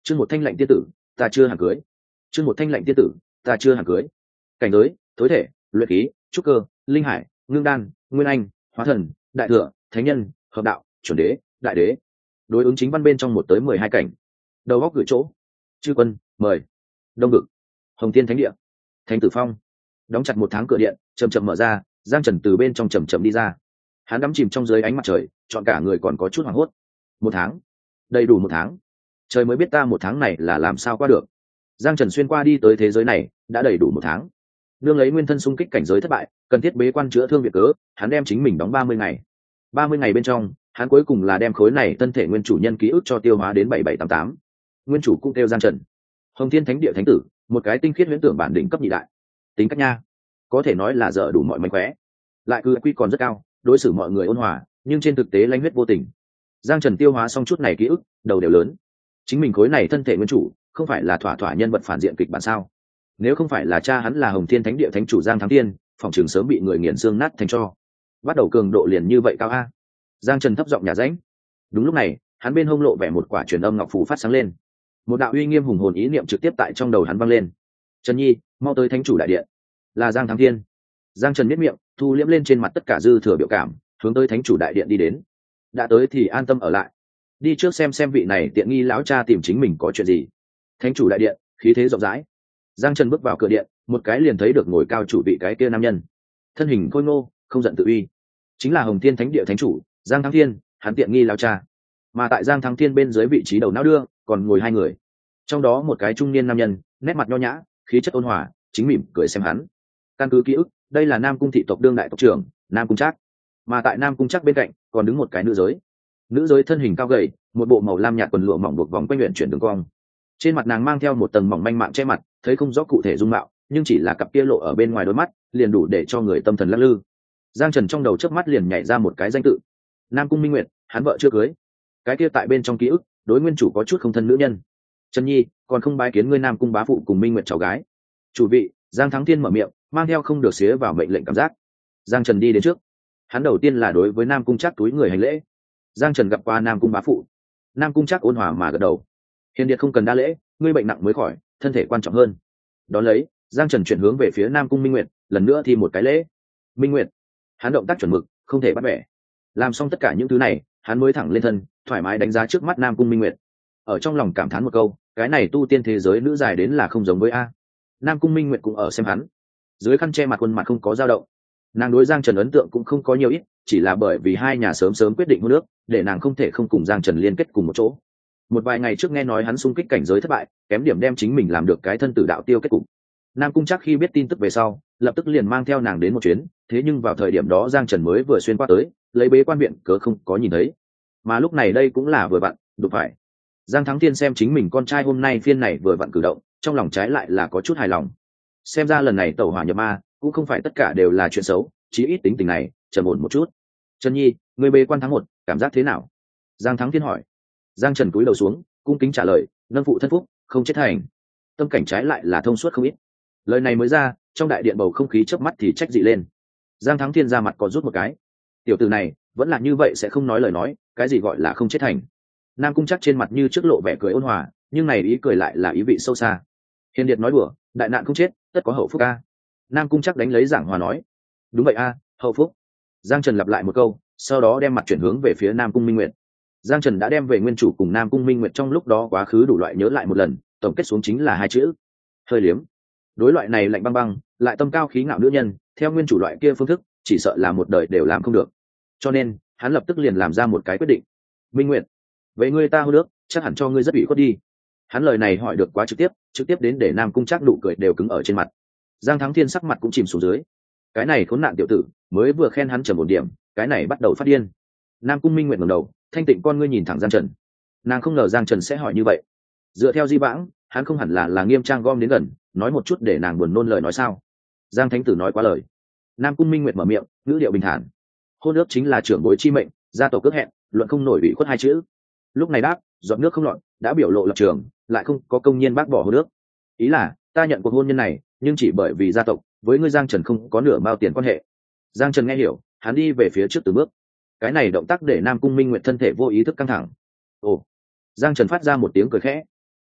Chương một thanh lạnh tiên tử, ta chưa hẳn cưới. Chương một thanh lạnh tiên tử, ta chưa hẳn cưới. Cảnh giới: thối thể, luyện khí, trúc cơ, linh hải, ngưng đan, nguyên anh, hóa thần, đại thừa, thánh nhân, hợp đạo, chuẩn đế, đại đế. Đối ứng chính văn bên trong 1 tới 12 cảnh. Đầu góc gửi chỗ: chư quân mời. Đông vực, Hồng Thiên Thánh Địa, Thánh Tử Phong. Đóng chặt 1 tháng cửa điện chậm chậm mở ra, Giang Trần từ bên trong chậm chậm đi ra. Hắn đắm chìm trong dưới ánh mặt trời, chọn cả người còn có chút hoảng hốt. 1 tháng, đầy đủ 1 tháng. Trời mới biết ta 1 tháng này là làm sao qua được. Giang Trần xuyên qua đi tới thế giới này đã đầy đủ 1 tháng. Nương lấy nguyên thân xung kích cảnh giới thất bại, cần thiết bế quan chữa thương việc cớ, hắn đem chính mình đóng 30 ngày. 30 ngày bên trong, hắn cuối cùng là đem khối này thân thể nguyên chủ nhân ký ức cho tiêu hóa đến 7788. Nguyên chủ cũng kêu Giang Trần. Hồng Thiên Thánh Địa Thánh Tử, một cái tinh khiết huyễn tưởng bản đỉnh cấp nhị đại. Tính cách nha, có thể nói là dở đủ mọi mánh khóe. Lại cứ quy còn rất cao, đối xử mọi người ôn hòa, nhưng trên thực tế lãnh huyết vô tình. Giang Trần tiêu hóa xong chút này ký ức, đầu đều lớn. Chính mình khối này thân thể nguyên chủ, không phải là thỏa nhân vật phản diện kịch bản sao? Nếu không phải là cha hắn là Hồng Thiên Thánh Địa Thánh chủ Giang Thắng Thiên, phòng trường sớm bị người nghiền xương nát thành tro. Bắt đầu cường độ liền như vậy cao a. Giang Trần thấp giọng nhà ránh. Đúng lúc này, hắn bên hông lộ vẻ một quả truyền âm ngọc phù phát sáng lên. Một đạo uy nghiêm hùng hồn ý niệm trực tiếp tại trong đầu hắn vang lên. Trần Nhi, mau tới Thánh chủ đại điện. Là Giang Thắng Thiên. Giang Trần miết miệng, thu liễm lên trên mặt tất cả dư thừa biểu cảm, hướng tới Thánh chủ đại điện đi đến. Đã tới thì an tâm ở lại. Đi trước xem vị này tiện nghi lão cha tìm chính mình có chuyện gì. Thánh chủ đại điện, khí thế rộng rãi. Giang Trần bước vào cửa điện, một cái liền thấy được ngồi cao chủ vị cái kia nam nhân. Thân hình khôi ngô, không giận tự uy, chính là Hồng Thiên Thánh Địa Thánh chủ Giang Thắng Thiên, hắn tiện nghi lão cha. Mà tại Giang Thắng Thiên bên dưới vị trí đầu não đưa, còn ngồi 2 người. Trong đó một cái trung niên nam nhân, nét mặt nho nhã, khí chất ôn hòa, chính mỉm cười xem hắn. Căn cứ ký ức, đây là Nam Cung thị tộc đương đại tộc trưởng, Nam Cung Trác. Mà tại Nam Cung Trác bên cạnh, còn đứng một cái nữ giới. Nữ giới thân hình cao gầy, một bộ màu lam nhạt quần lụa mỏng buộc vòng quanh luyện chuyển đường cong. Trên mặt nàng mang theo một tầng mỏng manh mạng che mặt, thấy không rõ cụ thể dung mạo, nhưng chỉ là cặp kia lộ ở bên ngoài đôi mắt, liền đủ để cho người tâm thần lắc lư. Giang Trần trong đầu chớp mắt liền nhảy ra một cái danh tự: Nam Cung Minh Nguyệt, hắn vợ chưa cưới. Cái kia tại bên trong ký ức, đối nguyên chủ có chút không thân nữ nhân. Trần Nhi, còn không bái kiến ngươi Nam Cung bá phụ cùng Minh Nguyệt cháu gái. Chủ vị, Giang Thắng Thiên mở miệng, mang theo không được xía vào mệnh lệnh cảm giác. Giang Trần đi đến trước. Hắn đầu tiên là đối với Nam Cung Trác túi người hành lễ. Giang Trần gặp qua Nam Cung bá phụ. Nam Cung Trác ôn hòa mà gật đầu. Hiền điệt không cần đa lễ, ngươi bệnh nặng mới khỏi, thân thể quan trọng hơn. Đón lấy, Giang Trần chuyển hướng về phía Nam Cung Minh Nguyệt, lần nữa thì một cái lễ. Minh Nguyệt, hắn động tác chuẩn mực, không thể bắt bẻ. Làm xong tất cả những thứ này, hắn mới thẳng lên thân, thoải mái đánh giá trước mắt Nam Cung Minh Nguyệt. Ở trong lòng cảm thán một câu, cái này tu tiên thế giới nữ dài đến là không giống với a. Nam Cung Minh Nguyệt cũng ở xem hắn. Dưới khăn che mặt khuôn mặt không có dao động. Nàng đối Giang Trần ấn tượng cũng không có nhiều ít, chỉ là bởi vì hai nhà sớm quyết định hôn ước, để nàng không thể không cùng Giang Trần liên kết cùng một chỗ. Một vài ngày trước nghe nói hắn xung kích cảnh giới thất bại, kém điểm đem chính mình làm được cái thân tử đạo tiêu kết cục. Nam Cung Trác khi biết tin tức về sau, lập tức liền mang theo nàng đến một chuyến, thế nhưng vào thời điểm đó Giang Trần mới vừa xuyên qua tới, lấy bế quan viện cớ không có nhìn thấy. Mà lúc này đây cũng là vừa vặn, đụng phải. Giang Thắng Thiên xem chính mình con trai hôm nay phiên này vừa vặn cử động, trong lòng trái lại là có chút hài lòng. Xem ra lần này tẩu hỏa nhập ma, cũng không phải tất cả đều là chuyện xấu, chí ít tính tình này trầm ổn một chút. Trần Nhi, người bế quan tháng 1, cảm giác thế nào? Giang Thắng Thiên hỏi. Giang Trần cúi đầu xuống, cung kính trả lời, nâng phụ thân phúc, không chết thành. Tâm cảnh trái lại là thông suốt không ít. Lời này mới ra, trong đại điện bầu không khí chớp mắt thì trách dị lên. Giang Thắng Thiên ra mặt còn rút một cái. Tiểu tử này vẫn là như vậy, sẽ không nói lời nói, cái gì gọi là không chết thành. Nam Cung Trác trên mặt như trước lộ vẻ cười ôn hòa, nhưng này ý cười lại là ý vị sâu xa. Hiền điệt nói đùa, đại nạn không chết, tất có hậu phúc a. Nam Cung Trác đánh lấy giảng hòa nói. Đúng vậy a, hậu phúc. Giang Trần lặp lại một câu, sau đó đem mặt chuyển hướng về phía Nam Cung Minh Nguyệt. Giang Trần đã đem về nguyên chủ cùng Nam Cung Minh Nguyệt trong lúc đó quá khứ đủ loại nhớ lại một lần, tổng kết xuống chính là 2 chữ: hơi liếm. Đối loại này lạnh băng băng, lại tâm cao khí ngạo nữ nhân, theo nguyên chủ loại kia phương thức, chỉ sợ là một đời đều làm không được. Cho nên, hắn lập tức liền làm ra một cái quyết định. Minh Nguyệt, vậy ngươi ta hôn ước, chắc hẳn cho ngươi rất ủy khuất đi. Hắn lời này hỏi được quá trực tiếp đến để Nam Cung Trác nụ cười đều cứng ở trên mặt. Giang Thắng Thiên sắc mặt cũng chìm xuống dưới. Cái này khốn nạn tiểu tử, mới vừa khen hắn trầm một điểm, cái này bắt đầu phát điên. Nam Cung Minh Nguyệt ngẩng đầu, thanh tịnh con ngươi nhìn thẳng Giang Trần. Nàng không ngờ Giang Trần sẽ hỏi như vậy. Dựa theo di vãng, hắn không hẳn là nghiêm trang gom đến gần, nói một chút để nàng buồn nôn lời nói sao? Giang Thánh tử nói quá lời. Nam Cung Minh Nguyệt mở miệng, ngữ điệu bình thản. Hôn ước chính là trưởng bối chi mệnh, gia tộc ước hẹn, luận không nổi ủy khuất 2 chữ. Lúc này đáp, giọt nước không lọt, đã biểu lộ lập trường, lại không có công nhiên bác bỏ hôn ước. Ý là, ta nhận cuộc hôn nhân này, nhưng chỉ bởi vì gia tộc, với ngươi Giang Trần không có nửa mao tiền quan hệ. Giang Trần nghe hiểu, hắn đi về phía trước từng bước. Cái này động tác để Nam Cung Minh Nguyệt thân thể vô ý thức căng thẳng. Ồ! Giang Trần phát ra một tiếng cười khẽ.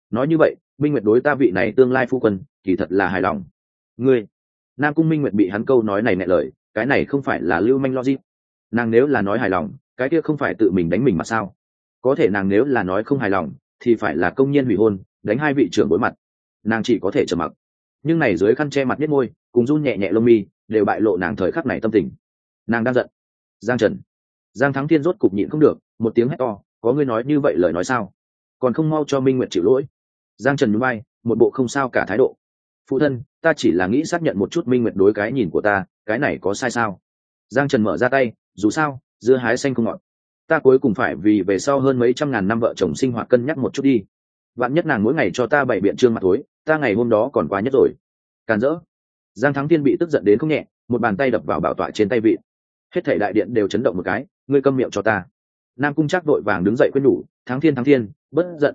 nói như vậy minh nguyệt đối ta vị này tương lai phu quân kỳ thật là hài lòng. Ngươi, nam cung minh nguyệt bị hắn câu nói này nẹ lời, cái này không phải là lưu manh logic. Nàng nếu là nói hài lòng, cái kia không phải tự mình đánh mình mà sao? Có thể nàng nếu là nói không hài lòng thì phải là công nhiên hủy hôn, đánh hai vị trưởng đối mặt. Nàng chỉ có thể trầm mặc, nhưng này dưới khăn che mặt biết môi cùng run nhẹ nhẹ lông mi đều bại lộ nàng thời khắc này tâm tình. Nàng đang giận. Giang Thắng Thiên rốt cục nhịn không được, một tiếng hét to, có ngươi nói như vậy lời nói sao? Còn không mau cho Minh Nguyệt chịu lỗi. Giang Trần nhún vai, một bộ không sao cả thái độ. Phụ thân, ta chỉ là nghĩ xác nhận một chút Minh Nguyệt đối cái nhìn của ta, cái này có sai sao? Giang Trần mở ra tay, dù sao dưa hái xanh không ngọt, ta cuối cùng phải vì về sau hơn mấy trăm ngàn năm vợ chồng sinh hoạt cân nhắc một chút đi. Vạn nhất nàng mỗi ngày cho ta bày biện trương mặt thối, ta ngày hôm đó còn quá nhất rồi. Càn rỡ. Giang Thắng Thiên bị tức giận đến không nhẹ, một bàn tay đập vào bảo tọa trên tay vị. Hết thảy đại điện đều chấn động một cái, ngươi câm miệng cho ta. Nam Cung Trác vội vàng đứng dậy khuyên nhủ, Thắng Thiên, bất giận.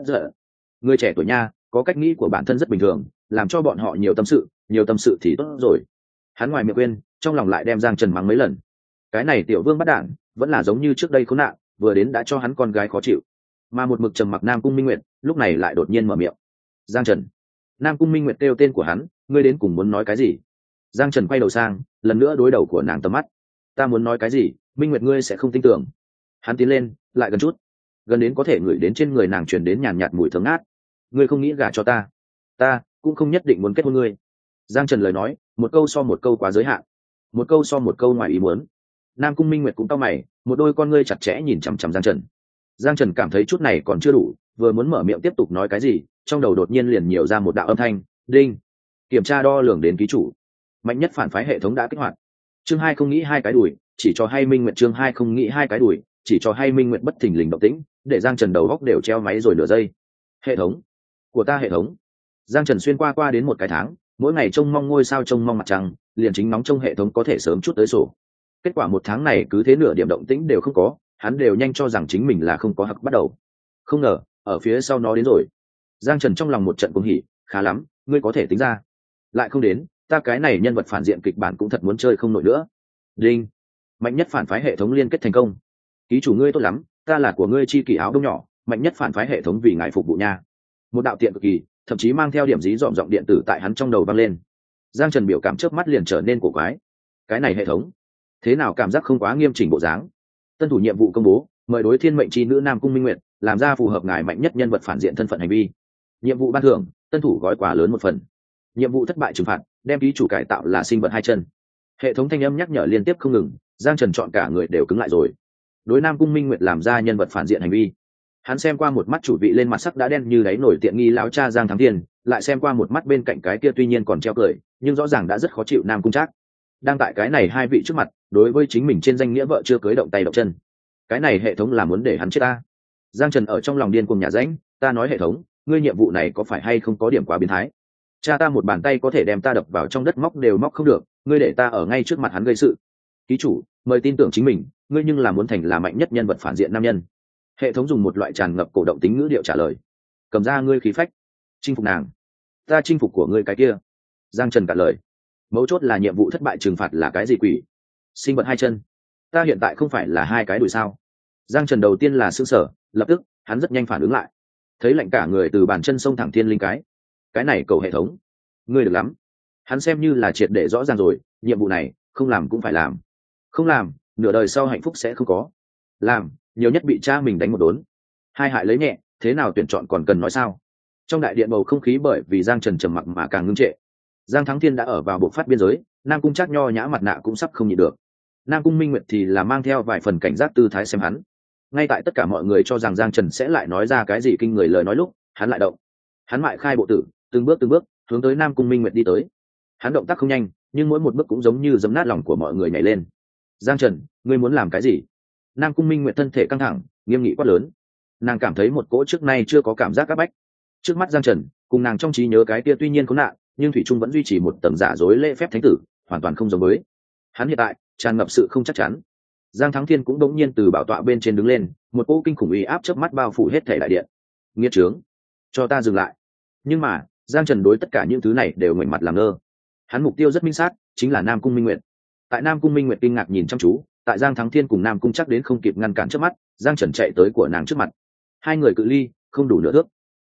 Ngươi trẻ tuổi nha, có cách nghĩ của bản thân rất bình thường, làm cho bọn họ nhiều tâm sự thì tốt rồi. Hắn ngoài miệng quên, trong lòng lại đem Giang Trần mắng mấy lần. Cái này tiểu vương bắt đản, vẫn là giống như trước đây khốn nạn, vừa đến đã cho hắn con gái khó chịu. Mà một mực trầm mặc Nam Cung Minh Nguyệt, lúc này lại đột nhiên mở miệng. Giang Trần. Nam Cung Minh Nguyệt kêu tên của hắn, ngươi đến cùng muốn nói cái gì? Giang Trần quay đầu sang, lần nữa đối đầu của nàng tầm mắt. Ta muốn nói cái gì, Minh Nguyệt ngươi sẽ không tin tưởng. Hắn tiến lên, lại gần chút, gần đến có thể ngửi đến trên người nàng truyền đến nhàn nhạt mùi thơm ngát. Ngươi không nghĩ gả cho ta, ta cũng không nhất định muốn kết hôn ngươi. Giang Trần lời nói, một câu so một câu quá giới hạn, một câu so một câu ngoài ý muốn. Nam Cung Minh Nguyệt cũng cau mày, một đôi con ngươi chặt chẽ nhìn chằm chằm Giang Trần. Giang Trần cảm thấy chút này còn chưa đủ, vừa muốn mở miệng tiếp tục nói cái gì, trong đầu đột nhiên liền nhiều ra một đạo âm thanh, đinh. Kiểm tra đo lường đến ký chủ. Mạnh nhất phản phái hệ thống đã kích hoạt. Chương 2 không nghĩ hai cái đùi, chỉ cho hay Minh Nguyệt. Chương 2 không nghĩ hai cái đùi, chỉ cho hay Minh Nguyệt bất thình lình động tĩnh, để Giang Trần đầu góc đều treo máy rồi nửa giây. Hệ thống của ta, hệ thống. Giang Trần xuyên qua đến một cái tháng, mỗi ngày trông mong ngôi sao, trông mong mặt trăng, liền chính nóng trong hệ thống có thể sớm chút tới sổ. Kết quả một tháng này cứ thế nửa điểm động tĩnh đều không có, hắn đều nhanh cho rằng chính mình là không có hặc bắt đầu. Không ngờ ở phía sau nó đến rồi. Giang Trần trong lòng một trận cuồng hỉ, khá lắm, ngươi có thể tính ra. Lại không đến, ta cái này nhân vật phản diện kịch bản cũng thật muốn chơi không nổi nữa. Đinh. Mạnh nhất phản phái hệ thống liên kết thành công. Ký chủ ngươi tốt lắm, ta là của ngươi chi kỷ áo đông nhỏ, mạnh nhất phản phái hệ thống vì ngài phục vụ nha. Một đạo tiện cực kỳ, thậm chí mang theo điểm dí dọm giọng điện tử tại hắn trong đầu vang lên. Giang Trần biểu cảm chớp mắt liền trở nên cổ quái. Cái này hệ thống, thế nào cảm giác không quá nghiêm chỉnh bộ dáng. Tân thủ nhiệm vụ công bố, mời đối thiên mệnh chi nữ Nam Cung Minh Nguyệt làm ra phù hợp ngài mạnh nhất nhân vật phản diện thân phận hành vi. Nhiệm vụ ban thưởng, tân thủ gói quà lớn một phần. Nhiệm vụ thất bại trừng phạt, đem ký chủ cải tạo là sinh vật hai chân. Hệ thống thanh âm nhắc nhở liên tiếp không ngừng, Giang Trần chọn cả người đều cứng lại rồi. Đối Nam Cung Minh Nguyệt làm ra nhân vật phản diện hành vi. Hắn xem qua một mắt chủ vị lên mặt sắc đã đen như đáy nổi tiện nghi láo cha Giang Thắng Thiên, lại xem qua một mắt bên cạnh cái kia tuy nhiên còn treo cười, nhưng rõ ràng đã rất khó chịu Nam Cung Trác. Đang tại cái này hai vị trước mặt, đối với chính mình trên danh nghĩa vợ chưa cưới động tay động chân. Cái này hệ thống là muốn để hắn chết ta. Giang Trần ở trong lòng điên cuồng nhà rãnh, ta nói hệ thống, ngươi nhiệm vụ này có phải hay không có điểm quá biến thái? Cha ta một bàn tay có thể đem ta đập vào trong đất móc đều móc không được, ngươi để ta ở ngay trước mặt hắn gây sự. Ký chủ, mời tin tưởng chính mình, ngươi nhưng là muốn thành là mạnh nhất nhân vật phản diện nam nhân. Hệ thống dùng một loại tràn ngập cổ động tính ngữ điệu trả lời. Cầm ra ngươi khí phách, chinh phục nàng. Ta chinh phục của ngươi cái kia. Giang Trần cạn lời. Mấu chốt là nhiệm vụ thất bại trừng phạt là cái gì quỷ? Sinh vật hai chân. Ta hiện tại không phải là hai cái đùi sao? Giang Trần đầu tiên là sững sờ, lập tức hắn rất nhanh phản ứng lại, thấy lạnh cả người từ bàn chân sông thẳng thiên linh cái này cầu hệ thống, ngươi được lắm. Hắn xem như là triệt để rõ ràng rồi, nhiệm vụ này không làm cũng phải làm, không làm nửa đời sau hạnh phúc sẽ không có, làm nhiều nhất bị cha mình đánh một đốn, hai hại lấy nhẹ, thế nào tuyển chọn còn cần nói sao? Trong đại điện bầu không khí bởi vì Giang Trần trầm mặc mà càng ngưng trệ. Giang Thắng Thiên đã ở vào bộ phát biên giới, Nam Cung Trác nho nhã mặt nạ cũng sắp không nhịn được. Nam Cung Minh Nguyệt thì là mang theo vài phần cảnh giác tư thái xem hắn. Ngay tại tất cả mọi người cho rằng Giang Trần sẽ lại nói ra cái gì kinh người lời nói lúc, hắn lại động. Hắn mại khai bộ tử, từng bước hướng tới Nam Cung Minh Nguyệt đi tới. Hắn động tác không nhanh, nhưng mỗi một bước cũng giống như giấm nát lòng của mọi người nhảy lên. Giang Trần, ngươi muốn làm cái gì? Nam Cung Minh Nguyệt thân thể căng thẳng, nghiêm nghị quát lớn. Nàng cảm thấy một cỗ trước nay chưa có cảm giác áp bách. Trước mắt Giang Trần, cùng nàng trong trí nhớ cái kia tuy nhiên có nạn, nhưng thủy trung vẫn duy trì một tầng giả dối lễ phép thánh tử, hoàn toàn không giống với. Hắn hiện tại tràn ngập sự không chắc chắn. Giang Thắng Thiên cũng đống nhiên từ bảo tọa bên trên đứng lên, một cỗ kinh khủng uy áp chớp mắt bao phủ hết thể đại điện. Nghiệt trướng, cho ta dừng lại. Nhưng mà Giang Trần đối tất cả những thứ này đều ngoảnh mặt làm ngơ. Hắn mục tiêu rất minh xác, chính là Nam Cung Minh Nguyệt. Tại Nam Cung Minh Nguyệt kinh ngạc nhìn chăm chú, tại Giang Thắng Thiên cùng Nam Cung Trác đến không kịp ngăn cản trước mắt, Giang Trần chạy tới của nàng trước mặt. Hai người cự ly không đủ nửa thước.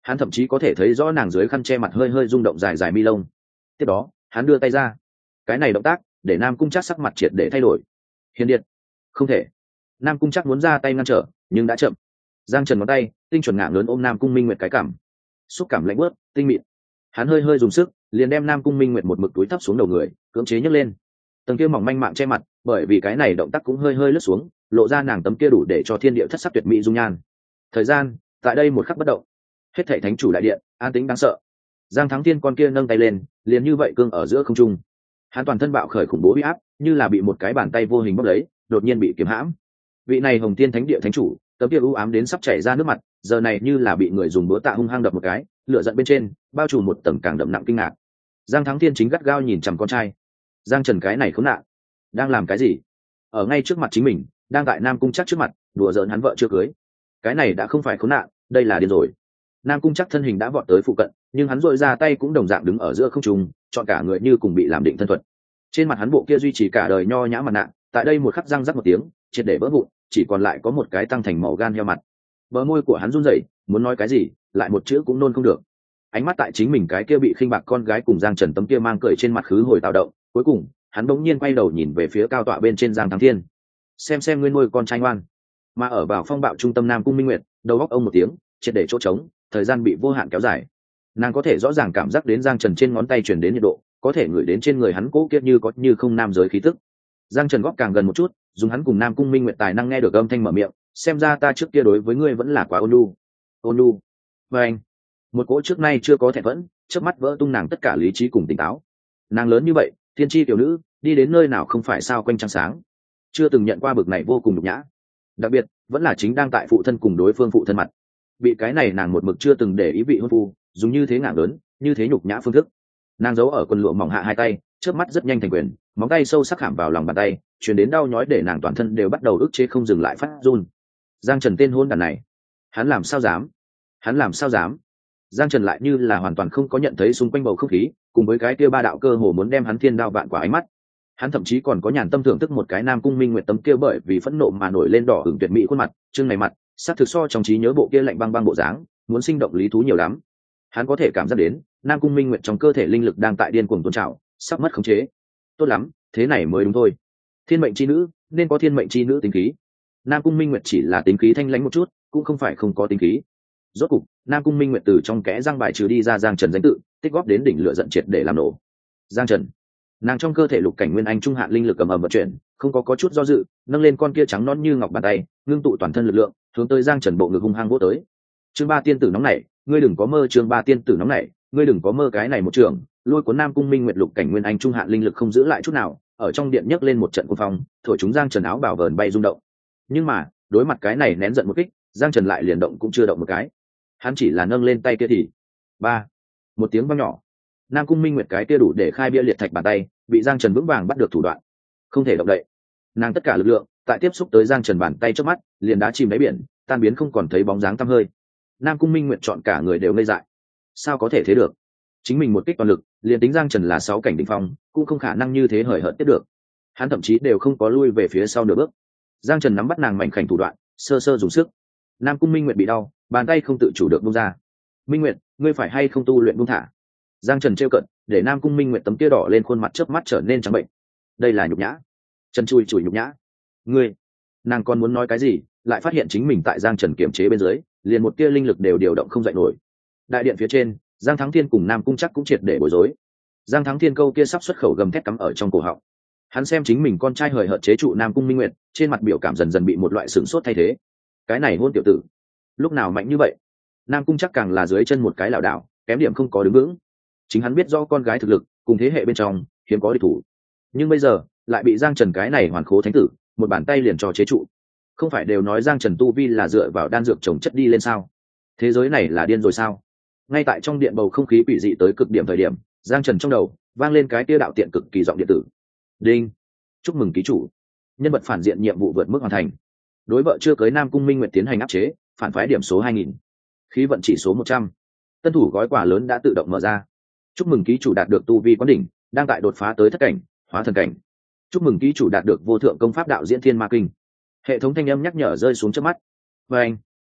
hắn thậm chí có thể thấy rõ nàng dưới khăn che mặt hơi hơi rung động dài dài mi lông. Tiếp đó hắn đưa tay ra, cái này động tác để Nam Cung Trác sắc mặt triệt để thay đổi. Hiền điện, không thể. Nam Cung Trác muốn ra tay ngăn trở nhưng đã chậm. Giang Trần ngón tay tinh chuẩn ngạng lớn ôm Nam Cung Minh Nguyệt cái cảm, xúc cảm lạnh bớt tinh mịn. Hắn hơi hơi dùng sức liền đem Nam Cung Minh Nguyệt một mực túi thấp xuống đầu người, cưỡng chế nhấc lên. Tầng kia mỏng manh mạng che mặt bởi vì cái này động tác cũng hơi hơi lướt xuống, lộ ra nàng tấm kia đủ để cho thiên địa thất sắc tuyệt mỹ dung nhan. Thời gian tại đây một khắc bất động, hết thảy thánh chủ đại điện an tĩnh đáng sợ. Giang Thắng Thiên con kia nâng tay lên liền như vậy cương ở giữa không trung. Hắn toàn thân bạo khởi khủng bố uy áp, như là bị một cái bàn tay vô hình bóp lấy, đột nhiên bị kiếm hãm. Vị này Hồng Tiên Thánh Địa thánh chủ, tấm kia u ám đến sắp chảy ra nước mặt, giờ này như là bị người dùng búa tạ hung hăng đập một cái, lửa giận bên trên bao trùm một tầng càng đậm nặng kinh ngạc. Giang Thắng Thiên chính gắt gao nhìn chằm con trai. Giang Trần cái này khốn nạn, đang làm cái gì? Ở ngay trước mặt chính mình, đang tại Nam Cung Trác trước mặt, đùa giỡn hắn vợ chưa cưới. Cái này đã không phải khốn nạn, đây là điên rồi. Nam Cung Trác thân hình đã vọt tới phụ cận, nhưng hắn dội ra tay cũng đồng dạng đứng ở giữa không trung, chọn cả người như cùng bị làm định thân thuật. Trên mặt hắn bộ kia duy trì cả đời nho nhã mặt nạ, tại đây một khắc răng rắc một tiếng, triệt để vỡ vụn, chỉ còn lại có một cái tăng thành màu gan heo mặt. Bờ môi của hắn run rẩy, muốn nói cái gì, lại một chữ cũng nôn không được. Ánh mắt tại chính mình cái kia bị khinh bạc con gái cùng Giang Trần tấm kia mang cười trên mặt khứ hồi tạo động, cuối cùng, hắn bỗng nhiên quay đầu nhìn về phía cao tọa bên trên Giang Thắng Thiên. Xem ngươi nuôi con trai ngoan. Mà ở vào phong bạo trung tâm Nam Cung Minh Nguyệt, đầu góc ông một tiếng, triệt để chỗ trống, thời gian bị vô hạn kéo dài. Nàng có thể rõ ràng cảm giác đến Giang Trần trên ngón tay truyền đến nhiệt độ, có thể ngửi đến trên người hắn cố kiết như có như không nam giới khí tức. Giang Trần góp càng gần một chút, dùng hắn cùng Nam Cung Minh Nguyệt tài năng nghe được âm thanh mở miệng, xem ra ta trước kia đối với ngươi vẫn là quá ôn nhu. Ôn nhu. Và anh, một cỗ trước nay chưa có thẹn vẫn, chớp mắt vỡ tung nàng tất cả lý trí cùng tỉnh táo. Nàng lớn như vậy, thiên chi tiểu nữ, đi đến nơi nào không phải sao quanh trăng sáng, chưa từng nhận qua bực này vô cùng nhục nhã. Đặc biệt, vẫn là chính đang tại phụ thân cùng đối phương phụ thân mặt, bị cái này nàng một mực chưa từng để ý vị hôn phu, dùng như thế ngạng lớn, như thế nhục nhã phương thức. Nàng giấu ở quần lụa mỏng hạ hai tay, chớp mắt rất nhanh thành quyền, móng tay sâu sắc khảm vào lòng bàn tay, truyền đến đau nhói để nàng toàn thân đều bắt đầu ức chế không dừng lại phát run. Giang Trần tên hôn đàn này, hắn làm sao dám? Hắn làm sao dám? Giang Trần lại như là hoàn toàn không có nhận thấy xung quanh bầu không khí, cùng với cái kia ba đạo cơ hồ muốn đem hắn thiên đao vạn quả ánh mắt. Hắn thậm chí còn có nhàn tâm thưởng thức một cái Nam Cung Minh Nguyệt tấm kia bởi vì phẫn nộ mà nổi lên đỏ hửng tuyệt mỹ khuôn mặt, trương này mặt, sát thực so trong trí nhớ bộ kia lạnh băng băng bộ dáng, muốn sinh động lý thú nhiều lắm. Hắn có thể cảm giác đến, Nam Cung Minh Nguyệt trong cơ thể linh lực đang tại điên cuồng tuôn trào, sắp mất khống chế. Tốt lắm, thế này mới đúng thôi. Thiên mệnh chi nữ, nên có thiên mệnh chi nữ tính khí. Nam Cung Minh Nguyệt chỉ là tính khí thanh lãnh một chút, cũng không phải không có tính khí. Rốt cục, Nam Cung Minh Nguyệt từ trong kẽ răng bài trừ đi ra Giang Trần danh tự, tích góp đến đỉnh lửa giận triệt để làm nổ. Giang Trần, nàng trong cơ thể lục cảnh nguyên anh trung hạn linh lực ầm ầm vận chuyển, không có chút do dự, nâng lên con kia trắng nõn như ngọc bàn tay, ngưng tụ toàn thân lực lượng, hướng tới Giang Trần bộ ngực hung hăng vỗ tới. Chương Ba tiên tử nóng nảy, ngươi đừng có mơ. Chương Ba tiên tử nóng nảy, ngươi đừng có mơ. Cái này một trường, lôi cuốn Nam Cung Minh Nguyệt lục cảnh nguyên anh trung hạn linh lực không giữ lại chút nào, ở trong điện nhấc lên một trận cuồng phong, thổi chúng Giang Trần áo bào vờn bay rung động. Nhưng mà, đối mặt cái này nén giận một kích, Giang Trần lại liền động cũng chưa động một cái. Hắn chỉ là nâng lên tay kia thì ba, một tiếng vang nhỏ, Nam Cung Minh Nguyệt cái kia đủ để khai bia liệt thạch bàn tay bị Giang Trần vững vàng bắt được thủ đoạn, không thể động đậy. Nàng tất cả lực lượng tại tiếp xúc tới Giang Trần bàn tay trước mắt liền đã chìm đáy biển, tan biến không còn thấy bóng dáng tăm hơi. Nam Cung Minh Nguyệt chọn cả người đều ngây dại. Sao có thể thế được? Chính mình một kích toàn lực, liền tính Giang Trần là 6 cảnh đỉnh phong, cũng không khả năng như thế hời hợt tiếp được. Hắn thậm chí đều không có lui về phía sau nửa bước. Giang Trần nắm bắt nàng mảnh khảnh thủ đoạn, sơ sơ dùng sức. Nam Cung Minh Nguyệt bị đau, bàn tay không tự chủ được buông ra. Minh Nguyệt, ngươi phải hay không tu luyện buông thả? Giang Trần trêu cận, để Nam Cung Minh Nguyệt tấm kia đỏ lên khuôn mặt chớp mắt trở nên trắng bệnh. Đây là nhục nhã. Trần chùi nhục nhã. Ngươi, nàng còn muốn nói cái gì, lại phát hiện chính mình tại Giang Trần kiềm chế bên dưới, liền một tia linh lực đều điều động không dậy nổi. Đại điện phía trên, Giang Thắng Thiên cùng Nam Cung Trác cũng triệt để bối rối. Giang Thắng Thiên câu kia sắp xuất khẩu gầm thét cắm ở trong cổ họng. Hắn xem chính mình con trai hời hợt chế trụ Nam Cung Minh Nguyệt, trên mặt biểu cảm dần dần bị một loại sửng sốt thay thế. Cái này hôn tiểu tử, lúc nào mạnh như vậy? Nam Cung Trác càng là dưới chân một cái lảo đảo, kém điểm không có đứng vững. Chính hắn biết do con gái thực lực cùng thế hệ bên trong hiếm có địch thủ, nhưng bây giờ lại bị Giang Trần cái này hoàn khố thánh tử một bàn tay liền cho chế trụ. Không phải đều nói Giang Trần tu vi là dựa vào đan dược trồng chất đi lên sao? Thế giới này là điên rồi sao? Ngay tại trong điện bầu không khí quỷ dị tới cực điểm thời điểm, Giang Trần trong đầu vang lên cái tia đạo tiện cực kỳ giọng điện tử. Đinh, chúc mừng ký chủ, nhân vật phản diện nhiệm vụ vượt mức hoàn thành. Đối vợ chưa cưới Nam Cung Minh Nguyệt tiến hành áp chế, phản phái điểm số 2000, khí vận chỉ số 100. Tân thủ gói quà lớn đã tự động mở ra. Chúc mừng ký chủ đạt được tu vi quán đỉnh, đang tại đột phá tới thất cảnh, hóa thần cảnh. Chúc mừng ký chủ đạt được vô thượng công pháp đạo diễn thiên ma kinh. Hệ thống thanh âm nhắc nhở rơi xuống trước mắt. Và anh,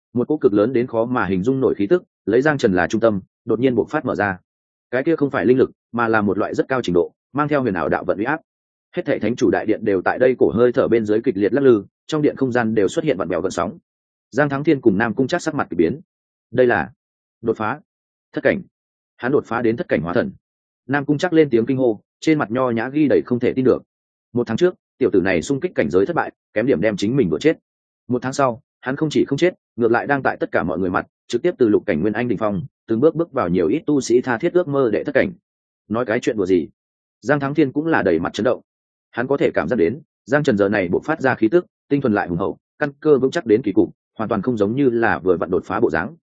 một cỗ cực lớn đến khó mà hình dung nổi khí tức lấy Giang Trần là trung tâm đột nhiên bộc phát mở ra. Cái kia không phải linh lực mà là một loại rất cao trình độ mang theo huyền ảo đạo vận uy áp. Hết thảy thánh chủ đại điện đều tại đây cổ hơi thở bên dưới kịch liệt lắc lư, trong điện không gian đều xuất hiện vặn vẹo gợn sóng. Giang Thắng Thiên cùng Nam Cung Trác sắc mặt kỳ biến. Đây là đột phá thất cảnh. Hắn đột phá đến thất cảnh hóa thần. Nam Cung Trác lên tiếng kinh hô, trên mặt nho nhã ghi đầy không thể tin được. Một tháng trước tiểu tử này xung kích cảnh giới thất bại, kém điểm đem chính mình đuổi chết. Một tháng sau hắn không chỉ không chết, ngược lại đang tại tất cả mọi người mặt trực tiếp từ lục cảnh nguyên anh đỉnh phong từng bước bước vào nhiều ít tu sĩ tha thiết ước mơ để thất cảnh. Nói cái chuyện đùa gì? Giang Thắng Thiên cũng là đầy mặt chấn động. Hắn có thể cảm giác đến Giang Trần giờ này bộc phát ra khí tức tinh thuần lại hùng hậu, căn cơ vững chắc đến kỳ cục, hoàn toàn không giống như là vừa vặn đột phá bộ dáng.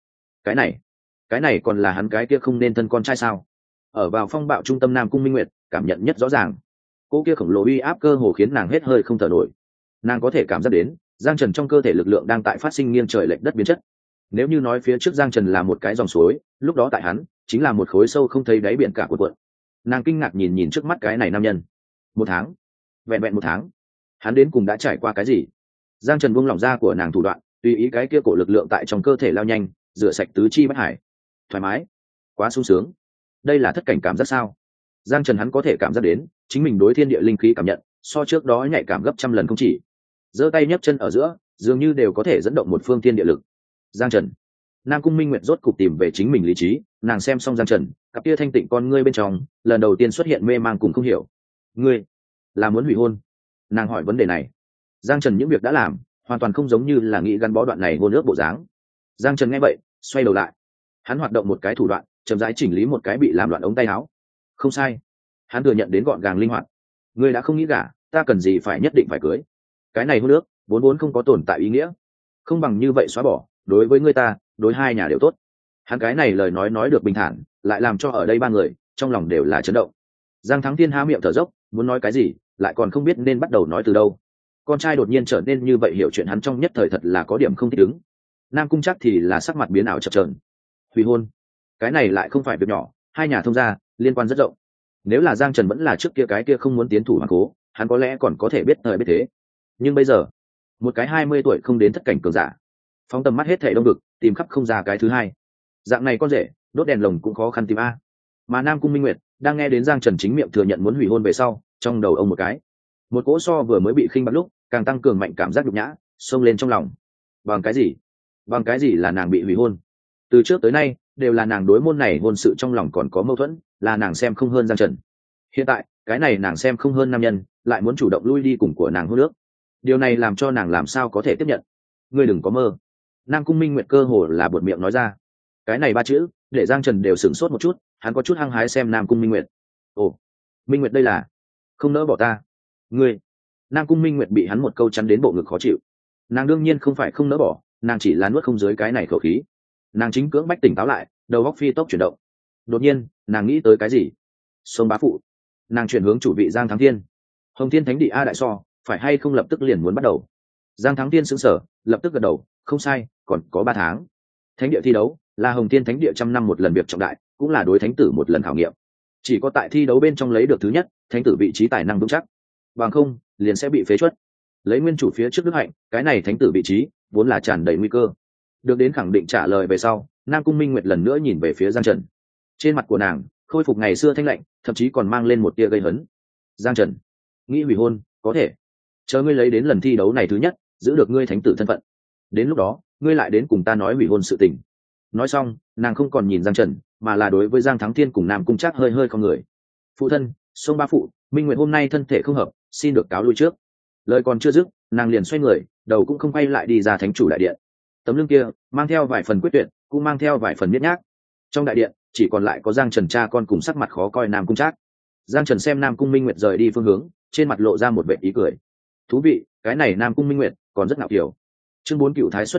Cái này còn là hắn cái kia không nên thân con trai sao? Ở vào phong bạo trung tâm Nam Cung Minh Nguyệt cảm nhận nhất rõ ràng, cô kia khổng lồ uy áp cơ hồ khiến nàng hết hơi không thở nổi. Nàng có thể cảm giác đến Giang Trần trong cơ thể lực lượng đang tại phát sinh nghiêng trời lệch đất biến chất. Nếu như nói phía trước Giang Trần là một cái dòng suối, lúc đó tại hắn chính là một khối sâu không thấy đáy biển cả cuộn. Nàng kinh ngạc nhìn trước mắt cái này nam nhân. Một tháng, vẹn vẹn một tháng, hắn đến cùng đã trải qua cái gì? Giang Trần buông lỏng ra của nàng thủ đoạn, tùy ý cái kia cổ lực lượng tại trong cơ thể lao nhanh, rửa sạch tứ chi bách hải. Thoải mái, quá sung sướng. Đây là thất cảnh cảm giác sao? Giang Trần hắn có thể cảm giác đến chính mình đối thiên địa linh khí cảm nhận so trước đó nhạy cảm gấp trăm lần không chỉ. Giơ tay nhấc chân ở giữa dường như đều có thể dẫn động một phương thiên địa lực. Giang Trần. Nam Cung Minh Nguyệt rốt cục tìm về chính mình lý trí, nàng xem xong Giang Trần, cặp kia thanh tịnh con ngươi bên trong lần đầu tiên xuất hiện mê mang cùng không hiểu. Ngươi là muốn hủy hôn? Nàng hỏi vấn đề này. Giang Trần những việc đã làm hoàn toàn không giống như là nghĩ gắn bó đoạn này hôn ước bộ dáng. Giang Trần nghe vậy xoay đầu lại, hắn hoạt động một cái thủ đoạn chậm rãi chỉnh lý một cái bị làm loạn ống tay áo. Không sai, hắn thừa nhận đến gọn gàng linh hoạt. Ngươi đã không nghĩ gả, ta cần gì phải nhất định phải cưới? Cái này hôn ước vốn không có tồn tại ý nghĩa, không bằng như vậy xóa bỏ, đối với ngươi ta, đối hai nhà đều tốt. Hắn cái này lời nói được bình thản, lại làm cho ở đây ba người trong lòng đều là chấn động. Giang Thắng Thiên há miệng thở dốc, muốn nói cái gì lại còn không biết nên bắt đầu nói từ đâu. Con trai đột nhiên trở nên như vậy hiểu chuyện hắn trong nhất thời thật là có điểm không thích ứng. Nam Cung Trác thì là sắc mặt biến ảo chập chờn. Hủy hôn, cái này lại không phải việc nhỏ, hai nhà thông gia liên quan rất rộng. Nếu là Giang Trần vẫn là trước kia cái kia không muốn tiến thủ hoàng cố, hắn có lẽ còn có thể biết thời biết thế. Nhưng bây giờ, một cái 20 tuổi không đến thất cảnh cường giả, phóng tầm mắt hết thảy đông vực, tìm khắp không ra cái thứ hai. Dạng này con rể, đốt đèn lồng cũng khó khăn tìm a. Mà Nam Cung Minh Nguyệt đang nghe đến Giang Trần chính miệng thừa nhận muốn hủy hôn về sau, trong đầu ông một cái, một cỗ so vừa mới bị khinh bạc lúc càng tăng cường mạnh cảm giác nhục nhã xông lên trong lòng. Bằng cái gì? Bằng cái gì là nàng bị hủy hôn? Từ trước tới nay đều là nàng đối môn này hôn sự trong lòng còn có mâu thuẫn, là nàng xem không hơn Giang Trần. Hiện tại cái này nàng xem không hơn nam nhân lại muốn chủ động lui đi cùng của nàng hôn nước, điều này làm cho nàng làm sao có thể tiếp nhận. Ngươi đừng có mơ. Nam Cung Minh Nguyệt cơ hồ là buột miệng nói ra cái này ba chữ để Giang Trần đều sửng sốt một chút, hắn có chút hăng hái xem Nam Cung Minh Nguyệt. Ồ, Minh Nguyệt đây là không nỡ bỏ ta? Ngươi. Nam Cung Minh Nguyệt bị hắn một câu chắn đến bộ ngực khó chịu. Nàng đương nhiên không phải không nỡ bỏ, nàng chỉ là nuốt không dưới cái này khẩu khí. Nàng chính cưỡng bách tỉnh táo lại, đầu óc phi tốc chuyển động. Đột nhiên nàng nghĩ tới cái gì. Sông bá phụ. Nàng chuyển hướng chủ vị Giang Thắng Thiên. Hồng Thiên Thánh Địa A Đại So phải hay không lập tức liền muốn bắt đầu? Giang Thắng Thiên sững sờ, lập tức gật đầu, không sai, còn có 3 tháng. Thánh địa thi đấu là Hồng Thiên Thánh Địa trăm năm một lần việc trọng đại, cũng là đối thánh tử một lần khảo nghiệm. Chỉ có tại thi đấu bên trong lấy được thứ nhất, thánh tử vị trí tài năng vững chắc, bằng không liền sẽ bị phế truất. Lấy nguyên chủ phía trước đức hạnh, cái này thánh tử vị trí vốn là tràn đầy nguy cơ. Được đến khẳng định trả lời về sau, Nam Cung Minh Nguyệt lần nữa nhìn về phía Giang Trần. Trên mặt của nàng khôi phục ngày xưa thanh lạnh, thậm chí còn mang lên một tia gây hấn. Giang Trần, nghĩ hủy hôn có thể, chờ ngươi lấy đến lần thi đấu này thứ nhất, giữ được ngươi thánh tử thân phận, đến lúc đó ngươi lại đến cùng ta nói hủy hôn sự tình. Nói xong nàng không còn nhìn Giang Trần, mà là đối với Giang Thắng Thiên cùng Nam Cung Trác hơi hơi không người. Phụ thân, sông ba phụ, Minh Nguyệt hôm nay thân thể không hợp, xin được cáo lui trước. Lời còn chưa dứt, nàng liền xoay người, đầu cũng không quay lại đi ra thánh chủ đại điện. Tấm lưng kia mang theo vài phần quyết tuyệt, cũng mang theo vài phần miết nhác. Trong đại điện chỉ còn lại có Giang Trần cha con cùng sắc mặt khó coi Nam Cung Trác. Giang Trần xem Nam Cung Minh Nguyệt rời đi phương hướng, trên mặt lộ ra một vẻ ý cười. Thú vị, cái này Nam Cung Minh Nguyệt còn rất ngạo kiều. Chương 4 Cửu Thái xuất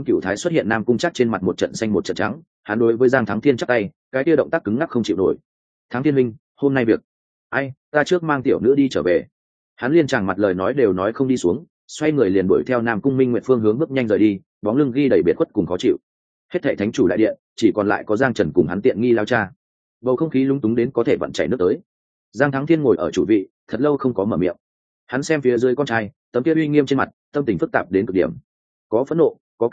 hiện, Nam Cung Trác trên mặt một trận xanh một trận trắng, hắn đối với Giang Thắng Thiên chắp tay, cái kia động tác cứng ngắc không chịu nổi. Thắng Thiên minh, hôm nay việc, ai, ta trước mang tiểu nữ đi trở về. Hắn liên tràng mặt lời nói đều nói không đi xuống, xoay người liền đuổi theo Nam Cung Minh Nguyệt phương hướng bước nhanh rời đi, bóng lưng ghi đầy biệt khuất cùng khó chịu. Hết thảy thánh chủ đại điện chỉ còn lại có Giang Trần cùng hắn tiện nghi lao cha. Bầu không khí lúng túng đến có thể vặn chảy nước tới. Giang Thắng Thiên ngồi ở chủ vị, thật lâu không có mở miệng. Hắn xem phía dưới con trai, tấm kia uy nghiêm trên mặt, tâm tình phức tạp đến cực điểm. Có phẫn nộ, có kinh ngạc,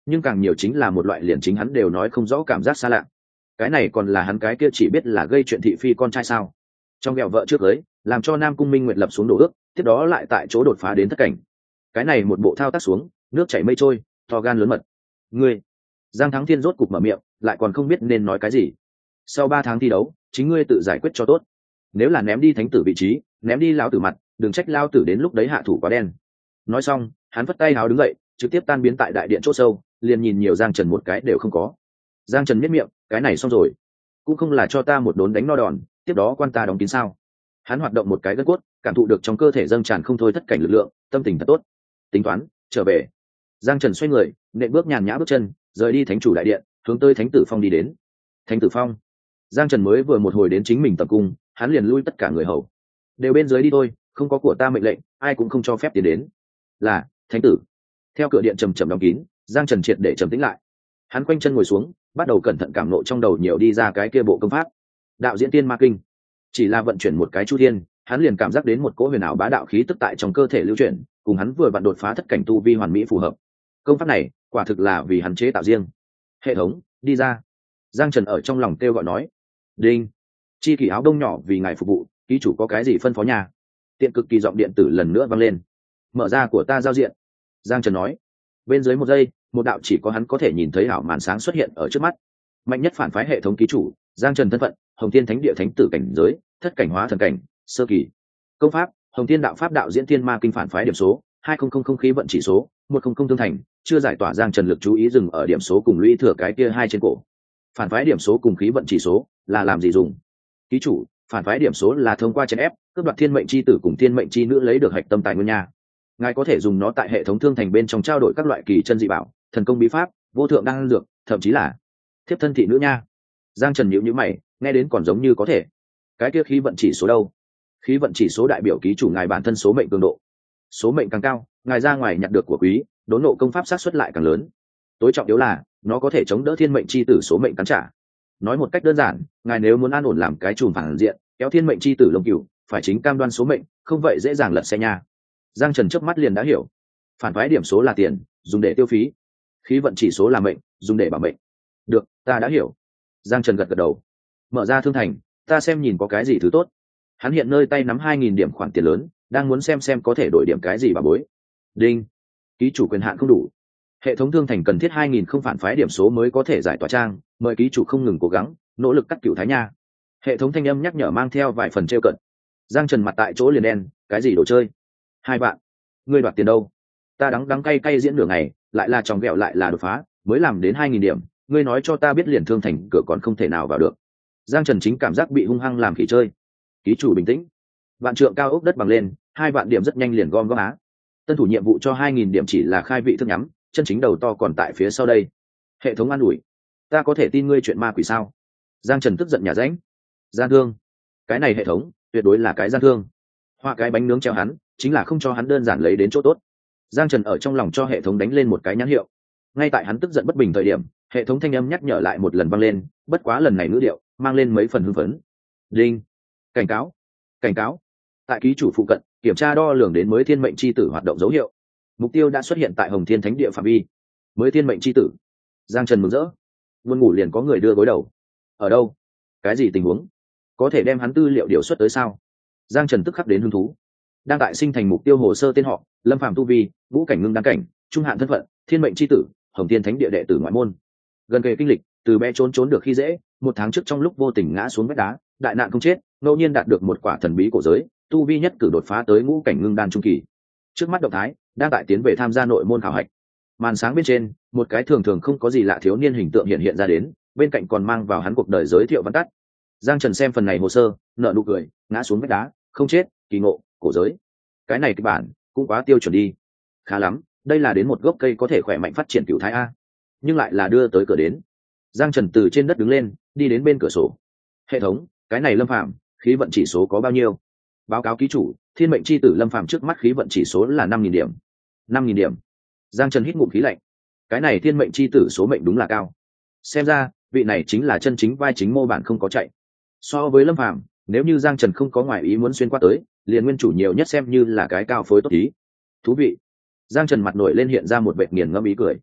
nhưng càng nhiều chính là một loại liền chính hắn đều nói không rõ cảm giác xa lạ. Cái này còn là hắn cái kia chỉ biết là gây chuyện thị phi con trai sao? Trong ghẹo vợ trước cưới, làm cho Nam Cung Minh Nguyệt lập xuống đổ ước, tiếp đó lại tại chỗ đột phá đến thất cảnh. Cái này một bộ thao tác xuống, nước chảy mây trôi, to gan lớn mật. Ngươi, Giang Thắng Thiên rốt cục mở miệng, lại còn không biết nên nói cái gì. Sau 3 tháng thi đấu, chính ngươi tự giải quyết cho tốt. Nếu là ném đi thánh tử vị trí, ném đi lão tử mặt, đừng trách lao tử đến lúc đấy hạ thủ quá đen. Nói xong, hắn vất tay háo đứng dậy, trực tiếp tan biến tại đại điện chỗ sâu, liền nhìn nhiều Giang Trần một cái đều không có. Giang Trần miết miệng, cái này xong rồi, cũng không là cho ta một đốn đánh no đòn, tiếp đó quan ta đóng kín sao? Hắn hoạt động một cái gân cốt, cảm thụ được trong cơ thể dâng tràn không thôi thất cảnh lực lượng, tâm tình thật tốt. Tính toán, trở về. Giang Trần xoay người, nện bước nhàn nhã bước chân, rời đi thánh chủ đại điện, hướng tới Thánh Tử Phong đi đến. Thánh Tử Phong. Giang Trần mới vừa một hồi đến chính mình tập cung, hắn liền lui tất cả người hầu. Đều bên dưới đi thôi, không có của ta mệnh lệnh, ai cũng không cho phép tiến đến. Là, thánh tử. Theo cửa điện trầm trầm đóng kín, Giang Trần triệt để trầm tĩnh lại. Hắn quanh chân ngồi xuống, bắt đầu cẩn thận cảm nộ trong đầu nhiều đi ra cái kia bộ công pháp. Đạo diễn tiên ma kinh. Chỉ là vận chuyển một cái chu thiên, hắn liền cảm giác đến một cỗ huyền ảo bá đạo khí tức tại trong cơ thể lưu chuyển, cùng hắn vừa vặn đột phá thất cảnh tu vi hoàn mỹ phù hợp. Công pháp này, quả thực là vì hắn chế tạo riêng. Hệ thống, đi ra. Giang Trần ở trong lòng kêu gọi nói. Đinh. Chi kỷ áo đông nhỏ vì ngài phục vụ, ký chủ có cái gì phân phó nhà? Tiện cực kỳ giọng điện tử lần nữa vang lên. Mở ra của ta giao diện. Giang Trần nói. Bên dưới một giây, một đạo chỉ có hắn có thể nhìn thấy ảo màn sáng xuất hiện ở trước mắt. Mạnh nhất phản phái hệ thống ký chủ, Giang Trần thân phận, Hồng Thiên Thánh Địa Thánh Tử cảnh giới, thất cảnh hóa thần cảnh, sơ kỳ. Công pháp, Hồng Thiên Đạo Pháp đạo diễn thiên ma kinh phản phái điểm số 2000 khí vận chỉ số 100 thương thành, chưa giải tỏa. Giang Trần lực chú ý dừng ở điểm số cùng lũy thừa cái kia hai trên cổ. Phản phái điểm số cùng khí vận chỉ số là làm gì dùng? Ký chủ, phản phái điểm số là thông qua chèn ép, cướp đoạt thiên mệnh chi tử cùng thiên mệnh chi nữ lấy được hạch tâm tài nguyên nha. Ngài có thể dùng nó tại hệ thống thương thành bên trong trao đổi các loại kỳ chân dị bảo, thần công bí pháp, vô thượng đan dược, thậm chí là thiếp thân thị nữ nha. Giang Trần nhíu nhíu mày, nghe đến còn giống như có thể. Cái kia khí vận chỉ số đâu? Khí vận chỉ số đại biểu ký chủ ngài bản thân số mệnh cường độ. Số mệnh càng cao, ngài ra ngoài nhặt được của quý, đốn nộ công pháp xác suất lại càng lớn. Tối trọng yếu là nó có thể chống đỡ thiên mệnh chi tử số mệnh cắn trả. Nói một cách đơn giản, ngài nếu muốn an ổn làm cái chùm phản diện, kéo thiên mệnh chi tử lông cừu, phải chính cam đoan số mệnh, không vậy dễ dàng lật xe nha. Giang Trần chớp mắt liền đã hiểu. Phản phái điểm số là tiền, dùng để tiêu phí. Khí vận chỉ số là mệnh, dùng để bảo mệnh. Được, ta đã hiểu. Giang Trần gật gật đầu. Mở ra thương thành, ta xem nhìn có cái gì thứ tốt. Hắn hiện nơi tay nắm 2000 điểm khoản tiền lớn, đang muốn xem có thể đổi điểm cái gì bà bối. Đinh. Ký chủ quyền hạn không đủ. Hệ thống thương thành cần thiết 2000 không phản phái điểm số mới có thể giải tỏa trang, mời ký chủ không ngừng cố gắng, nỗ lực cắt cửu thái nha. Hệ thống thanh âm nhắc nhở mang theo vài phần trêu cận. Giang Trần mặt tại chỗ liền đen, cái gì đồ chơi? 2 bạn, ngươi đoạt tiền đâu? Ta đắng cay cay diễn nửa ngày, lại là tròng ghẹo lại là đột phá, mới làm đến 2000 điểm, ngươi nói cho ta biết liền thương thành cửa còn không thể nào vào được. Giang Trần chính cảm giác bị hung hăng làm khỉ chơi. Ký chủ bình tĩnh. Vạn trượng cao ốc đất bằng lên, 2 vạn điểm rất nhanh liền gom á. Tân thủ nhiệm vụ cho 2000 điểm chỉ là khai vị thức nhắm, chân chính đầu to còn tại phía sau đây. Hệ thống an ủi. Ta có thể tin ngươi chuyện ma quỷ sao? Giang Trần tức giận nhà rãnh. Gian thương. Cái này hệ thống, tuyệt đối là cái gian thương. Hoa cái bánh nướng treo hắn, chính là không cho hắn đơn giản lấy đến chỗ tốt. Giang Trần ở trong lòng cho hệ thống đánh lên một cái nhãn hiệu. Ngay tại hắn tức giận bất bình thời điểm, hệ thống thanh âm nhắc nhở lại một lần vang lên, bất quá lần này ngữ điệu mang lên mấy phần hưng phấn. Đinh. Cảnh cáo. Cảnh cáo. Tại ký chủ phụ cận, kiểm tra đo lường đến mới thiên mệnh chi tử hoạt động dấu hiệu. Mục tiêu đã xuất hiện tại Hồng Thiên Thánh Địa phạm vi. Mới thiên mệnh chi tử. Giang Trần mừng rỡ. Buồn ngủ liền có người đưa gối đầu. Ở đâu? Cái gì tình huống? Có thể đem hắn tư liệu điều xuất tới sao? Giang Trần tức khắc đến hứng thú. Đang tại sinh thành mục tiêu hồ sơ tên họ, Lâm Phàm tu vi, ngũ cảnh ngưng đăng cảnh, trung hạn thân phận, thiên mệnh chi tử, Hồng Thiên Thánh Địa đệ tử ngoại môn. Gần kề kinh lịch, từ bé trốn được khi dễ, 1 tháng trước trong lúc vô tình ngã xuống vách đá, đại nạn không chết, ngẫu nhiên đạt được một quả thần bí cổ giới, tu vi nhất cử đột phá tới ngũ cảnh ngưng đan trung kỳ. Trước mắt động thái, đang tại tiến về tham gia nội môn khảo hạch. Màn sáng bên trên, một cái thường thường không có gì lạ thiếu niên hình tượng hiện ra đến, bên cạnh còn mang vào hắn cuộc đời giới thiệu văn tắt. Giang Trần xem phần này hồ sơ, nở nụ cười, ngã xuống vách đá, không chết, kỳ ngộ, cổ giới. Cái này kịch bản cũng quá tiêu chuẩn đi. Khá lắm, đây là đến một gốc cây có thể khỏe mạnh phát triển cửu thái a, nhưng lại là đưa tới cửa đến. Giang Trần từ trên đất đứng lên, đi đến bên cửa sổ. Hệ thống, cái này Lâm Phàm khí vận chỉ số có bao nhiêu? Báo cáo ký chủ, thiên mệnh chi tử Lâm Phàm trước mắt khí vận chỉ số là 5000 điểm. 5000 điểm. Giang Trần hít ngụm khí lạnh. Cái này thiên mệnh chi tử số mệnh đúng là cao. Xem ra, vị này chính là chân chính vai chính mô bản không có chạy. So với Lâm Phàm, nếu như Giang Trần không có ngoại ý muốn xuyên qua tới, liền nguyên chủ nhiều nhất xem như là cái cao phối tốt ý. Thú vị. Giang Trần mặt nổi lên hiện ra một vệt nghiền ngẫm ý cười.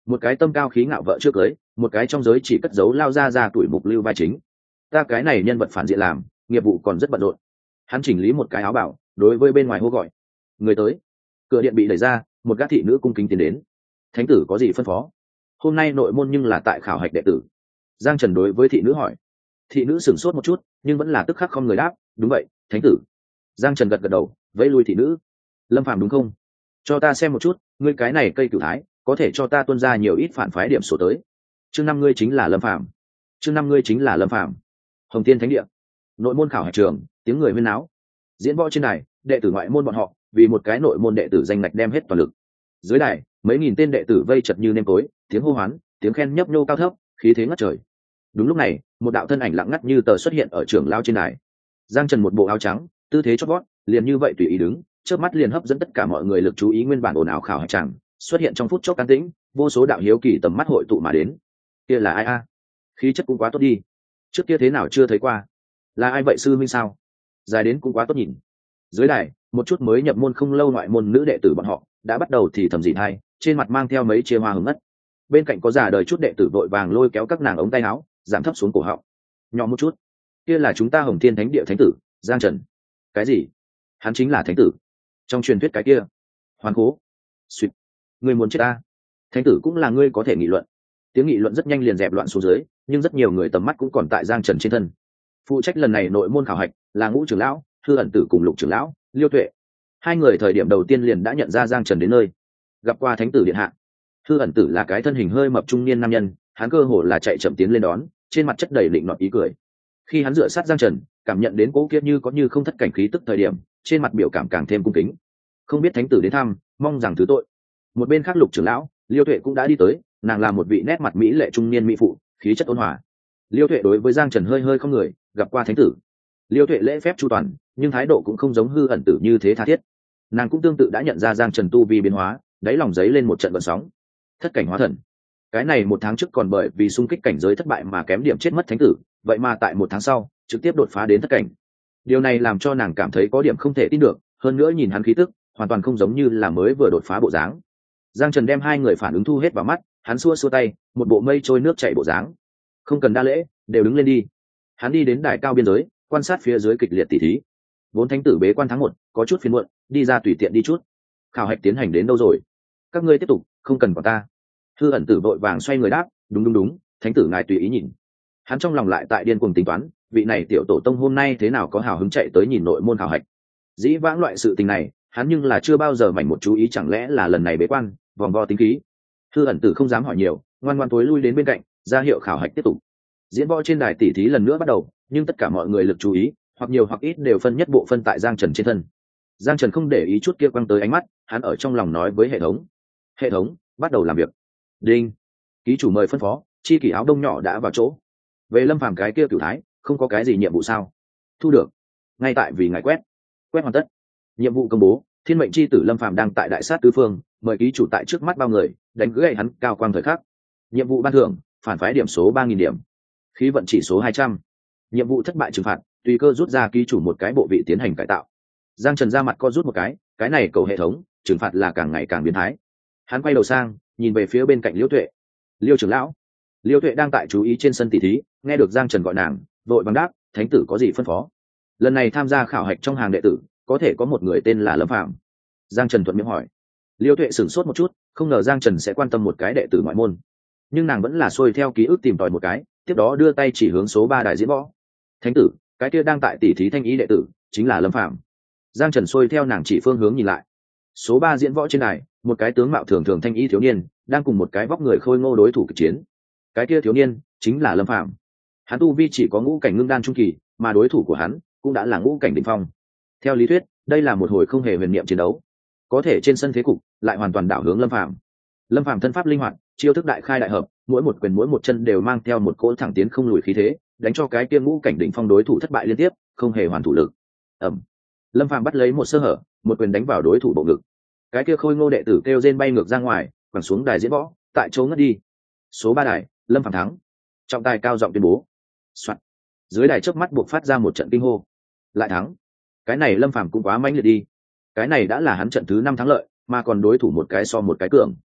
một cái tâm cao khí ngạo vợ chưa cưới, một cái trong giới chỉ cất giấu lao ra tuổi mục lưu vai chính. Ta cái này nhân vật phản diện làm, nghiệp vụ còn rất bận rộn. Hắn chỉnh lý một cái áo bảo, đối với bên ngoài hô gọi. Người tới. Cửa điện bị đẩy ra, một gã thị nữ cung kính tiến đến. Thánh tử có gì phân phó? Hôm nay nội môn nhưng là tại khảo hạch đệ tử. Giang Trần đối với thị nữ hỏi. Thị nữ sửng sốt một chút, nhưng vẫn là tức khắc không người đáp. Đúng vậy, thánh tử. Giang Trần gật gật đầu, vẫy lui thị nữ. Lâm Phàm đúng không? Cho ta xem một chút, ngươi cái này cây cửu thái, có thể cho ta tuân ra nhiều ít phản phái điểm số tới. Chương 5 ngươi chính là Lâm Phàm. Chương 5 ngươi chính là Lâm Phàm. Hồng Tiên Thánh Địa. Nội môn khảo hạch trường, tiếng người huyên náo. Diễn võ trên đài, đệ tử ngoại môn bọn họ, vì một cái nội môn đệ tử danh ngạch đem hết toàn lực. Dưới đài, mấy nghìn tên đệ tử vây chật như nêm tối, tiếng hô hoán, tiếng khen nhấp nhô cao thấp, khí thế ngất trời. Đúng lúc này, một đạo thân ảnh lặng ngắt như tờ xuất hiện ở trưởng lao trên đài. Giang Trần một bộ áo trắng, tư thế chót vót, liền như vậy tùy ý đứng, chớp mắt liền hấp dẫn tất cả mọi người lực chú ý. Nguyên bản ồn ào khảo hạch chẳng xuất hiện trong phút chốc an tĩnh, vô số đạo hiếu kỳ tầm mắt hội tụ mà đến. Kia là ai a? Khí chất cũng quá tốt đi, trước kia thế nào chưa thấy qua. Là ai vậy sư minh sao? Dài đến cũng quá tốt nhìn. Dưới đài, một chút mới nhập môn không lâu ngoại môn nữ đệ tử bọn họ đã bắt đầu thì thầm dị thai, trên mặt mang theo mấy chia hoa hứng ngất. Bên cạnh có già đời chút đệ tử vội vàng lôi kéo các nàng ống tay áo, giảm thấp xuống cổ họng. Nhỏ một chút. Kia là chúng ta Hồng Thiên Thánh Địa thánh tử Giang Trần. Cái gì? Hắn chính là thánh tử trong truyền thuyết cái kia? Hoàn cố. Suýt. Ngươi muốn chết ta? Thánh tử cũng là ngươi có thể nghị luận. Tiếng nghị luận rất nhanh liền dẹp loạn xuống dưới, nhưng rất nhiều người tầm mắt cũng còn tại Giang Trần trên thân. Phụ trách lần này nội môn khảo hạch là Ngũ trưởng lão, Hư Ẩn Tử cùng Lục trưởng lão Liêu Tuệ. Hai người thời điểm đầu tiên liền đã nhận ra Giang Trần đến nơi. Gặp qua thánh tử điện hạ. Hư Ẩn Tử là cái thân hình hơi mập trung niên nam nhân, hắn cơ hồ là chạy chậm tiến lên đón, trên mặt chất đầy định nọt ý cười. Khi hắn dựa sát Giang Trần, cảm nhận đến cố kiếp như có như không thất cảnh khí tức thời điểm, trên mặt biểu cảm càng thêm cung kính. Không biết thánh tử đến thăm, mong rằng thứ tội. Một bên khác Lục trưởng lão Liêu Tuệ cũng đã đi tới, nàng là một vị nét mặt mỹ lệ trung niên mỹ phụ, khí chất ôn hòa. Liêu Tuệ đối với Giang Trần hơi hơi không người, gặp qua thánh tử. Liêu Tuệ lễ phép chu toàn, nhưng thái độ cũng không giống Hư Ẩn Tử như thế tha thiết. Nàng cũng tương tự đã nhận ra Giang Trần tu vi biến hóa, đáy lòng giấy lên một trận gợn sóng. Thất cảnh hóa thần. Cái này một tháng trước còn bởi vì xung kích cảnh giới thất bại mà kém điểm chết mất thánh tử, vậy mà tại một tháng sau trực tiếp đột phá đến thất cảnh. Điều này làm cho nàng cảm thấy có điểm không thể tin được, hơn nữa nhìn hắn khí tức hoàn toàn không giống như là mới vừa đột phá bộ dáng. Giang Trần đem hai người phản ứng thu hết vào mắt, hắn xua xua tay, một bộ mây trôi nước chảy bộ dáng. Không cần đa lễ, đều đứng lên đi. Hắn đi đến đài cao biên giới, quan sát phía dưới kịch liệt tỉ thí. Vốn thánh tử bế quan tháng 1, có chút phiền muộn, đi ra tùy tiện đi chút. Khảo hạch tiến hành đến đâu rồi? Các ngươi tiếp tục, không cần quản ta. Hư Ẩn Tử vội vàng xoay người đáp, đúng, thánh tử ngài tùy ý nhìn. Hắn trong lòng lại tại điên cuồng tính toán, vị này tiểu tổ tông hôm nay thế nào có hào hứng chạy tới nhìn nội môn khảo hạch. Dĩ vãng loại sự tình này, hắn nhưng là chưa bao giờ mảnh một chú ý, chẳng lẽ là lần này bế quan, vòng vo tính khí. Hư Ẩn Tử không dám hỏi nhiều, ngoan ngoãn tối lui đến bên cạnh, ra hiệu khảo hạch tiếp tục. Diễn võ trên đài tỉ thí lần nữa bắt đầu, nhưng tất cả mọi người lực chú ý, hoặc nhiều hoặc ít đều phân nhất bộ phân tại Giang Trần trên thân. Giang Trần không để ý chút kia quăng tới ánh mắt, hắn ở trong lòng nói với hệ thống. Hệ thống, bắt đầu làm việc. Đinh. Ký chủ mời phân phó, chi kỷ áo đông nhỏ đã vào chỗ. Về Lâm Phàm cái kia cửu thái, không có cái gì nhiệm vụ sao? Thu được. Ngay tại vì ngài quét hoàn tất. Nhiệm vụ công bố, thiên mệnh chi tử Lâm Phàm đang tại đại sát tứ phương, mời ký chủ tại trước mắt bao người, đánh gãy hắn cao quang thời khắc. Nhiệm vụ ban thưởng, phản phái điểm số 3000 điểm. Khí vận chỉ số 200. Nhiệm vụ thất bại trừng phạt, tùy cơ rút ra ký chủ một cái bộ vị tiến hành cải tạo. Giang Trần ra mặt co rút một cái này cầu hệ thống, trừng phạt là càng ngày càng biến thái. Hắn quay đầu sang, nhìn về phía bên cạnh Liêu Tuệ. Liêu trưởng lão. Liêu Tuệ đang tại chú ý trên sân tỷ thí, nghe được Giang Trần gọi nàng, vội vàng đáp, thánh tử có gì phân phó? Lần này tham gia khảo hạch trong hàng đệ tử, có thể có một người tên là Lâm Phàm. Giang Trần thuận miệng hỏi. Liêu Tuệ sửng sốt một chút, không ngờ Giang Trần sẽ quan tâm một cái đệ tử ngoại môn, nhưng nàng vẫn là xuôi theo ký ức tìm tòi một cái, tiếp đó đưa tay chỉ hướng số 3 đại diễn võ. Thánh tử, cái kia đang tại tỷ thí thanh ý đệ tử chính là Lâm Phàm. Giang Trần xuôi theo nàng chỉ phương hướng nhìn lại. Số 3 diễn võ trên đài, một cái tướng mạo thường thường thanh ý thiếu niên đang cùng một cái vóc người khôi ngô đối thủ kịch chiến. Cái kia thiếu niên chính là Lâm Phàm. Hắn tu vi chỉ có ngũ cảnh ngưng đan trung kỳ, mà đối thủ của hắn cũng đã là ngũ cảnh đỉnh phong. Theo lý thuyết, đây là một hồi không hề huyền niệm chiến đấu, có thể trên sân thế cục lại hoàn toàn đảo hướng Lâm Phàm. Lâm Phàm thân pháp linh hoạt, chiêu thức đại khai đại hợp, mỗi một quyền mỗi một chân đều mang theo một cỗ thẳng tiến không lùi khí thế, đánh cho cái kia ngũ cảnh đỉnh phong đối thủ thất bại liên tiếp, không hề hoàn thủ lực. Ầm. Lâm Phàm bắt lấy một sơ hở, một quyền đánh vào đối thủ bộ ngực. Cái kia khôi ngô đệ tử kêu rên bay ngược ra ngoài, quẳng xuống đài diễn võ, tại chỗ ngất đi. Số 3 đài, Lâm Phàm thắng. Trọng tài cao giọng tuyên bố. Soạn. Dưới đài chớp mắt buộc phát ra một trận kinh hô. Lại thắng. Cái này Lâm Phàm cũng quá mãnh liệt đi. Cái này đã là hắn trận thứ 5 thắng lợi, mà còn đối thủ một cái so một cái cường.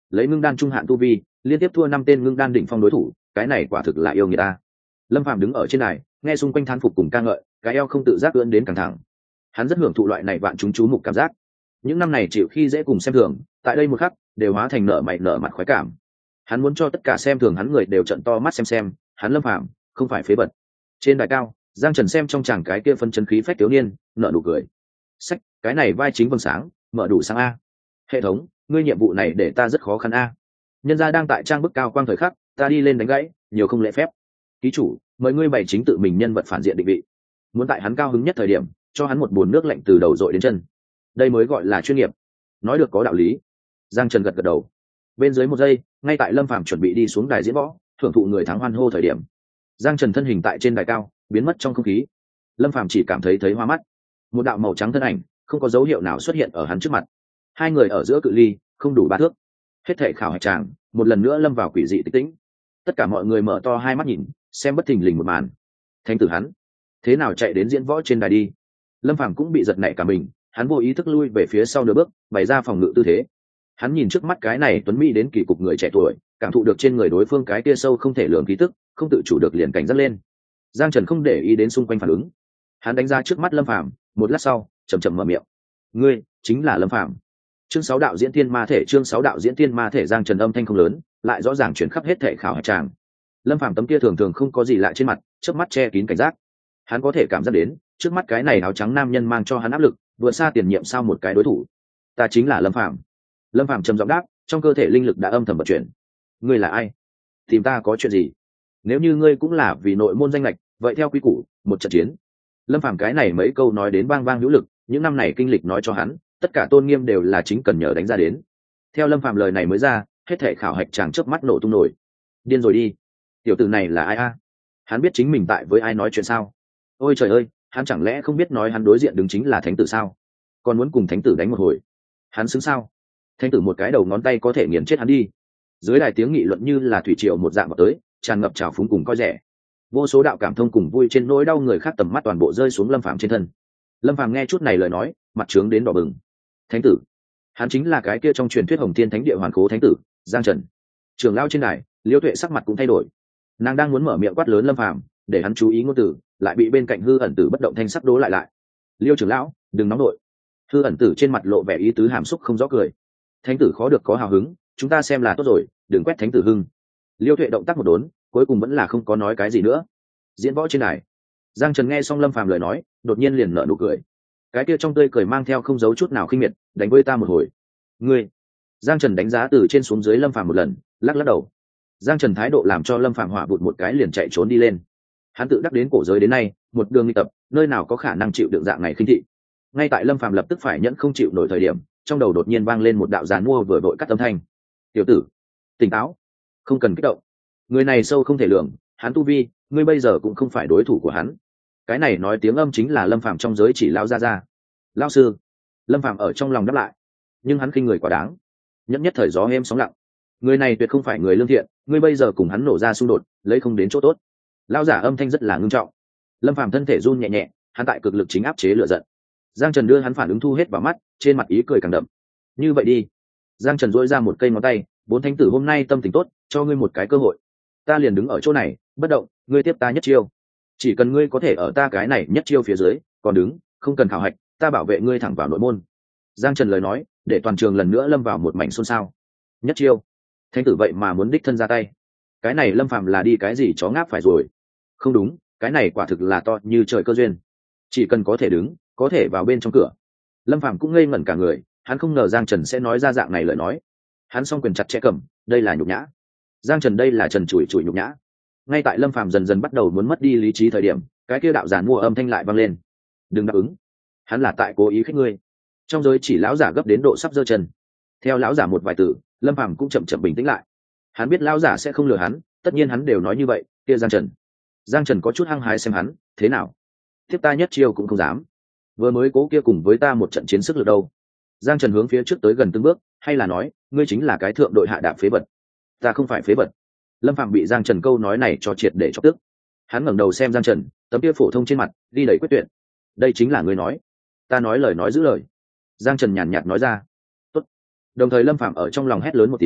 lấy ngưng đan trung hạn tu vi liên tiếp thua 5 tên ngưng đan đỉnh phong đối thủ, cái này quả thực là yêu người ta. Lâm Phàm đứng ở trên này nghe xung quanh thán phục cùng ca ngợi, cái eo không tự giác ưỡn đến căng thẳng. Hắn rất hưởng thụ loại này vạn chúng chú mục cảm giác. Những năm này chịu khi dễ cùng xem thường, tại đây một khắc đều hóa thành nợ mày nợ mặt khoái cảm. Hắn muốn cho tất cả xem thường hắn người đều trợn to mắt xem, hắn Lâm Phàm không phải phế vật. Trên đài cao, Giang Trần xem trong chàng cái kia phân chân khí phách thiếu niên, nở nụ cười. Sách, cái này vai chính vầng sáng, mở đủ sáng a. Hệ thống, ngươi nhiệm vụ này để ta rất khó khăn a. Nhân gia đang tại trang bức cao quang thời khắc, ta đi lên đánh gãy, nhiều không lễ phép. Ký chủ, mời ngươi bày chính tự mình nhân vật phản diện định vị. Muốn tại hắn cao hứng nhất thời điểm, cho hắn một bồn nước lạnh từ đầu dội đến chân. Đây mới gọi là chuyên nghiệp. Nói được có đạo lý. Giang Trần gật gật đầu. Bên dưới một giây, ngay tại Lâm Phàm chuẩn bị đi xuống đài diễn võ, thưởng thụ người thắng hoan hô thời điểm, Giang Trần thân hình tại trên đài cao biến mất trong không khí. Lâm Phàm chỉ cảm thấy hoa mắt. Một đạo màu trắng thân ảnh không có dấu hiệu nào xuất hiện ở hắn trước mặt. Hai người ở giữa cự ly không đủ 3 thước. Hết thảy khảo hạch tràng một lần nữa lâm vào quỷ dị tĩnh tĩnh. Tất cả mọi người mở to hai mắt nhìn, xem bất thình lình một màn. Thánh tử hắn thế nào chạy đến diễn võ trên đài đi? Lâm Phàm cũng bị giật nảy cả mình, hắn vô ý thức lui về phía sau nửa bước, bày ra phòng ngự tư thế. Hắn nhìn trước mắt cái này tuấn mỹ đến kỳ cục người trẻ tuổi, cảm thụ được trên người đối phương cái kia sâu không thể lường khí tức, không tự chủ được liền cảnh giác lên. Giang Trần không để ý đến xung quanh phản ứng, hắn đánh ra trước mắt Lâm Phàm, một lát sau chậm chậm mở miệng: ngươi chính là Lâm Phàm. Chương 6 đạo diễn tiên ma thể, chương 6 đạo diễn tiên ma thể. Giang Trần âm thanh không lớn, lại rõ ràng chuyển khắp hết thể khảo hạch tràng. Lâm Phàm tấm kia thường thường không có gì lạ trên mặt, chớp mắt che kín cảnh giác. Hắn có thể cảm giác đến, trước mắt cái này áo trắng nam nhân mang cho hắn áp lực, vượt xa tiền nhiệm sao một cái đối thủ. Ta chính là Lâm Phàm. Lâm Phàm trầm giọng đáp, trong cơ thể linh lực đã âm thầm vận chuyển. Ngươi là ai? Tìm ta có chuyện gì? Nếu như ngươi cũng là vì nội môn danh lệch, vậy theo quy củ, một trận chiến. Lâm Phàm cái này mấy câu nói đến bang bang hữu lực, những năm này kinh lịch nói cho hắn, tất cả tôn nghiêm đều là chính cần nhờ đánh ra đến. Theo Lâm Phàm lời này mới ra, hết thể khảo hạch chàng chớp mắt nổ tung nổi. Điên rồi đi, tiểu tử này là ai a? Hắn biết chính mình tại với ai nói chuyện sao? Ôi trời ơi, hắn chẳng lẽ không biết nói hắn đối diện đứng chính là thánh tử sao? Còn muốn cùng thánh tử đánh một hồi? Hắn xứng sao? Thánh tử một cái đầu ngón tay có thể nghiền chết hắn đi. Dưới đài tiếng nghị luận như là thủy triều một dạng vào tới, tràn ngập trào phúng cùng coi rẻ. Vô số đạo cảm thông cùng vui trên nỗi đau người khác tầm mắt toàn bộ rơi xuống Lâm Phàm trên thân. Lâm Phàm nghe chút này lời nói, mặt trướng đến đỏ bừng. Thánh tử, hắn chính là cái kia trong truyền thuyết Hồng Thiên Thánh Địa Hoàn Khố Thánh tử Giang Trần. Trường lao trên đài, Liễu Tuệ sắc mặt cũng thay đổi. Nàng đang muốn mở miệng quát lớn Lâm Phàm để hắn chú ý ngôn từ, lại bị bên cạnh Hư Ẩn Tử bất động thanh sắc đố lại. Liêu trưởng lão, đừng nóng nội. Hư Ẩn Tử trên mặt lộ vẻ ý tứ hàm xúc không rõ cười. Thánh tử khó được có hào hứng, chúng ta xem là tốt rồi, đừng quét thánh tử hưng. Liêu Tuệ động tác một đốn, cuối cùng vẫn là không có nói cái gì nữa. Diễn võ trên đài, Giang Trần nghe xong Lâm Phàm lời nói, đột nhiên liền nở nụ cười. Cái kia trong tươi cười mang theo không giấu chút nào khinh miệt, đánh với ta một hồi. Ngươi. Giang Trần đánh giá từ trên xuống dưới Lâm Phàm một lần, lắc lắc đầu. Giang Trần thái độ làm cho Lâm Phàm hỏa vụt một cái liền chạy trốn đi lên. Hắn tự đắc đến cổ giới đến nay, một đường đi tập, nơi nào có khả năng chịu đựng dạng này khinh thị. Ngay tại Lâm Phàm lập tức phải nhẫn không chịu nổi thời điểm, trong đầu đột nhiên vang lên một đạo giàn mua vừa vội cắt âm thanh. Tiểu tử, tỉnh táo, không cần kích động. Người này sâu không thể lường, hắn tu vi, ngươi bây giờ cũng không phải đối thủ của hắn. Cái này nói tiếng âm chính là Lâm Phàm trong giới chỉ lao ra. Lao sư. Lâm Phàm ở trong lòng đáp lại, nhưng hắn khinh người quá đáng. Nhất thời gió êm sóng lặng. Người này tuyệt không phải người lương thiện, ngươi bây giờ cùng hắn nổ ra xung đột, lấy không đến chỗ tốt. Lao giả âm thanh rất là ngưng trọng. Lâm Phàm thân thể run nhẹ nhẹ, hắn tại cực lực chính áp chế lửa giận. Giang Trần đưa hắn phản ứng thu hết vào mắt, trên mặt ý cười càng đậm. Như vậy đi. Giang Trần dỗi ra một cây ngón tay, 4 thánh tử hôm nay tâm tình tốt, cho ngươi một cái cơ hội. Ta liền đứng ở chỗ này, bất động, ngươi tiếp ta nhất chiêu. Chỉ cần ngươi có thể ở ta cái này nhất chiêu phía dưới, còn đứng, không cần khảo hạch, ta bảo vệ ngươi thẳng vào nội môn. Giang Trần lời nói, để toàn trường lần nữa lâm vào một mảnh xôn xao. Nhất chiêu, thánh tử vậy mà muốn đích thân ra tay. Cái này Lâm Phàm là đi cái gì chó ngáp phải rồi. Không đúng, cái này quả thực là to như trời cơ duyên. Chỉ cần có thể đứng, có thể vào bên trong cửa. Lâm Phàm cũng ngây ngẩn cả người, hắn không ngờ Giang Trần sẽ nói ra dạng này lời nói. Hắn song quyền chặt chẽ cầm, đây là nhục nhã. Giang Trần đây là trần chủi nhục nhã. Ngay tại Lâm Phàm dần dần bắt đầu muốn mất đi lý trí thời điểm, cái kia đạo giản mua âm thanh lại vang lên. Đừng đáp ứng, hắn là tại cố ý khích ngươi. Trong giới chỉ lão giả gấp đến độ sắp giơ chân. Theo lão giả một vài từ, Lâm Phàm cũng chậm chậm bình tĩnh lại. Hắn biết lão giả sẽ không lừa hắn, tất nhiên hắn đều nói như vậy, kia Giang Trần có chút hăng hái xem hắn, thế nào? Tiếp ta nhất chiêu cũng không dám. Vừa mới cố kia cùng với ta một trận chiến sức lực đâu. Giang Trần hướng phía trước tới gần từng bước, hay là nói, ngươi chính là cái thượng đội hạ đạp phế vật. Ta không phải phế vật. Lâm Phạm bị Giang Trần câu nói này cho triệt để chọc tức. Hắn ngẩng đầu xem Giang Trần, tấm kia phổ thông trên mặt ghi đầy quyết tuyệt. Đây chính là ngươi nói. Ta nói lời nói giữ lời. Giang Trần nhàn nhạt nói ra. Tốt. Đồng thời Lâm Phạm ở trong lòng hét lớn một tiếng,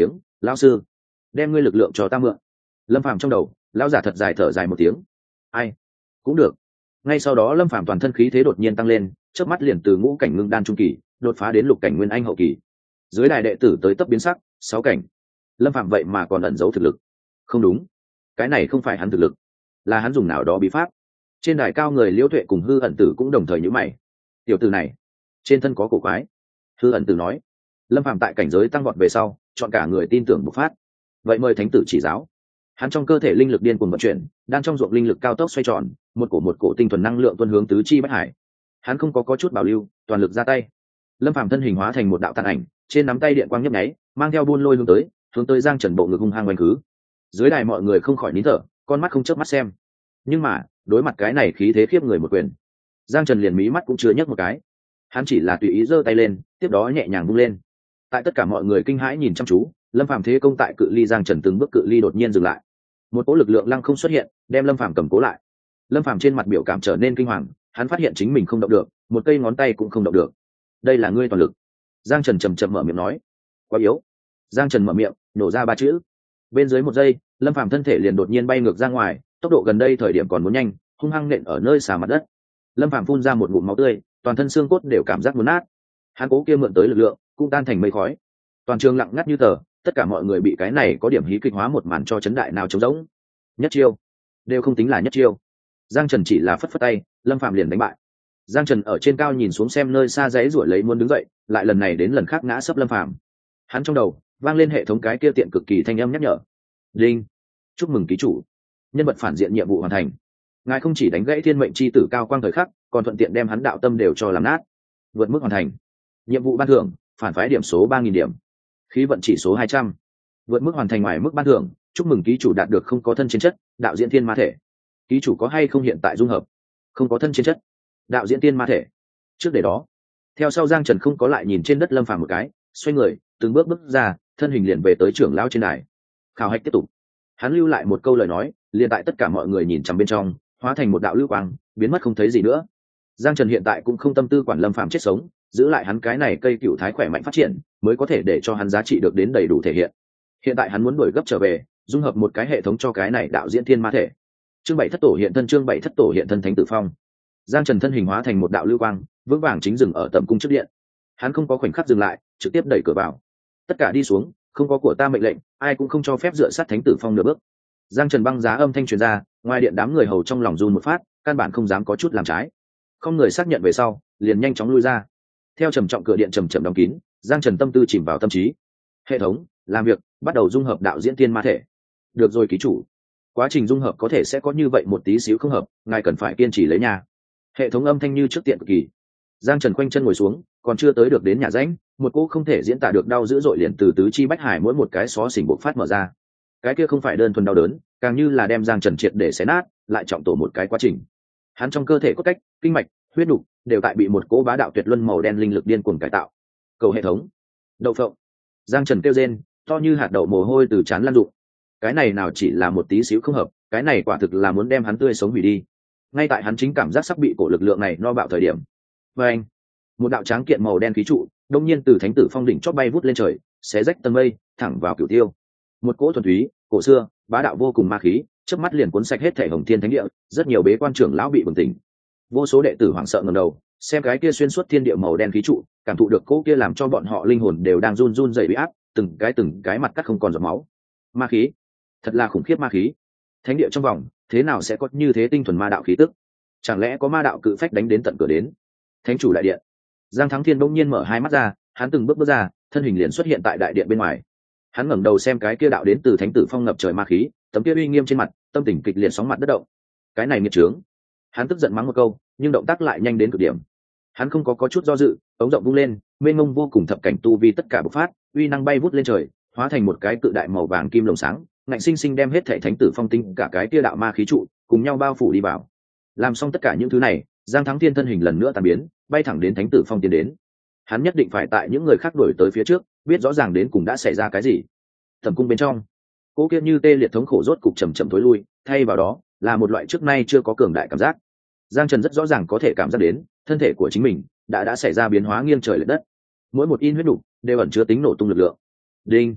Lão sư, đem ngươi lực lượng cho ta mượn. Lâm Phàm trong đầu lão giả thật dài thở dài một tiếng. Ai? Cũng được. Ngay sau đó Lâm Phàm toàn thân khí thế đột nhiên tăng lên, chớp mắt liền từ ngũ cảnh ngưng đan trung kỳ đột phá đến lục cảnh nguyên anh hậu kỳ. Dưới đài đệ tử tới tấp biến sắc, 6 cảnh. Lâm Phàm vậy mà còn ẩn giấu thực lực. Không đúng, cái này không phải hắn thực lực, là hắn dùng nào đó bí pháp. Trên đài cao người Liễu Tuệ cùng Hư ẩn tử cũng đồng thời nhíu mày. Tiểu tử này trên thân có cổ quái. Hư ẩn tử nói. Lâm Phàm tại cảnh giới tăng vọt về sau chọn cả người tin tưởng bộc phát. Vậy mời thánh tử chỉ giáo. Hắn trong cơ thể linh lực điên cuồng vận chuyển, đang trong ruộng linh lực cao tốc xoay tròn, một cổ tinh thuần năng lượng tuôn hướng tứ chi bách hải. Hắn không có chút bảo lưu, toàn lực ra tay. Lâm Phàm thân hình hóa thành một đạo tàn ảnh, trên nắm tay điện quang nhấp nháy, mang theo buôn lôi hướng tới Giang Trần bộ ngực hung hăng quanh khứ. Dưới đài mọi người không khỏi nín thở, con mắt không chớp mắt xem. Nhưng mà đối mặt cái này khí thế khiếp người một quyền, Giang Trần liền mí mắt cũng chưa nhấc một cái. Hắn chỉ là tùy ý giơ tay lên, tiếp đó nhẹ nhàng vung lên. Tại tất cả mọi người kinh hãi nhìn chăm chú, Lâm Phàm thế công tại cự ly Giang Trần từng bước cự ly đột nhiên dừng lại. Một cỗ lực lượng lăng không xuất hiện, đem Lâm Phàm cầm cố lại. Lâm Phàm trên mặt biểu cảm trở nên kinh hoàng, hắn phát hiện chính mình không động được, một cây ngón tay cũng không động được. Đây là ngươi toàn lực. Giang Trần chậm chậm mở miệng nói. Quá yếu. Giang Trần mở miệng nổ ra 3 chữ. Bên dưới một giây, Lâm Phàm thân thể liền đột nhiên bay ngược ra ngoài, tốc độ gần đây thời điểm còn muốn nhanh, hung hăng nện ở nơi xà mặt đất. Lâm Phàm phun ra một ngụm máu tươi, toàn thân xương cốt đều cảm giác muốn nát. Hắn cố kia mượn tới lực lượng cũng tan thành mây khói. Toàn trường lặng ngắt như tờ, tất cả mọi người bị cái này có điểm hí kịch hóa một màn cho chấn đại nào trống rỗng. Nhất chiêu đều không tính là nhất chiêu. Giang Trần chỉ là phất phất tay, Lâm Phàm liền đánh bại. Giang Trần ở trên cao nhìn xuống xem nơi xa giấy ruổi lấy muốn đứng dậy, lại lần này đến lần khác ngã sấp Lâm Phàm. Hắn trong đầu vang lên hệ thống cái kia tiện cực kỳ thanh âm nhắc nhở. Đinh, chúc mừng ký chủ, nhân vật phản diện nhiệm vụ hoàn thành. Ngài không chỉ đánh gãy thiên mệnh chi tử cao quang thời khắc, còn thuận tiện đem hắn đạo tâm đều cho làm nát. Vượt mức hoàn thành. Nhiệm vụ ban thưởng, phản phái điểm số 3000 điểm. Khí vận chỉ số 200. Vượt mức hoàn thành ngoài mức ban thưởng, chúc mừng ký chủ đạt được không có thân trên chất, đạo diễn thiên ma thể. Ký chủ có hay không hiện tại dung hợp? Không có thân trên chất, đạo diễn tiên ma thể. Trước để đó, theo sau Giang Trần không có lại nhìn trên đất Lâm Phàm một cái, xoay người từng bước ra, thân hình liền về tới trưởng lão trên đài. Khảo hạch tiếp tục. Hắn lưu lại một câu lời nói, liền tại tất cả mọi người nhìn chằm bên trong, hóa thành một đạo lưu quang, biến mất không thấy gì nữa. Giang Trần hiện tại cũng không tâm tư quản Lâm Phàm chết sống, giữ lại hắn cái này cây cựu thái khỏe mạnh phát triển, mới có thể để cho hắn giá trị được đến đầy đủ thể hiện. Hiện tại hắn muốn đuổi gấp trở về, dung hợp một cái hệ thống cho cái này đạo diễn thiên ma thể. Chương 7 thất tổ hiện thân, chương 7 thất tổ hiện thân thánh tử phong. Giang Trần thân hình hóa thành một đạo lưu quang, vững vàng chính dừng ở tầm cung trước điện. Hắn không có khoảnh khắc dừng lại, trực tiếp đẩy cửa vào. Tất cả đi xuống, không có của ta mệnh lệnh, ai cũng không cho phép dựa sát thánh tử phong nửa bước. Giang Trần băng giá âm thanh truyền ra, ngoài điện đám người hầu trong lòng run một phát, căn bản không dám có chút làm trái. Không người xác nhận về sau, liền nhanh chóng lui ra. Theo trầm trọng cửa điện trầm trầm đóng kín, Giang Trần tâm tư chìm vào tâm trí. Hệ thống làm việc, bắt đầu dung hợp đạo diễn tiên ma thể. Được rồi ký chủ, quá trình dung hợp có thể sẽ có như vậy một tí xíu không hợp, ngài cần phải kiên trì lấy nhà. Hệ thống âm thanh như trước tiện cực kỳ. Giang Trần khoanh chân ngồi xuống, còn chưa tới được đến nhà rãnh, một cỗ không thể diễn tả được đau dữ dội liền từ tứ chi bách hải mỗi một cái xó xỉnh bộc phát mở ra. Cái kia không phải đơn thuần đau đớn, càng như là đem Giang Trần triệt để xé nát, lại trọng tổ một cái quá trình. Hắn trong cơ thể cốt cách, kinh mạch, huyết nục đều tại bị một cỗ bá đạo tuyệt luân màu đen linh lực điên cuồng cải tạo. Cầu hệ thống, đậu phộng. Giang Trần kêu rên, to như hạt đậu mồ hôi từ trán lan rụng. Cái này nào chỉ là một tí xíu không hợp, cái này quả thực là muốn đem hắn tươi sống hủy đi. Ngay tại hắn chính cảm giác sắp bị cổ lực lượng này no bạo thời điểm, và anh, một đạo tráng kiện màu đen khí trụ đông nhiên từ thánh tử phong đỉnh chót bay vút lên trời, xé rách tầng mây, thẳng vào cửu tiêu. Một cỗ thuần túy, cổ xưa, bá đạo vô cùng ma khí, chớp mắt liền cuốn sạch hết thể Hồng Thiên Thánh Địa, rất nhiều bế quan trưởng lão bị bừng tỉnh. Vô số đệ tử hoảng sợ ngẩng đầu, xem cái kia xuyên suốt thiên địa màu đen khí trụ, cảm thụ được cỗ kia làm cho bọn họ linh hồn đều đang run run rẩy bị áp, từng cái mặt cắt không còn giọt máu. Ma khí, thật là khủng khiếp ma khí. Thánh địa trong vòng, thế nào sẽ có như thế tinh thuần ma đạo khí tức? Chẳng lẽ có ma đạo cự phách đánh đến tận cửa đến? Thánh chủ đại điện. Giang Thắng Thiên bỗng nhiên mở hai mắt ra, hắn từng bước ra, thân hình liền xuất hiện tại đại điện bên ngoài. Hắn ngẩng đầu xem cái kia đạo đến từ thánh tử phong ngập trời ma khí, tấm kia uy nghiêm trên mặt, tâm tình kịch liệt sóng mặt đất động. Cái này nghiệt trướng. Hắn tức giận mắng một câu, nhưng động tác lại nhanh đến cực điểm. Hắn không có chút do dự, ống rộng vung lên, mênh mông vô cùng thập cảnh tu vi tất cả bộc phát, uy năng bay vút lên trời, hóa thành một cái cự đại màu vàng kim lồng sáng, ngạnh sinh sinh đem hết thảy thánh tử phong tinh cả cái kia đạo ma khí trụ cùng nhau bao phủ đi vào. Làm xong tất cả những thứ này, Giang Thắng Thiên thân hình lần nữa tan biến, bay thẳng đến thánh tử phong tiến đến. Hắn nhất định phải tại những người khác đuổi tới phía trước, biết rõ ràng đến cùng đã xảy ra cái gì. Thẩm cung bên trong, cố kia như tê liệt thống khổ rốt cục chậm chậm thối lui, thay vào đó là một loại trước nay chưa có cường đại cảm giác. Giang Trần rất rõ ràng có thể cảm giác đến, thân thể của chính mình đã xảy ra biến hóa nghiêng trời lệch đất. Mỗi một in huyết nục đều ẩn chứa tính nổ tung lực lượng. Đinh,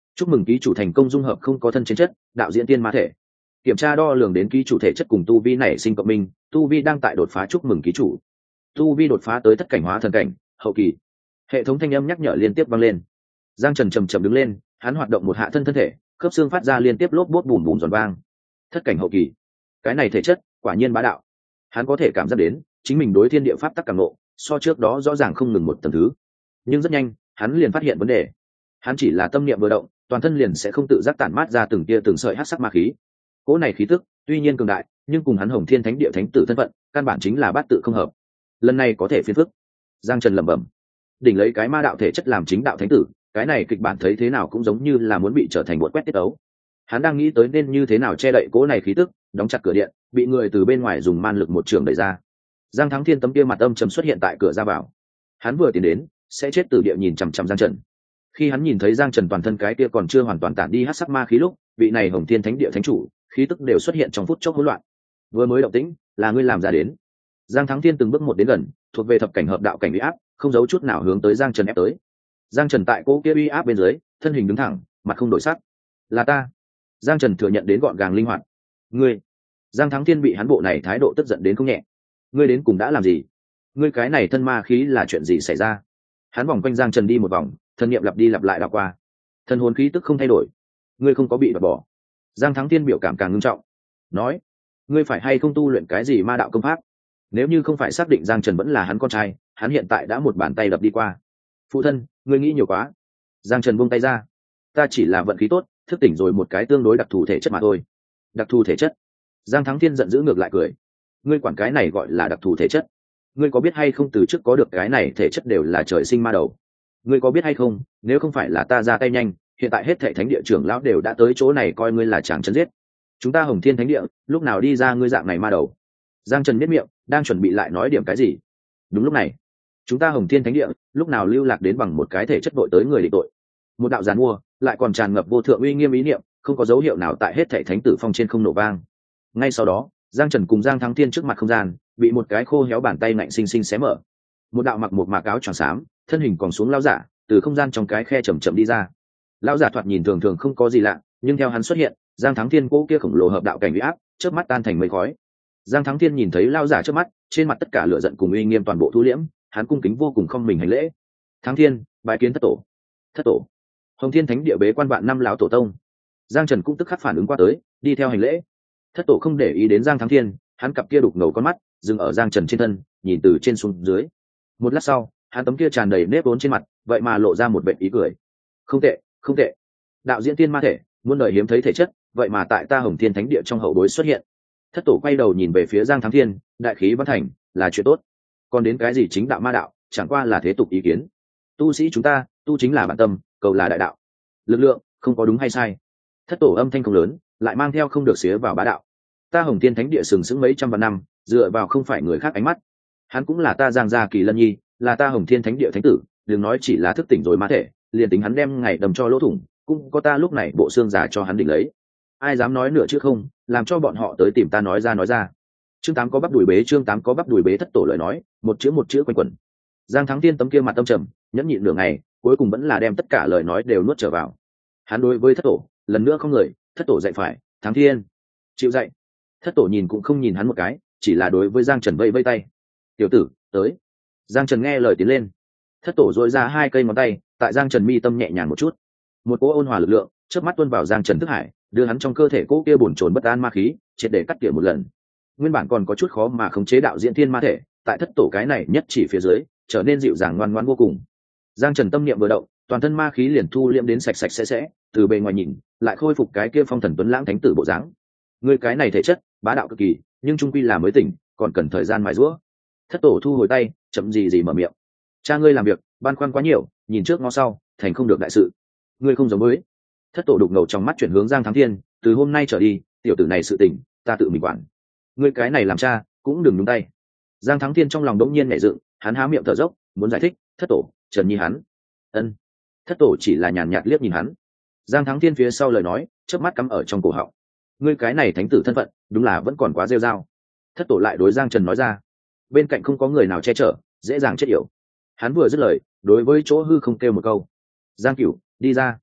chúc mừng ký chủ thành công dung hợp không có thân chiến chất đạo diễn tiên ma thể. Kiểm tra đo lường đến ký chủ thể chất cùng tu vi nảy sinh cộng minh, tu vi đang tại đột phá. Chúc mừng ký chủ, tu vi đột phá tới thất cảnh hóa thần cảnh hậu kỳ. Hệ thống thanh âm nhắc nhở liên tiếp vang lên. Giang Trần chầm chậm đứng lên, hắn hoạt động một hạ thân thể, khớp xương phát ra liên tiếp lốp bốt bùm bùm giòn vang. Thất cảnh hậu kỳ, cái này thể chất quả nhiên bá đạo. Hắn có thể cảm giác đến chính mình đối thiên địa pháp tắc cảm nộ so trước đó rõ ràng không ngừng một tầng thứ. Nhưng rất nhanh hắn liền phát hiện vấn đề. Hắn chỉ là tâm niệm vừa động, toàn thân liền sẽ không tự giác tản mát ra từng tia từng sợi hắc sắc ma khí. Cỗ này khí tức tuy nhiên cường đại, nhưng cùng hắn Hồng Thiên Thánh Địa thánh tử thân phận căn bản chính là bát tự không hợp. Lần này có thể phiền phức. Giang Trần lẩm bẩm, đỉnh lấy cái ma đạo thể chất làm chính đạo thánh tử, cái này kịch bản thấy thế nào cũng giống như là muốn bị trở thành một quét tiết ấu. Hắn đang nghĩ tới nên như thế nào che đậy cỗ này khí tức, đóng chặt cửa điện, bị người từ bên ngoài dùng man lực một trường đẩy ra. Giang Thắng Thiên tấm kia mặt âm trầm xuất hiện tại cửa ra vào. Hắn vừa tiến đến sẽ chết từ địa nhìn chằm chằm Giang Trần. Khi hắn nhìn thấy Giang Trần toàn thân cái kia còn chưa hoàn toàn tản đi hắc sắc ma khí lúc, vị này Hồng Thiên Thánh Địa thánh chủ khí tức đều xuất hiện trong phút chốc hỗn loạn. Vừa mới động tĩnh là ngươi làm ra đến. Giang Thắng Thiên từng bước một đến gần, thuộc về thập cảnh hợp đạo cảnh uy áp, không giấu chút nào hướng tới Giang Trần ép tới. Giang Trần tại cỗ kia uy áp bên dưới, thân hình đứng thẳng, mặt không đổi sắc. Là ta. Giang Trần thừa nhận đến gọn gàng linh hoạt. Ngươi. Giang Thắng Thiên bị hắn bộ này thái độ tức giận đến không nhẹ. Ngươi đến cùng đã làm gì? Ngươi cái này thân ma khí là chuyện gì xảy ra? Hắn vòng quanh Giang Trần đi một vòng, thân niệm lặp đi lặp lại đảo qua. Thân hồn khí tức không thay đổi. Ngươi không có bị đoạt bỏ. Giang Thắng Thiên biểu cảm càng ngưng trọng. Nói, ngươi phải hay không tu luyện cái gì ma đạo công pháp? Nếu như không phải xác định Giang Trần vẫn là hắn con trai, hắn hiện tại đã một bàn tay đập đi qua. Phụ thân, ngươi nghĩ nhiều quá. Giang Trần buông tay ra. Ta chỉ là vận khí tốt, thức tỉnh rồi một cái tương đối đặc thù thể chất mà thôi. Đặc thù thể chất? Giang Thắng Thiên giận dữ ngược lại cười. Ngươi quản cái này gọi là đặc thù thể chất? Ngươi có biết hay không từ trước có được cái này thể chất đều là trời sinh ma đầu. Ngươi có biết hay không, nếu không phải là ta ra tay nhanh, hiện tại hết thảy thánh địa trưởng lão đều đã tới chỗ này coi ngươi là chàng chân giết. Chúng ta Hồng Thiên Thánh Địa, lúc nào đi ra ngươi dạng này ma đầu? Giang Trần biết miệng, đang chuẩn bị lại nói điểm cái gì. Đúng lúc này, chúng ta Hồng Thiên Thánh Địa, lúc nào lưu lạc đến bằng một cái thể chất đội tới người định tội. Một đạo giàn mua, lại còn tràn ngập vô thượng uy nghiêm ý niệm, không có dấu hiệu nào tại hết thảy thánh tử phong trên không nổ vang. Ngay sau đó, Giang Trần cùng Giang Thắng Thiên trước mặt không gian, bị một cái khô héo bàn tay lạnh xinh xinh xé mở. Một đạo mặc một mạc áo choàng xám, thân hình còn xuống lão giả, từ không gian trong cái khe chậm chậm đi ra. Lão giả thoạt nhìn thường thường không có gì lạ, nhưng theo hắn xuất hiện, Giang Thắng Thiên cố kia khổng lồ hợp đạo cảnh uy áp, chớp mắt tan thành mây khói. Giang Thắng Thiên nhìn thấy lão giả trước mắt, trên mặt tất cả lửa giận cùng uy nghiêm toàn bộ thu liễm, hắn cung kính vô cùng không mình hành lễ. Thắng Thiên, bái kiến thất tổ. Thất tổ. Hồng Thiên Thánh Địa bế quan vạn năm lão tổ tông. Giang Trần cũng tức khắc phản ứng qua tới, đi theo hành lễ. Thất tổ không để ý đến Giang Thắng Thiên, hắn cặp kia đục ngầu con mắt dừng ở Giang Trần trên thân, nhìn từ trên xuống dưới. Một lát sau, hắn tấm kia tràn đầy nếp vốn trên mặt, vậy mà lộ ra một vệt ý cười. Không tệ, không tệ. Đạo diễn tiên ma thể, muôn đời hiếm thấy thể chất, vậy mà tại ta Hồng Thiên Thánh Địa trong hậu bối xuất hiện. Thất tổ quay đầu nhìn về phía Giang Thắng Thiên, đại khí văn thành, là chuyện tốt. Còn đến cái gì chính đạo ma đạo, chẳng qua là thế tục ý kiến. Tu sĩ chúng ta, tu chính là bản tâm, cầu là đại đạo. Lực lượng, không có đúng hay sai. Thất tổ âm thanh không lớn, lại mang theo không được xía vào bá đạo. Ta Hồng Thiên Thánh Địa sừng sững mấy trăm vạn năm, dựa vào không phải người khác ánh mắt. Hắn cũng là ta Giang gia Kỳ Lân Nhi, là ta Hồng Thiên Thánh Địa thánh tử, đừng nói chỉ là thức tỉnh rồi ma thể, liền tính hắn đem ngày đầm cho lỗ thủng, cũng có ta lúc này bộ xương già cho hắn đỉnh lấy. Ai dám nói nữa chứ không, làm cho bọn họ tới tìm ta nói ra. Chương 8 có bắp đùi bế, chương 8 có bắp đùi bế. Thất tổ lời nói, một chữ quanh quẩn. Giang Thắng Thiên tấm kia mặt tâm trầm, nhẫn nhịn nửa ngày, cuối cùng vẫn là đem tất cả lời nói đều nuốt trở vào. Hắn đối với thất tổ, lần nữa không lời, thất tổ dạy phải, Thắng Thiên chịu dạy. Thất tổ nhìn cũng không nhìn hắn một cái, chỉ là đối với Giang Trần vây vây tay. Tiểu tử, tới. Giang Trần nghe lời tiến lên. Thất tổ dội ra hai cây ngón tay, tại Giang Trần mi tâm nhẹ nhàng một chút. Một cỗ ôn hòa lực lượng chớp mắt tuôn vào Giang Trần thức hải, đưa hắn trong cơ thể cỗ kia bồn chồn bất an ma khí triệt để cắt tỉa một lần. Nguyên bản còn có chút khó mà khống chế đạo diễn thiên ma thể, tại thất tổ cái này nhất chỉ phía dưới trở nên dịu dàng ngoan ngoãn vô cùng. Giang Trần tâm niệm vừa động, toàn thân ma khí liền thu liễm đến sạch sạch sẽ sẽ, từ bề ngoài nhìn lại khôi phục cái kia phong thần tuấn lãng thánh tử bộ dáng. Người cái này thể chất bá đạo cực kỳ, nhưng trung quy là mới tỉnh, còn cần thời gian mài giũa. Thất tổ thu hồi tay, chậm gì mở miệng. Cha ngươi làm việc băn khoăn quá nhiều, nhìn trước ngó sau, thành không được đại sự. Ngươi không giống với. Thất tổ đục ngầu trong mắt chuyển hướng Giang Thắng Thiên, từ hôm nay trở đi, tiểu tử này sự tình ta tự mình quản. Ngươi cái này làm cha cũng đừng nhúng tay. Giang Thắng Thiên trong lòng đống nhiên nhảy dựng, hắn há miệng thở dốc, muốn giải thích. Thất tổ, Trần Nhi hắn. Ân. Thất tổ chỉ là nhàn nhạt liếc nhìn hắn. Giang Thắng Thiên phía sau lời nói chớp mắt cắm ở trong cổ họng. Ngươi cái này thánh tử thân phận đúng là vẫn còn quá rêu rao. Thất tổ lại đối Giang Trần nói ra. Bên cạnh không có người nào che chở, dễ dàng chết yểu. Hắn vừa dứt lời, đối với chỗ hư không kêu một câu. Giang Cửu, đi ra.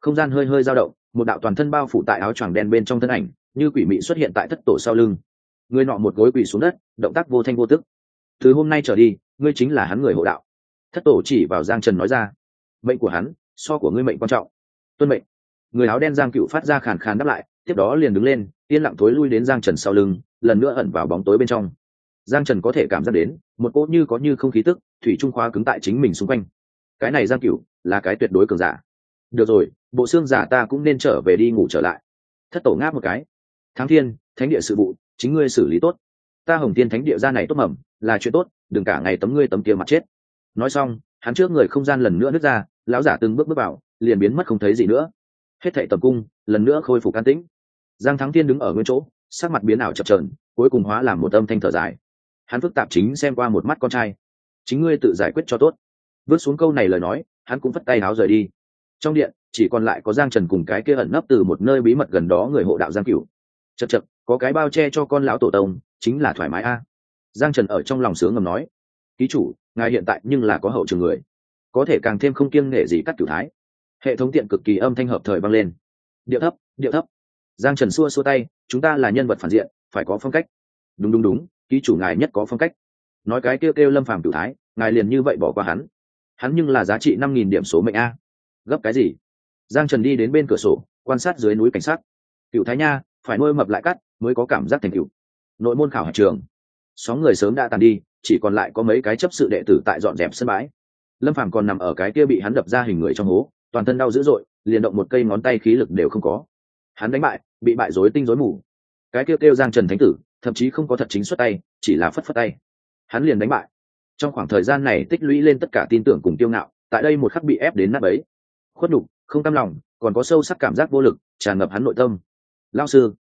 Không gian hơi hơi dao động, một đạo toàn thân bao phủ tại áo choàng đen bên trong thân ảnh như quỷ mị xuất hiện tại thất tổ sau lưng. Người nọ một gối quỳ xuống đất, động tác vô thanh vô tức. Từ hôm nay trở đi, ngươi chính là hắn người hộ đạo. Thất tổ chỉ vào Giang Trần nói ra. Mệnh của hắn so của ngươi mệnh quan trọng. Tuân mệnh. Người áo đen Giang Cựu phát ra khàn khàn đáp lại, tiếp đó liền đứng lên, yên lặng thối lui đến Giang Trần sau lưng, lần nữa ẩn vào bóng tối bên trong. Giang Trần có thể cảm giác đến một cỗ như có như không khí tức thủy trung khóa cứng tại chính mình xung quanh. Cái này Giang Cựu là cái tuyệt đối cường giả. Được rồi, bộ xương giả ta cũng nên trở về đi ngủ trở lại. Thất tổ ngáp một cái. Thắng Thiên, thánh địa sự vụ chính ngươi xử lý tốt, ta Hồng Thiên thánh địa ra này tốt mầm là chuyện tốt, đừng cả ngày tấm ngươi tấm kia mặt chết. Nói xong, hắn trước người không gian lần nữa nứt ra, lão giả từng bước bước vào, liền biến mất không thấy gì nữa. Hết thảy tập cung lần nữa khôi phục an tĩnh. Giang Thắng Thiên đứng ở nguyên chỗ, sắc mặt biến ảo chập chờn, cuối cùng hóa làm một âm thanh thở dài. Hắn phức tạp chính xem qua một mắt con trai. Chính ngươi tự giải quyết cho tốt. Vứt xuống câu này lời nói, hắn cũng phất tay áo rời đi. Trong điện chỉ còn lại có Giang Trần cùng cái kia ẩn nấp từ một nơi bí mật gần đó người hộ đạo Giang Cửu. Chậc chậc, có cái bao che cho con lão tổ tông, chính là thoải mái a. Giang Trần ở trong lòng sướng ngầm nói. Ký chủ, ngài hiện tại nhưng là có hậu trường người, có thể càng thêm không kiêng nể gì cắt cửu thái. Hệ thống tiện cực kỳ âm thanh hợp thời vang lên. Điệu thấp, điệu thấp. Giang Trần xua xua tay, chúng ta là nhân vật phản diện, phải có phong cách. Đúng đúng đúng, ký chủ ngài nhất có phong cách. Nói cái kêu kêu Lâm Phàm cửu thái, ngài liền như vậy bỏ qua hắn. Hắn nhưng là giá trị 5.000 điểm số mệnh a. Gấp cái gì? Giang Trần đi đến bên cửa sổ, quan sát dưới núi cảnh sát. Cửu thái nha, phải nuôi mập lại cắt mới có cảm giác thành cửu. Nội môn khảo hạch trường, xóm người sớm đã tàn đi, chỉ còn lại có mấy cái chấp sự đệ tử tại dọn dẹp sân bãi. Lâm Phàm còn nằm ở cái kia bị hắn đập ra hình người trong hố, toàn thân đau dữ dội, liền động một cây ngón tay khí lực đều không có. Hắn đánh bại, bị bại rối tinh rối mù. Cái kia kêu Giang Trần thánh tử, thậm chí không có thật chính xuất tay, chỉ là phất phất tay, hắn liền đánh bại. Trong khoảng thời gian này tích lũy lên tất cả tin tưởng cùng kiêu ngạo, tại đây một khắc bị ép đến nát bấy. Khuất nhục, không cam lòng, còn có sâu sắc cảm giác vô lực tràn ngập hắn nội tâm. Lão sư,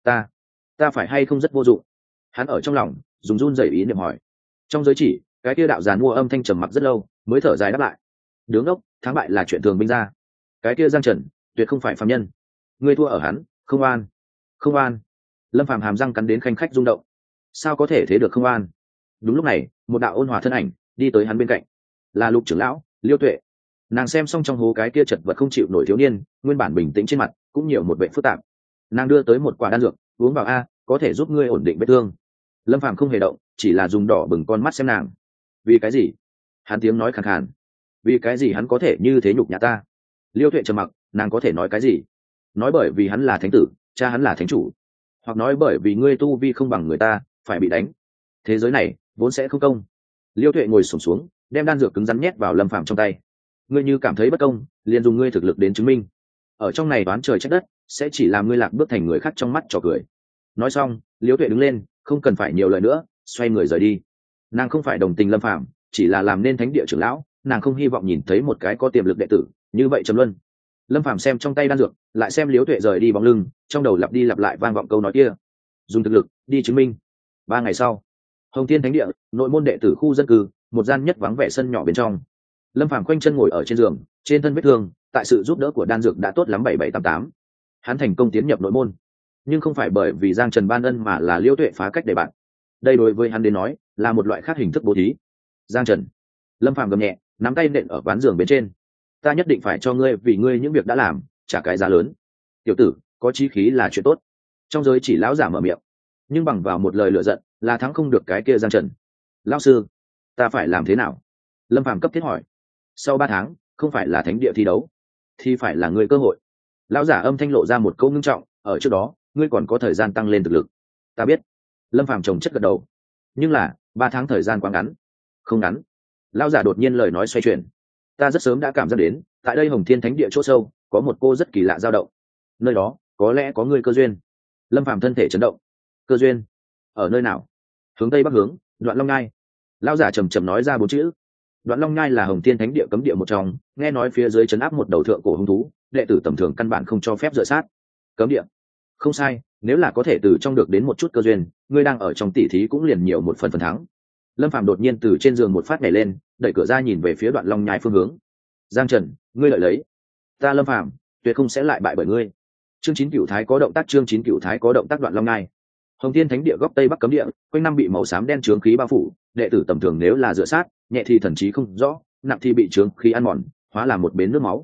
ta phải hay không rất vô dụng? Hắn ở trong lòng dùng run rẩy ý niệm hỏi. Trong giới chỉ, cái kia đạo giàn mua âm thanh trầm mặc rất lâu, mới thở dài đáp lại. Đứng ốc, thắng bại là chuyện thường binh ra. Cái kia Giang Trần tuyệt không phải phàm nhân, ngươi thua ở hắn, không an, không an. Lâm Phàm hàm răng cắn đến khanh khách rung động. Sao có thể thế được không an? Đúng lúc này, một đạo ôn hòa thân ảnh đi tới hắn bên cạnh, là Lục trưởng lão Liêu Tuệ. Nàng xem xong trong hố cái kia chật vật không chịu nổi thiếu niên, nguyên bản bình tĩnh trên mặt cũng nhiều một vẻ phức tạp. Nàng đưa tới một quả đan dược, uống vào a, có thể giúp ngươi ổn định vết thương. Lâm Phàm không hề động, chỉ là dùng đỏ bừng con mắt xem nàng. Vì cái gì? Hắn tiếng nói khàn khàn. Vì cái gì hắn có thể như thế nhục nhã ta? Liêu Tuệ trầm mặc, nàng có thể nói cái gì? Nói bởi vì hắn là thánh tử, cha hắn là thánh chủ, hoặc nói bởi vì ngươi tu vi không bằng người ta, phải bị đánh. Thế giới này vốn sẽ không công. Liêu Tuệ ngồi xổm xuống, đem đan dược cứng rắn nhét vào Lâm Phàm trong tay. Ngươi như cảm thấy bất công, liền dùng ngươi thực lực đến chứng minh. Ở trong này đoán trời trách đất, sẽ chỉ làm ngươi lạc bước thành người khác trong mắt trò cười. Nói xong, Liêu Tuệ đứng lên, không cần phải nhiều lời nữa, xoay người rời đi. Nàng không phải đồng tình Lâm Phàm, chỉ là làm nên thánh địa trưởng lão, nàng không hy vọng nhìn thấy một cái có tiềm lực đệ tử như vậy trầm luân. Lâm Phàm xem trong tay đan dược, lại xem Liêu Tuệ rời đi bóng lưng, trong đầu lặp đi lặp lại vang vọng câu nói kia: dùng thực lực đi chứng minh. 3 ngày sau, Hồng Thiên thánh địa, nội môn đệ tử khu dân cư, một gian nhất vắng vẻ sân nhỏ bên trong. Lâm Phàm khoanh chân ngồi ở trên giường, trên thân vết thương tại sự giúp đỡ của đan dược đã tốt lắm 7788. Hắn thành công tiến nhập nội môn, nhưng không phải bởi vì Giang Trần ban ân, mà là Liêu Tuệ phá cách để bạn. Đây đối với hắn đến nói là một loại khác hình thức bố thí. Giang Trần, Lâm Phàm gầm nhẹ, nắm tay nện ở ván giường bên trên. Ta nhất định phải cho ngươi vì ngươi những việc đã làm trả cái giá lớn. Tiểu tử, có chí khí là chuyện tốt. Trong giới chỉ lão giả mở miệng, nhưng bằng vào một lời lựa giận là thắng không được cái kia Giang Trần. Lão sư, ta phải làm thế nào? Lâm Phàm cấp thiết hỏi. Sau 3 tháng, không phải là thánh địa thi đấu, thì phải là ngươi cơ hội. Lão giả âm thanh lộ ra một câu ngưng trọng, ở trước đó ngươi còn có thời gian tăng lên thực lực. Ta biết. Lâm Phàm trồng chất gật đầu. Nhưng là 3 tháng thời gian quá ngắn. Không ngắn. Lão giả đột nhiên lời nói xoay chuyển. Ta rất sớm đã cảm giác đến, tại đây Hồng Thiên thánh địa chỗ sâu có một cô rất kỳ lạ dao động. Nơi đó có lẽ có ngươi cơ duyên. Lâm Phàm thân thể chấn động. Cơ duyên? Ở nơi nào? Hướng tây bắc hướng, Đoạn Long Nhai. Lão giả trầm trầm nói ra 4 chữ. Đoạn Long Nhai là Hồng Thiên thánh địa cấm địa một trong, nghe nói phía dưới trấn áp một đầu thượng cổ hung thú, đệ tử tầm thường căn bản không cho phép dựa sát. Cấm địa? Không sai, nếu là có thể từ trong được đến một chút cơ duyên, ngươi đang ở trong tỷ thí cũng liền nhiều một phần thắng. Lâm Phàm đột nhiên từ trên giường một phát nhảy lên, đẩy cửa ra nhìn về phía Đoạn Long Nhai phương hướng. Giang Trần, ngươi lợi lấy. Ta Lâm Phàm tuyệt không sẽ lại bại bởi ngươi. Chương 9 Cửu Thái có động tác, chương 9 Cửu Thái có động tác. Đoạn Long Nhai, Hồng Thiên thánh địa góc tây bắc cấm địa, quanh năm bị màu xám đen chướng khí bao phủ, đệ tử tầm thường nếu là dựa sát, nhẹ thì thần trí không rõ, nặng thì bị chướng khí ăn mòn, hóa làm một bến nước máu.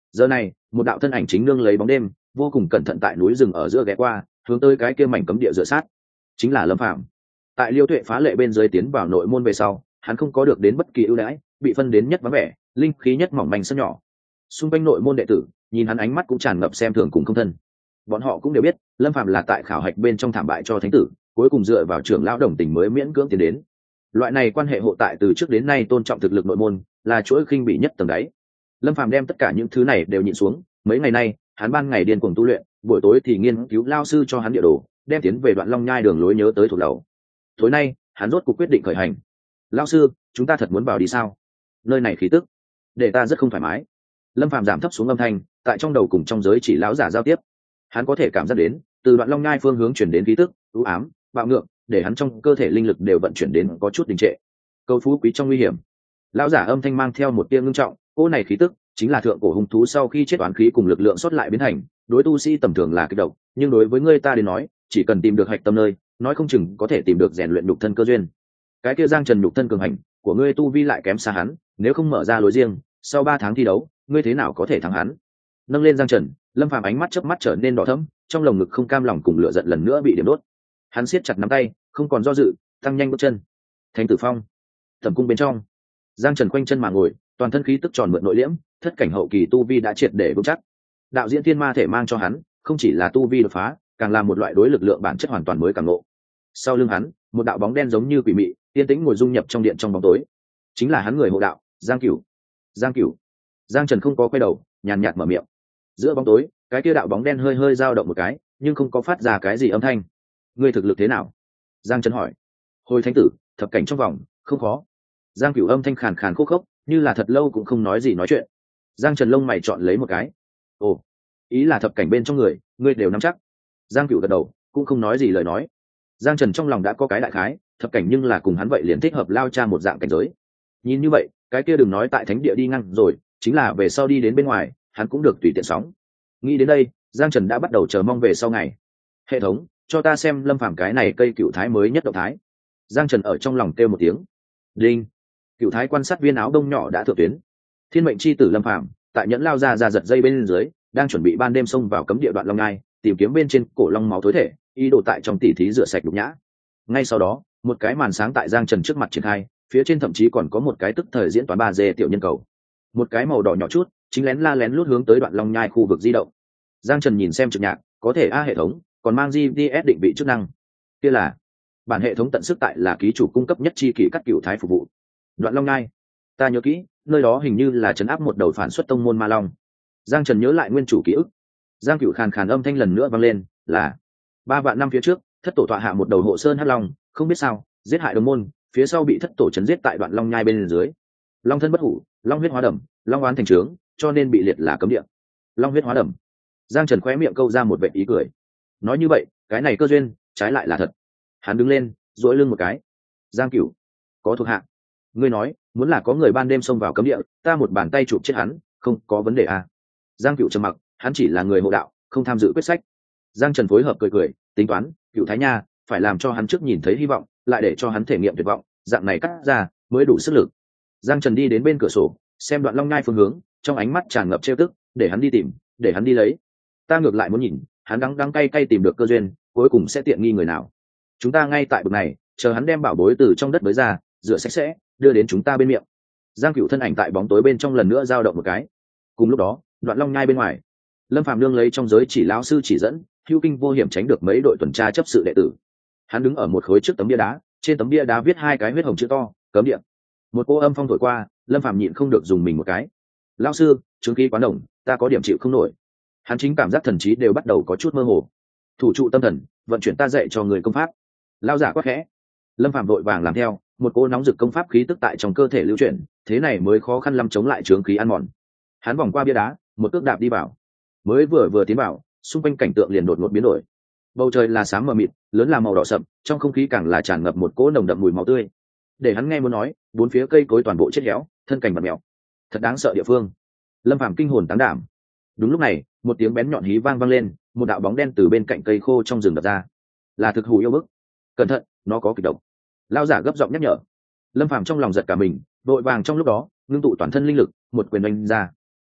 Giờ này một đạo thân ảnh chính nương lấy bóng đêm vô cùng cẩn thận tại núi rừng ở giữa ghé qua, hướng tới cái kia mảnh cấm địa dựa sát, chính là Lâm Phàm. Tại Liêu Tuệ phá lệ bên dưới tiến vào nội môn về sau, hắn không có được đến bất kỳ ưu đãi, bị phân đến nhất vắng vẻ, linh khí nhất mỏng manh sân nhỏ. Xung quanh nội môn đệ tử nhìn hắn ánh mắt cũng tràn ngập xem thường cùng không thân. Bọn họ cũng đều biết Lâm Phàm là tại khảo hạch bên trong thảm bại cho thánh tử, cuối cùng dựa vào trưởng lão đồng tình mới miễn cưỡng tiến đến. Loại này quan hệ hộ tại từ trước đến nay tôn trọng thực lực nội môn, là chuỗi khinh bỉ nhất tầng đáy. Lâm Phàm đem tất cả những thứ này đều nhịn xuống, mấy ngày nay hắn ban ngày điên cuồng tu luyện, buổi tối thì nghiên cứu lao sư cho hắn địa đồ, đem tiến về Đoạn Long Nhai đường lối nhớ tới thuộc đầu. Tối nay hắn rốt cuộc quyết định khởi hành. Lao sư, chúng ta thật muốn vào đi sao? Nơi này khí tức để ta rất không thoải mái. Lâm Phàm giảm thấp xuống âm thanh, tại trong đầu cùng trong giới chỉ lão giả giao tiếp. Hắn có thể cảm giác đến từ Đoạn Long Nhai phương hướng chuyển đến khí tức u ám bạo ngược, để hắn trong cơ thể linh lực đều vận chuyển đến có chút đình trệ. Câu phú quý trong nguy hiểm. Lão giả âm thanh mang theo một tia ngưng trọng, cô này khí tức chính là thượng cổ hung thú sau khi chết oán khí cùng lực lượng xuất lại biến thành, đối tu sĩ tầm thường là kích động, nhưng đối với ngươi ta đến nói, chỉ cần tìm được hạch tâm nơi, nói không chừng có thể tìm được rèn luyện nhục thân cơ duyên. Cái kia Giang Trần nhục thân cường hành, của ngươi tu vi lại kém xa hắn, nếu không mở ra lối riêng, sau 3 tháng thi đấu, ngươi thế nào có thể thắng hắn? Nâng lên Giang Trần, Lâm Phàm ánh mắt chớp mắt trở nên đỏ thẫm, trong lồng ngực không cam lòng cùng lửa giận lần nữa bị điểm đốt. Hắn siết chặt nắm tay, không còn do dự, tăng nhanh bước chân. Thánh Tử Phong, Thẩm cung bên trong, Giang Trần quanh chân mà ngồi, toàn thân khí tức tròn mượn nội liễm, thất cảnh hậu kỳ tu vi đã triệt để vững chắc. Đạo diễn thiên ma thể mang cho hắn, không chỉ là tu vi đột phá, càng là một loại đối lực lượng bản chất hoàn toàn mới càng ngộ. Sau lưng hắn, một đạo bóng đen giống như quỷ mị, yên tĩnh ngồi dung nhập trong điện trong bóng tối. Chính là hắn người hộ đạo, Giang Cửu. Giang Cửu. Giang Trần không có quay đầu, nhàn nhạt mở miệng. Giữa bóng tối, cái kia đạo bóng đen hơi hơi dao động một cái, nhưng không có phát ra cái gì âm thanh. Ngươi thực lực thế nào? Giang Trần hỏi. Hồi thánh tử, thập cảnh trong vòng, không khó. Giang Cửu âm thanh khàn khàn khô khốc, như là thật lâu cũng không nói gì nói chuyện. Giang Trần lông mày chọn lấy một cái. Ồ, ý là thập cảnh bên trong người, ngươi đều nắm chắc. Giang Cửu gật đầu, cũng không nói gì lời nói. Giang Trần trong lòng đã có cái đại khái, thập cảnh nhưng là cùng hắn vậy liền thích hợp lao cha một dạng cảnh giới. Nhìn như vậy, cái kia đừng nói tại thánh địa đi ngang rồi, chính là về sau đi đến bên ngoài, hắn cũng được tùy tiện sóng. Nghĩ đến đây, Giang Trần đã bắt đầu chờ mong về sau ngày. Hệ thống, cho ta xem Lâm Phàm cái này cây cựu thái mới nhất động thái. Giang Trần ở trong lòng kêu một tiếng. Đinh. Cựu thái quan sát viên áo đông nhỏ đã thượng tuyến. Thiên mệnh chi tử Lâm Phàm tại nhẫn lao ra giật dây bên dưới, đang chuẩn bị ban đêm xông vào cấm địa Đoạn Long Ngai, tìm kiếm bên trên cổ long máu tối thể, ý đồ tại trong tỉ thí rửa sạch nhục nhã. Ngay sau đó, một cái màn sáng tại Giang Trần trước mặt triển khai, phía trên thậm chí còn có một cái tức thời diễn toán 3D tiểu nhân cầu. Một cái màu đỏ nhỏ chút, chính lén la lén lút hướng tới Đoạn Long Nhai khu vực di động. Giang Trần nhìn xem trực nhạc, có thể hệ thống, còn mang GPS định vị chức năng. Kia là bản hệ thống tận sức tại là ký chủ cung cấp nhất chi kỷ cắt cửu thái phục vụ. Đoạn Long Nhai, ta nhớ kỹ, nơi đó hình như là trấn áp một đầu phản xuất tông môn Ma Long. Giang Trần nhớ lại nguyên chủ ký ức. Giang Cửu khàn khàn âm thanh lần nữa vang lên, là 3 vạn năm phía trước, thất tổ tọa hạ một đầu hộ sơn hắc long, không biết sao, giết hại đồng môn, phía sau bị thất tổ chấn giết tại Đoạn Long Nhai bên dưới. Long thân bất hủ, long huyết hóa đầm, long oán thành trướng, cho nên bị liệt là cấm địa. Long huyết hóa đầm. Giang Trần khóe miệng câu ra một vệt ý cười. Nói như vậy, cái này cơ duyên, trái lại là thật. Hắn đứng lên, duỗi lưng một cái. Giang Cửu, có thuộc hạ. Ngươi nói, muốn là có người ban đêm xông vào cấm địa, ta một bàn tay chụp chết hắn, không có vấn đề à? Giang Cửu trầm mặc, hắn chỉ là người hộ đạo, không tham dự quyết sách. Giang Trần phối hợp cười cười, tính toán, Cửu Thái Nha, phải làm cho hắn trước nhìn thấy hy vọng, lại để cho hắn thể nghiệm tuyệt vọng, dạng này cắt ra mới đủ sức lực. Giang Trần đi đến bên cửa sổ, xem Đoạn Long Nhai phương hướng, trong ánh mắt tràn ngập trêu tức, để hắn đi tìm, để hắn đi lấy. Ta ngược lại muốn nhìn, hắn đắng cay cay tìm được cơ duyên, cuối cùng sẽ tiện nghi người nào. Chúng ta ngay tại bực này, chờ hắn đem bảo bối từ trong đất mới ra, rửa sạch sẽ, đưa đến chúng ta bên miệng. Giang Cửu thân ảnh tại bóng tối bên trong lần nữa dao động một cái. Cùng lúc đó, Đoạn Long Nhai bên ngoài, Lâm Phàm nương lấy trong giới chỉ lão sư chỉ dẫn, hữu kinh vô hiểm tránh được mấy đội tuần tra chấp sự đệ tử. Hắn đứng ở một khối trước tấm bia đá, trên tấm bia đá viết 2 cái huyết hồng chữ to, cấm địa. Một cô âm phong thổi qua, Lâm Phàm nhịn không được dùng mình một cái. Lão sư, chứng khí quán đồng, ta có điểm chịu không nổi. Hắn chính cảm giác thần trí đều bắt đầu có chút mơ hồ. Thủ trụ tâm thần, vận chuyển ta dạy cho người công pháp. Lão giả quát khẽ. Lâm Phàm vội vàng làm theo, một cô nóng rực công pháp khí tức tại trong cơ thể lưu chuyển, thế này mới khó khăn lắm chống lại chướng khí ăn mòn. Hắn vòng qua bia đá, một cước đạp đi vào. Mới vừa tiến vào, xung quanh cảnh tượng liền đột ngột biến đổi. Bầu trời là sáng mờ mịt, lớn là màu đỏ sậm, trong không khí càng là tràn ngập một cỗ nồng đậm mùi máu tươi. Để hắn nghe muốn nói, bốn phía cây cối toàn bộ chết héo, thân cảnh bạt mèo. Thật đáng sợ địa phương. Lâm Phàm kinh hồn táng đảm. Đúng lúc này, một tiếng bén nhọn hí vang lên, một đạo bóng đen từ bên cạnh cây khô trong rừng đập ra. Là thực hủ yêu bức. Cẩn thận, nó có kịch độc. Lão giả gấp giọng nhắc nhở. Lâm Phàm trong lòng giật cả mình, vội vàng trong lúc đó, ngưng tụ toàn thân linh lực, một quyền đánh ra.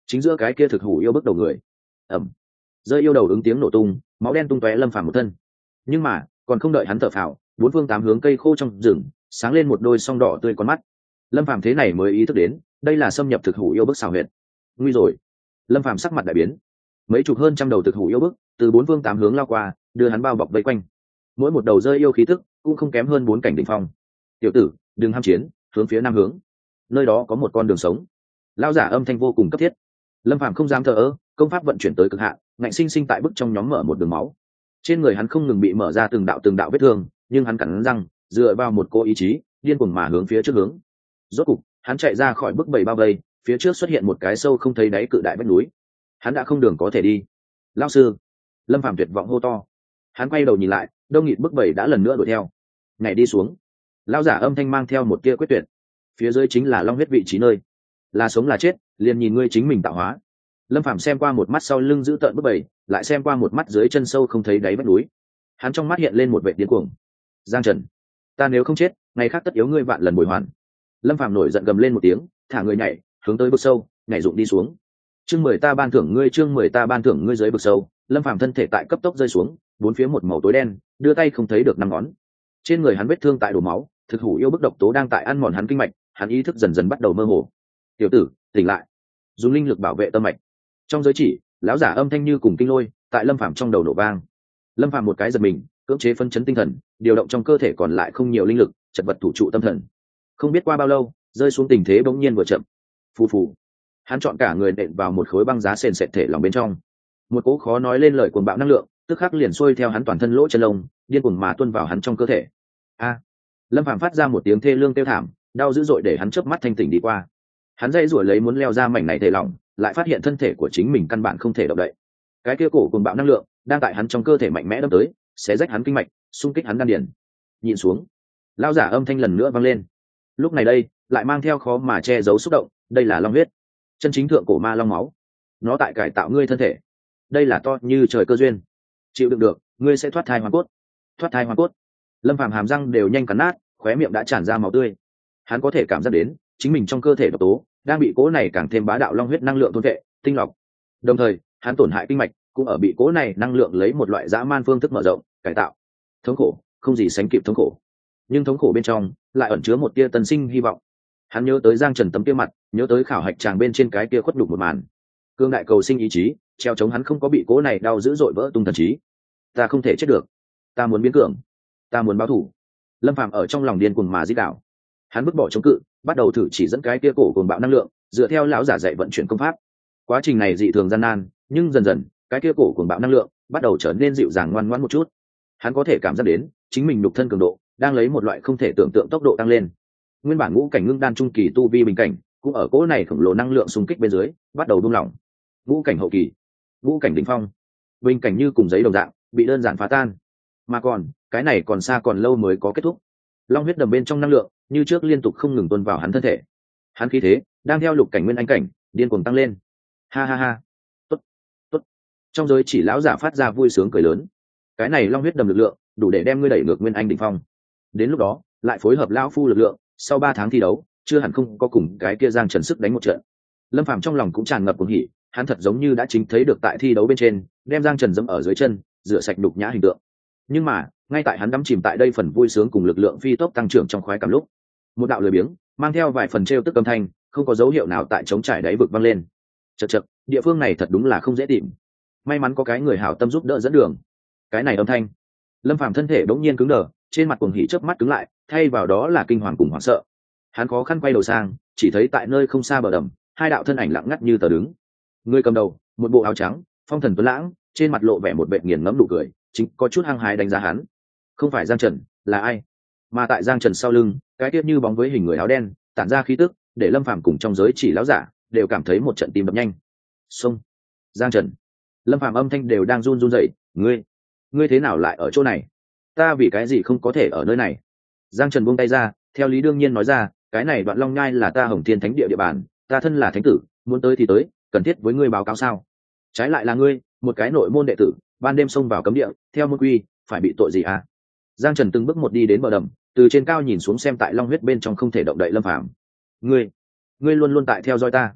chính giữa cái kia thực hủ yêu bước đầu người. Ẩm. Rơi yêu đầu ứng tiếng nổ tung, máu đen tung tóe lâm phàm một thân. Nhưng mà còn không đợi hắn thở phào, bốn phương tám hướng cây khô trong rừng sáng lên một đôi song đỏ tươi con mắt. Lâm phàm thế này mới ý thức đến đây là xâm nhập thực hủ yêu bức xào huyệt. Nguy rồi. Lâm phàm sắc mặt đại biến. Mấy chục hơn trăm đầu thực hủ yêu bức từ bốn phương tám hướng lao qua, đưa hắn bao bọc vây quanh. Mỗi một đầu rơi yêu khí tức cũng không kém hơn 4 cảnh đỉnh phong. Tiểu tử, đừng ham chiến, hướng phía nam hướng, nơi đó có một con đường sống. Lao giả âm thanh vô cùng cấp thiết. Lâm phàm không dám thờ ơ, công pháp vận chuyển tới cực hạn, ngạnh sinh sinh tại bức trong nhóm mở một đường máu. Trên người hắn không ngừng bị mở ra từng đạo vết thương, nhưng hắn cắn răng dựa vào một cố ý chí điên cuồng mà hướng phía trước hướng. Rốt cục hắn chạy ra khỏi bức bầy bao vây, phía trước xuất hiện một cái sâu không thấy đáy cự đại vách núi. Hắn đã không đường có thể đi. Lão sư! Lâm phàm tuyệt vọng hô to. Hắn quay đầu nhìn lại, đông nghịt bức bầy đã lần nữa đuổi theo. Nhảy đi xuống. Lão giả âm thanh mang theo một tia quyết tuyệt. Phía dưới chính là long huyết vị trí nơi, là sống là chết liền nhìn ngươi chính mình tạo hóa. Lâm phàm xem qua một mắt sau lưng giữ tợn bức bầy, lại xem qua một mắt dưới chân sâu không thấy đáy vách núi. Hắn trong mắt hiện lên một vẻ điên cuồng. Giang Trần, ta nếu không chết, ngày khác tất yếu ngươi vạn lần bồi hoàn. Lâm phàm nổi giận gầm lên một tiếng, thả người nhảy hướng tới vực sâu, nhảy rụng đi xuống. Chương 10 ta ban thưởng ngươi, chương 10 ta ban thưởng ngươi. Dưới vực sâu, Lâm phàm thân thể tại cấp tốc rơi xuống, bốn phía một màu tối đen, đưa tay không thấy được năm ngón. Trên người hắn vết thương tại đổ máu, thực hủ yêu bức độc tố đang tại ăn mòn hắn kinh mạch, hắn ý thức dần dần bắt đầu mơ hồ. Tiểu tử, tỉnh lại, dùng linh lực bảo vệ tâm mạch. Trong giới chỉ, lão giả âm thanh như cùng kinh lôi tại Lâm phàm trong đầu nổ vang. Lâm phàm một cái giật mình, cưỡng chế phân chấn tinh thần, điều động trong cơ thể còn lại không nhiều linh lực, chật vật thủ trụ tâm thần. Không biết qua bao lâu, rơi xuống tình thế bỗng nhiên vừa chậm. Phù phù. Hắn chọn cả người đệm vào một khối băng giá sền sệt thể lòng bên trong. Một cỗ khó nói lên lời cuồng bạo năng lượng, tức khắc liền xuôi theo hắn toàn thân lỗ chân lông, điên cuồng mà tuôn vào hắn trong cơ thể. A! Lâm phàm phát ra một tiếng thê lương kêu thảm, đau dữ dội để hắn chớp mắt thanh tỉnh đi qua. Hắn dãy rủa lấy muốn leo ra mảnh này thể lỏng, lại phát hiện thân thể của chính mình căn bản không thể động đậy. Cái kia cổ cuồng bạo năng lượng đang tại hắn trong cơ thể mạnh mẽ đâm tới, xé rách hắn kinh mạch, xung kích hắn đan điền. Nhìn xuống, lão giả âm thanh lần nữa vang lên. Lúc này đây, lại mang theo khó mà che giấu xúc động, đây là long huyết, chân chính thượng cổ ma long máu. Nó tại cải tạo ngươi thân thể. Đây là to như trời cơ duyên. Chịu đựng được, ngươi sẽ thoát thai hoàn cốt. Thoát thai hoàn cốt. Lâm phàm hàm răng đều nhanh cắn nát, khóe miệng đã tràn ra máu tươi. Hắn có thể cảm giác đến, chính mình trong cơ thể độc tố đang bị cố này càng thêm bá đạo long huyết năng lượng thôn vệ, tinh lọc. Đồng thời, hắn tổn hại kinh mạch cũng ở bị cố này năng lượng lấy một loại dã man phương thức mở rộng, cải tạo. Thống khổ, không gì sánh kịp thống khổ. Nhưng thống khổ bên trong lại ẩn chứa một tia tân sinh hy vọng. Hắn nhớ tới Giang Trần tấm kia mặt, nhớ tới khảo hạch chàng bên trên cái kia khuất nhục một màn. Cương đại cầu sinh ý chí, treo chống hắn không có bị cố này đau dữ dội vỡ tung thần trí. Ta không thể chết được, ta muốn biến cường, ta muốn báo thù. Lâm phàm ở trong lòng điên cuồng mà dĩ đạo. Hắn vứt bỏ chống cự, bắt đầu thử chỉ dẫn cái kia cổ cuồng bạo năng lượng, dựa theo lão giả dạy vận chuyển công pháp. Quá trình này dị thường gian nan, nhưng dần dần cái kia cổ cuồng bạo năng lượng bắt đầu trở nên dịu dàng ngoan ngoãn một chút. Hắn có thể cảm giác đến chính mình nhục thân cường độ đang lấy một loại không thể tưởng tượng tốc độ tăng lên. Nguyên bản ngũ cảnh ngưng đan trung kỳ tu vi bình cảnh cũng ở cỗ này khổng lồ năng lượng xung kích bên dưới bắt đầu buông lỏng. Ngũ cảnh hậu kỳ, ngũ cảnh đỉnh phong, bình cảnh như cùng giấy đồng dạng bị đơn giản phá tan. Mà còn cái này còn xa còn lâu mới có kết thúc. Long huyết đầm bên trong năng lượng như trước liên tục không ngừng tuôn vào hắn thân thể. Hắn khí thế đang theo lục cảnh nguyên anh cảnh điên cuồng tăng lên. Ha ha ha, tốt tốt. Trong giới chỉ lão giả phát ra vui sướng cười lớn. Cái này long huyết đầm lực lượng đủ để đem ngươi đẩy ngược nguyên anh đỉnh phong. Đến lúc đó lại phối hợp lão phu lực lượng, sau 3 tháng thi đấu chưa hẳn không có cùng cái kia Giang Trần sức đánh một trận. Lâm phàm trong lòng cũng tràn ngập cuồng hỉ, hắn thật giống như đã chính thấy được tại thi đấu bên trên đem Giang Trần dẫm ở dưới chân, rửa sạch đục nhã hình tượng. Nhưng mà ngay tại hắn đắm chìm tại đây phần vui sướng cùng lực lượng phi tốc tăng trưởng trong khoái cảm lúc, một đạo lười biếng mang theo vài phần trêu tức âm thanh không có dấu hiệu nào tại chống trải đáy vực vang lên. Chậc chậc, địa phương này thật đúng là không dễ tìm, may mắn có cái người hảo tâm giúp đỡ dẫn đường. Cái này âm thanh, Lâm phàm thân thể đống nhiên cứng đờ, trên mặt cuồng hỉ chớp mắt cứng lại, thay vào đó là kinh hoàng cùng hoảng sợ. Hắn khó khăn quay đầu sang, chỉ thấy tại nơi không xa bờ đầm, hai đạo thân ảnh lặng ngắt như tờ đứng. Người cầm đầu, một bộ áo trắng, phong thần tuấn lãng, trên mặt lộ vẻ một vẻ nghiền ngẫm nụ cười, chính có chút hăng hái đánh giá hắn. Không phải Giang Trần, là ai? Mà tại Giang Trần sau lưng, cái tiết như bóng với hình người áo đen, tản ra khí tức, để Lâm phàm cùng trong giới chỉ lão giả đều cảm thấy một trận tim đập nhanh. Xông! Giang Trần! Lâm phàm âm thanh đều đang run run rẩy. Ngươi thế nào lại ở chỗ này? Ta vì cái gì không có thể ở nơi này? Giang Trần buông tay ra, theo lý đương nhiên nói ra, cái này Đoạn Long Nhai là ta Hồng Thiên Thánh địa địa bàn, ta thân là thánh tử, muốn tới thì tới, cần thiết với ngươi báo cáo sao? Trái lại là ngươi, một cái nội môn đệ tử, ban đêm xông vào cấm địa, theo môn quy, phải bị tội gì à? Giang Trần từng bước một đi đến bờ đầm, từ trên cao nhìn xuống xem tại long huyết bên trong không thể động đậy Lâm phàm. Ngươi luôn luôn tại theo dõi ta.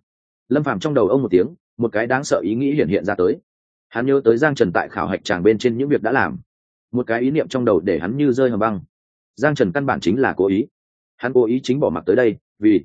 Lâm Phàm trong đầu ông một tiếng, một cái đáng sợ ý nghĩ hiện ra tới. Hắn nhớ tới Giang Trần tại khảo hạch tràng bên trên những việc đã làm, một cái ý niệm trong đầu để hắn như rơi hầm băng. Giang Trần căn bản chính là cố ý, hắn cố ý chính bỏ mặc tới đây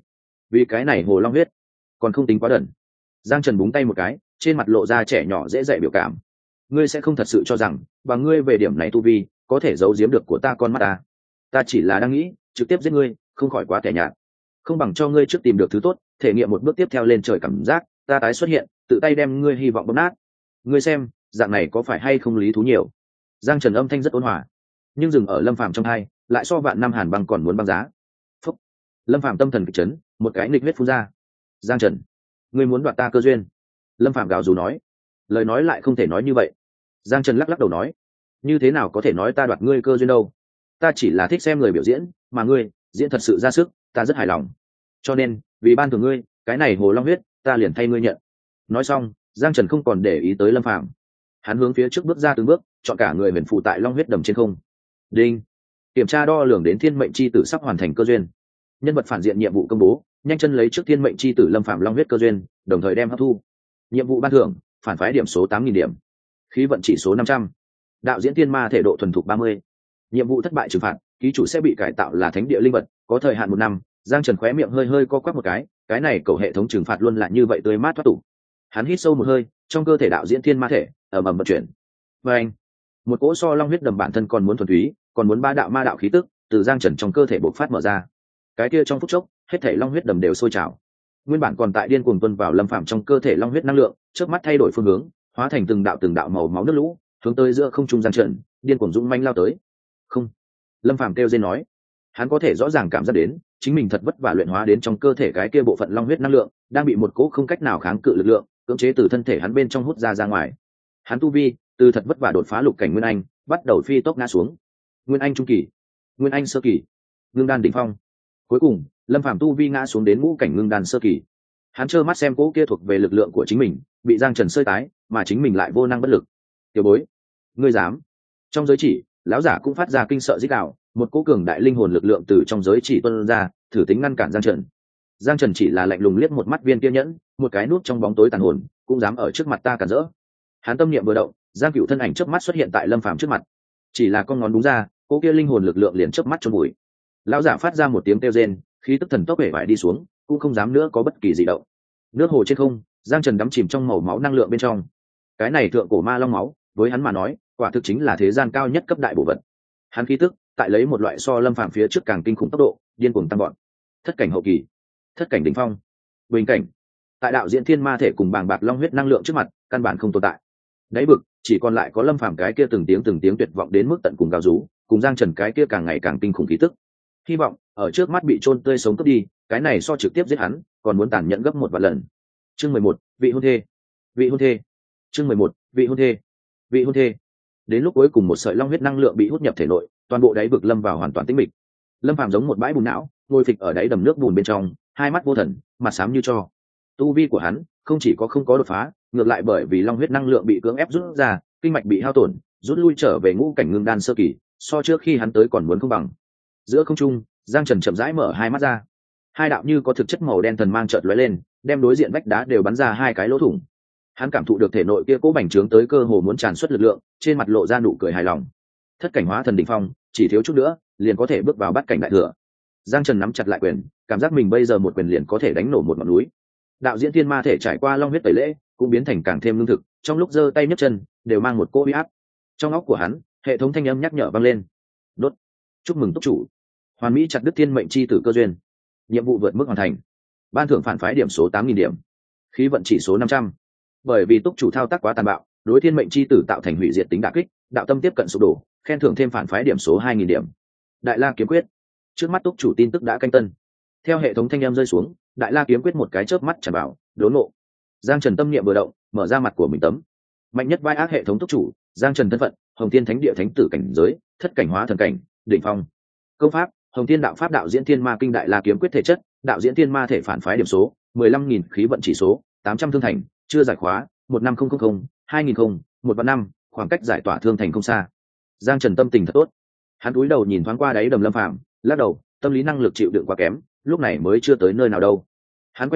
vì cái này hồ long huyết, còn không tính quá đần. Giang Trần búng tay một cái, trên mặt lộ ra trẻ nhỏ dễ dạy biểu cảm. Ngươi sẽ không thật sự cho rằng bằng ngươi về điểm này tu vi có thể giấu giếm được của ta con mắt ta chỉ là đang nghĩ trực tiếp giết ngươi không khỏi quá tẻ nhạt, không bằng cho ngươi trước tìm được thứ tốt, thể nghiệm một bước tiếp theo lên trời cảm giác ta tái xuất hiện tự tay đem ngươi hy vọng bóp nát. Ngươi xem dạng này có phải hay không lý thú nhiều. Giang Trần âm thanh rất ôn hòa, nhưng dừng ở Lâm Phàm trong hai lại so vạn năm hàn băng còn muốn băng giá. Phúc. Lâm Phàm tâm thần kịch chấn, một cái nghịch huyết phun ra. Giang Trần, ngươi muốn đoạt ta cơ duyên. Lâm Phàm gào dù nói, lời nói lại không thể nói như vậy. Giang Trần lắc lắc đầu nói, như thế nào có thể nói ta đoạt ngươi cơ duyên đâu, ta chỉ là thích xem người biểu diễn mà ngươi diễn thật sự ra sức, ta rất hài lòng, cho nên vì ban thưởng ngươi cái này hồ long huyết ta liền thay ngươi nhận. Nói xong Giang Trần không còn để ý tới Lâm Phàm, hắn hướng phía trước bước ra từng bước, chọn cả người huyền phụ tại long huyết đầm trên không. Đinh, kiểm tra đo lường đến thiên mệnh chi tử sắp hoàn thành cơ duyên, nhân vật phản diện nhiệm vụ công bố, nhanh chân lấy trước thiên mệnh chi tử Lâm Phàm long huyết cơ duyên, đồng thời đem hấp thu. Nhiệm vụ ban thưởng phản phái điểm số 8.000 điểm, khí vận chỉ số 500, đạo diễn tiên ma thể độ thuần thục 30. Nhiệm vụ thất bại trừng phạt, ký chủ sẽ bị cải tạo là thánh địa linh vật, có thời hạn 1 năm. Giang Trần khóe miệng hơi hơi co quắp một cái này cầu hệ thống trừng phạt luôn là như vậy tươi mát thoát tục. Hắn hít sâu một hơi, trong cơ thể đạo diễn thiên ma thể ầm ầm vận chuyển. Và anh, một cỗ so long huyết đầm bản thân còn muốn thuần túy, còn muốn ba đạo ma đạo khí tức từ Giang Trần trong cơ thể bộc phát mở ra. Cái kia trong phút chốc, hết thảy long huyết đầm đều sôi trào. Nguyên bản còn tại điên cuồng tuôn vào Lâm Phàm trong cơ thể long huyết năng lượng, chớp mắt thay đổi phương hướng, hóa thành từng đạo màu máu nước lũ, hướng tới giữa không trung Giang Trần, điên cuồng dũng manh lao tới. Không, Lâm Phàm kêu rên nói, hắn có thể rõ ràng cảm giác đến chính mình thật vất vả luyện hóa đến trong cơ thể cái kia bộ phận long huyết năng lượng đang bị một cỗ không cách nào kháng cự lực lượng cưỡng chế từ thân thể hắn bên trong hút ra ngoài. Hắn tu vi từ thật vất vả đột phá lục cảnh nguyên anh, bắt đầu phi tốc ngã xuống. Nguyên anh trung kỳ, nguyên anh sơ kỳ, ngưng đan đỉnh phong. Cuối cùng Lâm Phàm tu vi ngã xuống đến ngũ cảnh ngưng đan sơ kỳ. Hắn trơ mắt xem cỗ kia thuộc về lực lượng của chính mình bị Giang Trần sơi tái, mà chính mình lại vô năng bất lực. Tiểu bối, ngươi dám? Trong giới chỉ lão giả cũng phát ra kinh sợ rít gào, một cỗ cường đại linh hồn lực lượng từ trong giới chỉ tuôn ra, thử tính ngăn cản Giang Trần. Giang Trần chỉ là lạnh lùng liếc một mắt viên kia nhẫn, một cái nút trong bóng tối tàn hồn, cũng dám ở trước mặt ta cản rỡ. Hắn tâm niệm vừa động, Giang Cửu thân ảnh chớp mắt xuất hiện tại Lâm Phàm trước mặt. Chỉ là con ngón đúng ra, cỗ kia linh hồn lực lượng liền chớp mắt chôn bụi. Lão giả phát ra một tiếng kêu rên, khí tức thần tốc bể bại đi xuống, cũng không dám nữa có bất kỳ dị động. Nước hồ trên không, Giang Trần đắm chìm trong màu máu năng lượng bên trong. Cái này thượng cổ ma long máu, với hắn mà nói, quả thực chính là thế gian cao nhất cấp đại bổ vật. Hắn khí tức tại lấy một loại so Lâm Phàm phía trước càng kinh khủng tốc độ, điên cuồng tăng gọn. Thất cảnh hậu kỳ, thất cảnh đỉnh phong, bình cảnh. Tại đạo diễn thiên ma thể cùng bàng bạc long huyết năng lượng trước mặt, căn bản không tồn tại. Đáy vực chỉ còn lại có Lâm Phàm cái kia từng tiếng tuyệt vọng đến mức tận cùng gào rú, cùng Giang Trần cái kia càng ngày càng kinh khủng khí tức. Hy vọng ở trước mắt bị chôn tươi sống cướp đi, cái này so trực tiếp giết hắn, còn muốn tàn nhẫn gấp 1 vạn lần. Chương 11, vị hôn thê. Vị hôn thê. Chương 11, vị hôn thê. Vị hôn thê. Đến lúc cuối cùng một sợi long huyết năng lượng bị hút nhập thể nội, toàn bộ đáy vực lâm vào hoàn toàn tĩnh mịch. Lâm Phàm giống một bãi bùn não, ngồi phịch ở đáy đầm nước bùn bên trong, hai mắt vô thần, mặt xám như tro. Tu vi của hắn không chỉ có không có đột phá, ngược lại bởi vì long huyết năng lượng bị cưỡng ép rút ra, kinh mạch bị hao tổn, rút lui trở về ngũ cảnh ngưng đan sơ kỳ, so trước khi hắn tới còn muốn không bằng. Giữa không trung, Giang Trần chậm rãi mở hai mắt ra. Hai đạo như có thực chất màu đen thần mang chợt lóe lên, đem đối diện vách đá đều bắn ra hai cái lỗ thủng. Hắn cảm thụ được thể nội kia cố bành trướng tới cơ hồ muốn tràn xuất lực lượng, trên mặt lộ ra nụ cười hài lòng. Thất cảnh hóa thần đỉnh phong, chỉ thiếu chút nữa liền có thể bước vào bát cảnh đại thừa. Giang Trần nắm chặt lại quyền, cảm giác mình bây giờ một quyền liền có thể đánh nổ một ngọn núi. Đạo diễn thiên ma thể trải qua long huyết tẩy lễ, cũng biến thành càng thêm lương thực, trong lúc giơ tay nhấc chân đều mang một cỗ uy áp. Trong óc của hắn, hệ thống thanh âm nhắc nhở vang lên. Đốt. Chúc mừng túc chủ, hoàn mỹ chặt đứt thiên mệnh chi tử cơ duyên, nhiệm vụ vượt mức hoàn thành, ban thưởng phản phái điểm số 8.000 điểm, khí vận chỉ số 500. Bởi vì túc chủ thao tác quá tàn bạo, đối thiên mệnh chi tử tạo thành hủy diệt tính đả kích, đạo tâm tiếp cận sụp đổ, khen thưởng thêm phản phái điểm số 2.000 điểm. Đại La kiếm quyết. Trước mắt túc chủ tin tức đã canh tân. Theo hệ thống thanh em rơi xuống, Đại La kiếm quyết một cái chớp mắt tràn vào, đốn ngộ. Giang Trần tâm niệm vừa động, mở ra mặt của mình tấm. Mạnh nhất vai ác hệ thống túc chủ, Giang Trần thân phận, Hồng Thiên Thánh Địa Thánh tử cảnh giới, thất cảnh hóa thần cảnh, đỉnh phong. Công pháp, Hồng Thiên đạo pháp đạo diễn thiên ma kinh Đại La kiếm quyết thể chất, đạo diễn thiên ma thể phản phái điểm số 15.000, khí vận chỉ số 800 thương thành, chưa giải khóa 15000, 2000, 1/5, khoảng cách giải tỏa thương thành không xa. Giang Trần tâm tình thật tốt. Hắn cúi đầu nhìn thoáng qua đáy đầm Lâm Phàm, lắc đầu, tâm lý năng lực chịu đựng quá kém, lúc này mới chưa tới nơi nào đâu. Hắn quay người,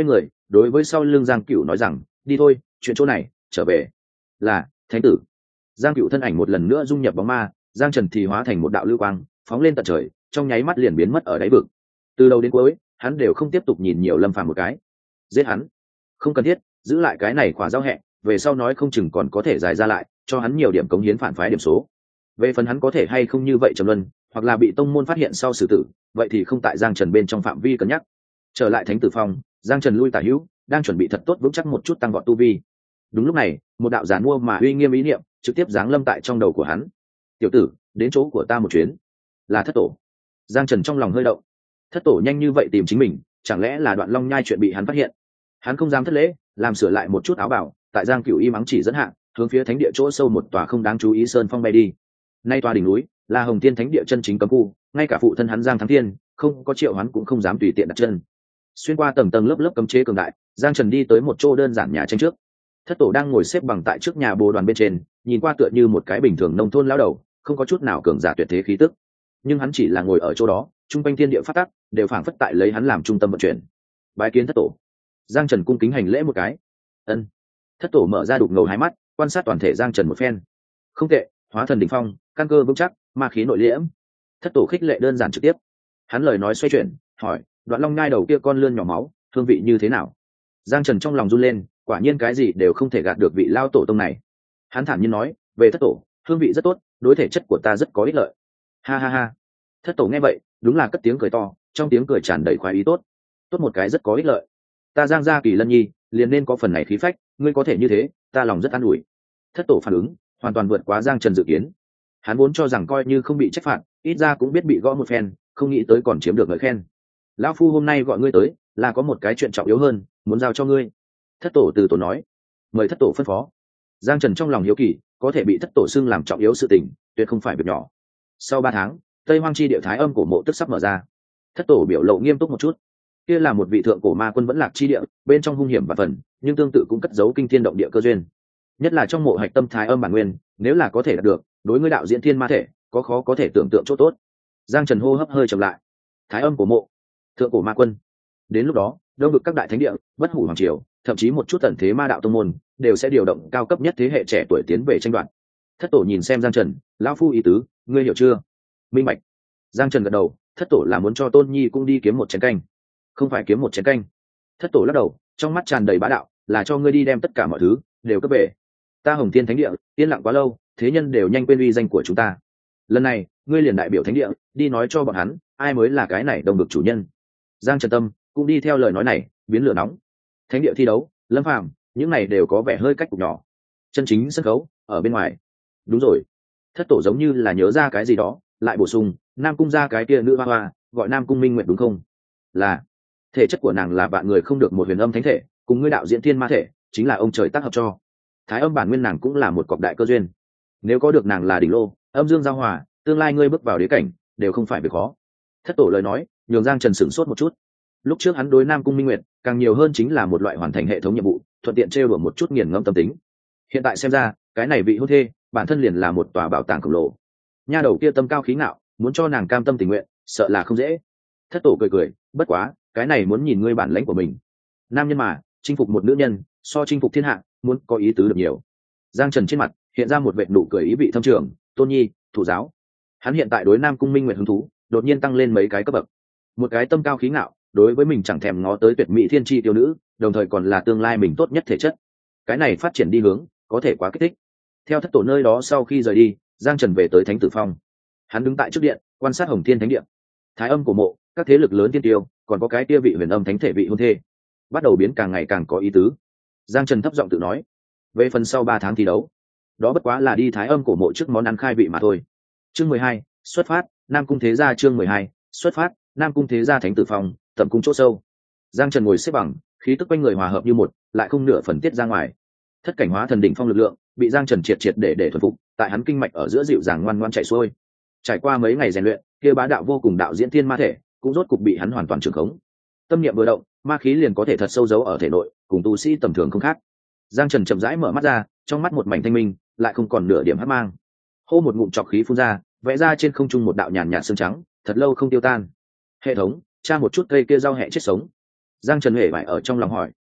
đối với sau lưng Giang Cửu nói rằng, đi thôi, chuyện chỗ này, trở về. Là, thánh tử. Giang Cửu thân ảnh một lần nữa dung nhập bóng ma, Giang Trần thì hóa thành một đạo lưu quang, phóng lên tận trời, trong nháy mắt liền biến mất ở đáy vực. Từ đầu đến cuối, hắn đều không tiếp tục nhìn nhiều Lâm Phàm một cái. Giết hắn, không cần thiết, giữ lại cái này khỏa giao hẹn, về sau nói không chừng còn có thể giải ra lại, cho hắn nhiều điểm cống hiến phản phái điểm số. Về phần hắn có thể hay không như vậy trầm luân, hoặc là bị tông môn phát hiện sau xử tử, vậy thì không tại Giang Trần bên trong phạm vi cân nhắc. Trở lại Thánh Tử Phong, Giang Trần lui tả hữu, đang chuẩn bị thật tốt vững chắc một chút tăng vọt tu vi. Đúng lúc này, một đạo giàn mua mà uy nghiêm ý niệm trực tiếp giáng lâm tại trong đầu của hắn. Tiểu tử, đến chỗ của ta một chuyến. Là thất tổ. Giang Trần trong lòng hơi động. Thất tổ nhanh như vậy tìm chính mình, chẳng lẽ là Đoạn Long Nhai chuyện bị hắn phát hiện? Hắn không dám thất lễ, làm sửa lại một chút áo bảo, tại Giang Cửu y mắng chỉ dẫn hạng, hướng phía thánh địa chỗ sâu một tòa không đáng chú ý sơn phong bay đi. Nay tòa đỉnh núi là Hồng Thiên Thánh địa chân chính cấm khu, ngay cả phụ thân hắn Giang Thắng Thiên không có triệu hắn cũng không dám tùy tiện đặt chân. Xuyên qua tầng tầng lớp lớp cấm chế cường đại, Giang Trần đi tới một chỗ đơn giản nhà tranh trước. Thất tổ đang ngồi xếp bằng tại trước nhà bồ đoàn bên trên, nhìn qua tựa như một cái bình thường nông thôn lão đầu, không có chút nào cường giả tuyệt thế khí tức. Nhưng hắn chỉ là ngồi ở chỗ đó, trung quanh thiên địa phát tắc đều phảng phất tại lấy hắn làm trung tâm vận chuyển. Bái kiến thất tổ. Giang Trần cung kính hành lễ một cái. Ân. Thất tổ mở ra đục ngầu hai mắt, quan sát toàn thể Giang Trần một phen. Không tệ, hóa thần đỉnh phong, căn cơ vững chắc, ma khí nội liễm. Thất tổ khích lệ đơn giản trực tiếp. Hắn lời nói xoay chuyển, hỏi, Đoạn Long Nhai đầu kia con lươn nhỏ máu, hương vị như thế nào? Giang Trần trong lòng run lên, quả nhiên cái gì đều không thể gạt được vị lao tổ tông này. Hắn thản nhiên nói, về thất tổ, hương vị rất tốt, đối thể chất của ta rất có ích lợi. Ha ha ha. Thất tổ nghe vậy, đúng là cất tiếng cười to, trong tiếng cười tràn đầy khoái ý tốt. Tốt một cái rất có ích lợi. Ta Giang gia Kỳ Lân Nhi, liền nên có phần này khí phách, ngươi có thể như thế, ta lòng rất an ủi. Thất tổ phản ứng, hoàn toàn vượt quá Giang Trần dự kiến. Hắn vốn cho rằng coi như không bị trách phạt, ít ra cũng biết bị gõ một phen, không nghĩ tới còn chiếm được lời khen. Lão phu hôm nay gọi ngươi tới, là có một cái chuyện trọng yếu hơn, muốn giao cho ngươi. Thất tổ từ tổ nói, mời thất tổ phân phó. Giang Trần trong lòng hiếu kỳ, có thể bị thất tổ xưng làm trọng yếu sự tình, tuyệt không phải việc nhỏ. Sau 3 tháng, Tây Hoang Chi địa Thái Âm cổ mộ tức sắp mở ra. Thất tổ biểu lộ nghiêm túc một chút. Kia là một vị thượng cổ ma quân vẫn lạc chi địa, bên trong hung hiểm và phần, nhưng tương tự cũng cất giấu kinh thiên động địa cơ duyên. Nhất là trong mộ hạch tâm Thái Âm bản nguyên, nếu là có thể đạt được, đối ngươi đạo diễn thiên ma thể, có khó có thể tưởng tượng chỗ tốt. Giang Trần hô hấp hơi chậm lại. Thái Âm cổ mộ, thượng cổ ma quân. Đến lúc đó, đông vực các đại thánh địa, bất hủ hoàng triều, thậm chí một chút tận thế ma đạo tông môn, đều sẽ điều động cao cấp nhất thế hệ trẻ tuổi tiến về tranh đoạt. Thất tổ nhìn xem Giang Trần, lão phu ý tứ, ngươi hiểu chưa? Minh bạch. Giang Trần gật đầu, thất tổ là muốn cho Tôn Nhi cũng đi kiếm một chén canh. Không phải kiếm một chén canh. Thất tổ lắc đầu, trong mắt tràn đầy bá đạo, là cho ngươi đi đem tất cả mọi thứ đều cấp về. Ta Hồng Thiên Thánh địa, yên lặng quá lâu, thế nhân đều nhanh quên uy danh của chúng ta. Lần này, ngươi liền đại biểu thánh địa, đi nói cho bọn hắn, ai mới là cái này đông vực chủ nhân. Giang Trần tâm cũng đi theo lời nói này, biến lửa nóng. Thánh địa thi đấu, Lâm Phàm, những này đều có vẻ hơi cách cục nhỏ. Chân chính sân khấu ở bên ngoài. Đúng rồi. Thất tổ giống như là nhớ ra cái gì đó, lại bổ sung, Nam cung ra cái kia nữ hoa hoa, gọi Nam cung Minh Nguyệt đúng không? Là. Thể chất của nàng là bạn người không được một huyền âm thánh thể, cùng ngươi đạo diễn thiên ma thể, chính là ông trời tác hợp cho. Thái Âm bản nguyên nàng cũng là một cọc đại cơ duyên. Nếu có được nàng là đỉnh lô, âm dương giao hòa, tương lai ngươi bước vào đế cảnh, đều không phải việc khó. Thất tổ lời nói, nhường Giang Trần sửng sốt một chút. Lúc trước hắn đối Nam cung Minh Nguyệt, càng nhiều hơn chính là một loại hoàn thành hệ thống nhiệm vụ, thuận tiện trêu đùa một chút nghiền ngẫm tâm tính. Hiện tại xem ra, cái này vị hôn thê, bản thân liền là một tòa bảo tàng khổng lồ. Nha đầu kia tâm cao khí ngạo, muốn cho nàng cam tâm tình nguyện, sợ là không dễ. Thất tổ cười cười, bất quá, cái này muốn nhìn ngươi bản lãnh của mình. Nam nhân mà, chinh phục một nữ nhân, so chinh phục thiên hạ, muốn có ý tứ được nhiều. Giang Trần trên mặt hiện ra một vệt nụ cười ý vị thâm trường, Tôn Nhi, thủ giáo. Hắn hiện tại đối Nam cung Minh Nguyệt hứng thú, đột nhiên tăng lên mấy cái cấp bậc. Một cái tâm cao khí ngạo, đối với mình chẳng thèm ngó tới tuyệt mỹ thiên tri tiêu nữ, đồng thời còn là tương lai mình tốt nhất thể chất. Cái này phát triển đi hướng, có thể quá kích thích. Theo thất tổ nơi đó sau khi rời đi, Giang Trần về tới Thánh Tử Phong. Hắn đứng tại trước điện, quan sát Hồng Thiên Thánh điện. Thái Âm cổ mộ, các thế lực lớn tiên tiêu, còn có cái kia vị huyền âm thánh thể vị hôn thê, bắt đầu biến càng ngày càng có ý tứ. Giang Trần thấp giọng tự nói, về phần sau 3 tháng thi đấu, đó bất quá là đi Thái Âm cổ mộ trước món ăn khai vị mà thôi. Chương 12, xuất phát, Nam cung thế gia. Chương 12, xuất phát, Nam cung thế gia. Thánh Tử Phong, tầm cung chỗ sâu. Giang Trần ngồi xếp bằng, khí tức quanh người hòa hợp như một, lại không nửa phần tiết ra ngoài. Thất cảnh hóa thần đỉnh phong lực lượng bị Giang Trần triệt để thuần phục, tại hắn kinh mạch ở giữa dịu dàng ngoan ngoãn chảy xuôi. Trải qua mấy ngày rèn luyện, kia bá đạo vô cùng đạo diễn thiên ma thể cũng rốt cục bị hắn hoàn toàn trưởng khống. Tâm niệm vừa động, ma khí liền có thể thật sâu giấu ở thể nội, cùng tu sĩ tầm thường không khác. Giang Trần chậm rãi mở mắt ra, trong mắt một mảnh thanh minh, lại không còn nửa điểm hắc mang. Hô một ngụm trọc khí phun ra, vẽ ra trên không trung một đạo nhàn nhạt sương trắng, thật lâu không tiêu tan. Hệ thống, tra một chút cây kia rau hẹ chết sống. Giang Trần hề bại ở trong lòng hỏi.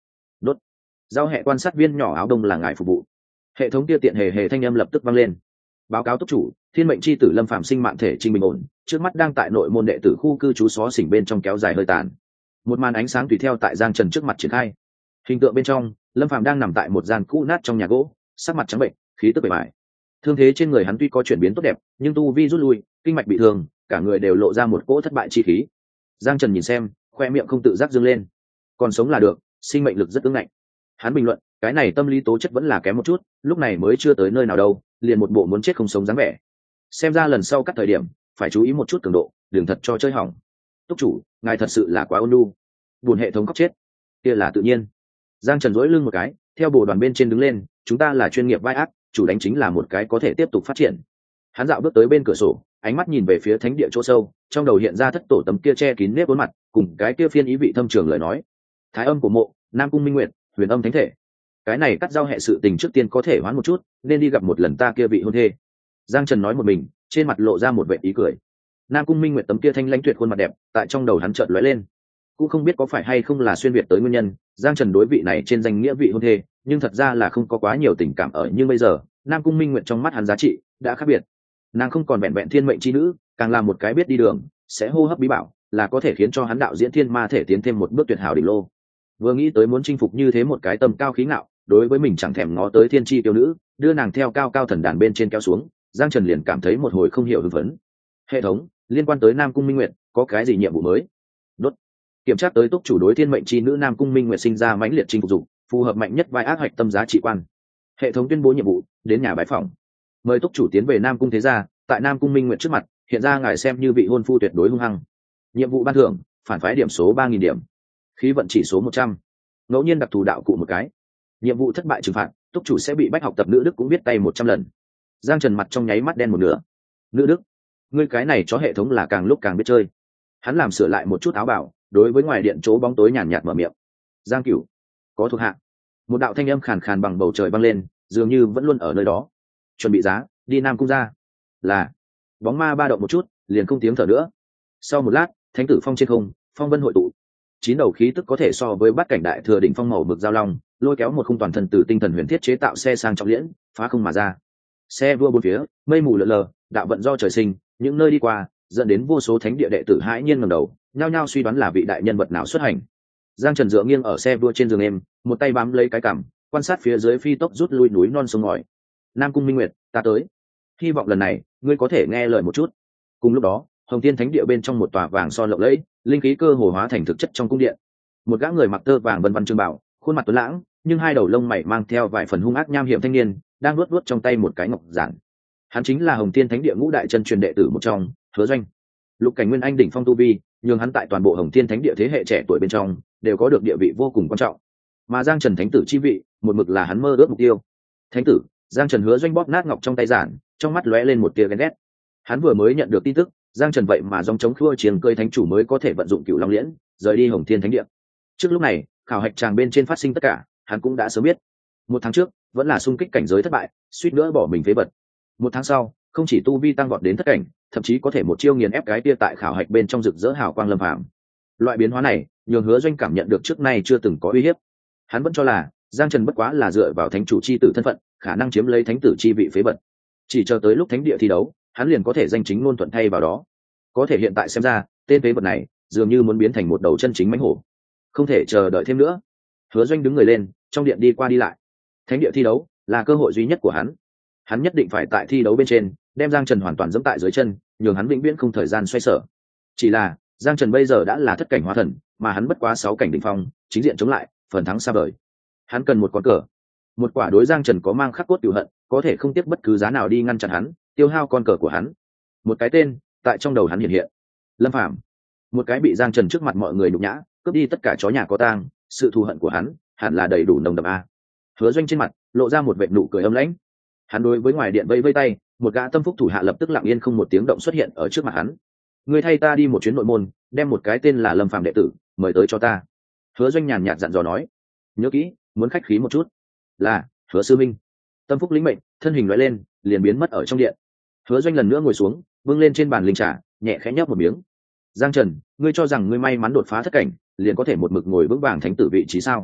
Đốt. Giao hệ quan sát viên nhỏ áo đông là ngài phục vụ. Hệ thống kia tiện hề hề thanh âm lập tức vang lên. Báo cáo túc chủ, thiên mệnh chi tử Lâm Phàm sinh mạng thể trinh bình ổn, trước mắt đang tại nội môn đệ tử khu cư trú xó xỉnh bên trong kéo dài hơi tàn. Một màn ánh sáng tùy theo tại Giang Trần trước mặt triển khai. Hình tượng bên trong, Lâm Phàm đang nằm tại một gian cũ nát trong nhà gỗ, sắc mặt trắng bệnh, khí tức bề bại. Thương thế trên người hắn tuy có chuyển biến tốt đẹp, nhưng tu vi rút lui, kinh mạch bị thương, cả người đều lộ ra một cỗ thất bại chi khí. Giang Trần nhìn xem, khoe miệng không tự giác dương lên. Còn sống là được, sinh mệnh lực rất ứng ngạnh. Hắn bình luận, cái này tâm lý tố chất vẫn là kém một chút, lúc này mới chưa tới nơi nào đâu, liền một bộ muốn chết không sống dáng vẻ. Xem ra lần sau cắt thời điểm, phải chú ý một chút cường độ, đừng thật cho chơi hỏng. Túc chủ, ngài thật sự là quá ôn nhu. Buồn hệ thống khóc chết. Kia là tự nhiên. Giang Trần duỗi lưng một cái, theo bồ đoàn bên trên đứng lên, chúng ta là chuyên nghiệp vai ác, chủ đánh chính là một cái có thể tiếp tục phát triển. Hắn dạo bước tới bên cửa sổ, ánh mắt nhìn về phía thánh địa chỗ sâu, trong đầu hiện ra thất tổ tấm kia che kín nếp vốn mặt, cùng cái kia phiên ý vị thâm trường lời nói. Thái âm của mộ, Nam cung minh nguyệt, huyền âm thánh thể. Cái này cắt giao hệ sự tình trước tiên có thể hoán một chút, nên đi gặp một lần ta kia vị hôn thê. Giang Trần nói một mình, trên mặt lộ ra một vẻ ý cười. Nam cung minh nguyệt tấm kia thanh lãnh tuyệt khuôn mặt đẹp, tại trong đầu hắn chợt lóe lên. Cũng không biết có phải hay không là xuyên việt tới nguyên nhân, Giang Trần đối vị này trên danh nghĩa vị hôn thê, nhưng thật ra là không có quá nhiều tình cảm ở, nhưng bây giờ Nam cung minh nguyệt trong mắt hắn giá trị đã khác biệt. Nàng không còn vẹn vẹn thiên mệnh chi nữ, càng là một cái biết đi đường, sẽ hô hấp bí bảo, là có thể khiến cho hắn đạo diễn thiên ma thể tiến thêm một bước tuyệt hảo đỉnh lô. Vừa nghĩ tới muốn chinh phục như thế một cái tâm cao khí ngạo, đối với mình chẳng thèm ngó tới thiên chi tiêu nữ, đưa nàng theo cao cao thần đàn bên trên kéo xuống, Giang Trần liền cảm thấy một hồi không hiểu hưng phấn. Hệ thống liên quan tới Nam cung minh nguyệt có cái gì nhiệm vụ mới? Đốt. Kiểm tra tới túc chủ đối thiên mệnh chi nữ Nam cung minh nguyệt sinh ra mãnh liệt chinh phục dục, phù hợp mạnh nhất vai ác hoạch tâm giá trị quan. Hệ thống tuyên bố nhiệm vụ, đến nhà bái phỏng. Mời túc chủ tiến về Nam cung thế gia, tại Nam cung minh nguyệt trước mặt hiện ra ngài xem như vị hôn phu tuyệt đối hung hăng. Nhiệm vụ ban thưởng, phản phái điểm số 3.000 điểm, khí vận chỉ số 100, ngẫu nhiên đặc thù đạo cụ một cái. Nhiệm vụ thất bại trừng phạt, túc chủ sẽ bị bách học tập nữ đức cũng biết tay 100 lần. Giang Trần mặt trong nháy mắt đen một nửa. Nữ đức? Ngươi cái này cho hệ thống là càng lúc càng biết chơi. Hắn làm sửa lại một chút áo bảo, đối với ngoài điện chỗ bóng tối nhàn nhạt mở miệng. Giang Cửu, có thuộc hạ. Một đạo thanh âm khàn khàn bằng bầu trời vang lên, dường như vẫn luôn ở nơi đó. Chuẩn bị giá, đi Nam cung ra. Là. Bóng ma ba động một chút, liền không tiếng thở nữa. Sau một lát, thánh tử phong trên không, phong vân hội tụ. 9 đầu khí tức có thể so với bát cảnh đại thừa đỉnh phong màu mực giao long, lôi kéo một khung toàn thân từ tinh thần huyền thiết chế tạo xe sang trọng liễn, phá không mà ra. Xe vua bốn phía, mây mù lờ lờ, đạo vận do trời sinh, những nơi đi qua, dẫn đến vô số thánh địa đệ tử hãi nhiên ngẩng đầu, nhao nhao suy đoán là vị đại nhân vật nào xuất hành. Giang Trần dựa nghiêng ở xe vua trên giường em, một tay bám lấy cái cằm, quan sát phía dưới phi tốc rút lui núi non sông ngòi. Nam cung minh nguyệt, ta tới. Hy vọng lần này ngươi có thể nghe lời một chút. Cùng lúc đó, Hồng Thiên Thánh địa bên trong một tòa vàng son lộng lẫy, linh khí cơ hồ hóa thành thực chất trong cung điện. Một gã người mặc tơ vàng vân vân trường bảo, khuôn mặt tuấn lãng, nhưng hai đầu lông mày mang theo vài phần hung ác nham hiểm thanh niên, đang luốt luốt trong tay một cái ngọc giản. Hắn chính là Hồng Thiên Thánh địa ngũ đại chân truyền đệ tử một trong, Hứa Doanh. Lục cảnh nguyên anh đỉnh phong tu vi, nhưng hắn tại toàn bộ Hồng Thiên Thánh địa thế hệ trẻ tuổi bên trong đều có được địa vị vô cùng quan trọng. Mà Giang Trần thánh tử chi vị, một mực là hắn mơ ước mục tiêu. Thánh tử, Giang Trần Hứa Doanh bóp nát ngọc trong tay giản, trong mắt lóe lên một tia ghen ghét. Hắn vừa mới nhận được tin tức, Giang Trần vậy mà dòng chống khua chiến cơi thánh chủ mới có thể vận dụng Cửu Long Liễn, rời đi Hồng Thiên Thánh địa. Trước lúc này, khảo hạch tràng bên trên phát sinh tất cả, hắn cũng đã sớm biết. Một tháng trước, vẫn là xung kích cảnh giới thất bại, suýt nữa bỏ mình phế vật. Một tháng sau, không chỉ tu vi tăng vọt đến thất cảnh, thậm chí có thể một chiêu nghiền ép cái kia tại khảo hạch bên trong rực rỡ hào quang Lâm Phàm. Loại biến hóa này, nhường Hứa Doanh cảm nhận được trước nay chưa từng có uy hiếp. Hắn vẫn cho là Giang Trần bất quá là dựa vào thánh chủ chi tử thân phận, khả năng chiếm lấy thánh tử chi vị phế vật. Chỉ chờ tới lúc thánh địa thi đấu, hắn liền có thể danh chính ngôn thuận thay vào đó. Có thể hiện tại xem ra, tên phế vật này dường như muốn biến thành một đầu chân chính mãnh hổ. Không thể chờ đợi thêm nữa. Hứa Doanh đứng người lên, trong điện đi qua đi lại. Thánh địa thi đấu là cơ hội duy nhất của hắn. Hắn nhất định phải tại thi đấu bên trên đem Giang Trần hoàn toàn giẫm tại dưới chân, nhường hắn vĩnh viễn không thời gian xoay sở. Chỉ là Giang Trần bây giờ đã là thất cảnh hóa thần, mà hắn bất quá 6 cảnh đỉnh phong, chính diện chống lại, phần thắng xa vời. Hắn cần một con cờ, một quả đối Giang Trần có mang khắc cốt cừu hận, có thể không tiếc bất cứ giá nào đi ngăn chặn hắn, tiêu hao con cờ của hắn. Một cái tên tại trong đầu hắn hiện hiện: Lâm Phàm. Một cái bị Giang Trần trước mặt mọi người nhục nhã, cướp đi tất cả chó nhà có tang, sự thù hận của hắn hẳn là đầy đủ nồng đậm a. Hứa Doanh trên mặt lộ ra một vệt nụ cười âm lãnh. Hắn đối với ngoài điện vây vây tay, một gã tâm phúc thủ hạ lập tức lặng yên không một tiếng động xuất hiện ở trước mặt hắn. Người thay ta đi một chuyến nội môn, đem một cái tên là Lâm Phàm đệ tử mời tới cho ta. Hứa Doanh nhàn nhạt dặn dò nói. Nhớ kỹ, muốn khách khí một chút. Là, Hứa sư minh. Tâm phúc lĩnh mệnh, thân hình lóe lên, liền biến mất ở trong điện. Hứa Doanh lần nữa ngồi xuống, vâng lên trên bàn linh trà, nhẹ khẽ nhấp một miếng. Giang Trần, ngươi cho rằng ngươi may mắn đột phá thất cảnh, liền có thể một mực ngồi vững vàng thánh tử vị trí sao?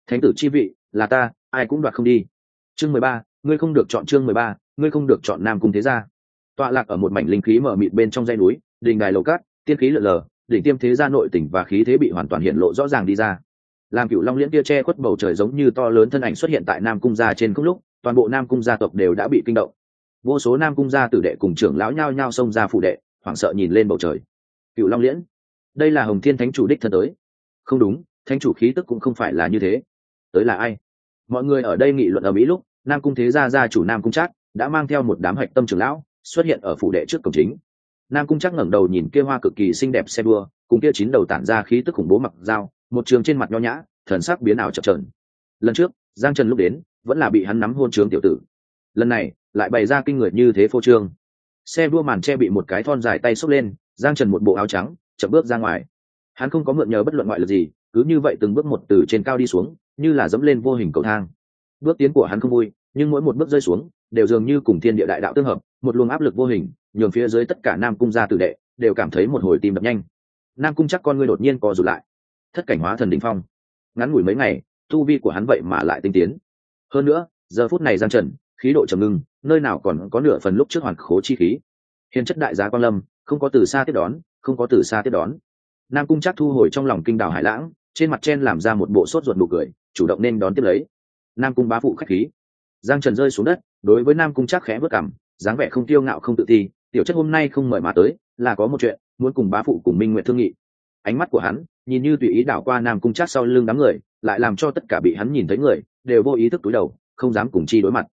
thánh tử chi vị là ta, ai cũng đoạt không đi. Chương 13, ngươi không được chọn. Chương 13, ngươi không được chọn. Nam cung thế gia tọa lạc ở một mảnh linh khí mở mịt bên trong dãy núi, đình đài lầu cát, tiên khí lượn lờ, đỉnh tiêm thế gia nội tỉnh và khí thế bị hoàn toàn hiện lộ rõ ràng đi ra. Làm Cửu Long liễn kia che khuất bầu trời giống như to lớn thân ảnh xuất hiện tại Nam cung gia trên không lúc, toàn bộ Nam cung gia tộc đều đã bị kinh động. Vô số Nam cung gia tử đệ cùng trưởng lão nhao nhao xông ra phủ đệ, hoảng sợ nhìn lên bầu trời. Cửu Long liễn, đây là Hồng Thiên Thánh chủ đích thân tới. Không đúng, thánh chủ khí tức cũng không phải là như thế. Tới là ai? Mọi người ở đây nghị luận ở mỹ lúc, Nam cung thế gia gia chủ Nam cung Trác đã mang theo một đám hạch tâm trưởng lão xuất hiện ở phủ đệ trước cổng chính. Nam cung Trác ngẩng đầu nhìn kia hoa cực kỳ xinh đẹp xe đua, cùng kia chín đầu tản ra khí tức khủng bố mặc dao, một trường trên mặt nho nhã, thần sắc biến ảo chập chờn. Lần trước, Giang Trần lúc đến, vẫn là bị hắn nắm hôn trướng tiểu tử. Lần này, lại bày ra kinh người như thế phô trương. Xe đua màn che bị một cái thon dài tay xốc lên, Giang Trần một bộ áo trắng, chậm bước ra ngoài. Hắn không có mượn nhờ bất luận ngoại lực gì, cứ như vậy từng bước một từ trên cao đi xuống, như là dẫm lên vô hình cầu thang. Bước tiến của hắn không vui, nhưng mỗi một bước rơi xuống, đều dường như cùng thiên địa đại đạo tương hợp, một luồng áp lực vô hình, nhường phía dưới tất cả Nam cung gia tử đệ đều cảm thấy một hồi tim đập nhanh. Nam cung Trác con ngươi đột nhiên co rụt lại. Thất cảnh hóa thần đỉnh phong, ngắn ngủi mấy ngày, tu vi của hắn vậy mà lại tinh tiến. Hơn nữa, giờ phút này Giang Trần, khí độ trầm ngưng, nơi nào còn có nửa phần lúc trước hoàn khố chi khí. Hiền chất đại giá Quang Lâm, không có từ xa tiếp đón, không có từ xa tiếp đón. Nam cung Trác thu hồi trong lòng kinh đảo hải lãng, trên mặt chen làm ra một bộ sốt ruột nụ cười, chủ động nên đón tiếp lấy. Nam cung bá phụ khách khí. Giang Trần rơi xuống đất, đối với Nam cung Trác khẽ bước cằm, dáng vẻ không tiêu ngạo không tự ti, tiểu chất hôm nay không mời mà tới, là có một chuyện, muốn cùng bá phụ cùng Minh Nguyệt thương nghị. Ánh mắt của hắn nhìn như tùy ý đảo qua Nam cung Trác sau lưng đám người, lại làm cho tất cả bị hắn nhìn thấy người đều vô ý thức cúi đầu, không dám cùng chi đối mặt.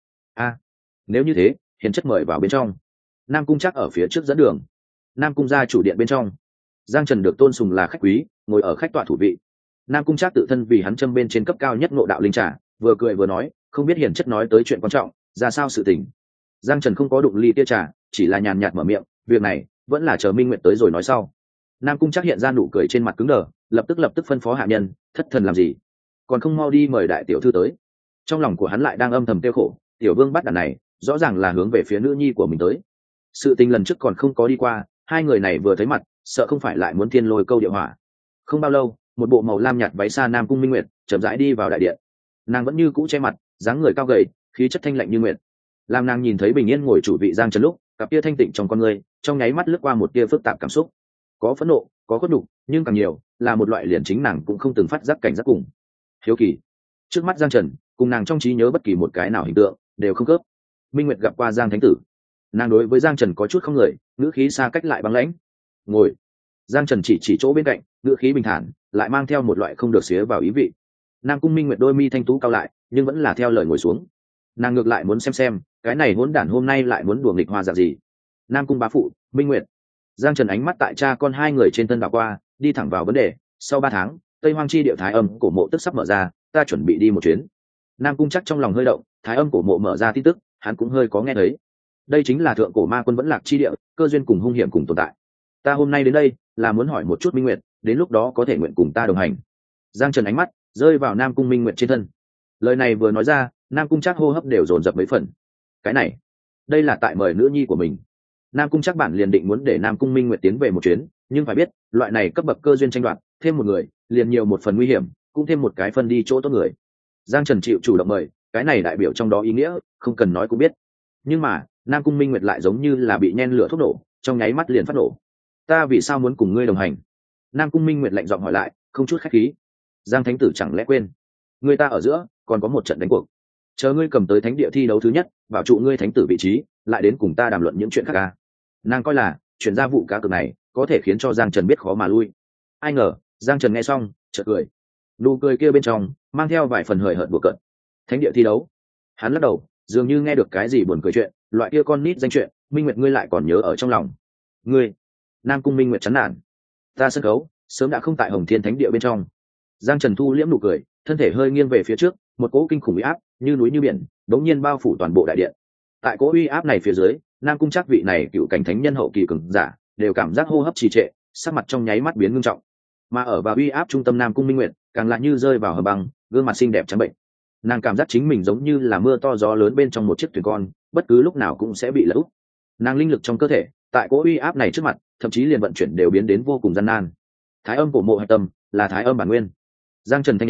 Nếu như thế, hiền chất mời vào bên trong. Nam cung Trác ở phía trước dẫn đường. Nam cung gia chủ điện bên trong, Giang Trần được tôn sùng là khách quý, ngồi ở khách tọa thủ vị. Nam cung Trác tự thân vì hắn châm bên trên cấp cao nhất ngộ đạo linh trà, vừa cười vừa nói, không biết hiền chất nói tới chuyện quan trọng, ra sao sự tình. Giang Trần không có đụng ly tia trà, chỉ là nhàn nhạt mở miệng, việc này vẫn là chờ Minh Nguyệt tới rồi nói sau. Nam cung Trác hiện ra nụ cười trên mặt cứng đờ, lập tức phân phó hạ nhân, thất thần làm gì, còn không mau đi mời đại tiểu thư tới. Trong lòng của hắn lại đang âm thầm tiêu khổ, tiểu vương bắt đàn này rõ ràng là hướng về phía nữ nhi của mình tới. Sự tình lần trước còn không có đi qua, hai người này vừa thấy mặt, sợ không phải lại muốn thiên lôi câu địa hỏa. Không bao lâu, một bộ màu lam nhạt váy xa Nam cung Minh Nguyệt chậm rãi đi vào đại điện. Nàng vẫn như cũ che mặt, dáng người cao gầy, khí chất thanh lạnh như nguyệt. Làm nàng nhìn thấy bình yên ngồi chủ vị Giang Trần lúc, cặp kia thanh tịnh trong con người trong nháy mắt lướt qua một tia phức tạp cảm xúc, có phẫn nộ, có khuất nhục, nhưng càng nhiều là một loại liền chính nàng cũng không từng phát giác cảnh giác cùng hiếu kỳ. Trước mắt Giang Trần cùng nàng trong trí nhớ bất kỳ một cái nào hình tượng đều không khớp. Minh Nguyệt gặp qua Giang thánh tử, nàng đối với Giang Trần có chút không người, ngữ khí xa cách lại băng lãnh. Ngồi. Giang Trần chỉ chỗ bên cạnh, ngữ khí bình thản, lại mang theo một loại không được xía vào ý vị. Nam cung Minh Nguyệt đôi mi thanh tú cao lại, nhưng vẫn là theo lời ngồi xuống. Nàng ngược lại muốn xem cái này hỗn đản hôm nay lại muốn đùa nghịch hoa dạng gì. Nam cung bá phụ, Minh Nguyệt. Giang Trần ánh mắt tại cha con hai người trên thân đảo qua, đi thẳng vào vấn đề. Sau 3 tháng, Tây Hoang chi địa Thái Âm cổ mộ tức sắp mở ra, ta chuẩn bị đi một chuyến. Nam cung Trác trong lòng hơi động, Thái Âm cổ mộ mở ra tin tức, hắn cũng hơi có nghe thấy. Đây chính là thượng cổ ma quân vẫn lạc chi địa, cơ duyên cùng hung hiểm cùng tồn tại. Ta hôm nay đến đây là muốn hỏi một chút Minh Nguyệt, đến lúc đó có thể nguyện cùng ta đồng hành. Giang Trần ánh mắt rơi vào Nam cung Minh Nguyệt trên thân. Lời này vừa nói ra, Nam cung Trác hô hấp đều dồn dập mấy phần. Cái này, đây là tại mời nữ nhi của mình. Nam cung Trác bản liền định muốn để Nam cung Minh Nguyệt tiến về một chuyến, nhưng phải biết, loại này cấp bậc cơ duyên tranh đoạt, thêm một người, liền nhiều một phần nguy hiểm, cũng thêm một cái phân đi chỗ tốt người. Giang Trần chịu chủ động mời, cái này đại biểu trong đó ý nghĩa, không cần nói cũng biết. Nhưng mà, Nam cung Minh Nguyệt lại giống như là bị nhen lửa thuốc nổ, trong nháy mắt liền phát nổ. Ta vì sao muốn cùng ngươi đồng hành? Nam cung Minh Nguyệt lạnh giọng hỏi lại, không chút khách khí. Giang thánh tử chẳng lẽ quên, người ta ở giữa còn có một trận đánh cuộc, chờ ngươi cầm tới thánh địa thi đấu thứ nhất, bảo trụ ngươi thánh tử vị trí, lại đến cùng ta đàm luận những chuyện khác ca. Nàng coi là chuyển ra vụ cá cược này có thể khiến cho Giang Trần biết khó mà lui. Ai ngờ Giang Trần nghe xong chợt cười, nụ cười kia bên trong mang theo vài phần hời hợt bùa cợt. Thánh địa thi đấu? Hắn lắc đầu, dường như nghe được cái gì buồn cười chuyện, loại kia con nít danh chuyện, Minh Nguyệt ngươi lại còn nhớ ở trong lòng. Ngươi? Nam cung Minh Nguyệt chán nản. Ta sân khấu sớm đã không tại Hồng Thiên Thánh địa bên trong. Giang Trần thu liễm nụ cười, thân thể hơi nghiêng về phía trước, một cỗ kinh khủng uy áp như núi như biển đống nhiên bao phủ toàn bộ đại điện. Tại cỗ uy áp này phía dưới, Nam cung Trác vị này cựu cảnh thánh nhân hậu kỳ cường giả đều cảm giác hô hấp trì trệ, sắc mặt trong nháy mắt biến ngưng trọng. Mà ở vào uy áp trung tâm Nam cung Minh Nguyệt càng lại như rơi vào hầm băng, gương mặt xinh đẹp trắng bệnh. Nàng cảm giác chính mình giống như là mưa to gió lớn bên trong một chiếc thuyền con, bất cứ lúc nào cũng sẽ bị lật úp. Nàng linh lực trong cơ thể tại cỗ uy áp này trước mặt, thậm chí liền vận chuyển đều biến đến vô cùng gian nan. Thái Âm cổ mộ hạch tâm là Thái Âm bản nguyên. Giang Trần thanh âm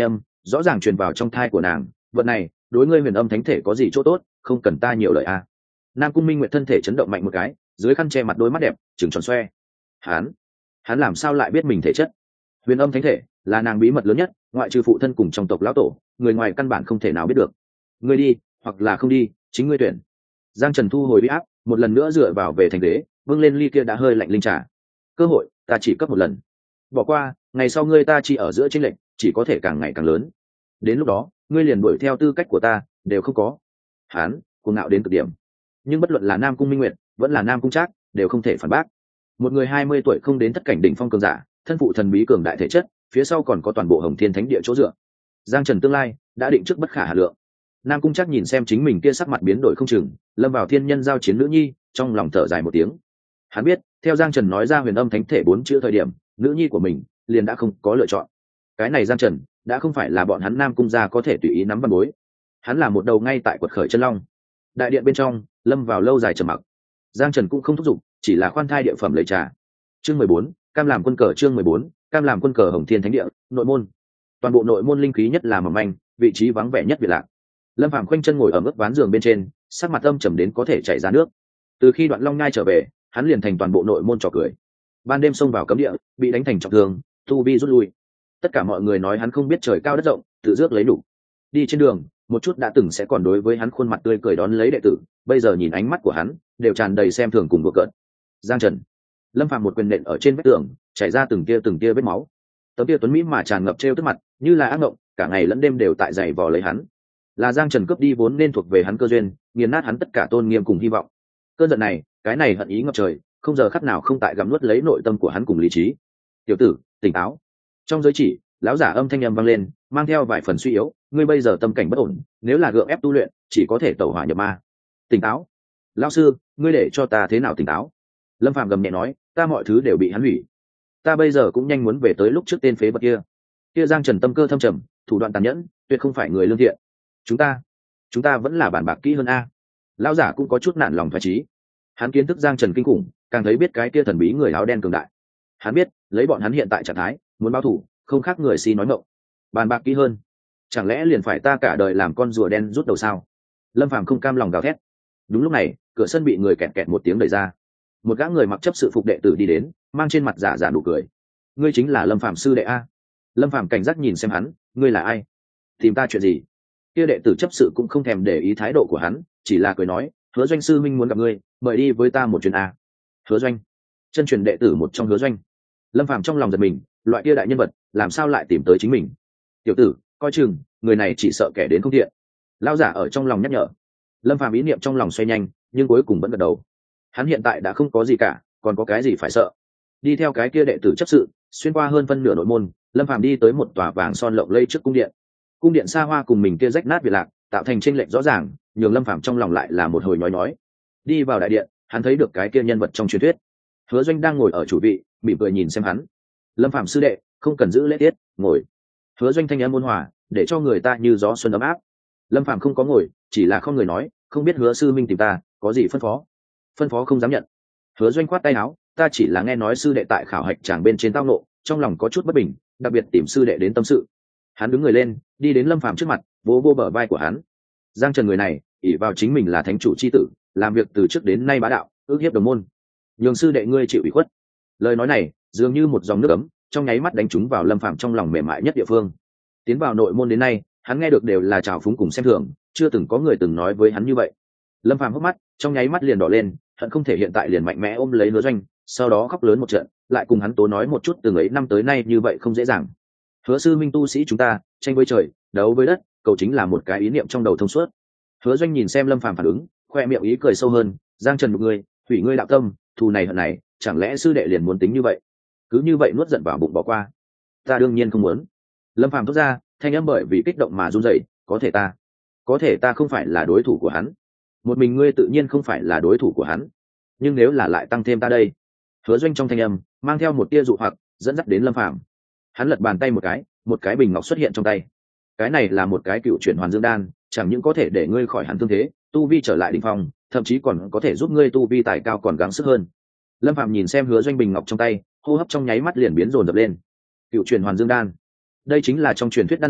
rõ ràng truyền vào trong thai của nàng, vận này đối ngươi huyền âm thánh thể có gì chỗ tốt, không cần ta nhiều lời a. Nam Cung Minh Nguyệt thân thể chấn động mạnh một cái, dưới khăn che mặt đôi mắt đẹp trừng tròn xoe. Hắn làm sao lại biết mình thể chất? Huyền âm thánh thể là nàng bí mật lớn nhất, ngoại trừ phụ thân cùng trong tộc lão tổ, người ngoài căn bản không thể nào biết được. Ngươi đi hoặc là không đi, chính ngươi tuyển. Giang Trần thu hồi uy áp, một lần nữa dựa vào về thành ghế, vâng lên ly kia đã hơi lạnh linh trà. Cơ hội ta chỉ cấp một lần, bỏ qua ngày sau ngươi ta chỉ ở giữa chênh lệch chỉ có thể càng ngày càng lớn, đến lúc đó ngươi liền đuổi theo tư cách của ta đều không có. Hắn cuồng ngạo đến cực điểm, nhưng bất luận là Nam Cung Minh Nguyệt vẫn là Nam Cung Trác đều không thể phản bác. Một người 20 tuổi không đến thất cảnh đỉnh phong cường giả, thân phụ thần bí cường đại thể chất, phía sau còn có toàn bộ Hồng Thiên Thánh Địa chỗ dựa. Giang Trần tương lai đã định trước bất khả hà lượng. Nam Cung Trác nhìn xem chính mình kia sắc mặt biến đổi không chừng, lâm vào thiên nhân giao chiến nữ nhi, trong lòng thở dài một tiếng. Hắn biết, theo Giang Trần nói ra huyền âm thánh thể 4 chữ thời điểm, nữ nhi của mình liền đã không có lựa chọn. Cái này Giang Trần đã không phải là bọn hắn Nam Cung gia có thể tùy ý nắm văn bối. Hắn là một đầu ngay tại quật khởi chân long. Đại điện bên trong lâm vào lâu dài trầm mặc. Giang Trần cũng không thúc giục, chỉ là khoan thai địa phẩm lấy trà. Chương 14, cam làm quân cờ. Chương 14, cam làm quân cờ. Hồng Thiên Thánh Địa nội môn. Toàn bộ nội môn linh khí nhất là mỏng manh, vị trí vắng vẻ nhất biệt lạc. Lâm Phàm khoanh chân ngồi ở mức ván giường bên trên, sắc mặt âm trầm đến có thể chảy ra nước. Từ khi Đoạn Long Nhai trở về, hắn liền thành toàn bộ nội môn trò cười. Ban đêm xông vào cấm địa, bị đánh thành trọng thương, tu vi rút lui. Tất cả mọi người nói hắn không biết trời cao đất rộng, tự rước lấy đủ. Đi trên đường, một chút đã từng sẽ còn đối với hắn khuôn mặt tươi cười đón lấy đệ tử, bây giờ nhìn ánh mắt của hắn, đều tràn đầy xem thường cùng đùa cợt. Giang Trần. Lâm Phàm một quyền nện ở trên vách tường, chảy ra từng tia vết máu. Tấm kia tuấn mỹ mà tràn ngập trêu tức mặt, như là ác ngộng, cả ngày lẫn đêm đều tại giày vò lấy hắn. Là Giang Trần cướp đi vốn nên thuộc về hắn cơ duyên, nghiền nát hắn tất cả tôn nghiêm cùng hy vọng. Cơn giận này, cái này hận ý ngập trời, không giờ khắc nào không tại gặm nuốt lấy nội tâm của hắn cùng lý trí. Tiểu tử, tỉnh táo. Trong giới chỉ, lão giả âm thanh âm vang lên, mang theo vài phần suy yếu. Ngươi bây giờ tâm cảnh bất ổn, nếu là gượng ép tu luyện, chỉ có thể tẩu hỏa nhập ma. Tỉnh táo. Lão sư, ngươi để cho ta thế nào tỉnh táo? Lâm Phàm gầm nhẹ nói, ta mọi thứ đều bị hắn hủy. Ta bây giờ cũng nhanh muốn về tới lúc trước tên phế vật kia. Kia Giang Trần tâm cơ thâm trầm, thủ đoạn tàn nhẫn, tuyệt không phải người lương thiện. Chúng ta vẫn là bàn bạc kỹ hơn a. Lão giả cũng có chút nản lòng thoái chí. Hắn kiến thức Giang Trần kinh khủng, càng thấy biết cái kia thần bí người áo đen cường đại. Hắn biết, lấy bọn hắn hiện tại trạng thái, muốn báo thù, không khác người si nói ngọng. Bàn bạc kỹ hơn, chẳng lẽ liền phải ta cả đời làm con rùa đen rút đầu sao? Lâm Phàm không cam lòng gào thét. Đúng lúc này, cửa sân bị người kẹt kẹt một tiếng đẩy ra. Một gã người mặc chấp sự phục đệ tử đi đến, mang trên mặt giả nụ cười. Ngươi chính là Lâm Phàm sư đệ a? Lâm Phàm cảnh giác nhìn xem hắn, ngươi là ai? Tìm ta chuyện gì? Kia đệ tử chấp sự cũng không thèm để ý thái độ của hắn, chỉ là cười nói, Hứa Doanh sư minh muốn gặp ngươi, mời đi với ta một chuyến a. Hứa Doanh, chân truyền đệ tử một trong Hứa Doanh. Lâm Phàm trong lòng giật mình, loại kia đại nhân vật làm sao lại tìm tới chính mình? Tiểu tử, coi chừng, người này chỉ sợ kẻ đến không thiện. Lão giả ở trong lòng nhắc nhở. Lâm Phàm ý niệm trong lòng xoay nhanh, nhưng cuối cùng vẫn gật đầu. Hắn hiện tại đã không có gì cả, còn có cái gì phải sợ? Đi theo cái kia đệ tử chấp sự, xuyên qua hơn phân nửa nội môn, Lâm Phàm đi tới một tòa vàng son lộng lẫy trước cung điện. Cung điện xa hoa cùng mình kia rách nát biệt lạc, tạo thành chênh lệch rõ ràng, nhường Lâm Phàm trong lòng lại là một hồi nhói nhói. Đi vào đại điện, hắn thấy được cái kia nhân vật trong truyền thuyết. Hứa Doanh đang ngồi ở chủ vị, mỉm cười nhìn xem hắn. Lâm Phàm sư đệ, không cần giữ lễ tiết, ngồi. Hứa Doanh thanh âm ôn hòa, để cho người ta như gió xuân ấm áp. Lâm Phàm không có ngồi, chỉ là không người nói, không biết Hứa sư minh tìm ta, có gì phân phó? Phân phó không dám nhận. Hứa Doanh khoát tay áo, ta chỉ là nghe nói sư đệ tại khảo hạch tràng bên trên tao nộ, trong lòng có chút bất bình, đặc biệt tìm sư đệ đến tâm sự. Hắn đứng người lên, đi đến Lâm Phàm trước mặt, vỗ vỗ bờ vai của hắn. Giang Trần người này, ỷ vào chính mình là thánh chủ chi tử, làm việc từ trước đến nay bá đạo, ước hiếp đồng môn. Nhường sư đệ ngươi chịu ủy khuất. Lời nói này, dường như một dòng nước ấm, trong nháy mắt đánh trúng vào Lâm Phàm trong lòng mềm mại nhất địa phương. Tiến vào nội môn đến nay, hắn nghe được đều là trào phúng cùng xem thường, chưa từng có người từng nói với hắn như vậy. Lâm Phàm hốc mắt, trong nháy mắt liền đỏ lên, hận không thể hiện tại liền mạnh mẽ ôm lấy Hứa Doanh, sau đó khóc lớn một trận, lại cùng hắn tố nói một chút từng ấy năm tới nay như vậy không dễ dàng. Hứa sư minh tu sĩ chúng ta, tranh với trời, đấu với đất, cầu chính là một cái ý niệm trong đầu thông suốt. Hứa Doanh nhìn xem Lâm Phàm phản ứng, khoe miệng ý cười sâu hơn, Giang Trần một người, hủy ngươi đạo tâm, thù này hận này, chẳng lẽ sư đệ liền muốn tính như vậy? Cứ như vậy nuốt giận vào bụng bỏ qua. Ta đương nhiên không muốn. Lâm Phàm thốt ra, thanh âm bởi vì kích động mà run rẩy, có thể ta không phải là đối thủ của hắn. Một mình ngươi tự nhiên không phải là đối thủ của hắn, nhưng nếu là lại tăng thêm ta đây. Hứa Doanh trong thanh âm mang theo một tia dụ hoặc, dẫn dắt đến Lâm Phàm. Hắn lật bàn tay một cái bình ngọc xuất hiện trong tay. Cái này là một cái cựu chuyển hoàn dương đan, chẳng những có thể để ngươi khỏi hẳn thương thế, tu vi trở lại đỉnh phong, thậm chí còn có thể giúp ngươi tu vi tài cao còn gắng sức hơn. Lâm Phàm nhìn xem Hứa Doanh bình ngọc trong tay, hô hấp trong nháy mắt liền biến dồn dập lên. Cựu chuyển hoàn dương đan, đây chính là trong truyền thuyết đan dược,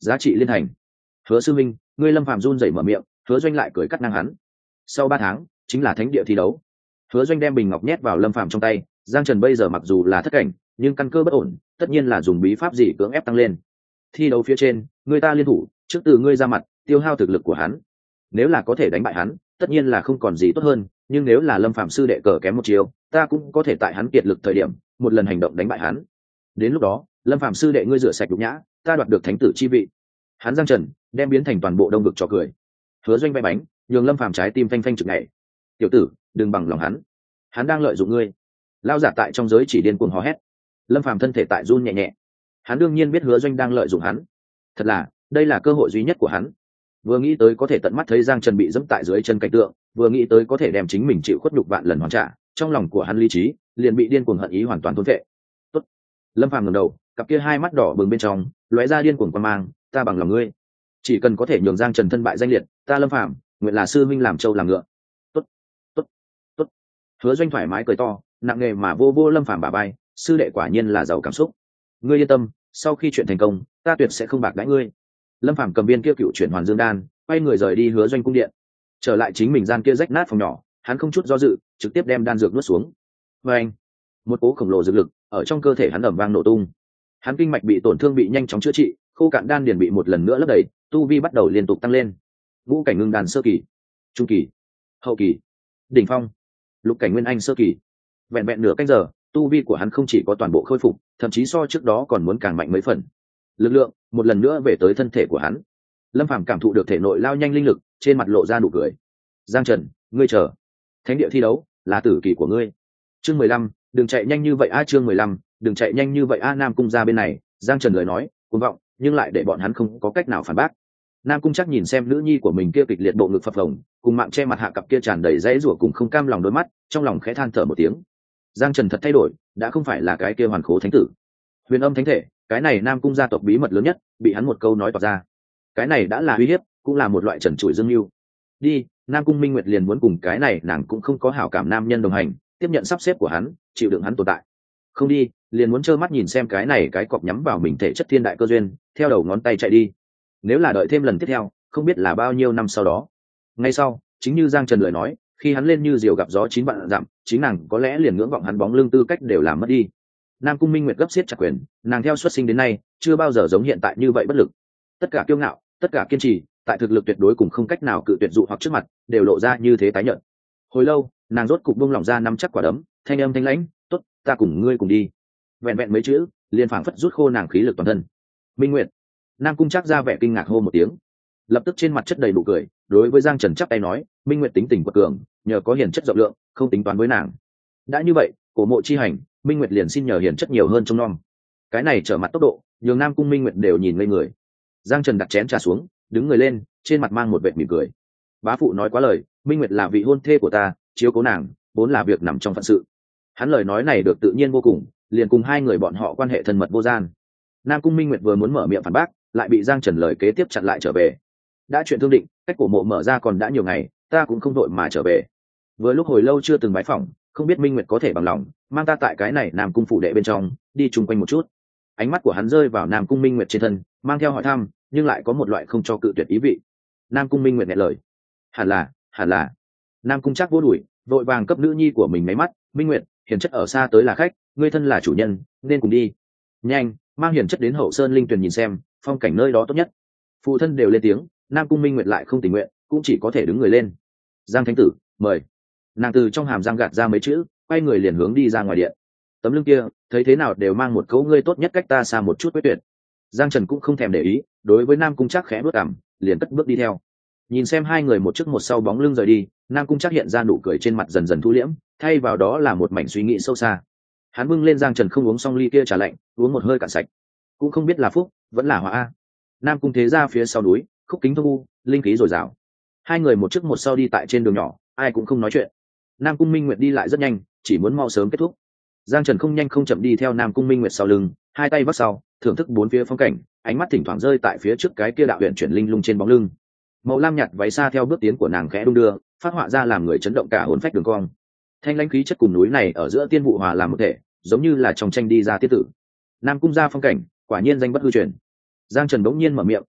giá trị liên thành. Hứa sư minh, ngươi Lâm Phàm run rẩy mở miệng, Hứa Doanh lại cười cắt ngang hắn. Sau 3 tháng chính là thánh địa thi đấu. Hứa Doanh đem bình ngọc nhét vào Lâm Phàm trong tay. Giang Trần bây giờ mặc dù là thất cảnh, nhưng căn cơ bất ổn, tất nhiên là dùng bí pháp gì cưỡng ép tăng lên. Thi đấu phía trên, người ta liên thủ, trước từ ngươi ra mặt, tiêu hao thực lực của hắn. Nếu là có thể đánh bại hắn, tất nhiên là không còn gì tốt hơn, nhưng nếu là Lâm Phàm sư đệ cờ kém một chiều, ta cũng có thể tại hắn kiệt lực thời điểm, một lần hành động đánh bại hắn. Đến lúc đó, Lâm Phàm sư đệ ngươi rửa sạch nhục nhã, ta đoạt được thánh tử chi vị. Hắn Giang Trần đem biến thành toàn bộ đông vực trò cười. Hứa Doanh bay bánh, nhường Lâm Phàm trái tim phanh phanh chực nhảy. Tiểu tử, đừng bằng lòng hắn đang lợi dụng ngươi. Lao giả tại trong giới chỉ điên cuồng hò hét. Lâm Phàm thân thể tại run nhẹ nhẹ. Hắn đương nhiên biết Hứa Doanh đang lợi dụng hắn. Thật là, đây là cơ hội duy nhất của hắn. Vừa nghĩ tới có thể tận mắt thấy Giang Trần bị dẫm tại dưới chân cảnh tượng, vừa nghĩ tới có thể đem chính mình chịu khuất nhục vạn lần hoàn trả, trong lòng của hắn lý trí liền bị điên cuồng hận ý hoàn toàn thôn phệ. Tốt. Lâm Phàm ngẩng đầu, cặp kia hai mắt đỏ bừng bên trong lóe ra điên cuồng quan mang. Ta bằng lòng ngươi, chỉ cần có thể nhường Giang Trần thân bại danh liệt, ta Lâm Phàm nguyện là sư minh làm trâu làm ngựa. Tốt, tốt, tốt. Hứa Doanh thoải mái cười to, nặng nề mà vô vô Lâm Phàm bả vai. Sư đệ quả nhiên là giàu cảm xúc. Ngươi yên tâm, sau khi chuyện thành công, ta tuyệt sẽ không bạc đãi ngươi. Lâm Phàm cầm viên kia cựu chuyển hoàn dương đan, quay người rời đi Hứa Doanh cung điện. Trở lại chính mình gian kia rách nát phòng nhỏ, hắn không chút do dự, trực tiếp đem đan dược nuốt xuống. Và anh, một cỗ khổng lồ dược lực ở trong cơ thể hắn ầm vang nổ tung. Hắn kinh mạch bị tổn thương bị nhanh chóng chữa trị, khô cạn đan điền bị một lần nữa lấp đầy, tu vi bắt đầu liên tục tăng lên. Ngũ cảnh ngưng đan sơ kỳ, trung kỳ, hậu kỳ, đỉnh phong, lục cảnh nguyên anh sơ kỳ. Vẹn vẹn nửa canh giờ, tu vi của hắn không chỉ có toàn bộ khôi phục, thậm chí so trước đó còn muốn càng mạnh mấy phần. Lực lượng một lần nữa về tới thân thể của hắn. Lâm Phàm cảm thụ được thể nội lao nhanh linh lực, trên mặt lộ ra nụ cười. Giang Trần, ngươi chờ, thánh địa thi đấu là tử kỳ của ngươi. Chương 15, đừng chạy nhanh như vậy a. Chương 15, đừng chạy nhanh như vậy a. Nam cung ra bên này, Giang Trần lời nói cuồng vọng, nhưng lại để bọn hắn không có cách nào phản bác. Nam cung chắc nhìn xem nữ nhi của mình kia kịch liệt bộ ngực phập phồng, cùng mạng che mặt hạ cặp kia tràn đầy dãy rủa cùng không cam lòng đôi mắt, trong lòng khẽ than thở một tiếng. Giang Trần thật thay đổi, đã không phải là cái kia hoàn khố thánh tử. Huyền âm thánh thể, cái này Nam cung gia tộc bí mật lớn nhất, bị hắn một câu nói toạc ra. Cái này đã là uy hiếp, cũng là một loại trần trụi dương mưu. Đi, Nam cung Minh Nguyệt liền muốn cùng cái này nàng cũng không có hảo cảm nam nhân đồng hành, tiếp nhận sắp xếp của hắn, chịu đựng hắn tồn tại. Không đi, liền muốn trơ mắt nhìn xem cái này cái cọp nhắm vào mình thể chất thiên đại cơ duyên, theo đầu ngón tay chạy đi. Nếu là đợi thêm lần tiếp theo, không biết là bao nhiêu năm sau đó. Ngay sau, chính như Giang Trần lời nói, khi hắn lên như diều gặp gió 9 vạn dặm, chính nàng có lẽ liền ngưỡng vọng hắn bóng lưng tư cách đều làm mất đi. Nam cung Minh Nguyệt gấp xiết chặt quyền, nàng theo xuất sinh đến nay, chưa bao giờ giống hiện tại như vậy bất lực. Tất cả kiêu ngạo, tất cả kiên trì, tại thực lực tuyệt đối cùng không cách nào cự tuyệt dụ hoặc trước mặt, đều lộ ra như thế tái nhợt. Hồi lâu, nàng rốt cục buông lỏng ra nắm chắc quả đấm, thanh âm thanh lãnh, "Tốt, ta cùng ngươi cùng đi." Vẹn vẹn mấy chữ, liền phảng phất rút khô nàng khí lực toàn thân. Minh Nguyệt. Nam cung chắc ra vẻ kinh ngạc hô một tiếng, lập tức trên mặt chất đầy nụ cười, đối với Giang Trần chắp tay nói, Minh Nguyệt tính tình quật cường, nhờ có hiền chất rộng lượng, không tính toán với nàng. Đã như vậy, cổ mộ chi hành, Minh Nguyệt liền xin nhờ hiền chất nhiều hơn trông nom. Cái này trở mặt tốc độ, nhường Nam cung Minh Nguyệt đều nhìn ngây người. Giang Trần đặt chén trà xuống, đứng người lên, trên mặt mang một vệt mỉm cười. Bá phụ nói quá lời, Minh Nguyệt là vị hôn thê của ta, chiếu cố nàng vốn là việc nằm trong phận sự. Hắn lời nói này được tự nhiên vô cùng, liền cùng hai người bọn họ quan hệ thân mật vô gian. Nam cung Minh Nguyệt vừa muốn mở miệng phản bác, lại bị Giang Trần lời kế tiếp chặn lại trở về. Đã chuyện thương định, cách cổ mộ mở ra còn đã nhiều ngày, ta cũng không đội mà trở về. Vừa lúc hồi lâu chưa từng bái phỏng, không biết Minh Nguyệt có thể bằng lòng mang ta tại cái này Nam cung phủ đệ bên trong đi chung quanh một chút. Ánh mắt của hắn rơi vào Nam cung Minh Nguyệt trên thân, mang theo hỏi thăm, nhưng lại có một loại không cho cự tuyệt ý vị. Nam cung Minh Nguyệt nghe lời, hẳn là. Nam cung chắc vô đuổi, vội vàng cấp nữ nhi của mình mấy mắt, Minh Nguyệt, hiền chất ở xa tới là khách, ngươi thân là chủ nhân, nên cùng đi. Nhanh, mang hiền chất đến Hậu Sơn Linh Tuyền nhìn xem, phong cảnh nơi đó tốt nhất. Phụ thân đều lên tiếng, Nam cung Minh Nguyệt lại không tình nguyện, cũng chỉ có thể đứng người lên. Giang thánh tử, mời. Nàng từ trong hàm răng gạt ra mấy chữ, quay người liền hướng đi ra ngoài điện. Tấm lưng kia, thấy thế nào đều mang một cấu ngươi tốt nhất cách ta xa một chút quyết tuyệt. Giang Trần cũng không thèm để ý, đối với Nam cung chắc khẽ bước cằm, liền cất bước đi theo. Nhìn xem hai người một trước một sau bóng lưng rời đi, Nam cung chắc hiện ra nụ cười trên mặt dần dần thu liễm, thay vào đó là một mảnh suy nghĩ sâu xa. Hắn bưng lên Giang Trần không uống xong ly kia trà lạnh, uống một hơi cạn sạch. Cũng không biết là phúc vẫn là họa a. Nam cung thế ra phía sau núi, khúc kính thông u, linh khí dồi dào. Hai người một trước một sau đi tại trên đường nhỏ, ai cũng không nói chuyện. Nam cung Minh Nguyệt đi lại rất nhanh, chỉ muốn mau sớm kết thúc. Giang Trần không nhanh không chậm đi theo Nam cung Minh Nguyệt sau lưng, hai tay vắt sau, thưởng thức bốn phía phong cảnh, ánh mắt thỉnh thoảng rơi tại phía trước cái kia đạo huyền chuyển linh lung trên bóng lưng. Màu lam nhạt váy xa theo bước tiến của nàng khẽ đung đưa, phát họa ra làm người chấn động cả hồn phách đường cong. Thanh lãnh khí chất cùng núi này ở giữa tiên vụ hòa làm một thể, giống như là trong tranh đi ra tiết tử. Nam cung gia phong cảnh, quả nhiên danh bất hư truyền. Giang Trần bỗng nhiên mở miệng,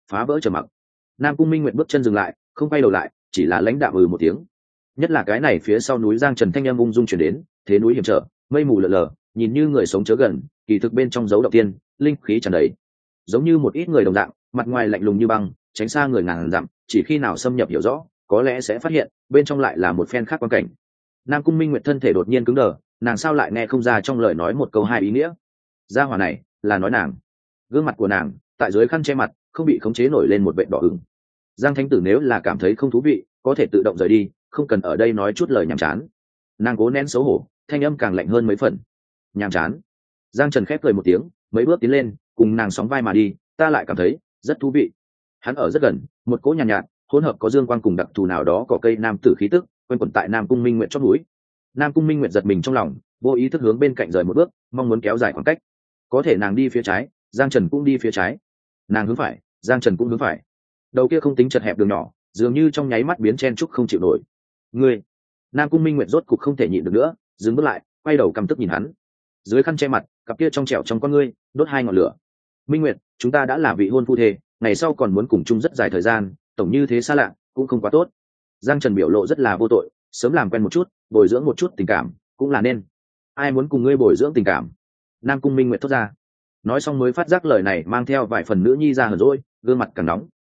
phá vỡ trầm mặc. Nam Cung Minh Nguyệt bước chân dừng lại, không quay đầu lại, chỉ là lãnh đạm một tiếng. Nhất là cái này phía sau núi Giang Trần thanh âm ung dung chuyển đến, thế núi hiểm trở, mây mù lờ lờ, nhìn như người sống chớ gần, kỳ thực bên trong dấu động tiên, linh khí tràn đầy. Giống như một ít người đồng dạng, mặt ngoài lạnh lùng như băng, tránh xa người ngàn dặm, chỉ khi nào xâm nhập hiểu rõ, có lẽ sẽ phát hiện, bên trong lại là một phen khác quan cảnh. Nam Cung Minh Nguyệt thân thể đột nhiên cứng đờ, nàng sao lại nghe không ra trong lời nói một câu hai ý nghĩa. Gia hỏa này là nói nàng. Gương mặt của nàng tại dưới khăn che mặt không bị khống chế nổi lên một vệt đỏ ửng. Giang Thánh Tử nếu là cảm thấy không thú vị, có thể tự động rời đi, không cần ở đây nói chút lời nhảm chán. Nàng cố nén xấu hổ, thanh âm càng lạnh hơn mấy phần. Nhảm chán. Giang Trần khép cười một tiếng, mấy bước tiến lên, cùng nàng sóng vai mà đi, ta lại cảm thấy rất thú vị. Hắn ở rất gần, một cỗ nhàn nhạt, hỗn hợp có dương quang cùng đặc thù nào đó có cây nam tử khí tức, quanh quẩn tại Nam Cung Minh Nguyệt chót núi. Nam Cung Minh Nguyệt giật mình trong lòng, vô ý thức hướng bên cạnh rời một bước, mong muốn kéo dài khoảng cách. Có thể nàng đi phía trái, Giang Trần cũng đi phía trái. Nàng hướng phải, Giang Trần cũng hướng phải. Đầu kia không tính chật hẹp đường nhỏ, dường như trong nháy mắt biến chen trúc không chịu nổi. Ngươi! Nam Cung Minh Nguyệt rốt cục không thể nhịn được nữa, dừng bước lại, quay đầu căm tức nhìn hắn. Dưới khăn che mặt, cặp kia trong trẻo trong con ngươi, đốt hai ngọn lửa. Minh Nguyệt, chúng ta đã là vị hôn phu thê, ngày sau còn muốn cùng chung rất dài thời gian, tổng như thế xa lạ, cũng không quá tốt. Giang Trần biểu lộ rất là vô tội, sớm làm quen một chút, bồi dưỡng một chút tình cảm, cũng là nên. Ai muốn cùng ngươi bồi dưỡng tình cảm? Nam Cung Minh Nguyệt thốt ra. Nói xong mới phát giác lời này mang theo vài phần nữ nhi ra hờn dỗi, gương mặt càng nóng.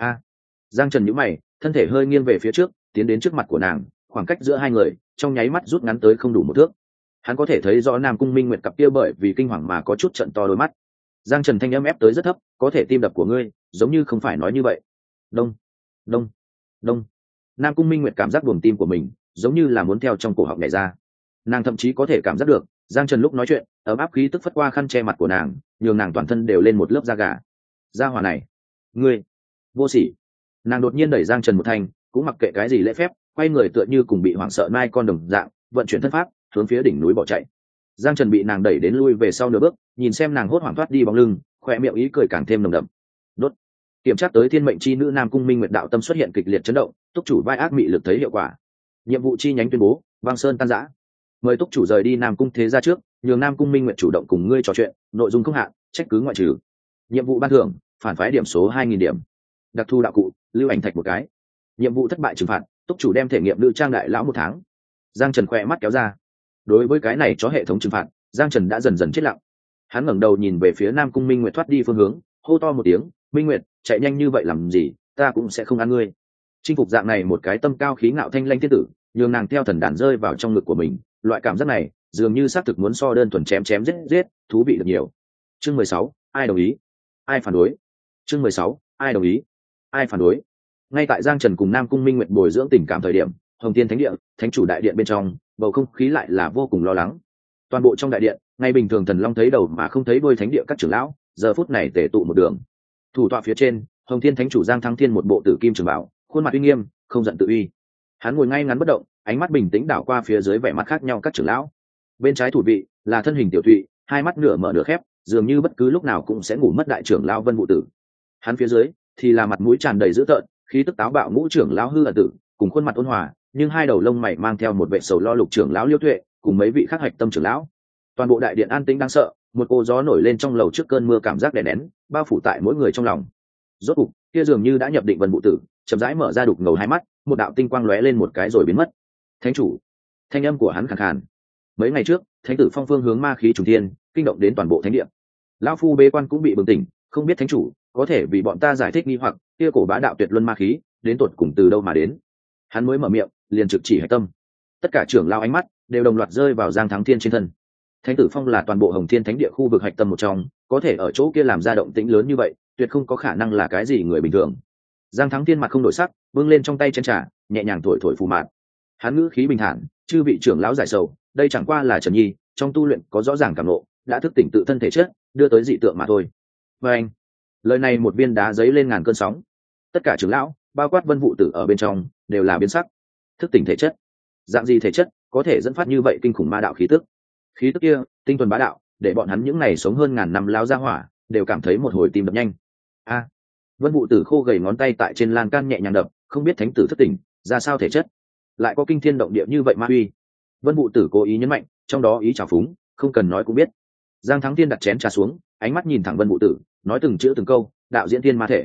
Giang Trần nhíu mày, thân thể hơi nghiêng về phía trước, tiến đến trước mặt của nàng, khoảng cách giữa hai người trong nháy mắt rút ngắn tới không đủ một thước. Hắn có thể thấy rõ Nam Cung Minh Nguyệt cặp kia bởi vì kinh hoàng mà có chút trận to đôi mắt. Giang Trần thanh âm ép tới rất thấp, có thể tim đập của ngươi giống như không phải nói như vậy. Đông, đông, đông. Nam Cung Minh Nguyệt cảm giác buồng tim của mình giống như là muốn theo trong cổ họng nhảy ra. Nàng thậm chí có thể cảm giác được Giang Trần lúc nói chuyện ấm áp khí tức phất qua khăn che mặt của nàng, nhường nàng toàn thân đều lên một lớp da gà. Gia hỏa này, ngươi vô sỉ. Nàng đột nhiên đẩy Giang Trần một thành, cũng mặc kệ cái gì lễ phép, quay người tựa như cùng bị hoảng sợ nai con đồng dạng, vận chuyển thân pháp hướng phía đỉnh núi bỏ chạy. Giang Trần bị nàng đẩy đến lui về sau nửa bước, nhìn xem nàng hốt hoảng thoát đi bóng lưng, khỏe miệng ý cười càng thêm nồng đậm. Đốt. Kiểm tra tới thiên mệnh chi nữ Nam Cung Minh Nguyệt đạo tâm xuất hiện kịch liệt chấn động, túc chủ vai ác mị lực thấy hiệu quả. Nhiệm vụ chi nhánh tuyên bố, băng sơn tan rã. Mời túc chủ rời đi Nam Cung thế gia trước, nhường Nam Cung Minh Nguyệt chủ động cùng ngươi trò chuyện, nội dung không hạn, trách cứ ngoại trừ. Nhiệm vụ ban thưởng, phản phái điểm số 2000 điểm. Đặc thù đạo cụ, lưu ảnh thạch một cái. Nhiệm vụ thất bại trừng phạt, túc chủ đem thể nghiệm nữ trang đại lão 1 tháng. Giang Trần khỏe mắt kéo ra. Đối với cái này cho hệ thống trừng phạt, Giang Trần đã dần dần chết lặng. Hắn ngẩng đầu nhìn về phía Nam Cung Minh Nguyệt thoát đi phương hướng, hô to một tiếng, Minh Nguyệt, chạy nhanh như vậy làm gì, ta cũng sẽ không ăn ngươi. Chinh phục dạng này một cái tâm cao khí ngạo thanh lanh thiên tử, nhường nàng theo thần đàn rơi vào trong ngực của mình, loại cảm giác này dường như xác thực muốn so đơn thuần chém chém giết giết thú vị được nhiều. Chương 16, ai đồng ý, ai phản đối. Chương 16, ai đồng ý, ai phản đối. Ngay tại Giang Trần cùng Nam Cung Minh Nguyệt bồi dưỡng tình cảm thời điểm, Hồng Thiên Thánh Địa, thánh chủ đại điện bên trong, bầu không khí lại là vô cùng lo lắng. Toàn bộ trong đại điện, ngày bình thường thần long thấy đầu mà không thấy đuôi thánh địa các trưởng lão, giờ phút này tề tụ một đường. Thủ tọa phía trên, Hồng Thiên Thánh chủ Giang Thắng Thiên một bộ tử kim trường bảo, khuôn mặt uy nghiêm, không giận tự uy. Hắn ngồi ngay ngắn bất động, ánh mắt bình tĩnh đảo qua phía dưới vẻ mặt khác nhau các trưởng lão. Bên trái thủ vị là thân hình tiểu thụy, hai mắt nửa mở nửa khép, dường như bất cứ lúc nào cũng sẽ ngủ mất đại trưởng lão Vân Vũ Tử. Hắn phía dưới thì là mặt mũi tràn đầy dữ tợn, khí tức táo bạo ngũ trưởng lão Hư Ẩn Tử, cùng khuôn mặt ôn hòa, nhưng hai đầu lông mày mang theo một vẻ sầu lo lục trưởng lão Liêu Tuệ, cùng mấy vị khác hạch tâm trưởng lão. Toàn bộ đại điện an tĩnh đáng sợ, một cô gió nổi lên trong lầu trước cơn mưa cảm giác đè nén, bao phủ tại mỗi người trong lòng. Rốt cục, kia dường như đã nhập định Vân Vũ Tử, chậm rãi mở ra đục ngầu hai mắt, một đạo tinh quang lóe lên một cái rồi biến mất. Thánh chủ, thanh âm của hắn khàn khàn. Mấy ngày trước, thánh tử Phong Phương hướng ma khí trùng thiên, kinh động đến toàn bộ thánh địa. Lão phu bế quan cũng bị bừng tỉnh, không biết thánh chủ có thể vì bọn ta giải thích nghi hoặc, kia cổ bá đạo tuyệt luân ma khí, đến tột cùng từ đâu mà đến. Hắn mới mở miệng, liền trực chỉ hạch tâm. Tất cả trưởng lão ánh mắt đều đồng loạt rơi vào Giang Thắng Thiên trên thân. Thánh tử Phong là toàn bộ Hồng Thiên Thánh Địa khu vực hạch tâm một trong, có thể ở chỗ kia làm ra động tĩnh lớn như vậy, tuyệt không có khả năng là cái gì người bình thường. Giang Thắng Thiên mặt không đổi sắc, vươn lên trong tay chén trà, nhẹ nhàng thổi thổi phù mạn. Hắn ngữ khí bình thản, chư vị trưởng lão giải sầu, đây chẳng qua là Trần Nhi, trong tu luyện có rõ ràng cảm ngộ, đã thức tỉnh tự thân thể chất, đưa tới dị tượng mà thôi. Và anh, lời này một viên đá giấy lên ngàn cơn sóng. Tất cả trưởng lão, bao quát Vân Vũ Tử ở bên trong, đều là biến sắc. Thức tỉnh thể chất, dạng gì thể chất có thể dẫn phát như vậy kinh khủng ma đạo khí tức? Khí tức kia, tinh thuần bá đạo, để bọn hắn những ngày sống hơn ngàn năm lao ra hỏa, đều cảm thấy một hồi tim đập nhanh. Vân Vũ Tử khô gầy ngón tay tại trên lan can nhẹ nhàng đập, không biết thánh tử thức tỉnh, ra sao thể chất, lại có kinh thiên động địa như vậy ma uy. Vân Vũ Tử cố ý nhấn mạnh, trong đó ý trào phúng, không cần nói cũng biết. Giang Thắng Thiên đặt chén trà xuống, ánh mắt nhìn thẳng Vân Vũ Tử, nói từng chữ từng câu, đạo diễn thiên ma thể.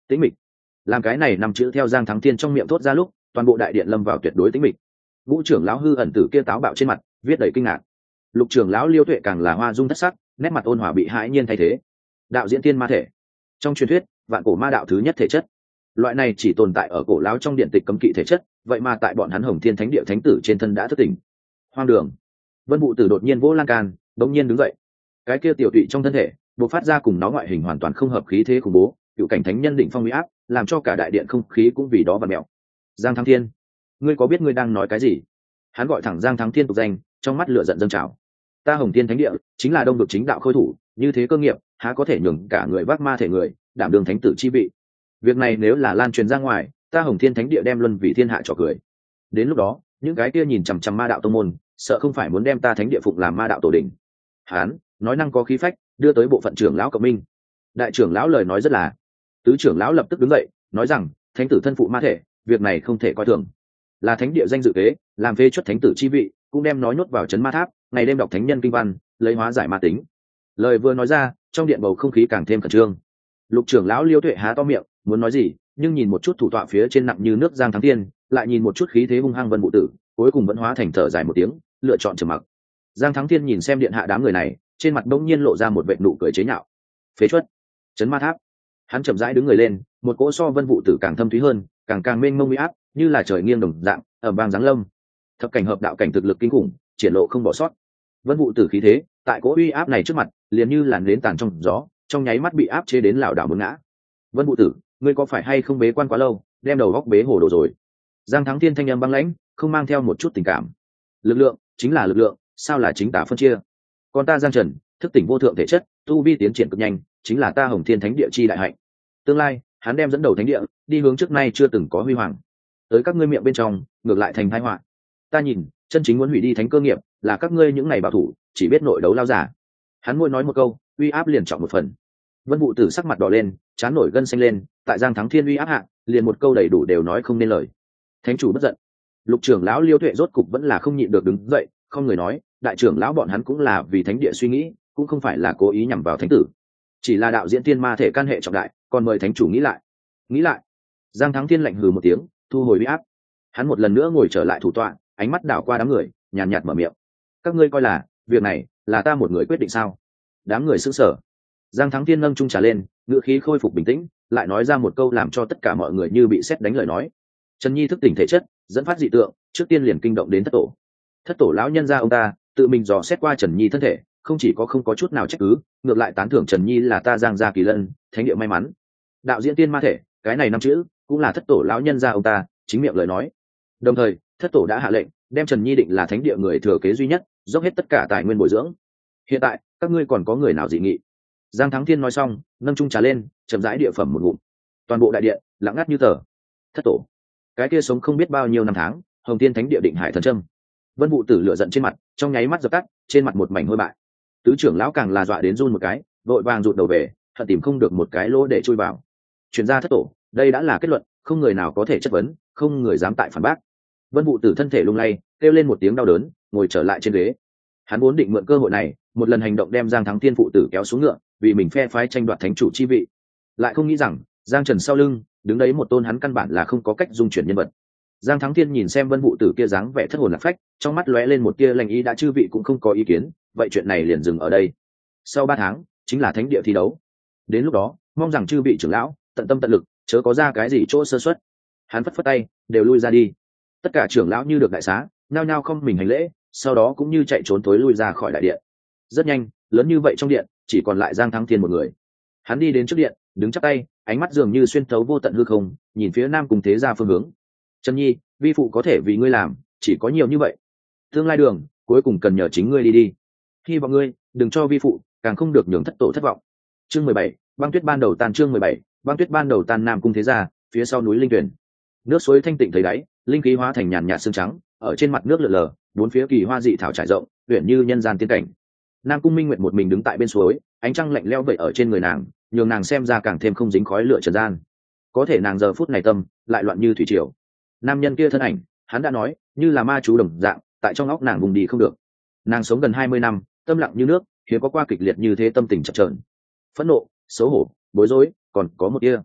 tĩnh mịch. Làm cái này năm chữ theo Giang Thắng Thiên trong miệng thốt ra lúc, toàn bộ đại điện lâm vào tuyệt đối tĩnh mịch. Vũ trưởng lão hư ẩn tử kia táo bạo trên mặt viết đầy kinh ngạc. Lục trưởng lão Liêu Tuệ càng là hoa dung thất sắc, nét mặt ôn hòa bị hãi nhiên thay thế. Đạo diễn tiên ma thể, trong truyền thuyết vạn cổ ma đạo thứ nhất thể chất, loại này chỉ tồn tại ở cổ lão trong điện tịch cấm kỵ thể chất, vậy mà tại bọn hắn Hồng Thiên Thánh Địa thánh tử trên thân đã thức tỉnh. Hoang đường. Vân Vũ Tử đột nhiên vỗ lan can, bỗng nhiên đứng dậy. Cái kia tiểu tụy trong thân thể bộc phát ra cùng nó ngoại hình hoàn toàn không hợp khí thế khủng bố, cựu cảnh thánh nhân đỉnh phong uy áp, làm cho cả đại điện không khí cũng vì đó vặn mèo. Giang Thắng Thiên, ngươi có biết ngươi đang nói cái gì? Hắn gọi thẳng Giang Thắng Thiên tục danh, trong mắt lửa giận dâng trào. Ta Hồng Thiên Thánh Địa chính là đông vực chính đạo khôi thủ, như thế cơ nghiệp há có thể nhường cả người vác ma thể người đảm đương thánh tử chi vị. Việc này nếu là lan truyền ra ngoài, ta Hồng Thiên Thánh Địa đem luân vì thiên hạ trò cười. Đến lúc đó những cái kia nhìn chằm chằm ma đạo tông môn sợ không phải muốn đem ta thánh địa phụng làm ma đạo tổ đình. Hán nói năng có khí phách, đưa tới bộ phận trưởng lão cộng minh. Đại trưởng lão lời nói rất là. Tứ trưởng lão lập tức đứng dậy nói rằng thánh tử thân phụ ma thể, việc này không thể coi thường, là thánh địa danh dự kế, làm phê chuất thánh tử chi vị, cũng đem nói nhốt vào trấn ma tháp, ngày đêm đọc thánh nhân kinh văn, lấy hóa giải ma tính. Lời vừa nói ra, trong điện bầu không khí càng thêm khẩn trương. Lục trưởng lão Liêu Tuệ há to miệng muốn nói gì, nhưng nhìn một chút thủ tọa phía trên nặng như nước Giang Thắng Thiên, lại nhìn một chút khí thế hung hăng Vân Vũ Tử, cuối cùng vẫn hóa thành thở dài một tiếng, lựa chọn trầm mặc. Giang Thắng Thiên nhìn xem điện hạ đám người này, trên mặt bỗng nhiên lộ ra một vệt nụ cười chế nhạo. Phế chuất, trấn ma tháp. Hắn chậm rãi đứng người lên, một cỗ so Vân Vũ Tử càng thâm thúy hơn, càng mênh mông uy áp, như là trời nghiêng đồng dạng, ở bang giáng lâm. Thập cảnh hợp đạo cảnh thực lực kinh khủng, triển lộ không bỏ sót. Vân Vũ Tử khí thế, tại cỗ uy áp này trước mặt, liền như làn nến tàn trong gió, trong nháy mắt bị áp chế đến lảo đảo muốn ngã. Vân Vũ Tử, ngươi có phải hay không bế quan quá lâu, đem đầu góc bế hồ đồ rồi? Giang Thắng Thiên thanh âm băng lãnh, không mang theo một chút tình cảm. Lực lượng chính là lực lượng, sao là chính tả phân chia? Còn ta Giang Trần, thức tỉnh vô thượng thể chất, tu vi tiến triển cực nhanh, chính là ta Hồng Thiên Thánh Địa chi đại hạnh. Tương lai, hắn đem dẫn đầu thánh địa, đi hướng trước nay chưa từng có huy hoàng. Tới các ngươi miệng bên trong, ngược lại thành tai họa. Ta nhìn, chân chính muốn hủy đi thánh cơ nghiệp, là các ngươi những này bảo thủ, chỉ biết nội đấu lao giả. Hắn môi nói một câu, uy áp liền trọng một phần. Vân Vũ Tử sắc mặt đỏ lên, trán nổi gân xanh lên, tại Giang Thắng Thiên uy áp hạ, liền một câu đầy đủ đều nói không nên lời. Thánh chủ bất giận. Lục trưởng lão Liêu Tuệ rốt cục vẫn là không nhịn được đứng dậy, không người nói, đại trưởng lão bọn hắn cũng là vì thánh địa suy nghĩ, cũng không phải là cố ý nhằm vào thánh tử, chỉ là đạo diễn tiên ma thể can hệ trọng đại, còn mời thánh chủ nghĩ lại. Nghĩ lại. Giang Thắng Thiên lạnh hừ một tiếng, thu hồi uy áp. Hắn một lần nữa ngồi trở lại thủ tọa, ánh mắt đảo qua đám người, nhàn nhạt mở miệng. Các ngươi coi là việc này là ta một người quyết định sao? Đám người sững sờ. Giang Thắng Thiên nâng chung trà lên, ngữ khí khôi phục bình tĩnh, lại nói ra một câu làm cho tất cả mọi người như bị sét đánh lời nói. Trần Nhi thức tỉnh thể chất, dẫn phát dị tượng, trước tiên liền kinh động đến thất tổ. Thất tổ lão nhân gia ông ta tự mình dò xét qua Trần Nhi thân thể, không chỉ có không có chút nào trách cứ, ngược lại tán thưởng Trần Nhi là ta Giang gia kỳ lân, thánh địa may mắn. Đạo diễn tiên ma thể, cái này năm chữ cũng là thất tổ lão nhân gia ông ta chính miệng lời nói. Đồng thời, thất tổ đã hạ lệnh đem Trần Nhi định là thánh địa người thừa kế duy nhất, dốc hết tất cả tài nguyên bồi dưỡng. Hiện tại, các ngươi còn có người nào dị nghị? Giang Thắng Thiên nói xong, nâng chung trà lên, chậm rãi địa phẩm một ngụm. Toàn bộ đại điện lặng ngắt như tờ. Thất tổ, cái kia sống không biết bao nhiêu năm tháng, Hồng Thiên Thánh Địa định hải thần trâm. Vân Vũ Tử lửa giận trên mặt, trong nháy mắt dập tắt, trên mặt một mảnh hôi bại. Tứ trưởng lão càng là dọa đến run một cái, vội vàng rụt đầu về, hận tìm không được một cái lỗ để chui vào. Truyền ra thất tổ, đây đã là kết luận, không người nào có thể chất vấn, không người dám tại phản bác. Vân Vũ Tử thân thể lung lay, kêu lên một tiếng đau đớn, ngồi trở lại trên ghế. Hắn vốn định mượn cơ hội này, một lần hành động đem Giang Thắng Thiên phụ tử kéo xuống ngựa, vì mình phe phái tranh đoạt thánh chủ chi vị. Lại không nghĩ rằng, Giang Trần sau lưng, đứng đấy một tôn hắn căn bản là không có cách dung chuyển nhân vật. Giang Thắng Thiên nhìn xem Vân Vũ Tử kia dáng vẻ thất hồn lạc phách, trong mắt lóe lên một tia lành ý, đã chư vị cũng không có ý kiến, vậy chuyện này liền dừng ở đây. Sau 3 tháng, chính là thánh địa thi đấu. Đến lúc đó, mong rằng chư vị trưởng lão tận tâm tận lực, chớ có ra cái gì chỗ sơ suất. Hắn phất phất tay, đều lui ra đi. Tất cả trưởng lão như được đại xá, nhao nhao không mình hành lễ, sau đó cũng như chạy trốn thối lui ra khỏi đại điện. Rất nhanh, lớn như vậy trong điện, chỉ còn lại Giang Thắng Thiên một người. Hắn đi đến trước điện, đứng chắp tay, ánh mắt dường như xuyên thấu vô tận hư không, nhìn phía nam cùng thế gia phương hướng. Trần Nhi, vi phụ có thể vì ngươi làm, chỉ có nhiều như vậy. Tương lai đường, cuối cùng cần nhờ chính ngươi đi đi. Hy vọng ngươi đừng cho vi phụ, càng không được nhường thất tổ thất vọng. Chương 17, băng tuyết ban đầu tan. Chương 17, băng tuyết ban đầu tan. Nam cung thế gia, phía sau núi linh tuyển. Nước suối thanh tịnh thấy đáy, linh khí hóa thành nhàn nhạt sương trắng, ở trên mặt nước lượn lờ, bốn phía kỳ hoa dị thảo trải rộng, uyển như nhân gian tiên cảnh. Nam cung Minh Nguyệt một mình đứng tại bên suối, ánh trăng lạnh lẽo vậy ở trên người nàng, nhường nàng xem ra càng thêm không dính khói lửa trần gian. Có thể nàng giờ phút này tâm lại loạn như thủy triều. Nam nhân kia thân ảnh, hắn đã nói, như là ma chú đồng dạng, tại trong óc nàng vùng đi không được. Nàng sống gần 20 năm, tâm lặng như nước, hiếm có qua kịch liệt như thế tâm tình chập chờn. Phẫn nộ, xấu hổ, bối rối, còn có một tia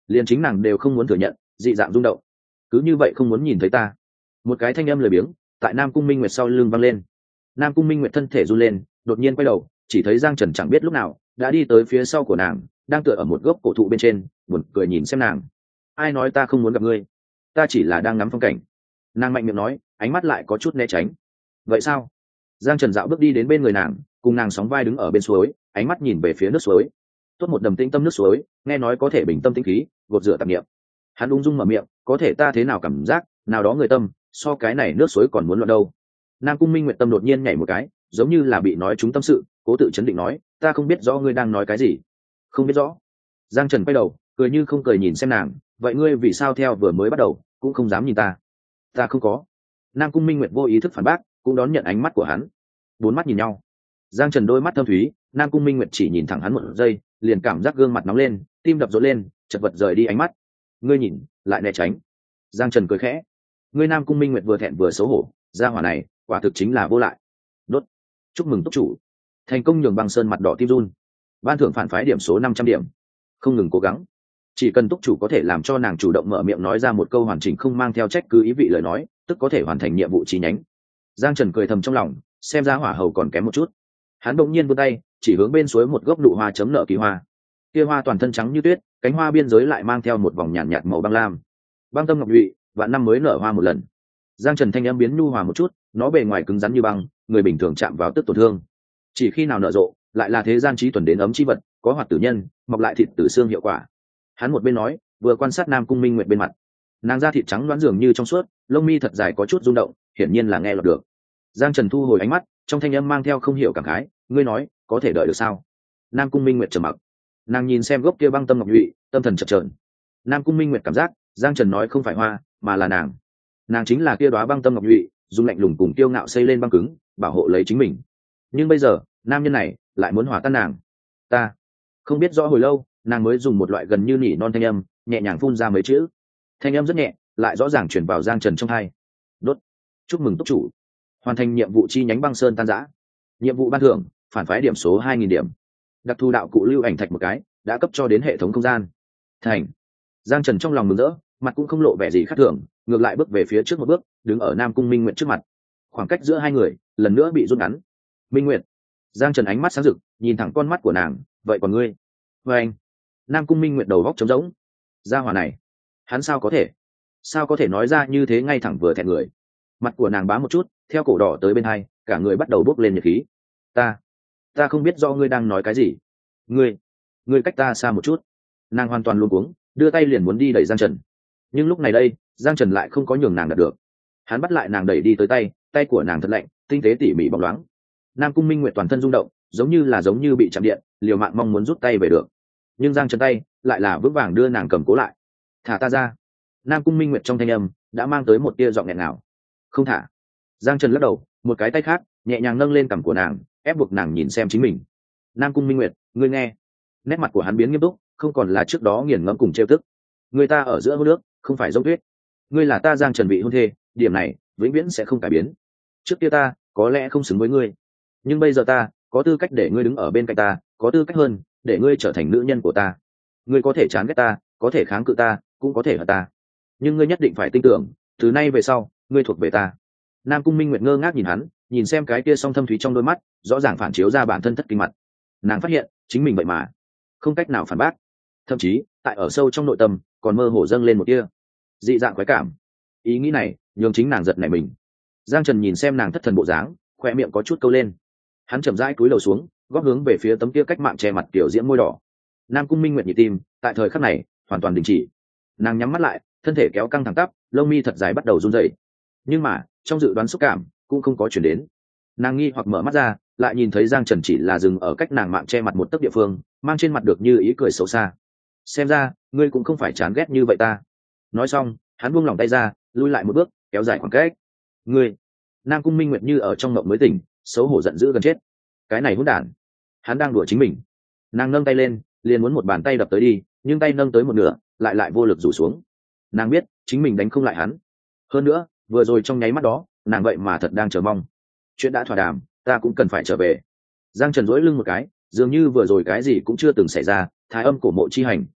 liền chính nàng đều không muốn thừa nhận, dị dạng rung động. Cứ như vậy không muốn nhìn thấy ta. Một cái thanh âm lười biếng tại Nam Cung Minh Nguyệt sau lưng vang lên. Nam Cung Minh Nguyệt thân thể run lên, đột nhiên quay đầu, chỉ thấy Giang Trần chẳng biết lúc nào đã đi tới phía sau của nàng, đang tựa ở một gốc cổ thụ bên trên, buồn cười nhìn xem nàng. Ai nói ta không muốn gặp ngươi? Ta chỉ là đang ngắm phong cảnh. Nàng mạnh miệng nói, ánh mắt lại có chút né tránh. Vậy sao? Giang Trần dạo bước đi đến bên người nàng, cùng nàng sóng vai đứng ở bên suối, ánh mắt nhìn về phía nước suối. Tốt một đầm tĩnh tâm nước suối, nghe nói có thể bình tâm tĩnh khí, gột rửa tạp niệm. Hắn ung dung mở miệng, có thể ta thế nào cảm giác, nào đó người tâm, so cái này nước suối còn muốn loạn đâu. Nam Cung Minh Nguyệt tâm đột nhiên nhảy một cái, giống như là bị nói trúng tâm sự, cố tự chấn định nói, ta không biết rõ ngươi đang nói cái gì. Không biết rõ. Giang Trần quay đầu, cười như không cười nhìn xem nàng, vậy ngươi vì sao theo vừa mới bắt đầu cũng không dám nhìn ta? Ta không có. Nam Cung Minh Nguyệt vô ý thức phản bác, cũng đón nhận ánh mắt của hắn. Bốn mắt nhìn nhau. Giang Trần đôi mắt thâm thúy, Nam Cung Minh Nguyệt chỉ nhìn thẳng hắn một giây, liền cảm giác gương mặt nóng lên, tim đập rộn lên, chật vật rời đi ánh mắt. Ngươi nhìn, lại né tránh. Giang Trần cười khẽ. Ngươi Nam Cung Minh Nguyệt vừa thẹn vừa xấu hổ, gia hỏa này quả thực chính là vô lại. Đốt. Chúc mừng túc chủ thành công nhường băng sơn mặt đỏ tim run, ban thưởng phản phái điểm số 500 điểm. Không ngừng cố gắng, chỉ cần túc chủ có thể làm cho nàng chủ động mở miệng nói ra một câu hoàn chỉnh không mang theo trách cứ ý vị lời nói, tức có thể hoàn thành nhiệm vụ chi nhánh. Giang Trần cười thầm trong lòng, xem ra hỏa hầu còn kém một chút. Hắn đột nhiên vươn tay chỉ hướng bên suối một gốc nụ hoa chấm nợ kỳ hoa. Kia hoa toàn thân trắng như tuyết, cánh hoa biên giới lại mang theo một vòng nhàn nhạt màu băng lam. Băng tâm ngọc nhụy, vạn năm mới nở hoa một lần. Giang Trần thanh âm biến nhu hòa một chút, nó bề ngoài cứng rắn như băng, người bình thường chạm vào tức tổn thương. Chỉ khi nào nở rộ, lại là thế gian trí tuần đến ấm chi vật, có hoạt tử nhân, mọc lại thịt tử xương hiệu quả. Hắn một bên nói, vừa quan sát Nam Cung Minh Nguyệt bên mặt. Nàng da thịt trắng loáng dường như trong suốt, lông mi thật dài có chút rung động, hiển nhiên là nghe lọt được. Giang Trần thu hồi ánh mắt, trong thanh âm mang theo không hiểu cảm khái, ngươi nói, có thể đợi được sao? Nam Cung Minh Nguyệt trầm mặc. Nàng nhìn xem gốc kia băng tâm ngọc nhụy, tâm thần chập chờn. Nam Cung Minh Nguyệt cảm giác, Giang Trần nói không phải hoa, mà là nàng. Nàng chính là kia đóa băng tâm ngọc nhụy, dùng lạnh lùng cùng tiêu ngạo xây lên băng cứng, bảo hộ lấy chính mình. Nhưng bây giờ, nam nhân này lại muốn hòa tan nàng. Ta không biết rõ hồi lâu, nàng mới dùng một loại gần như nỉ non thanh âm, nhẹ nhàng phun ra mấy chữ. Thanh âm rất nhẹ, lại rõ ràng truyền vào Giang Trần trong tai. Đốt. Chúc mừng túc chủ hoàn thành nhiệm vụ chi nhánh băng sơn tan rã. Nhiệm vụ ban thưởng, phản phái điểm số 2000 điểm. Đặc thù đạo cụ lưu ảnh thạch một cái, đã cấp cho đến hệ thống không gian. Thành. Giang Trần trong lòng mừng rỡ, mặt cũng không lộ vẻ gì khác thường, ngược lại bước về phía trước một bước, đứng ở Nam Cung Minh Nguyệt trước mặt. Khoảng cách giữa hai người lần nữa bị rút ngắn. Minh Nguyệt. Giang Trần ánh mắt sáng rực, nhìn thẳng con mắt của nàng, vậy còn ngươi? Và anh. Nam Cung Minh Nguyệt đầu góc trống rỗng. Gia hỏa này, hắn sao có thể nói ra như thế ngay thẳng vừa thẹn người. Mặt của nàng bám một chút, theo cổ đỏ tới bên hai, cả người bắt đầu bốc lên nhiệt khí. Ta không biết do ngươi đang nói cái gì. Ngươi cách ta xa một chút. Nàng hoàn toàn luống cuống, đưa tay liền muốn đi đẩy Giang Trần. Nhưng lúc này đây, Giang Trần lại không có nhường nàng đạt được. Hắn bắt lại nàng đẩy đi tới tay của nàng thật lạnh, tinh tế tỉ mỉ bóng loáng. Nam Cung Minh Nguyệt toàn thân rung động, giống như bị chạm điện, liều mạng mong muốn rút tay về được. Nhưng Giang Trần tay lại là vững vàng đưa nàng cầm cố lại. Thả ta ra. Nam Cung Minh Nguyệt trong thanh âm đã mang tới một tia giọng nghẹn ngào. Không thả. Giang Trần lắc đầu, một cái tay khác nhẹ nhàng nâng lên cằm của nàng, ép buộc nàng nhìn xem chính mình. Nam Cung Minh Nguyệt, ngươi nghe. Nét mặt của hắn biến nghiêm túc, không còn là trước đó nghiền ngẫm cùng trêu tức. Người ta ở giữa hôn nước, không phải giống tuyết. Ngươi là ta Giang Trần vị hôn thê, điểm này vĩnh viễn sẽ không cải biến. Trước kia ta có lẽ không xứng với ngươi, nhưng bây giờ ta có tư cách để ngươi đứng ở bên cạnh ta, có tư cách hơn để ngươi trở thành nữ nhân của ta. Ngươi có thể chán ghét ta, có thể kháng cự ta, cũng có thể hận ta, nhưng ngươi nhất định phải tin tưởng, từ nay về sau ngươi thuộc về ta. Nam Cung Minh Nguyệt ngơ ngác nhìn hắn, nhìn xem cái kia song thâm thúy trong đôi mắt, rõ ràng phản chiếu ra bản thân thất kinh mặt. Nàng phát hiện chính mình vậy mà không cách nào phản bác, thậm chí tại ở sâu trong nội tâm còn mơ hồ dâng lên một tia dị dạng khoái cảm. Ý nghĩ này nhường chính nàng giật nảy mình. Giang Trần nhìn xem nàng thất thần bộ dáng, khoe miệng có chút câu lên. Hắn chậm rãi cúi đầu xuống, góp hướng về phía tấm kia cách mạng che mặt tiểu diễm môi đỏ. Nam Cung Minh Nguyệt nhịp tim tại thời khắc này hoàn toàn đình chỉ. Nàng nhắm mắt lại, thân thể kéo căng thẳng tắp, lông mi thật dài bắt đầu run rẩy. Nhưng mà trong dự đoán xúc cảm cũng không có chuyển đến. Nàng nghi hoặc mở mắt ra, lại nhìn thấy Giang Trần chỉ là dừng ở cách nàng mạng che mặt một tấc địa phương, mang trên mặt được như ý cười xấu xa. Xem ra ngươi cũng không phải chán ghét như vậy ta. Nói xong, hắn buông lỏng tay ra, lui lại một bước, kéo dài khoảng cách. Ngươi. Nam Cung Minh Nguyệt như ở trong mộng mới tỉnh, xấu hổ giận dữ gần chết. Cái này hỗn đản, hắn đang đùa chính mình. Nàng nâng tay lên, liền muốn một bàn tay đập tới đi, nhưng tay nâng tới một nửa, lại vô lực rủ xuống. Nàng biết chính mình đánh không lại hắn. Hơn nữa, vừa rồi trong nháy mắt đó, nàng vậy mà thật đang chờ mong. Chuyện đã thỏa đàm, ta cũng cần phải trở về. Giang Trần duỗi lưng một cái, dường như vừa rồi cái gì cũng chưa từng xảy ra, thái âm cổ mộ chi hành,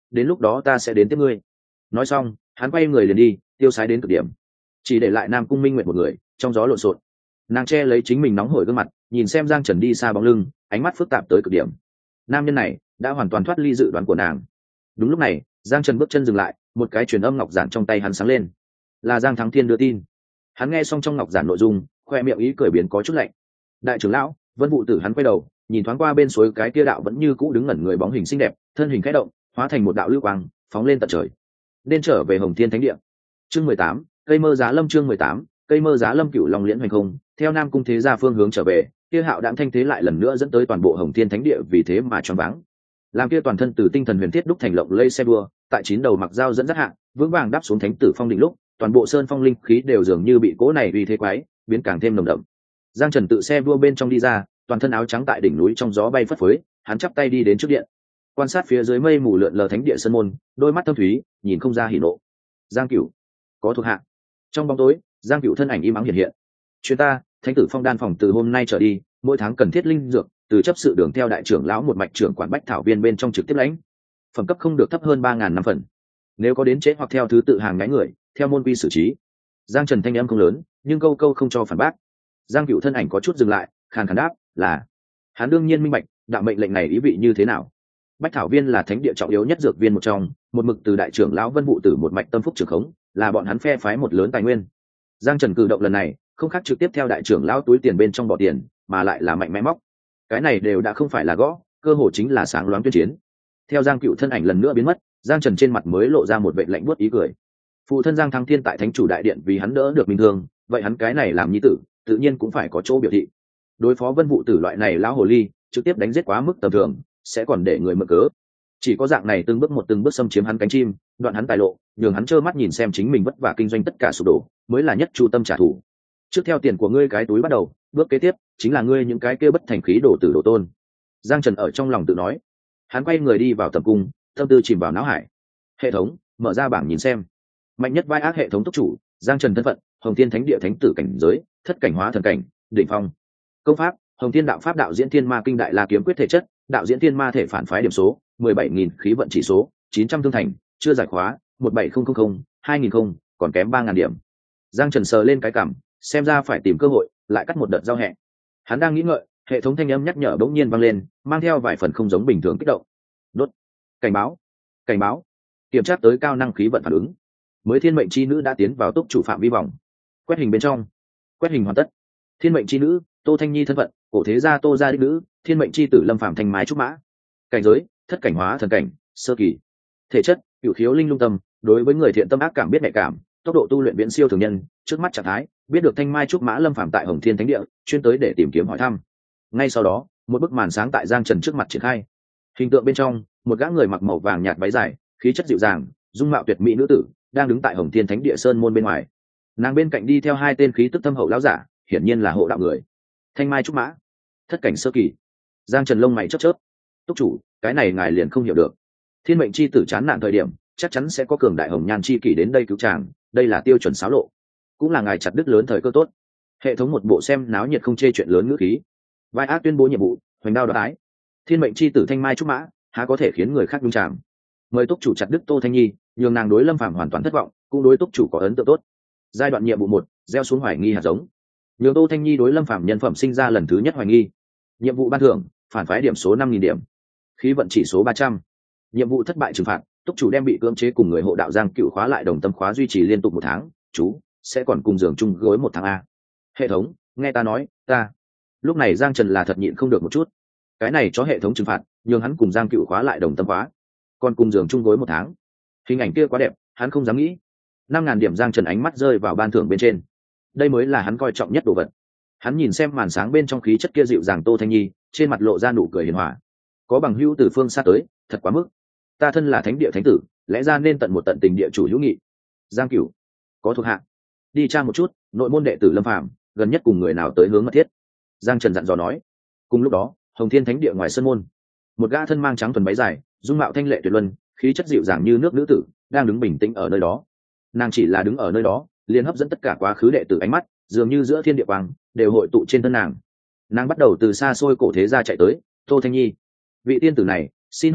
đến lúc đó ta sẽ đến tiếp ngươi. Nói xong hắn quay người liền đi, tiêu sái đến cực điểm, chỉ để lại Nam Cung Minh Nguyệt một người trong gió lộn xộn. Nàng che lấy chính mình nóng hổi gương mặt, nhìn xem Giang Trần đi xa bóng lưng, ánh mắt phức tạp tới cực điểm. Nam nhân này đã hoàn toàn thoát ly dự đoán của nàng. Đúng lúc này Giang Trần bước chân dừng lại, một cái truyền âm ngọc giản trong tay hắn sáng lên, là Giang Thắng Thiên đưa tin. Hắn nghe xong trong ngọc giản nội dung, khoe miệng ý cười biến có chút lạnh. Đại trưởng lão Vân Vụ Tử. Hắn quay đầu nhìn thoáng qua bên suối cái kia đạo vẫn như cũ đứng ngẩn người bóng hình xinh đẹp, thân hình khẽ động hóa thành một đạo lưu quang phóng lên tận trời, nên trở về Hồng Thiên Thánh Địa. Chương 18, cây mơ giá lâm. Chương 18, cây mơ giá lâm. Cửu Long Liễn hoành không theo Nam Cung thế gia phương hướng trở về, kia hạo đãng thanh thế lại lần nữa dẫn tới toàn bộ Hồng Thiên Thánh Địa vì thế mà choáng váng. Làm kia toàn thân từ tinh thần huyền thiết đúc thành lộng lây xe đua, tại 9 đầu mặc dao dẫn dắt hạ vững vàng đáp xuống thánh tử phong đỉnh lúc, toàn bộ sơn phong linh khí đều dường như bị cỗ này uy thế quái biến càng thêm nồng đậm. Giang Trần tự xe đua bên trong đi ra, toàn thân áo trắng tại đỉnh núi trong gió bay phất phới, hắn chắp tay đi đến trước điện, quan sát phía dưới mây mù lượn lờ thánh địa sơn môn, đôi mắt thâm thúy nhìn không ra hỉ nộ. Giang Cửu có thuộc hạ. Trong bóng tối Giang Cửu thân ảnh im ắng hiện hiện. Chuyên ta thánh tử phong đan phòng từ hôm nay trở đi mỗi tháng cần thiết linh dược từ chấp sự đường theo đại trưởng lão một mạch trưởng quản bách thảo viên bên trong trực tiếp lãnh, phẩm cấp không được thấp hơn 3.000 năm phần. Nếu có đến trễ hoặc theo thứ tự hàng nhái người, theo môn quy xử trí. Giang Trần thanh âm không lớn, nhưng câu câu không cho phản bác. Giang Cửu thân ảnh có chút dừng lại, khàn khàn đáp là. Hắn đương nhiên minh bạch đạo mệnh lệnh này ý vị như thế nào. Bách thảo viên là thánh địa trọng yếu nhất dược viên một trong, một mực từ đại trưởng lão Vân Vụ Tử một mạch tâm phúc trưởng khống, là bọn hắn phe phái một lớn tài nguyên. Giang Trần cử động lần này không khác trực tiếp theo đại trưởng lão túi tiền bên trong bỏ tiền, mà lại là mạnh mẽ móc. Cái này đều đã không phải là gõ, cơ hội chính là sáng loáng tuyên chiến. Theo Giang Cửu thân ảnh lần nữa biến mất, Giang Trần trên mặt mới lộ ra một vẻ lạnh buốt ý cười. Phụ thân Giang Thắng Thiên tại thánh chủ đại điện vì hắn đỡ được bình thường, vậy hắn cái này làm nhi tử tự nhiên cũng phải có chỗ biểu thị. Đối phó Vân Vụ Tử loại này lão hồ ly trực tiếp đánh giết quá mức tầm thường, sẽ còn để người mượn cớ. Chỉ có dạng này từng bước xâm chiếm hắn cánh chim, đoạn hắn tài lộ, nhường hắn trơ mắt nhìn xem chính mình vất vả kinh doanh tất cả sụp đổ, mới là nhất chu tâm trả thù. Trước theo tiền của ngươi cái túi bắt đầu, bước kế tiếp chính là ngươi những cái kia bất thành khí đổ tử đổ tôn. Giang Trần ở trong lòng tự nói. Hắn quay người đi vào tầm cung, tâm tư chìm vào não hải. Hệ thống mở ra bảng nhìn xem. Mạnh nhất vai ác hệ thống tốc chủ Giang Trần thân phận Hồng Thiên Thánh Địa thánh tử cảnh giới, thất cảnh hóa thần cảnh đỉnh phong. Công pháp Hồng Thiên đạo pháp đạo diễn thiên ma kinh đại la kiếm quyết thể chất, đạo diễn thiên ma thể phản phái điểm số 17.000, khí vận chỉ số 900 thương thành, chưa giải khóa 17000, 2000 còn kém 3.000 điểm. Giang Trần sờ lên cái cằm, xem ra phải tìm cơ hội lại cắt một đợt giao hẹn. Hắn đang nghĩ ngợi, hệ thống thanh âm nhắc nhở bỗng nhiên vang lên, mang theo vài phần không giống bình thường kích động. Đốt. Cảnh báo. Cảnh báo. Kiểm tra tới cao năng khí vận phản ứng. Mới thiên mệnh chi nữ đã tiến vào túc chủ phạm vi vòng. Quét hình bên trong. Quét hình hoàn tất. Thiên mệnh chi nữ Tô Thanh Nhi thân phận, cổ thế gia Tô gia đích nữ, thiên mệnh chi tử Lâm Phàm thanh mai trúc mã. Cảnh giới thất cảnh hóa thần cảnh sơ kỳ. Thể chất cửu khiếu linh lung tâm, đối với người thiện tâm ác cảm biết nhạy cảm, tốc độ tu luyện viễn siêu thường nhân. Trước mắt trạng thái biết được thanh mai trúc mã Lâm Phàm tại Hồng Thiên Thánh Địa chuyên tới để tìm kiếm hỏi thăm. Ngay sau đó một bức màn sáng tại Giang Trần trước mặt triển khai. Hình tượng bên trong một gã người mặc màu vàng nhạt váy dài, khí chất dịu dàng, dung mạo tuyệt mỹ nữ tử đang đứng tại Hồng Thiên Thánh Địa sơn môn bên ngoài. Nàng bên cạnh đi theo hai tên khí tức thâm hậu lão giả, hiển nhiên là hộ đạo người. Thanh mai trúc mã thất cảnh sơ kỳ. Giang Trần lông mày chớp chớp. Túc chủ, cái này ngài liền không hiểu được. Thiên mệnh chi tử chán nản thời điểm chắc chắn sẽ có cường đại hồng nhan chi kỷ đến đây cứu chàng, đây là tiêu chuẩn xáo lộ, cũng là ngài chặt đứt lớn thời cơ tốt. Hệ thống một bộ xem náo nhiệt không chê chuyện lớn ngữ khí. Vai ác tuyên bố nhiệm vụ hoành đao đoạt ái. Thiên mệnh chi tử thanh mai trúc mã há có thể khiến người khác đúng chàng. Mời túc chủ chặt đứt Tô Thanh Nhi, nhường nàng đối Lâm Phàm hoàn toàn thất vọng, cũng đối túc chủ có ấn tượng tốt. Giai đoạn nhiệm vụ 1, gieo xuống hoài nghi hạt giống. Nhường Tô Thanh Nhi đối Lâm Phàm nhân phẩm sinh ra lần thứ nhất hoài nghi. Nhiệm vụ ban thưởng phản phái điểm số 5.000 điểm, khí vận chỉ số 300. Nhiệm vụ thất bại trừng phạt, túc chủ đem bị cưỡng chế cùng người hộ đạo Giang Cựu khóa lại đồng tâm khóa duy trì liên tục 1 tháng, chú sẽ còn cùng giường chung gối 1 tháng a. Hệ thống nghe ta nói, ta. Lúc này Giang Trần là thật nhịn không được một chút. Cái này cho hệ thống trừng phạt, nhường hắn cùng Giang Cựu khóa lại đồng tâm khóa, còn cùng giường chung gối 1 tháng. Hình ảnh kia quá đẹp, hắn không dám nghĩ. 5.000 điểm. Giang Trần ánh mắt rơi vào ban thưởng bên trên. Đây mới là hắn coi trọng nhất đồ vật. Hắn nhìn xem màn sáng bên trong khí chất kia dịu dàng Tô Thanh Nhi, trên mặt lộ ra nụ cười hiền hòa. Có bằng hữu từ phương xa tới, thật quá mức. Ta thân là thánh địa thánh tử, lẽ ra nên tận một tận tình địa chủ hữu nghị. Giang Cửu có thuộc hạ, đi tra một chút nội môn đệ tử Lâm Phàm gần nhất cùng người nào tới hướng mật thiết. Giang Trần dặn dò nói. Cùng lúc đó Hồng Thiên Thánh Địa ngoài sân môn, một gã thân mang trắng thuần váy dài, dung mạo thanh lệ tuyệt luân, khí chất dịu dàng như nước nữ tử đang đứng bình tĩnh ở nơi đó. Nàng chỉ là đứng ở nơi đó liền hấp dẫn tất cả quá khứ đệ tử ánh mắt, dường như giữa thiên địa quang đều hội tụ trên thân nàng. Nàng bắt đầu từ xa xôi cổ thế gia chạy tới. Tô Thanh Nhi, vị tiên tử này, xin hỏi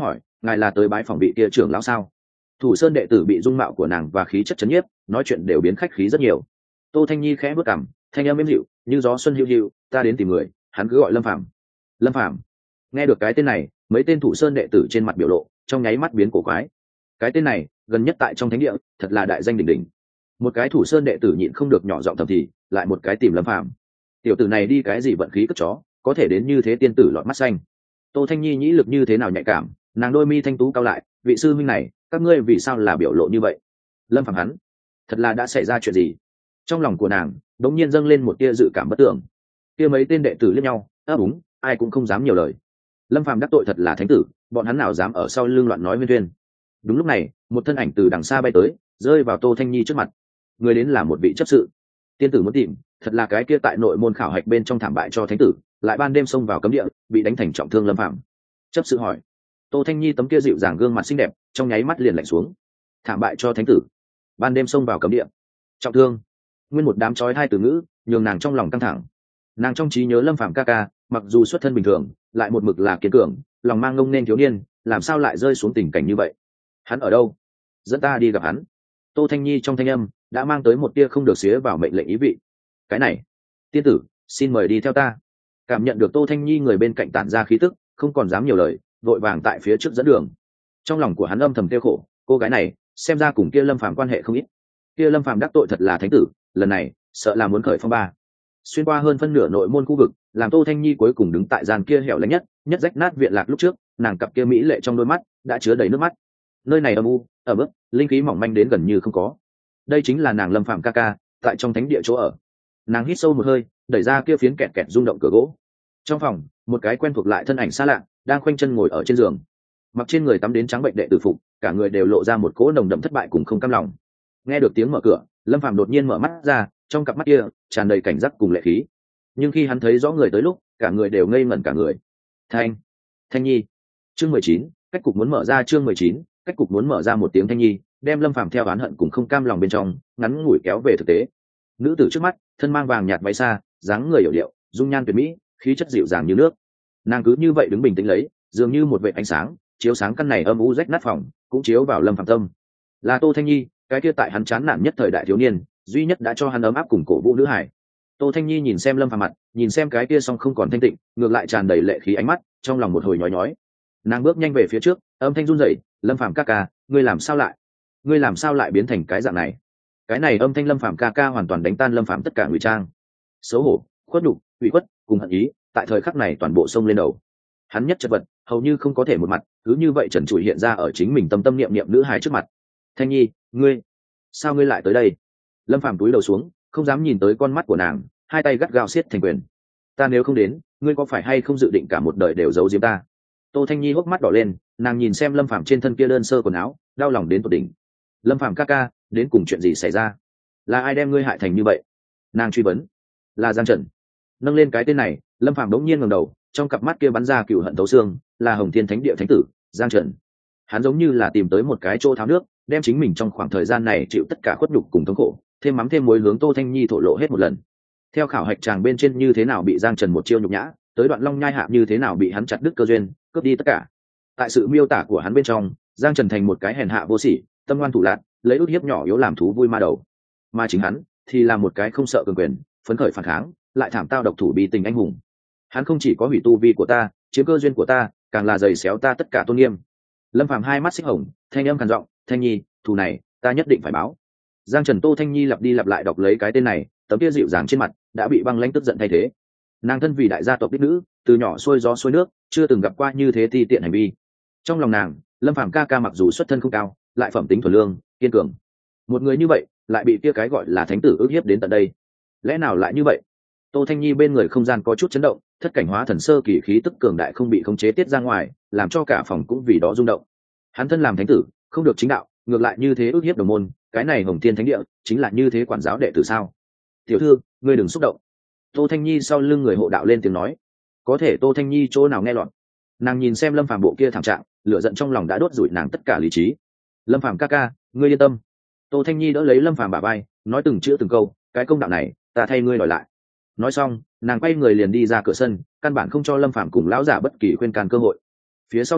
ngài là tới bái phòng vị kia trưởng lão sao? Thủ sơn đệ tử bị dung mạo của nàng và khí chất chấn nhiếp, nói chuyện đều biến khách khí rất nhiều. Tô Thanh Nhi khẽ bước cằm, thanh âm êm dịu như gió xuân hiu hiu, ta đến tìm người, hắn cứ gọi Lâm Phàm. Lâm Phàm. Nghe được cái tên này, mấy tên thủ sơn đệ tử trên mặt biểu lộ trong nháy mắt biến cổ quái. Cái tên này gần nhất tại trong thánh địa thật là đại danh đỉnh đỉnh. Một cái thủ sơn đệ tử nhịn không được nhỏ giọng thầm thì, lại một cái tìm Lâm Phàm. Tiểu tử này đi cái gì vận khí cất chó, có thể đến như thế tiên tử lọt mắt xanh. Tô Thanh Nhi nhĩ lực như thế nào nhạy cảm, nàng đôi mi thanh tú cao lại, vị sư huynh này, các ngươi vì sao là biểu lộ như vậy? Lâm Phàm hắn, thật là đã xảy ra chuyện gì? Trong lòng của nàng đống nhiên dâng lên một tia dự cảm bất tưởng. Kia mấy tên đệ tử liếc nhau, ấp úng, ai cũng không dám nhiều lời. Lâm Phàm đắc tội thật là thánh tử, bọn hắn nào dám ở sau lưng loạn nói huyên thuyên. Đúng lúc này, một thân ảnh từ đằng xa bay tới, rơi vào Tô Thanh Nhi trước mặt. Người đến là một vị chấp sự. Tiên tử muốn tìm, thật là cái kia tại nội môn khảo hạch bên trong thảm bại cho thánh tử, lại ban đêm xông vào cấm địa, bị đánh thành trọng thương Lâm Phàm. Chấp sự hỏi. Tô Thanh Nhi tấm kia dịu dàng gương mặt xinh đẹp, trong nháy mắt liền lạnh xuống. Thảm bại cho thánh tử, ban đêm xông vào cấm địa, trọng thương. Nguyên một đám chói hai từ ngữ, nhường nàng trong lòng căng thẳng. Nàng trong trí nhớ Lâm Phàm ca ca, mặc dù xuất thân bình thường, lại một mực là kiên cường, lòng mang ngông nên thiếu niên, làm sao lại rơi xuống tình cảnh như vậy? Hắn ở đâu? Dẫn ta đi gặp hắn. Tô Thanh Nhi trong thanh âm đã mang tới một tia không được xía vào mệnh lệnh ý vị. Cái này, tiên tử, xin mời đi theo ta. Cảm nhận được Tô Thanh Nhi người bên cạnh tản ra khí tức, không còn dám nhiều lời, vội vàng tại phía trước dẫn đường. Trong lòng của hắn âm thầm tiêu khổ, cô gái này xem ra cùng kia Lâm Phàm quan hệ không ít. Kia Lâm Phàm đắc tội thật là thánh tử, lần này sợ là muốn khởi phong ba. Xuyên qua hơn phân nửa nội môn khu vực, làm Tô Thanh Nhi cuối cùng đứng tại gian kia hẻo lánh nhất rách nát viện lạc lúc trước, nàng cặp kia mỹ lệ trong đôi mắt đã chứa đầy nước mắt. Nơi này âm u, ẩm ướt, linh khí mỏng manh đến gần như không có. Đây chính là nàng Lâm Phàm ca ca, tại trong thánh địa chỗ ở. Nàng hít sâu một hơi, đẩy ra kia phiến kẹt kẹt rung động cửa gỗ. Trong phòng, một cái quen thuộc lại thân ảnh xa lạ đang khoanh chân ngồi ở trên giường, mặc trên người tắm đến trắng bệnh đệ tử phục, cả người đều lộ ra một cỗ nồng đậm thất bại cùng không cam lòng. Nghe được tiếng mở cửa, Lâm Phàm đột nhiên mở mắt ra, trong cặp mắt kia tràn đầy cảnh giác cùng lệ khí. Nhưng khi hắn thấy rõ người tới lúc, cả người đều ngây ngẩn cả người. Thanh Nhi. Chương 19, cách cục muốn mở ra. Chương 19, cách cục muốn mở ra. Một tiếng Thanh Nhi đem Lâm Phàm theo oán hận cùng không cam lòng bên trong ngắn ngủi kéo về thực tế. Nữ tử trước mắt thân mang vàng nhạt váy xa, dáng người hiểu điệu, dung nhan tuyệt mỹ, khí chất dịu dàng như nước. Nàng cứ như vậy đứng bình tĩnh lấy, dường như một vệt ánh sáng chiếu sáng căn này âm u rách nát phòng, cũng chiếu vào Lâm Phàm tâm. Là Tô Thanh Nhi, cái kia tại hắn chán nản nhất thời đại thiếu niên, duy nhất đã cho hắn ấm áp cùng cổ vũ nữ hải. Tô Thanh Nhi nhìn xem Lâm Phàm mặt, nhìn xem cái kia song không còn thanh tịnh, ngược lại tràn đầy lệ khí ánh mắt, trong lòng một hồi nhói nhói. Nàng bước nhanh về phía trước, âm thanh run rẩy, "Lâm Phàm ca ca, ngươi làm sao lại? Ngươi làm sao lại biến thành cái dạng này?" Cái này âm thanh Lâm Phàm ca ca hoàn toàn đánh tan Lâm Phàm tất cả ngụy trang. Xấu hổ, khuất nhục, ủy khuất, cùng hận ý, tại thời khắc này toàn bộ xông lên đầu. Hắn nhất chật vật, hầu như không có thể một mặt, cứ như vậy trần trụi hiện ra ở chính mình tâm tâm niệm niệm nữ hài trước mặt. "Thanh Nhi, ngươi, sao ngươi lại tới đây?" Lâm Phàm cúi đầu xuống, không dám nhìn tới con mắt của nàng, hai tay gắt gao siết thành quyền. "Ta nếu không đến, ngươi có phải hay không dự định cả một đời đều giấu giếm ta?" Tô Thanh Nhi hốc mắt đỏ lên, nàng nhìn xem Lâm Phàm trên thân kia đơn sơ quần áo, đau lòng đến tột đỉnh. "Lâm Phàm ca ca, đến cùng chuyện gì xảy ra? Là ai đem ngươi hại thành như vậy?" Nàng truy vấn. "Là Giang Trần." Nâng lên cái tên này, Lâm Phàm đống nhiên ngẩng đầu, trong cặp mắt kia bắn ra cừu hận thấu xương, là Hồng Thiên Thánh Địa thánh tử, Giang Trần. Hắn giống như là tìm tới một cái chỗ tháo nước, đem chính mình trong khoảng thời gian này chịu tất cả khuất nhục cùng thống khổ, thêm mắm thêm muối hướng Tô Thanh Nhi thổ lộ hết một lần. Theo khảo hạch chàng bên trên như thế nào bị Giang Trần một chiêu nhục nhã, tới đoạn Long Nhai hạ như thế nào bị hắn chặt đứt cơ duyên, cướp đi tất cả. Tại sự miêu tả của hắn bên trong, Giang Trần thành một cái hèn hạ vô sỉ, tâm ngoan thủ lạn, lấy ức hiếp nhỏ yếu làm thú vui ma đầu. Mà chính hắn thì là một cái không sợ cường quyền, phấn khởi phản kháng, lại thảm tao độc thủ bi tình anh hùng. Hắn không chỉ có hủy tu vi của ta, chiếm cơ duyên của ta, càng là giày xéo ta tất cả tôn nghiêm. Lâm Phàm hai mắt xích hồng, thanh âm khàn giọng, "Thanh Nhi, thù này ta nhất định phải báo." Giang Trần. Tô Thanh Nhi lặp đi lặp lại đọc lấy cái tên này, tấm kia dịu dàng trên mặt đã bị băng lãnh tức giận thay thế. Nàng thân vì đại gia tộc đích nữ, từ nhỏ xuôi gió xuôi nước, chưa từng gặp qua như thế ti tiện hành vi. Trong lòng nàng, Lâm Phàm ca ca mặc dù xuất thân không cao, lại phẩm tính thuần lương, kiên cường. Một người như vậy, lại bị kia cái gọi là thánh tử ức hiếp đến tận đây. Lẽ nào lại như vậy? Tô Thanh Nhi bên người không gian có chút chấn động, thất cảnh hóa thần sơ kỳ khí tức cường đại không bị khống chế tiết ra ngoài, làm cho cả phòng cũng vì đó rung động. Hắn thân làm thánh tử, không được chính đạo, ngược lại như thế ức hiếp đồng môn, cái này Hồng Thiên Thánh Địa chính là như thế quản giáo đệ tử sao? "Tiểu thư, ngươi đừng xúc động." Tô Thanh Nhi sau lưng người hộ đạo lên tiếng nói. Có thể Tô Thanh Nhi chỗ nào nghe lọt. Nàng nhìn xem Lâm Phàm bộ kia thảm trạng, lửa giận trong lòng đã đốt rủi nàng tất cả lý trí. "Lâm Phàm ca ca, ngươi yên tâm." Tô Thanh Nhi đỡ lấy Lâm Phàm bả vai, nói từng chữ từng câu, "Cái công đạo này, ta thay ngươi đòi lại." Nói xong, nàng quay người liền đi ra cửa sân, căn bản không cho Lâm Phàm cùng lão giả bất kỳ khuyên can cơ hội. Phía sau nàng,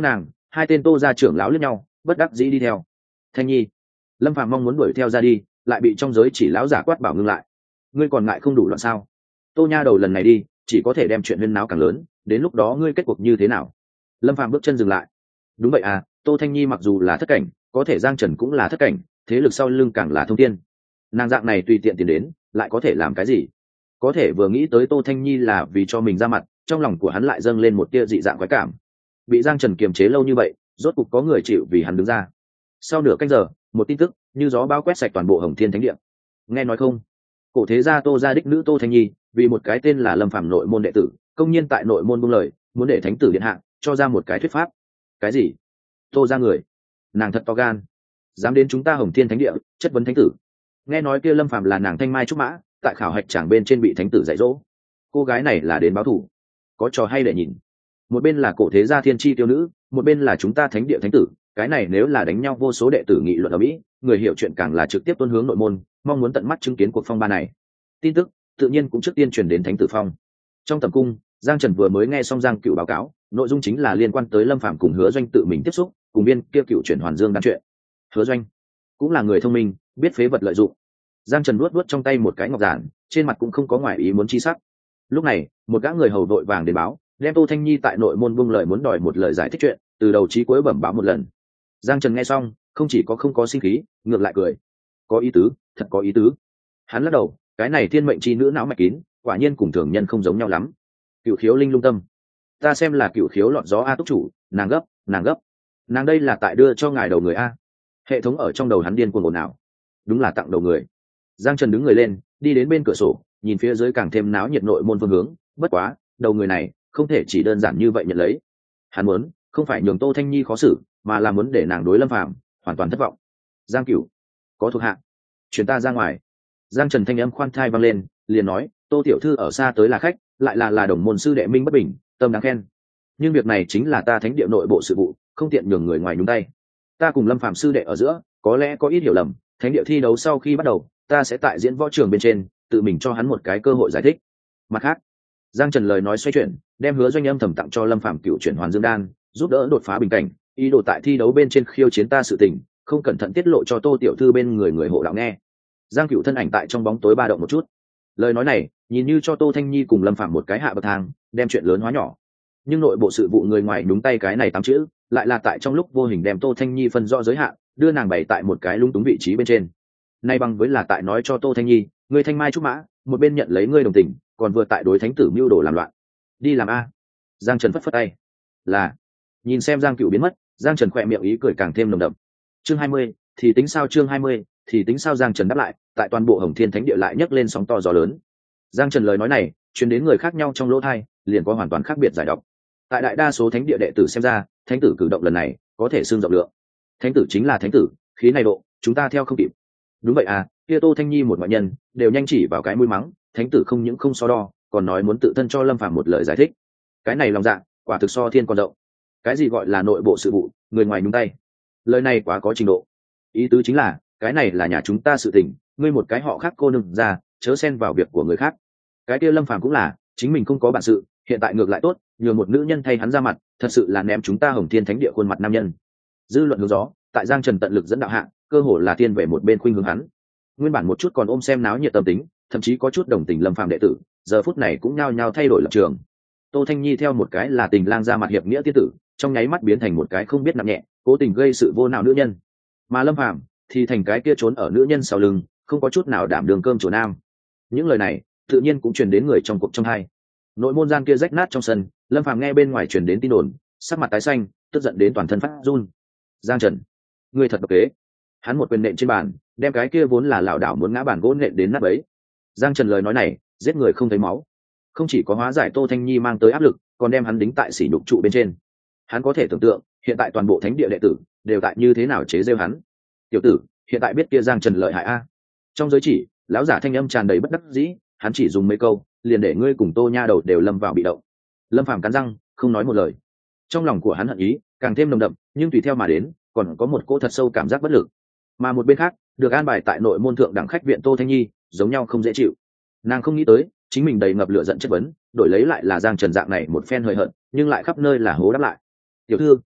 hai tên Tô gia trưởng lão liếc nhau, bất đắc dĩ đi theo. Thanh nhi. Lâm Phàm mong muốn đuổi theo ra đi, lại bị trong giới chỉ lão giả quát bảo ngưng lại. Ngươi còn ngại không đủ loạn sao? Tô nha đầu lần này đi, chỉ có thể đem chuyện huyên náo càng lớn, đến lúc đó ngươi kết cuộc như thế nào? Lâm Phàm bước chân dừng lại. Đúng vậy à, Tô Thanh Nhi mặc dù là thất cảnh, có thể Giang Trần cũng là thất cảnh, thế lực sau lưng càng là thông thiên. Nàng dạng này tùy tiện tiền đến, lại có thể làm cái gì? Có thể vừa nghĩ tới Tô Thanh Nhi là vì cho mình ra mặt, trong lòng của hắn lại dâng lên một tia dị dạng quái cảm. Bị Giang Trần kiềm chế lâu như vậy, rốt cục có người chịu vì hắn đứng ra. Sau nửa canh giờ, một tin tức như gió bão quét sạch toàn bộ Hồng Thiên Thánh Địa. Nghe nói không? Cổ thế gia Tô gia đích nữ Tô Thanh Nhi, vì một cái tên là Lâm Phàm nội môn đệ tử, công nhiên tại nội môn buông lời, muốn để thánh tử điện hạ cho ra một cái thuyết pháp. Cái gì? Tô gia người? Nàng thật to gan, dám đến chúng ta Hồng Thiên Thánh Địa chất vấn thánh tử. Nghe nói kia Lâm Phàm là nàng thanh mai trúc mã, tại khảo hạch chẳng bên trên bị thánh tử dạy dỗ. Cô gái này là đến báo thù, có trò hay để nhìn. Một bên là cổ thế gia thiên chi tiêu nữ, một bên là chúng ta thánh địa thánh tử, cái này nếu là đánh nhau vô số đệ tử nghị luận ở Mỹ, người hiểu chuyện càng là trực tiếp tuân hướng nội môn, mong muốn tận mắt chứng kiến cuộc phong ba này. Tin tức tự nhiên cũng trước tiên truyền đến thánh tử phong. Trong tầm cung, Giang Trần vừa mới nghe xong Giang Cựu báo cáo, nội dung chính là liên quan tới Lâm Phàm cùng Hứa Doanh tự mình tiếp xúc, cùng viên kia cựu chuyển Hoàn Dương đan chuyện. Hứa Doanh cũng là người thông minh, biết phế vật lợi dụng. Giang Trần luốt trong tay một cái ngọc giản, trên mặt cũng không có ngoài ý muốn chi sắc. Lúc này, một gã người hầu đội vàng đến báo, đem Tô Thanh Nhi tại nội môn buông lời muốn đòi một lời giải thích chuyện, từ đầu chí cuối bẩm báo một lần. Giang Trần nghe xong, không chỉ có không có sinh khí, ngược lại cười. Có ý tứ, thật có ý tứ. Hắn lắc đầu, cái này thiên mệnh chi nữ não mạch kín, quả nhiên cùng thường nhân không giống nhau lắm. Cựu khiếu linh lung tâm, ta xem là cựu khiếu lọt gió a túc chủ, nàng gấp, nàng đây là tại đưa cho ngài đầu người a. Hệ thống ở trong đầu hắn điên cuồng ồn ào. Đúng là tặng đầu người. Giang Trần đứng người lên, đi đến bên cửa sổ, nhìn phía dưới càng thêm náo nhiệt nội môn phương hướng. Bất quá, đầu người này không thể chỉ đơn giản như vậy nhận lấy. Hắn muốn không phải nhường Tô Thanh Nhi khó xử, mà là muốn để nàng đối Lâm Phàm hoàn toàn thất vọng. Giang Cửu, có thuộc hạ, chuyển ta ra ngoài. Giang Trần thanh âm khoan thai vang lên, liền nói, Tô tiểu thư ở xa tới là khách, lại là đồng môn sư đệ minh bất bình, tâm đáng khen. Nhưng việc này chính là ta thánh địa nội bộ sự vụ, không tiện nhường người ngoài nhúng tay. Ta cùng Lâm Phàm sư đệ ở giữa, có lẽ có ít hiểu lầm, thánh địa thi đấu sau khi bắt đầu, ta sẽ tại diễn võ trường bên trên, tự mình cho hắn một cái cơ hội giải thích. Mặt khác, Giang Trần lời nói xoay chuyển, đem Hứa Doanh âm thầm tặng cho Lâm Phàm cựu chuyển Hoàn Dương đan, giúp đỡ đột phá bình cảnh, ý đồ tại thi đấu bên trên khiêu chiến ta sự tình, không cẩn thận tiết lộ cho Tô tiểu thư bên người hộ đạo nghe. Giang Cửu thân ảnh tại trong bóng tối ba động một chút. Lời nói này, nhìn như cho Tô Thanh Nhi cùng Lâm Phàm một cái hạ bậc thang, đem chuyện lớn hóa nhỏ. Nhưng nội bộ sự vụ người ngoài đúng tay cái này tám chữ, lại là tại trong lúc vô hình đem Tô Thanh Nhi phân rõ giới hạn, đưa nàng bày tại một cái lung túng vị trí bên trên. Nay bằng với là tại nói cho Tô Thanh Nhi, người thanh mai trúc mã, một bên nhận lấy ngươi đồng tình, còn vừa tại đối thánh tử mưu đồ làm loạn. Đi làm a. Giang Trần phất phất tay. Là. Nhìn xem Giang Cửu biến mất, Giang Trần khỏe miệng ý cười càng thêm nồng đậm. Chương 20, thì tính sao chương 20, thì tính sao Giang Trần đáp lại, tại toàn bộ Hồng Thiên Thánh Địa lại nhấc lên sóng to gió lớn. Giang Trần lời nói này, truyền đến người khác nhau trong lỗ tai, liền có hoàn toàn khác biệt giải đọc. Tại đại đa số thánh địa đệ tử xem ra, thánh tử cử động lần này có thể xương rộng lượng. Thánh tử chính là thánh tử, khí này độ, chúng ta theo không kịp. Đúng vậy à, kia Tô Thanh Nhi một ngoại nhân, đều nhanh chỉ vào cái mũi mắng, thánh tử không những không so đo, còn nói muốn tự thân cho Lâm Phàm một lời giải thích. Cái này lòng dạ, quả thực so thiên còn rộng. Cái gì gọi là nội bộ sự vụ, người ngoài nhúng tay. Lời này quá có trình độ. Ý tứ chính là, cái này là nhà chúng ta sự tình, ngươi một cái họ khác cô nương ra, chớ xen vào việc của người khác. Cái kia Lâm Phàm cũng là, chính mình không có bản sự, hiện tại ngược lại tốt, nhường một nữ nhân thay hắn ra mặt, thật sự là ném chúng ta Hồng Thiên Thánh Địa khuôn mặt nam nhân. Dư luận hướng gió, tại Giang Trần tận lực dẫn đạo hạ, cơ hồ là tiên về một bên khuynh hướng hắn. Nguyên bản một chút còn ôm xem náo nhiệt tâm tính, thậm chí có chút đồng tình Lâm Phàm đệ tử, giờ phút này cũng nhao nhao thay đổi lập trường. Tô Thanh Nhi theo một cái là tình lang ra mặt hiệp nghĩa tiên tử, trong nháy mắt biến thành một cái không biết nặng nhẹ, cố tình gây sự vô nào nữ nhân. Mà Lâm Phàm thì thành cái kia trốn ở nữ nhân sau lưng, không có chút nào đảm đường cơm chỗ nam. Những lời này tự nhiên cũng truyền đến người trong cuộc trong hai. Nội môn gian kia rách nát trong sân, Lâm Phàm nghe bên ngoài truyền đến tin đồn, sắc mặt tái xanh, tức giận đến toàn thân phát run. Giang Trần, ngươi thật độc kế. Hắn một quyền nện trên bàn, đem cái kia vốn là lảo đảo muốn ngã bàn gỗ nện đến nát bấy. Giang Trần lời nói này, giết người không thấy máu, không chỉ có hóa giải Tô Thanh Nhi mang tới áp lực, còn đem hắn đính tại sỉ nhục trụ bên trên. Hắn có thể tưởng tượng, hiện tại toàn bộ thánh địa đệ tử đều tại như thế nào chế giễu hắn. Tiểu tử, hiện tại biết kia Giang Trần lợi hại a. Trong giới chỉ, lão giả thanh âm tràn đầy bất đắc dĩ, hắn chỉ dùng mấy câu, liền để ngươi cùng Tô nha đầu đều lâm vào bị động. Lâm Phàm cắn răng, không nói một lời. Trong lòng của hắn hận ý càng thêm nồng đậm, nhưng tùy theo mà đến, còn có một cỗ thật sâu cảm giác bất lực. Mà một bên khác, được an bài tại nội môn thượng đẳng khách viện Tô Thanh Nhi, giống nhau không dễ chịu. Nàng không nghĩ tới, chính mình đầy ngập lửa giận chất vấn, đổi lấy lại là Giang Trần dạng này một phen hời hợt, nhưng lại khắp nơi là hố đáp lại. Tiểu thư,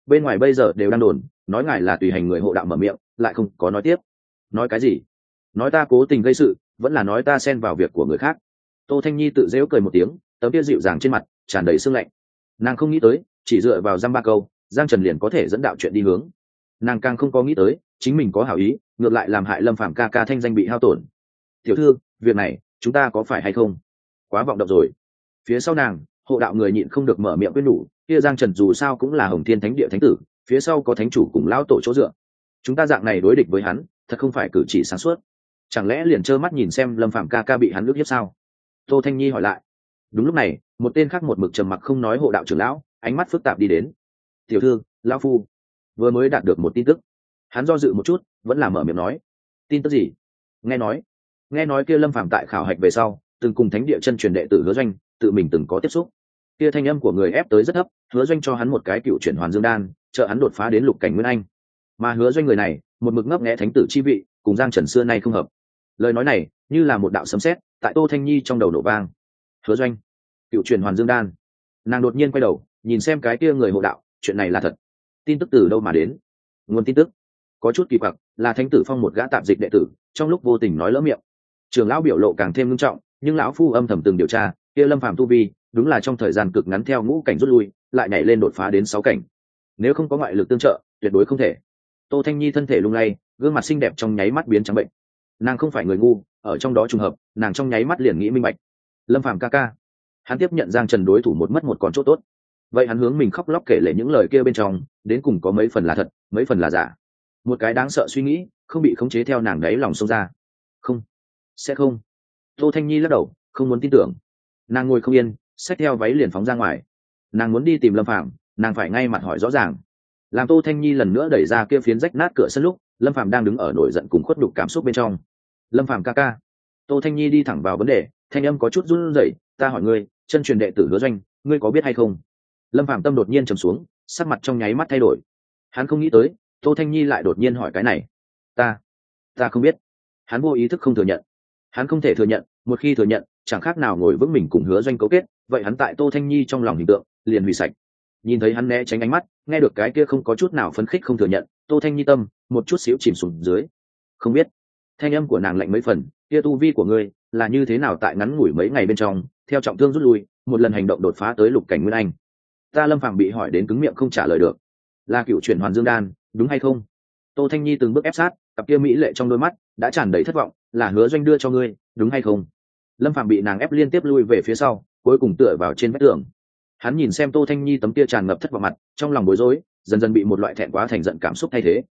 bên ngoài bây giờ đều đang đồn nói ngài là tùy hành người hộ đạo mở miệng lại không có nói tiếp. Nói cái gì? Nói ta cố tình gây sự, vẫn là nói ta xen vào việc của người khác? Tô Thanh Nhi tự dễu cười một tiếng, tấm kia dịu dàng trên mặt tràn đầy sương lạnh. Nàng không nghĩ tới chỉ dựa vào dăm ba câu Giang Trần liền có thể dẫn đạo chuyện đi hướng. Nàng càng không có nghĩ tới chính mình có hảo ý ngược lại làm hại Lâm Phàm ca ca thanh danh bị hao tổn. Tiểu thư, việc này chúng ta có phải hay không quá vọng động rồi? Phía sau nàng hộ đạo người nhịn không được mở miệng quyết nhủ, kia Giang Trần dù sao cũng là Hồng Thiên Thánh Địa thánh tử, phía sau có thánh chủ cùng lão tổ chỗ dựa, chúng ta dạng này đối địch với hắn thật không phải cử chỉ sáng suốt. Chẳng lẽ liền trơ mắt nhìn xem Lâm Phàm ca ca bị hắn ức hiếp sao? Tô Thanh Nhi hỏi lại. Đúng lúc này một tên khác một mực trầm mặc không nói hộ đạo trưởng lão ánh mắt phức tạp đi đến. Tiểu thư, lão phu vừa mới đạt được một tin tức. Hắn do dự một chút vẫn là mở miệng nói. Tin tức gì? Nghe nói kia Lâm Phàm tại khảo hạch về sau từng cùng thánh địa chân truyền đệ tử Hứa Doanh tự mình từng có tiếp xúc. Kia thanh âm của người ép tới rất thấp, Hứa Doanh cho hắn một cái cựu chuyển hoàn dương đan trợ hắn đột phá đến lục cảnh nguyên anh. Mà Hứa Doanh người này một mực ngấp nghé thánh tử chi vị cùng Giang Trần xưa nay không hợp. Lời nói này như là một đạo sấm sét tại Tô Thanh Nhi trong đầu nổ vang. Hứa Doanh, cựu chuyển hoàn dương đan. Nàng đột nhiên quay đầu nhìn xem cái kia người hộ đạo, chuyện này là thật? Tin tức từ đâu mà đến? Nguồn tin tức có chút kỳ quặc, là thánh tử Phong một gã tạp dịch đệ tử trong lúc vô tình nói lỡ miệng. Trường lão biểu lộ càng thêm nghiêm trọng, nhưng lão phu âm thầm từng điều tra, kia Lâm Phàm tu vi đúng là trong thời gian cực ngắn theo ngũ cảnh rút lui lại nhảy lên đột phá đến 6 cảnh. Nếu không có ngoại lực tương trợ tuyệt đối không thể. Tô Thanh Nhi thân thể lung lay, gương mặt xinh đẹp trong nháy mắt biến trắng bệnh. Nàng không phải người ngu, ở trong đó trùng hợp nàng trong nháy mắt liền nghĩ minh bạch. Lâm Phàm ca ca, hắn tiếp nhận Giang Trần đối thủ một mất một còn chỗ tốt, vậy hắn hướng mình khóc lóc kể lể những lời kia bên trong đến cùng có mấy phần là thật mấy phần là giả. Một cái đáng sợ suy nghĩ không bị khống chế theo nàng đáy lòng xông ra. Không, sẽ không. Tô Thanh Nhi lắc đầu không muốn tin tưởng. Nàng ngồi không yên, xách theo váy liền phóng ra ngoài. Nàng muốn đi tìm Lâm Phàm, nàng phải ngay mặt hỏi rõ ràng. Làm Tô Thanh Nhi lần nữa đẩy ra kia phiến rách nát cửa sân lúc Lâm Phàm đang đứng ở nổi giận cùng khuất nhục cảm xúc bên trong. Lâm Phàm ca ca. Tô Thanh Nhi đi thẳng vào vấn đề, thanh âm có chút run rẩy, ta hỏi ngươi, chân truyền đệ tử Hứa Doanh ngươi có biết hay không? Lâm Phàm tâm đột nhiên trầm xuống, sắc mặt trong nháy mắt thay đổi. Hắn không nghĩ tới Tô Thanh Nhi lại đột nhiên hỏi cái này. Ta không biết. Hắn vô ý thức không thừa nhận. Hắn không thể thừa nhận, một khi thừa nhận chẳng khác nào ngồi vững mình cùng Hứa Doanh cấu kết, vậy hắn tại Tô Thanh Nhi trong lòng hình tượng liền hủy sạch. Nhìn thấy hắn né tránh ánh mắt, nghe được cái kia không có chút nào phấn khích không thừa nhận, Tô Thanh Nhi tâm một chút xíu chìm xuống dưới. Không biết. Thanh âm của nàng lạnh mấy phần, kia tu vi của ngươi là như thế nào tại ngắn ngủi mấy ngày bên trong theo trọng thương rút lui một lần hành động đột phá tới lục cảnh nguyên anh? Ta Lâm Phàm bị hỏi đến cứng miệng không trả lời được. Là cựu chuyển hoàn dương đan đúng hay không? Tô Thanh Nhi từng bước ép sát, cặp kia mỹ lệ trong đôi mắt đã tràn đầy thất vọng. Là Hứa Doanh đưa cho ngươi đúng hay không? Lâm Phàm bị nàng ép liên tiếp lui về phía sau, cuối cùng tựa vào trên vách tường. Hắn nhìn xem Tô Thanh Nhi tấm kia tràn ngập thất vọng mặt, trong lòng bối rối dần dần bị một loại thẹn quá thành giận cảm xúc thay thế.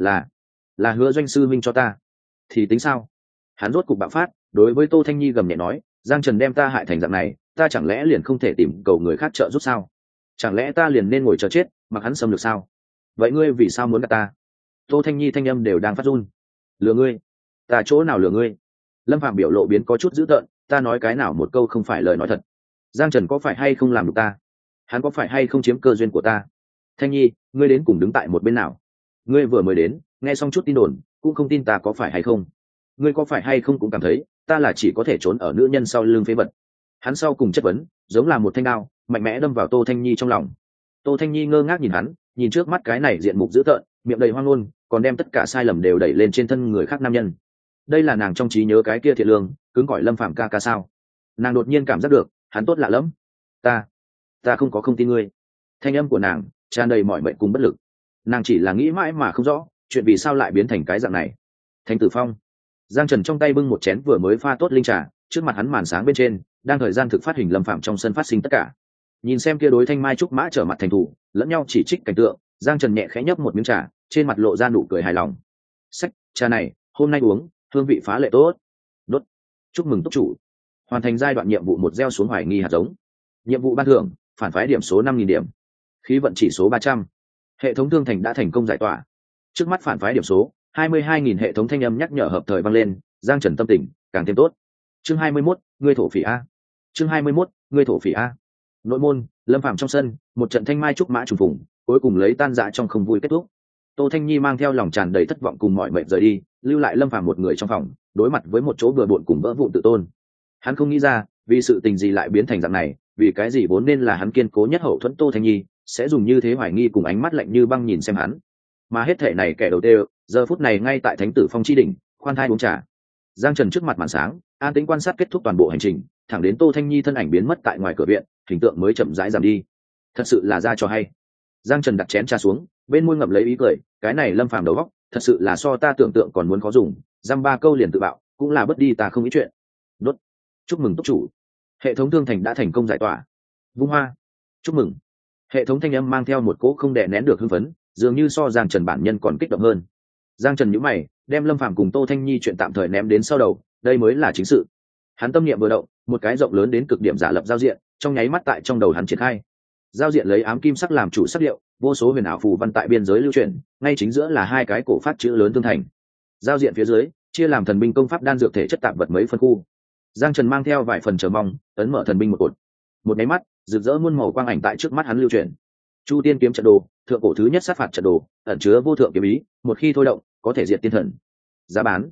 Là Hứa Doanh sư minh cho ta thì tính sao? Hắn rốt cục bạo phát, đối với Tô Thanh Nhi gầm nhẹ nói, Giang Trần đem ta hại thành dạng này, ta chẳng lẽ liền không thể tìm cầu người khác trợ giúp sao? Chẳng lẽ ta liền nên ngồi chờ chết mặc hắn xâm lược sao? Vậy ngươi vì sao muốn gạt ta? Tô Thanh Nhi thanh âm đều đang phát run. Lừa ngươi? Ta chỗ nào lừa ngươi? Lâm Phàm biểu lộ biến có chút dữ tợn, ta nói cái nào một câu không phải lời nói thật. Giang Trần có phải hay không làm được ta? Hắn có phải hay không chiếm cơ duyên của ta? Thanh Nhi, ngươi đến cùng đứng tại một bên nào? Ngươi vừa mới đến nghe xong chút tin đồn cũng không tin ta có phải hay không? Ngươi có phải hay không cũng cảm thấy ta là chỉ có thể trốn ở nữ nhân sau lưng phế vật? Hắn sau cùng chất vấn giống là một thanh đao mạnh mẽ đâm vào Tô Thanh Nhi trong lòng. Tô Thanh Nhi ngơ ngác nhìn hắn, nhìn trước mắt cái này diện mục dữ tợn, miệng đầy hoang ngôn, còn đem tất cả sai lầm đều đẩy lên trên thân người khác nam nhân. Đây là nàng trong trí nhớ cái kia thiện lương cứng cỏi Lâm Phàm ca ca sao? Nàng đột nhiên cảm giác được hắn tốt lạ lắm. Ta không tin ngươi. Thanh âm của nàng tràn đầy mọi mệnh cùng bất lực. Nàng chỉ là nghĩ mãi mà không rõ chuyện vì sao lại biến thành cái dạng này. Thánh tử Phong. Giang Trần trong tay bưng một chén vừa mới pha tốt linh trà, trước mặt hắn màn sáng bên trên đang thời gian thực phát hình Lâm Phàm trong sân phát sinh tất cả. Nhìn xem kia đối thanh mai trúc mã trở mặt thành thủ lẫn nhau chỉ trích cảnh tượng, Giang Trần nhẹ khẽ nhấp một miếng trà, trên mặt lộ ra nụ cười hài lòng. Sách, trà này hôm nay uống hương vị phá lệ tốt. Đốt. Chúc mừng túc chủ hoàn thành giai đoạn nhiệm vụ một gieo xuống hoài nghi hạt giống. Nhiệm vụ ban thưởng phản phái điểm số 5.000 điểm, khí vận chỉ số 300. Hệ thống thương thành đã thành công giải tỏa. Trước mắt phản phái điểm số 22.000, hệ thống thanh âm nhắc nhở hợp thời vang lên. Giang Trần tâm tình càng thêm tốt. Chương 21, ngươi thổ phỉ a. Chương 21, ngươi thổ phỉ a. Nội môn, Lâm Phàm trong sân, một trận thanh mai trúc mã trùng phùng, cuối cùng lấy tan rã trong không vui kết thúc. Tô Thanh Nhi mang theo lòng tràn đầy thất vọng cùng mọi mệnh rời đi, lưu lại Lâm Phàm một người trong phòng, đối mặt với một chỗ bừa bộn cùng vỡ vụn tự tôn. Hắn không nghĩ ra, vì sự tình gì lại biến thành dạng này, vì cái gì vốn nên là hắn kiên cố nhất hậu thuẫn Tô Thanh Nhi, sẽ dùng như thế hoài nghi cùng ánh mắt lạnh như băng nhìn xem hắn. Mà hết thể này kẻ đầu tiên giờ phút này ngay tại Thánh Tử Phong chi đỉnh khoan thai uống trà. Giang Trần trước mặt màn sáng an tĩnh quan sát kết thúc toàn bộ hành trình, thẳng đến Tô Thanh Nhi thân ảnh biến mất tại ngoài cửa viện, hình tượng mới chậm rãi giảm đi. Thật sự là ra cho hay. Giang Trần đặt chén trà xuống, bên môi ngậm lấy ý cười, cái này Lâm Phàm đầu óc thật sự là so ta tưởng tượng còn muốn khó dùng, dăm ba câu liền tự bạo, cũng là bất đi ta không ý chuyện. Đốt. Chúc mừng túc chủ, hệ thống thương thành đã thành công giải tỏa. Vung hoa. Chúc mừng. Hệ thống thanh âm mang theo một cỗ không đè nén được hưng phấn, dường như so Giang Trần bản nhân còn kích động hơn. Giang Trần nhíu mày, đem Lâm Phàm cùng Tô Thanh Nhi chuyện tạm thời ném đến sau đầu, đây mới là chính sự. Hắn tâm niệm vừa động, một cái rộng lớn đến cực điểm giả lập giao diện, trong nháy mắt tại trong đầu hắn triển khai. Giao diện lấy ám kim sắc làm chủ sắc liệu, vô số huyền ảo phù văn tại biên giới lưu truyền, ngay chính giữa là hai cái cổ phát chữ lớn tương thành. Giao diện phía dưới chia làm thần binh công pháp đan dược thể chất tạp vật mấy phân khu. Giang Trần mang theo vài phần chờ mong, ấn mở thần binh một cột. Một máy mắt, rực rỡ muôn màu quang ảnh tại trước mắt hắn lưu truyền. Chu Tiên kiếm trận đồ, thượng cổ thứ nhất sát phạt trận đồ, ẩn chứa vô thượng kiếm ý, một khi thôi động, có thể diệt tiên thần. Giá bán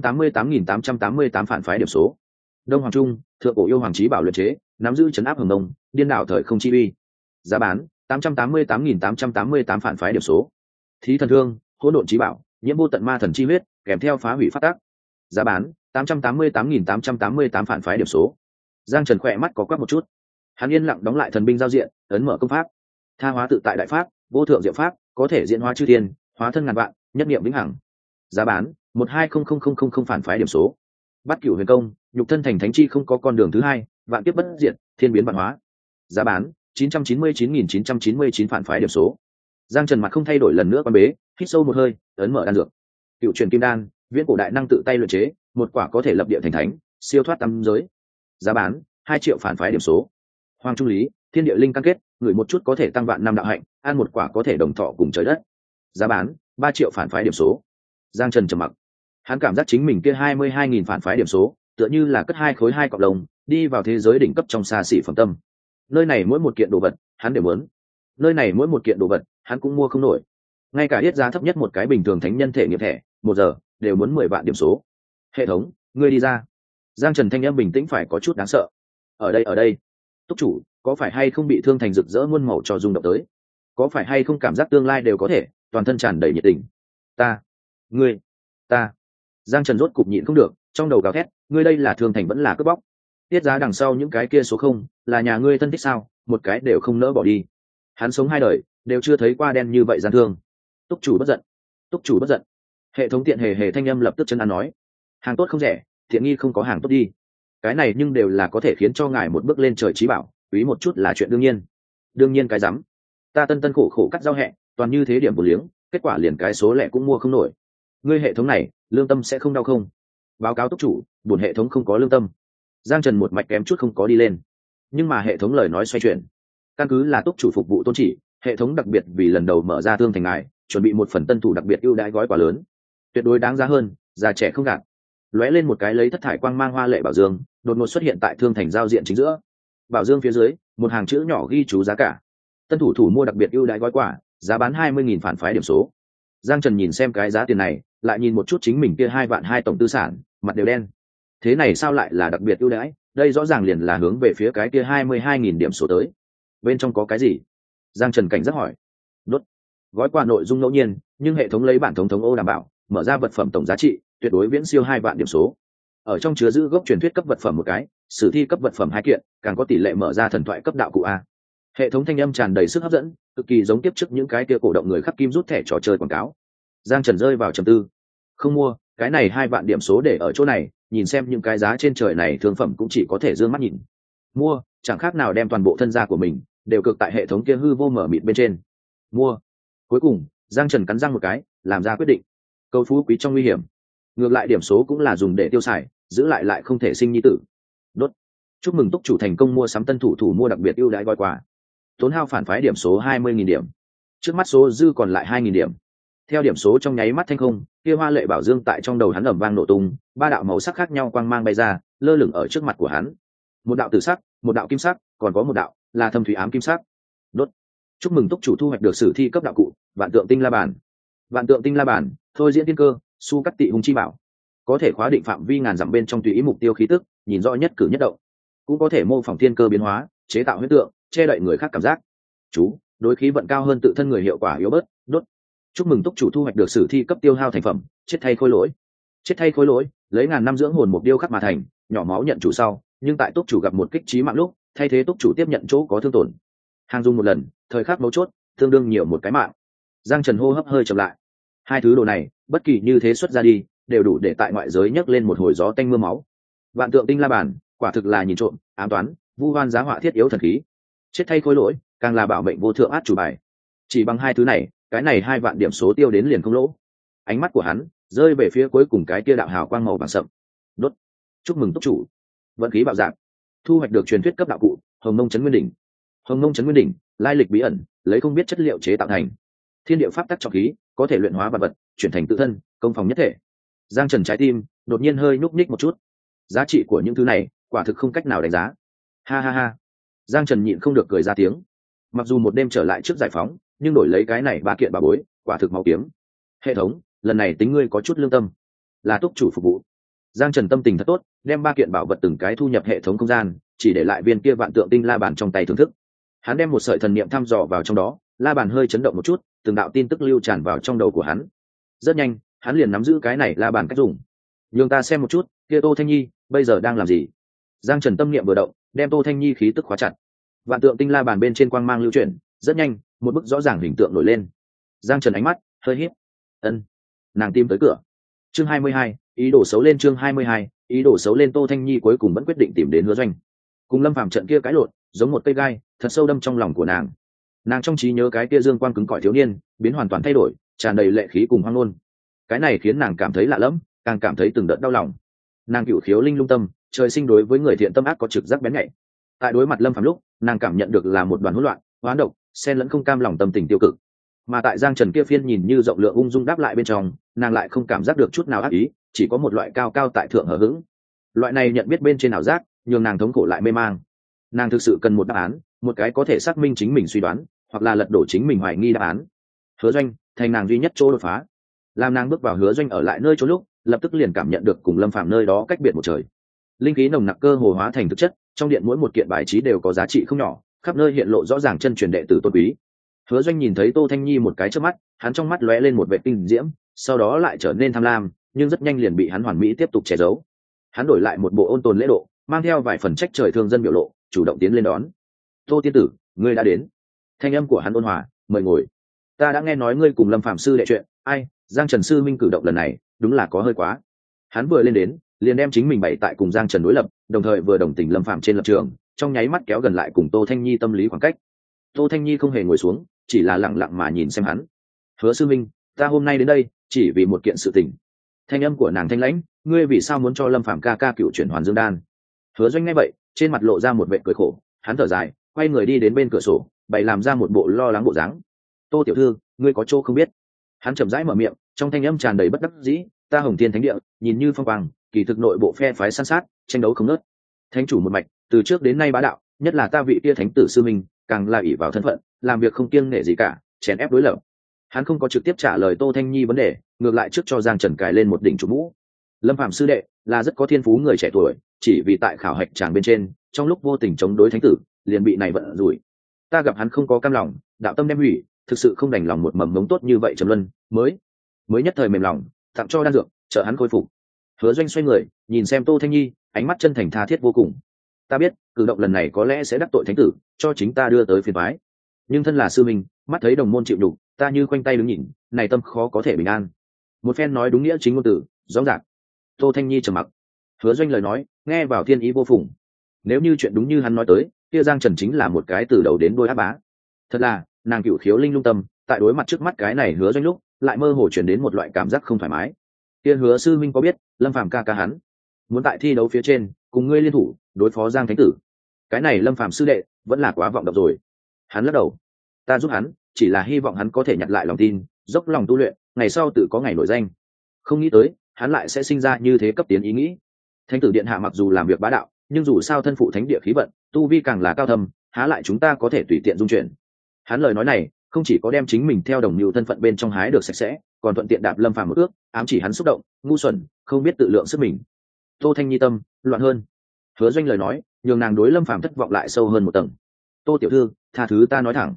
888.888 phản phái điểm số. Đông Hoàng Trung, thượng cổ yêu hoàng chí bảo luyện chế, nắm giữ trấn áp hồng đông, điên đảo thời không chi uy. Giá bán 888.888 phản phái điểm số. Thí thần thương, hỗn độn chí bảo, nhiễm vô tận ma thần chi huyết, kèm theo phá hủy phát tác. Giá bán 888.888 phản phái điểm số. Giang Trần khỏe mắt có quắc một chút, hắn yên lặng đóng lại thần binh giao diện, ấn mở công pháp. Tha hóa tự tại đại pháp, vô thượng diệu pháp, có thể diễn hóa chư thiên, hóa thân ngàn vạn, nhất niệm vĩnh hằng. Giá bán 120000 phản phái điểm số. Bát Cửu Huyền Công, nhục thân thành thánh chi không có con đường thứ hai, vạn kiếp bất diệt, thiên biến vạn hóa. Giá bán 999.999 phản phái điểm số. Giang Trần mặt không thay đổi lần nữa quan bế, hít sâu một hơi, ấn mở đan dược. Cựu truyền kim đan, viễn cổ đại năng tự tay luyện chế, một quả có thể lập địa thành thánh, siêu thoát tam giới. Giá bán 2 triệu phản phái điểm số. Hoàng Trung Lý, thiên địa linh căn kết, ngửi một chút có thể tăng vạn năm đạo hạnh, ăn một quả có thể đồng thọ cùng trời đất. Giá bán 3 triệu phản phái điểm số. Giang Trần trầm mặc, hắn cảm giác chính mình kia 22.000 phản phái điểm số tựa như là cất hai khối hai cọc lồng đi vào thế giới đỉnh cấp trong xa xỉ phẩm tâm. Nơi này mỗi một kiện đồ vật hắn đều muốn, nơi này mỗi một kiện đồ vật hắn cũng mua không nổi. Ngay cả yết giá thấp nhất một cái bình thường thánh nhân thể nghiệm thẻ 1 giờ đều muốn 10 vạn điểm số. Hệ thống, ngươi đi ra. Giang Trần thanh âm bình tĩnh phải có chút đáng sợ. Ở đây túc chủ có phải hay không bị thương thành rực rỡ muôn màu cho rung động tới? Có phải hay không cảm giác tương lai đều có thể, toàn thân tràn đầy nhiệt tình? Ngươi, ta. Giang Trần rốt cục nhịn không được, trong đầu gào thét, ngươi đây là thương thành vẫn là cướp bóc? Tiết giá đằng sau những cái kia số không, là nhà ngươi thân thích sao? Một cái đều không nỡ bỏ đi. Hắn sống 2 đời, đều chưa thấy qua đen như vậy gian thương. Túc chủ bất giận, túc chủ bất giận. Hệ thống tiện hề thanh âm lập tức chân ăn nói, hàng tốt không rẻ, thiện nghi không có hàng tốt đi. Cái này nhưng đều là có thể khiến cho ngài một bước lên trời trí bảo, quý một chút là chuyện đương nhiên. Đương nhiên cái rắm. Ta tân khổ cắt rau hẹ, toàn như thế điểm bổ liếng, kết quả liền cái số lẻ cũng mua không nổi. Ngươi hệ thống này lương tâm sẽ không đau không? Báo cáo túc chủ, buồn hệ thống không có lương tâm. Giang Trần một mạch kém chút không có đi lên, nhưng mà hệ thống lời nói xoay chuyển, căn cứ là túc chủ phục vụ tôn chỉ, hệ thống đặc biệt vì lần đầu mở ra thương thành ngài chuẩn bị một phần tân thủ đặc biệt ưu đãi gói quà lớn, tuyệt đối đáng giá hơn, già trẻ không gạt. Lóe lên một cái lấy thất thải quang mang hoa lệ bảo dương đột ngột xuất hiện tại thương thành giao diện chính giữa. Bảo dương phía dưới một hàng chữ nhỏ ghi chú giá cả, tân thủ mua đặc biệt ưu đãi gói quà, giá bán 20.000 phản phái điểm số. Giang Trần nhìn xem cái giá tiền này, lại nhìn một chút chính mình kia 2 vạn 2 tổng tư sản, mặt đều đen. Thế này sao lại là đặc biệt ưu đãi? Đây rõ ràng liền là hướng về phía cái kia 22.000 điểm số tới. Bên trong có cái gì? Giang Trần cảnh giác hỏi. Đốt. Gói quà nội dung ngẫu nhiên, nhưng hệ thống lấy bản thống ô đảm bảo, mở ra vật phẩm tổng giá trị tuyệt đối viễn siêu 2 vạn điểm số. Ở trong chứa giữ gốc truyền thuyết cấp vật phẩm một cái, sử thi cấp vật phẩm 2 kiện, càng có tỷ lệ mở ra thần thoại cấp đạo cụ a. Hệ thống thanh âm tràn đầy sức hấp dẫn, cực kỳ giống tiếp trước những cái kia cổ động người khắc kim rút thẻ trò chơi quảng cáo. Giang Trần rơi vào trầm tư. Không mua, cái này 2 vạn điểm số để ở chỗ này, nhìn xem những cái giá trên trời này thương phẩm cũng chỉ có thể dương mắt nhìn. Mua, chẳng khác nào đem toàn bộ thân gia của mình đều cực tại hệ thống kia hư vô mở mịt bên trên. Mua. Cuối cùng, Giang Trần cắn răng một cái, làm ra quyết định. Cầu phú quý trong nguy hiểm, ngược lại điểm số cũng là dùng để tiêu xài, giữ lại không thể sinh nhi tử. Đốt. Chúc mừng túc chủ thành công mua sắm tân thủ mua đặc biệt ưu đãi gói quà. Tốn hao phản phái điểm số 20.000 điểm. Trước mắt số dư còn lại 2.000 điểm. Theo điểm số trong nháy mắt thanh không, kia hoa lệ bảo dương tại trong đầu hắn ầm vang nổ tung, 3 đạo màu sắc khác nhau quang mang bay ra, lơ lửng ở trước mặt của hắn. Một đạo tử sắc, một đạo kim sắc, còn có một đạo là thâm thủy ám kim sắc. Đốt. Chúc mừng túc chủ thu hoạch được sử thi cấp đạo cụ, vạn tượng tinh la bàn. Vạn tượng tinh la bàn, thôi diễn tiên cơ, su cắt tị hung chi bảo, có thể khóa định phạm vi ngàn dặm bên trong tùy ý mục tiêu khí tức, nhìn rõ nhất cử nhất động, cũng có thể mô phỏng thiên cơ biến hóa, chế tạo huyễn tượng, che đậy người khác cảm giác. đối khí vận cao hơn tự thân người hiệu quả yếu bớt. Đốt. Chúc mừng túc chủ thu hoạch được sử thi cấp tiêu hao thành phẩm chết thay khôi lỗi. Chết thay khôi lỗi lấy ngàn năm dưỡng hồn mục điêu khắc mà thành, nhỏ máu nhận chủ sau, nhưng tại túc chủ gặp một kích trí mạng lúc, thay thế túc chủ tiếp nhận chỗ có thương tổn. Hàng dùng một lần, thời khắc mấu chốt, tương đương nhiều một cái mạng. Giang Trần hô hấp hơi chậm lại. Hai thứ đồ này, bất kỳ như thế xuất ra đi, đều đủ để tại ngoại giới nhấc lên một hồi gió tanh mưa máu. Vạn tượng tinh la bàn, quả thực là nhìn trộm, ám toán, vu oan giá họa thiết yếu thần khí. Chết thay khôi lỗi, càng là bảo mệnh vô thượng át chủ bài. Chỉ bằng hai thứ này, cái này 2 vạn điểm số tiêu đến liền không lỗ. Ánh mắt của hắn rơi về phía cuối cùng cái kia đạo hào quang màu vàng sậm. Đốt. Chúc mừng túc chủ, vận khí bạo dạng, thu hoạch được truyền thuyết cấp đạo cụ hồng mông chấn nguyên đỉnh. Hồng mông chấn nguyên đỉnh lai lịch bí ẩn, lấy không biết chất liệu chế tạo thành, thiên địa pháp tắc trọng khí, có thể luyện hóa vật vật, chuyển thành tự thân, công phòng nhất thể. Giang Trần trái tim đột nhiên hơi nhúc nhích một chút. Giá trị của những thứ này quả thực không cách nào đánh giá. Ha ha ha. Giang Trần nhịn không được cười ra tiếng. Mặc dù một đêm trở lại trước giải phóng, nhưng đổi lấy cái này 3 kiện bà bối, quả thực máu kiếm. Hệ thống, lần này tính ngươi có chút lương tâm, là túc chủ phục vụ. Giang Trần tâm tình thật tốt, đem 3 kiện bảo vật từng cái thu nhập hệ thống không gian, chỉ để lại viên kia vạn tượng tinh la bàn trong tay thưởng thức. Hắn đem một sợi thần niệm thăm dò vào trong đó, la bàn hơi chấn động một chút, từng đạo tin tức lưu tràn vào trong đầu của hắn. Rất nhanh, hắn liền nắm giữ cái này la bàn cách dùng. Nhường ta xem một chút, kia Tô Thanh Nhi bây giờ đang làm gì? Giang Trần tâm niệm vừa động, đem Tô Thanh Nhi khí tức khóa chặt. Vạn tượng tinh la bàn bên trên quang mang lưu chuyển, rất nhanh, một bức rõ ràng hình tượng nổi lên. Giang Trần ánh mắt hơi híp. Ân, nàng tìm tới cửa. Chương 22, ý đồ xấu lên. Chương 22, ý đồ xấu lên. Tô Thanh Nhi cuối cùng vẫn quyết định tìm đến Hứa Doanh. Cùng Lâm Phàm trận kia cãi lộn, giống một cây gai, thật sâu đâm trong lòng của nàng. Nàng trong trí nhớ cái kia dương quang cứng cỏi thiếu niên, biến hoàn toàn thay đổi, tràn đầy lệ khí cùng hoang luôn. Cái này khiến nàng cảm thấy lạ lẫm, càng cảm thấy từng đợt đau lòng. Nàng cửu khiếu linh lung tâm, trời sinh đối với người thiện tâm ác có trực giác bén nhạy. Tại đối mặt Lâm Phàm lúc, nàng cảm nhận được là một đoàn hỗn loạn, hoán độc, xen lẫn không cam lòng tâm tình tiêu cực. Mà tại Giang Trần kia phiên nhìn như rộng lượng ung dung đáp lại bên trong, nàng lại không cảm giác được chút nào ác ý, chỉ có một loại cao cao tại thượng hờ hững. Loại này nhận biết bên trên ảo giác, nhường nàng thống khổ lại mê mang. Nàng thực sự cần một đáp án, một cái có thể xác minh chính mình suy đoán, hoặc là lật đổ chính mình hoài nghi đáp án. Hứa Doanh thành nàng duy nhất chỗ đột phá. Làm nàng bước vào Hứa Doanh ở lại nơi chỗ lúc, lập tức liền cảm nhận được cùng Lâm Phàm nơi đó cách biệt một trời. Linh khí nồng nặc cơ hồ hóa thành thực chất, trong điện mỗi một kiện bài trí đều có giá trị không nhỏ, khắp nơi hiện lộ rõ ràng chân truyền đệ tử tôn quý. Hứa Doanh nhìn thấy Tô Thanh Nhi một cái trước mắt, hắn trong mắt lóe lên một vẻ kinh diễm, sau đó lại trở nên tham lam, nhưng rất nhanh liền bị hắn hoàn mỹ tiếp tục che giấu. Hắn đổi lại một bộ ôn tồn lễ độ, mang theo vài phần trách trời thương dân biểu lộ, chủ động tiến lên đón. Tô tiên tử, ngươi đã đến. Thanh âm của hắn ôn hòa, mời ngồi. Ta đã nghe nói ngươi cùng Lâm Phạm sư đệ chuyện, ai, Giang Trần sư minh cử động lần này, đúng là có hơi quá. Hắn vừa lên đến, liền đem chính mình bày tại cùng Giang Trần đối lập, đồng thời vừa đồng tình Lâm Phạm trên lập trường, trong nháy mắt kéo gần lại cùng Tô Thanh Nhi tâm lý khoảng cách. Tô Thanh Nhi không hề ngồi xuống, chỉ là lặng lặng mà nhìn xem hắn. Hứa sư minh, ta hôm nay đến đây chỉ vì một kiện sự tình. Thanh âm của nàng thanh lãnh, ngươi vì sao muốn cho Lâm Phạm ca ca cựu chuyển Hoàn Dương đan? Hứa Doanh nghe vậy, trên mặt lộ ra một vẻ cười khổ, hắn thở dài, quay người đi đến bên cửa sổ, bày làm ra một bộ lo lắng bộ dáng. Tô tiểu thư, ngươi có chỗ không biết? Hắn chậm rãi mở miệng, trong thanh âm tràn đầy bất đắc dĩ, ta Hồng Thiên Thánh Địa, nhìn như phong quang, kỳ thực nội bộ phe phái san sát, tranh đấu không ngớt. Thánh chủ một mạch, từ trước đến nay bá đạo, nhất là ta vị kia thánh tử sư minh, càng là ỷ vào thân phận, làm việc không kiêng nể gì cả, chèn ép đối lập. Hắn không có trực tiếp trả lời Tô Thanh Nhi vấn đề, ngược lại trước cho Giang Trần cài lên một đỉnh chủ mũ. Lâm Phạm sư đệ là rất có thiên phú người trẻ tuổi, chỉ vì tại khảo hạch tràng bên trên, trong lúc vô tình chống đối thánh tử, liền bị này vận rủi. Ta gặp hắn không có cam lòng, đạo tâm đem hủy, thực sự không đành lòng một mầm mống tốt như vậy trầm luân, mới nhất thời mềm lòng, tặng cho đan dược, trợ hắn khôi phục. Hứa Doanh xoay người, nhìn xem Tô Thanh Nhi, ánh mắt chân thành tha thiết vô cùng. Ta biết, cử động lần này có lẽ sẽ đắc tội thánh tử, cho chính ta đưa tới phiền toái. Nhưng thân là sư minh, mắt thấy đồng môn chịu nhục, ta như khoanh tay đứng nhìn, này tâm khó có thể bình an. Một phen nói đúng nghĩa chính ngôn từ, rõ ràng. Tô Thanh Nhi trầm mặc. Hứa Doanh lời nói, nghe vào thiên ý vô phùng. Nếu như chuyện đúng như hắn nói tới, kia Giang Trần chính là một cái từ đầu đến đuôi ác bá. Thật là, nàng cửu khiếu linh lung tâm, tại đối mặt trước mắt cái này Hứa Doanh lúc, lại mơ hồ truyền đến một loại cảm giác không thoải mái. Kia Hứa sư minh có biết, Lâm Phàm ca ca hắn muốn tại thi đấu phía trên, cùng ngươi liên thủ, đối phó Giang thánh tử. Cái này Lâm Phàm sư đệ, vẫn là quá vọng động rồi. Hắn lắc đầu. Ta giúp hắn, chỉ là hy vọng hắn có thể nhặt lại lòng tin, dốc lòng tu luyện, ngày sau tự có ngày nổi danh. Không nghĩ tới, hắn lại sẽ sinh ra như thế cấp tiến ý nghĩ. Thánh tử điện hạ mặc dù làm việc bá đạo, nhưng dù sao thân phụ thánh địa khí vận, tu vi càng là cao thâm, há lại chúng ta có thể tùy tiện dung chuyển. Hắn lời nói này, không chỉ có đem chính mình theo đồng nhiều thân phận bên trong hái được sạch sẽ, còn thuận tiện đạp Lâm Phàm một ước, ám chỉ hắn xúc động, ngu xuẩn, không biết tự lượng sức mình. Tô Thanh Nhi tâm loạn hơn. Hứa Doanh lời nói, nhường nàng đối Lâm Phàm thất vọng lại sâu hơn một tầng. Tô tiểu thư, tha thứ ta nói thẳng.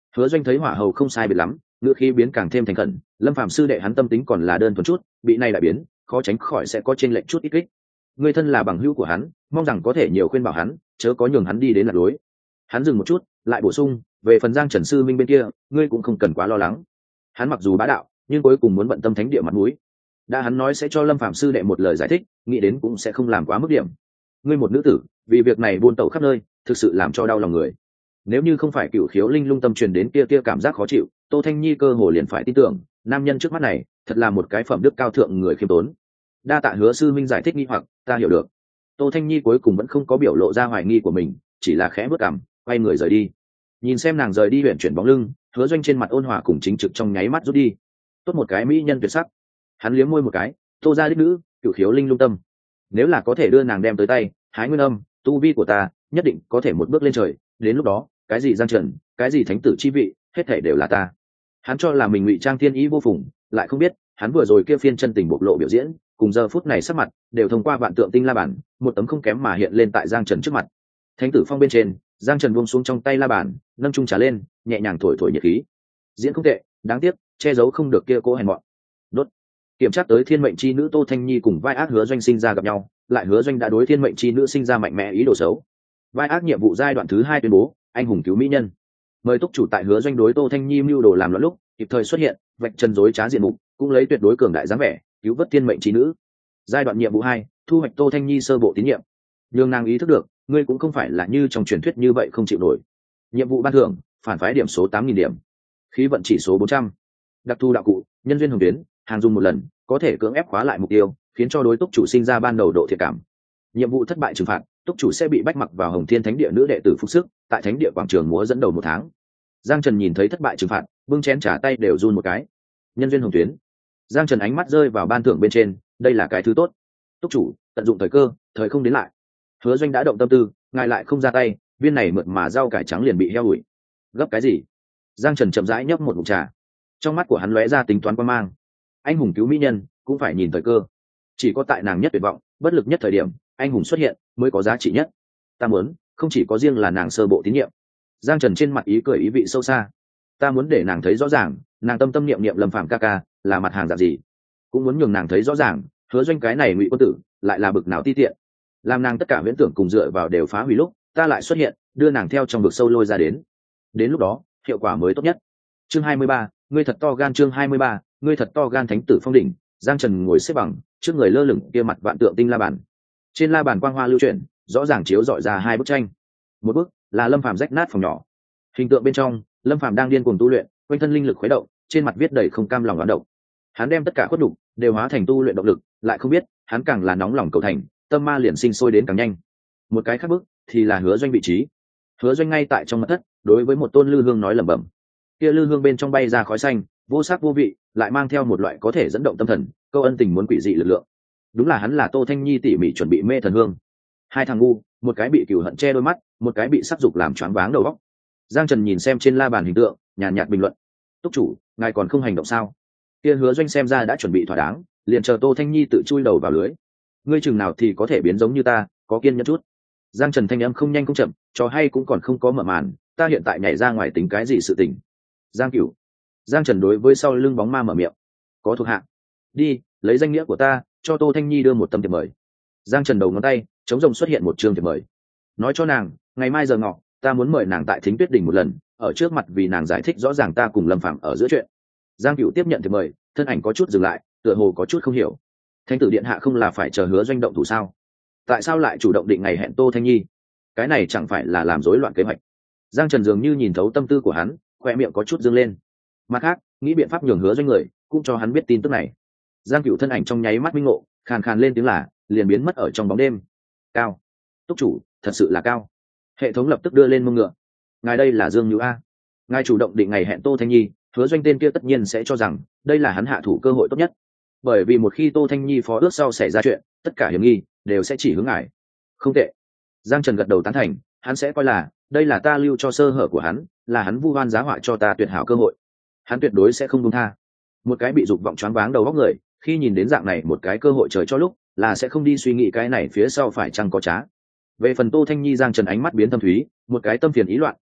Hứa Doanh thấy hỏa hầu không sai biệt lắm, ngữ khí biến càng thêm thành khẩn. Lâm Phàm sư đệ hắn tâm tính còn là đơn thuần chút, bị này đại biến, khó tránh khỏi sẽ có chênh lệch chút ít kích. Ngươi thân là bằng hữu của hắn, mong rằng có thể nhiều khuyên bảo hắn, chớ có nhường hắn đi đến lạc lối. Hắn dừng một chút, lại bổ sung, về phần Giang Trần sư minh bên kia, ngươi cũng không cần quá lo lắng. Hắn mặc dù bá đạo, nhưng cuối cùng muốn bận tâm thánh địa mặt mũi. Đã hắn nói sẽ cho Lâm Phàm sư đệ một lời giải thích, nghĩ đến cũng sẽ không làm quá mức điểm. Ngươi một nữ tử, vì việc này buôn tẩu khắp nơi, thực sự làm cho đau lòng người. Nếu như không phải Cửu Khiếu linh lung tâm truyền đến kia cảm giác khó chịu, Tô Thanh Nhi cơ hồ liền phải tin tưởng, nam nhân trước mắt này, thật là một cái phẩm đức cao thượng người khiêm tốn. Đa tạ Hứa sư minh giải thích nghi hoặc, ta hiểu được. Tô Thanh Nhi cuối cùng vẫn không có biểu lộ ra hoài nghi của mình, chỉ là khẽ bước cằm, quay người rời đi. Nhìn xem nàng rời đi, huyền chuyển bóng lưng, Hứa Doanh trên mặt ôn hòa cùng chính trực trong nháy mắt rút đi. Tốt một cái mỹ nhân tuyệt sắc. Hắn liếm môi một cái, Tô gia đích nữ, Cửu Khiếu linh lung tâm. Nếu là có thể đưa nàng đem tới tay, hái nguyên âm, tu vi của ta nhất định có thể một bước lên trời. Đến lúc đó, cái gì Giang Trần, cái gì thánh tử chi vị, hết thảy đều là ta. Hắn cho là mình ngụy trang thiên ý vô phùng, lại không biết hắn vừa rồi kia phiên chân tình bộc lộ biểu diễn, cùng giờ phút này sắc mặt đều thông qua vạn tượng tinh la bản, một tấm không kém mà hiện lên tại Giang Trần trước mặt. Thánh tử phong bên trên, Giang Trần buông xuống trong tay la bản, nâng chung trà lên, nhẹ nhàng thổi thổi nhiệt khí. Diễn không tệ, đáng tiếc che giấu không được kia cố hèn mọn. Đốt. Kiểm tra tới thiên mệnh chi nữ Tô Thanh Nhi cùng vai ác Hứa Doanh sinh ra gặp nhau, lại Hứa Doanh đã đối thiên mệnh chi nữ sinh ra mạnh mẽ ý đồ xấu. Vai ác nhiệm vụ giai đoạn thứ 2 tuyên bố, anh hùng cứu mỹ nhân. Mời túc chủ tại Hứa Doanh đối Tô Thanh Nhi mưu đồ làm loạn lúc, kịp thời xuất hiện, vạch chân dối trá diện mục, cũng lấy tuyệt đối cường đại dáng vẻ, cứu vớt thiên mệnh chi nữ. Giai đoạn nhiệm vụ 2, thu hoạch Tô Thanh Nhi sơ bộ tín nhiệm. Nhưng nàng ý thức được, ngươi cũng không phải là như trong truyền thuyết như vậy không chịu nổi. Nhiệm vụ ban thưởng, phản phái điểm số 8.000 điểm, khí vận chỉ số 400, đặc thù đạo cụ, nhân duyên hồng biến, hàng dùng một lần, có thể cưỡng ép khóa lại mục tiêu, khiến cho đối túc chủ sinh ra ban đầu độ thiện cảm. Nhiệm vụ thất bại trừng phạt, túc chủ sẽ bị bách mặc vào Hồng Thiên Thánh Địa nữ đệ tử phục sức, tại Thánh Địa quảng trường múa dẫn đầu 1 tháng. Giang Trần nhìn thấy thất bại trừng phạt, bưng chén trả tay đều run một cái. Nhân duyên hồng tuyến. Giang Trần ánh mắt rơi vào ban thưởng bên trên, đây là cái thứ tốt. Túc chủ, tận dụng thời cơ, thời không đến lại. Hứa Doanh đã động tâm tư, ngài lại không ra tay, viên này mượt mà rau cải trắng liền bị heo ủi. Gấp cái gì? Giang Trần chậm rãi nhấp một ngụm trà. Trong mắt của hắn lóe ra tính toán quan mang. Anh hùng cứu mỹ nhân, cũng phải nhìn thời cơ. Chỉ có tại nàng nhất tuyệt vọng, bất lực nhất thời điểm, anh hùng xuất hiện mới có giá trị nhất. Ta muốn, không chỉ có riêng là nàng sơ bộ tín nhiệm. Giang Trần trên mặt ý cười ý vị sâu xa. Ta muốn để nàng thấy rõ ràng, nàng tâm tâm niệm niệm Lâm Phàm ca ca là mặt hàng dạng gì, cũng muốn nhường nàng thấy rõ ràng, Hứa Doanh cái này ngụy quân tử lại là bực nào ti tiện. Làm nàng tất cả viễn tưởng cùng dựa vào đều phá hủy lúc, ta lại xuất hiện, đưa nàng theo trong vực sâu lôi ra đến. Đến lúc đó, hiệu quả mới tốt nhất. Chương 23, ngươi thật to gan. Chương 23, ngươi thật to gan. Thánh tử phong đỉnh, Giang Trần ngồi xếp bằng, trước người lơ lửng kia mặt vạn tượng tinh la bàn. Trên la bàn quang hoa lưu chuyển, rõ ràng chiếu rọi ra 2 bức tranh. Một bức là Lâm Phàm rách nát phòng nhỏ. Hình tượng bên trong, Lâm Phàm đang điên cuồng tu luyện, quanh thân linh lực khuấy động, trên mặt viết đầy không cam lòng oán độc. Hắn đem tất cả khuất đục đều hóa thành tu luyện động lực, lại không biết, hắn càng là nóng lòng cầu thành, tâm ma liền sinh sôi đến càng nhanh. Một cái khác bức thì là Hứa Doanh vị trí. Hứa Doanh ngay tại trong mật thất, đối với một tôn lư hương nói lẩm bẩm. Kia lư hương bên trong bay ra khói xanh, vô sắc vô vị, lại mang theo một loại có thể dẫn động tâm thần, câu ân tình muốn quỷ dị lực lượng. Đúng là hắn là Tô Thanh Nhi tỉ mỉ chuẩn bị mê thần hương. Hai thằng ngu, một cái bị cừu hận che đôi mắt, một cái bị sắc dục làm choáng váng đầu óc. Giang Trần nhìn xem trên la bàn hình tượng, nhàn nhạt bình luận: "Túc chủ, ngài còn không hành động sao?" Kia Hứa Doanh xem ra đã chuẩn bị thỏa đáng, liền chờ Tô Thanh Nhi tự chui đầu vào lưới. "Ngươi chừng nào thì có thể biến giống như ta, có kiên nhẫn chút." Giang Trần thanh âm không nhanh không chậm, trò hay cũng còn không có mở màn, ta hiện tại nhảy ra ngoài tính cái gì sự tình. Giang Cửu. Giang Trần đối với sau lưng bóng ma mở miệng: "Có thuộc hạ. Đi, lấy danh nghĩa của ta, cho Tô Thanh Nhi đưa một tấm thiệp mời." Giang Trần đầu ngón tay, chống rồng xuất hiện một chương thiệp mời. "Nói cho nàng, ngày mai giờ ngọ, ta muốn mời nàng tại Thính Tuyết đỉnh một lần, ở trước mặt vì nàng giải thích rõ ràng ta cùng Lâm Phàm ở giữa chuyện." Giang Cửu tiếp nhận thiệp mời, thân ảnh có chút dừng lại, tựa hồ có chút không hiểu. Thánh tử điện hạ không là phải chờ Hứa Doanh động thủ sao? Tại sao lại chủ động định ngày hẹn Tô Thanh Nhi? Cái này chẳng phải là làm rối loạn kế hoạch. Giang Trần dường như nhìn thấu tâm tư của hắn, khoe miệng có chút dương lên. Mặt khác, nghĩ biện pháp nhường Hứa Doanh người, cũng cho hắn biết tin tức này. Giang Cửu thân ảnh trong nháy mắt minh ngộ, khàn khàn lên tiếng là, liền biến mất ở trong bóng đêm. Cao, túc chủ, thật sự là cao. Hệ thống lập tức đưa lên mông ngựa. Ngài đây là Dương Nhữ a. Ngài chủ động định ngày hẹn Tô Thanh Nhi, Hứa Doanh tên kia tất nhiên sẽ cho rằng đây là hắn hạ thủ cơ hội tốt nhất. Bởi vì một khi Tô Thanh Nhi phó ước sau xảy ra chuyện, tất cả hiểm nghi đều sẽ chỉ hướng ngài. Không tệ. Giang Trần gật đầu tán thành, hắn sẽ coi là đây là ta lưu cho sơ hở của hắn, là hắn vu oan giá họa cho ta tuyệt hảo cơ hội. Hắn tuyệt đối sẽ không buông tha. Một cái bị dục vọng choáng váng đầu óc người, khi nhìn đến dạng này một cái cơ hội trời cho lúc, là sẽ không đi suy nghĩ cái này phía sau phải chăng có trá. Về phần Tô Thanh Nhi, Giang Trần ánh mắt biến thâm thúy, một cái tâm phiền ý loạn,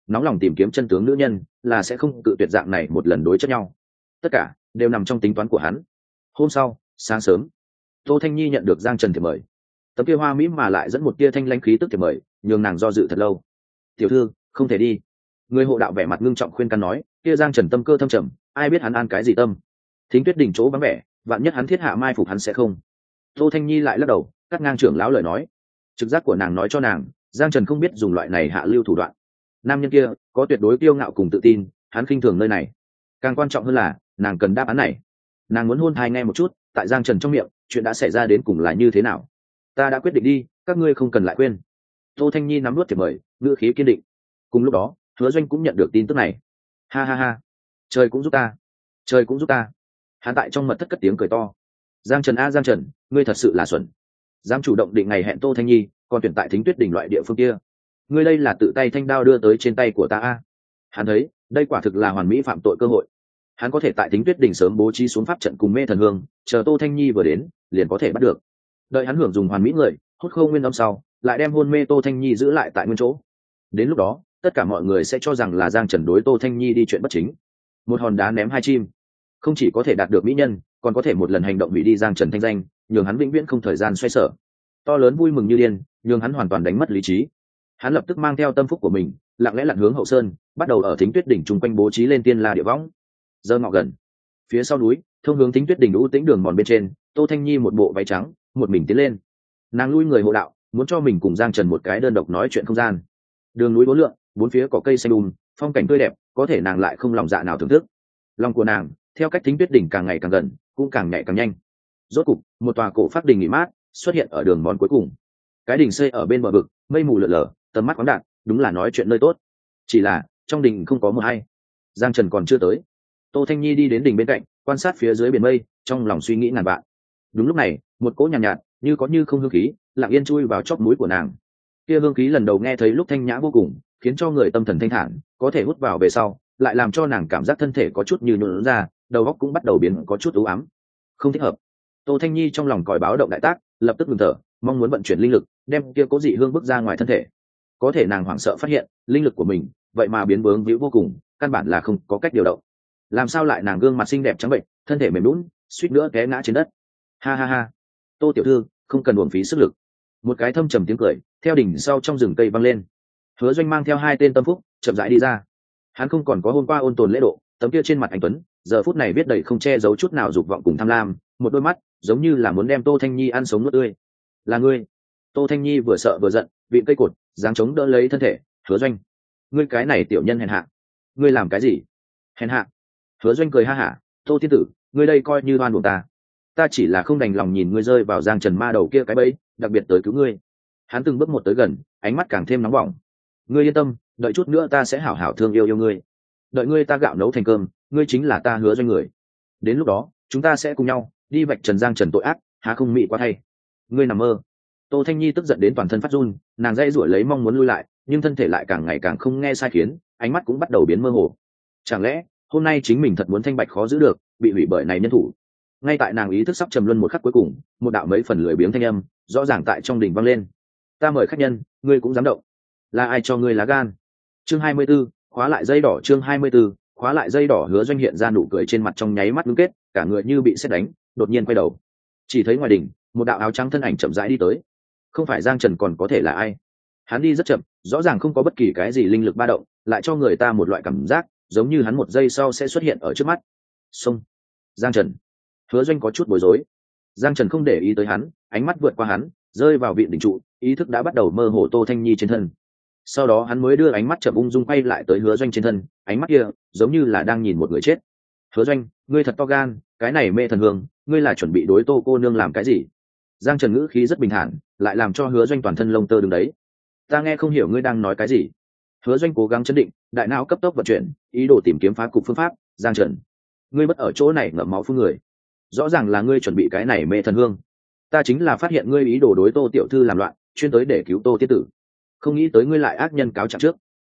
nóng lòng tìm kiếm chân tướng nữ nhân là sẽ không cự tuyệt dạng này một lần đối chất nhau. Tất cả đều nằm trong tính toán của hắn. Hôm sau sáng sớm, Tô Thanh Nhi nhận được Giang Trần thiệp mời. Tấm kia hoa mỹ mà lại dẫn một tia thanh lãnh khí tức thiệp mời, nhường nàng do dự thật lâu. Tiểu thư, không thể đi. Người hộ đạo vẻ mặt ngưng trọng khuyên can nói, kia Giang Trần tâm cơ thâm trầm, ai biết hắn an cái gì tâm. Thính Tuyết đỉnh chỗ vắng vẻ, vạn nhất hắn thiết hạ mai phục hắn sẽ không. Tô Thanh Nhi lại lắc đầu, cắt ngang trưởng lão lời nói. Trực giác của nàng nói cho nàng, Giang Trần không biết dùng loại này hạ lưu thủ đoạn. Nam nhân kia có tuyệt đối kiêu ngạo cùng tự tin, hắn khinh thường nơi này. Càng quan trọng hơn là, nàng cần đáp án này. Nàng muốn hôn thai nghe một chút, tại Giang Trần trong miệng, chuyện đã xảy ra đến cùng là như thế nào. Ta đã quyết định đi, các ngươi không cần lại khuyên. Tô Thanh Nhi nắm nuốt thiệp mời, ngữ khí kiên định. Cùng lúc đó, Hứa Doanh cũng nhận được tin tức này. Ha ha ha, trời cũng giúp ta, trời cũng giúp ta. Hắn tại trong mật thất cất tiếng cười to. Giang Trần a Giang Trần, ngươi thật sự là xuẩn. Dám chủ động định ngày hẹn Tô Thanh Nhi, còn tuyển tại Thính Tuyết đỉnh loại địa phương kia. Ngươi đây là tự tay thanh đao đưa tới trên tay của ta a. Hắn thấy, đây quả thực là hoàn mỹ phạm tội cơ hội. Hắn có thể tại Thính Tuyết đỉnh sớm bố trí xuống pháp trận cùng mê thần hương, chờ Tô Thanh Nhi vừa đến, liền có thể bắt được. Đợi hắn hưởng dùng hoàn mỹ người, hút khô nguyên âm sau, lại đem hôn mê Tô Thanh Nhi giữ lại tại nguyên chỗ. Đến lúc đó, tất cả mọi người sẽ cho rằng là Giang Trần đối Tô Thanh Nhi đi chuyện bất chính. Một hòn đá ném hai chim, không chỉ có thể đạt được mỹ nhân, còn có thể một lần hành động hủy đi Giang Trần thanh danh, nhường hắn vĩnh viễn không thời gian xoay sở. To lớn vui mừng như điên, nhường hắn hoàn toàn đánh mất lý trí. Hắn lập tức mang theo tâm phúc của mình, lặng lẽ lặn hướng hậu sơn, bắt đầu ở Thính Tuyết đỉnh chung quanh bố trí lên tiên la địa võng. Giờ ngọ gần, phía sau núi, thông hướng Thính Tuyết đỉnh u tĩnh đường mòn bên trên, Tô Thanh Nhi một bộ váy trắng, một mình tiến lên. Nàng lui người hộ đạo, muốn cho mình cùng Giang Trần một cái đơn độc nói chuyện không gian. Đường núi bốn lượn, bốn phía cỏ cây xanh phong cảnh tươi đẹp, có thể nàng lại không lòng dạ nào thưởng thức. Lòng của nàng, theo cách Thính Tuyết đỉnh càng ngày càng gần, cũng càng nhạy càng nhanh. Rốt cục, một tòa cổ pháp đình nghỉ mát xuất hiện ở đường mòn cuối cùng. Cái đình xây ở bên bờ vực, mây mù lượn lờ, tầm mắt khoáng đạt, đúng là nói chuyện nơi tốt. Chỉ là trong đình không có một ai. Giang Trần còn chưa tới. Tô Thanh Nhi đi đến đình bên cạnh, quan sát phía dưới biển mây, trong lòng suy nghĩ ngàn vạn. Đúng lúc này, một cỗ nhàn nhạt, như có như không hương khí, lặng yên chui vào chóp mũi của nàng. Kia hương khí lần đầu nghe thấy lúc thanh nhã vô cùng, khiến cho người tâm thần thanh thản, có thể hút vào về sau, lại làm cho nàng cảm giác thân thể có chút như nhũn ra, đầu óc cũng bắt đầu biến có chút u ám. Không thích hợp. Tô Thanh Nhi trong lòng còi báo động đại tác, lập tức ngừng thở, mong muốn vận chuyển linh lực, đem kia cố dị hương bước ra ngoài thân thể. Có thể nàng hoảng sợ phát hiện, linh lực của mình, vậy mà biến bướng víu vô cùng, căn bản là không có cách điều động. Làm sao lại nàng gương mặt xinh đẹp trắng bệnh, thân thể mềm nhũn, suýt nữa té ngã trên đất. Ha ha ha, Tô tiểu thư, không cần uổng phí sức lực. Một cái thâm trầm tiếng cười, theo đỉnh sau trong rừng cây vang lên. Hứa Doanh mang theo hai tên tâm phúc, chậm rãi đi ra. Hắn không còn có hôm qua ôn tồn lễ độ, tấm kia trên mặt anh tuấn, giờ phút này viết đầy không che giấu chút nào dục vọng cùng tham lam, một đôi mắt giống như là muốn đem Tô Thanh Nhi ăn sống nuốt tươi. Là ngươi? Tô Thanh Nhi vừa sợ vừa giận, vịn cây cột, giáng chống đỡ lấy thân thể. Hứa Doanh, ngươi cái này tiểu nhân hèn hạ, ngươi làm cái gì? Hèn hạ? Hứa Doanh cười ha hả, Tô tiên tử, ngươi đây coi như oan uổng ta. Ta chỉ là không đành lòng nhìn ngươi rơi vào Giang Trần ma đầu kia cái bẫy, đặc biệt tới cứu ngươi. Hắn từng bước một tới gần, ánh mắt càng thêm nóng bỏng. Ngươi yên tâm, đợi chút nữa ta sẽ hảo hảo thương yêu ngươi. Đợi ngươi ta gạo nấu thành cơm, ngươi chính là ta Hứa Doanh người. Đến lúc đó, chúng ta sẽ cùng nhau đi vạch trần Giang Trần tội ác, há không mị quá thay. Ngươi nằm mơ. Tô Thanh Nhi tức giận đến toàn thân phát run, nàng dây rủi lấy mong muốn lui lại, nhưng thân thể lại càng ngày càng không nghe sai khiến, ánh mắt cũng bắt đầu biến mơ hồ. Chẳng lẽ hôm nay chính mình thật muốn thanh bạch khó giữ được, bị hủy bởi này nhân thủ? Ngay tại nàng ý thức sắp trầm luân một khắc cuối cùng, một đạo mấy phần lười biếng thanh âm rõ ràng tại trong đỉnh vang lên. Ta mời khách nhân, ngươi cũng dám động? Là ai cho ngươi lá gan? Chương 24, khóa lại dây đỏ. Chương 24, khóa lại dây đỏ. Hứa Doanh hiện ra nụ cười trên mặt trong nháy mắt ngưng kết, cả người như bị sét đánh, đột nhiên quay đầu. Chỉ thấy ngoài đỉnh, một đạo áo trắng thân ảnh chậm rãi đi tới. Không phải Giang Trần còn có thể là ai? Hắn đi rất chậm, rõ ràng không có bất kỳ cái gì linh lực ba động, lại cho người ta một loại cảm giác giống như hắn một giây sau sẽ xuất hiện ở trước mắt. Xông! Giang Trần! Hứa Doanh có chút bối rối. Giang Trần không để ý tới hắn, ánh mắt vượt qua hắn, rơi vào viện đỉnh trụ, ý thức đã bắt đầu mơ hồ Tô Thanh Nhi trên thân. Sau đó hắn mới đưa ánh mắt chậm ung dung quay lại tới Hứa Doanh trên thân, ánh mắt kia giống như là đang nhìn một người chết. Hứa Doanh, ngươi thật to gan, cái này mê thần hương, ngươi là chuẩn bị đối Tô cô nương làm cái gì? Giang Trần ngữ khí rất bình thản, lại làm cho Hứa Doanh toàn thân lông tơ đứng đấy. Ta nghe không hiểu ngươi đang nói cái gì. Hứa Doanh cố gắng chấn định, đại não cấp tốc vận chuyển, ý đồ tìm kiếm phá cục phương pháp. Giang Trần, ngươi bất ở chỗ này ngậm máu phun người, rõ ràng là ngươi chuẩn bị cái này mê thần hương. Ta chính là phát hiện ngươi ý đồ đối Tô tiểu thư làm loạn, chuyên tới để cứu Tô tiết tử, không nghĩ tới ngươi lại ác nhân cáo trạng trước.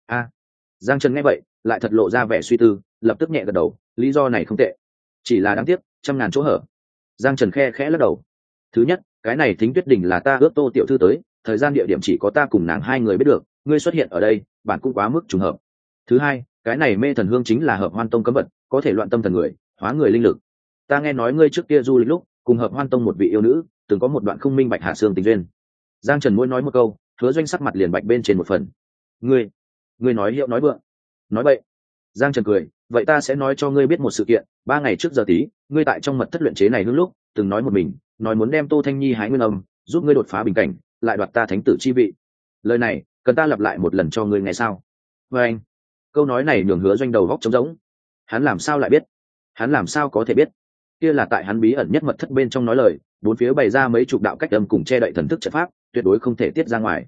Giang Trần nghe vậy, lại thật lộ ra vẻ suy tư, lập tức nhẹ gật đầu, lý do này không tệ, chỉ là đáng tiếc, trăm ngàn chỗ hở. Giang Trần khe khẽ lắc đầu. Thứ nhất, cái này Thính Tuyết đỉnh là ta ước Tô tiểu thư tới, thời gian địa điểm chỉ có ta cùng nàng hai người biết được, ngươi xuất hiện ở đây, bản cũng quá mức trùng hợp. Thứ hai, cái này mê thần hương chính là Hợp Hoan Tông cấm vật, có thể loạn tâm thần người, hóa người linh lực. Ta nghe nói ngươi trước kia du lịch lúc cùng Hợp Hoan Tông một vị yêu nữ từng có một đoạn không minh bạch hạ xương tình duyên. Giang Trần mỗi nói một câu, Hứa Doanh sắc mặt liền bạch bên trên một phần. Ngươi nói hiệu nói vượng, nói bậy. Giang Trần cười, vậy ta sẽ nói cho ngươi biết một sự kiện. 3 ngày trước giờ tí, ngươi tại trong mật thất luyện chế này hương lúc từng nói một mình, nói muốn đem Tô Thanh Nhi hái nguyên âm, giúp ngươi đột phá bình cảnh, lại đoạt ta thánh tử chi vị. Lời này cần ta lặp lại một lần cho ngươi nghe sao? Và anh, câu nói này nhường Hứa Doanh đầu góc trống rỗng. Hắn làm sao lại biết? Hắn làm sao có thể biết? Kia là tại hắn bí ẩn nhất mật thất bên trong nói lời, bốn phía bày ra mấy chục đạo cách âm cùng che đậy thần thức trận pháp, tuyệt đối không thể tiết ra ngoài.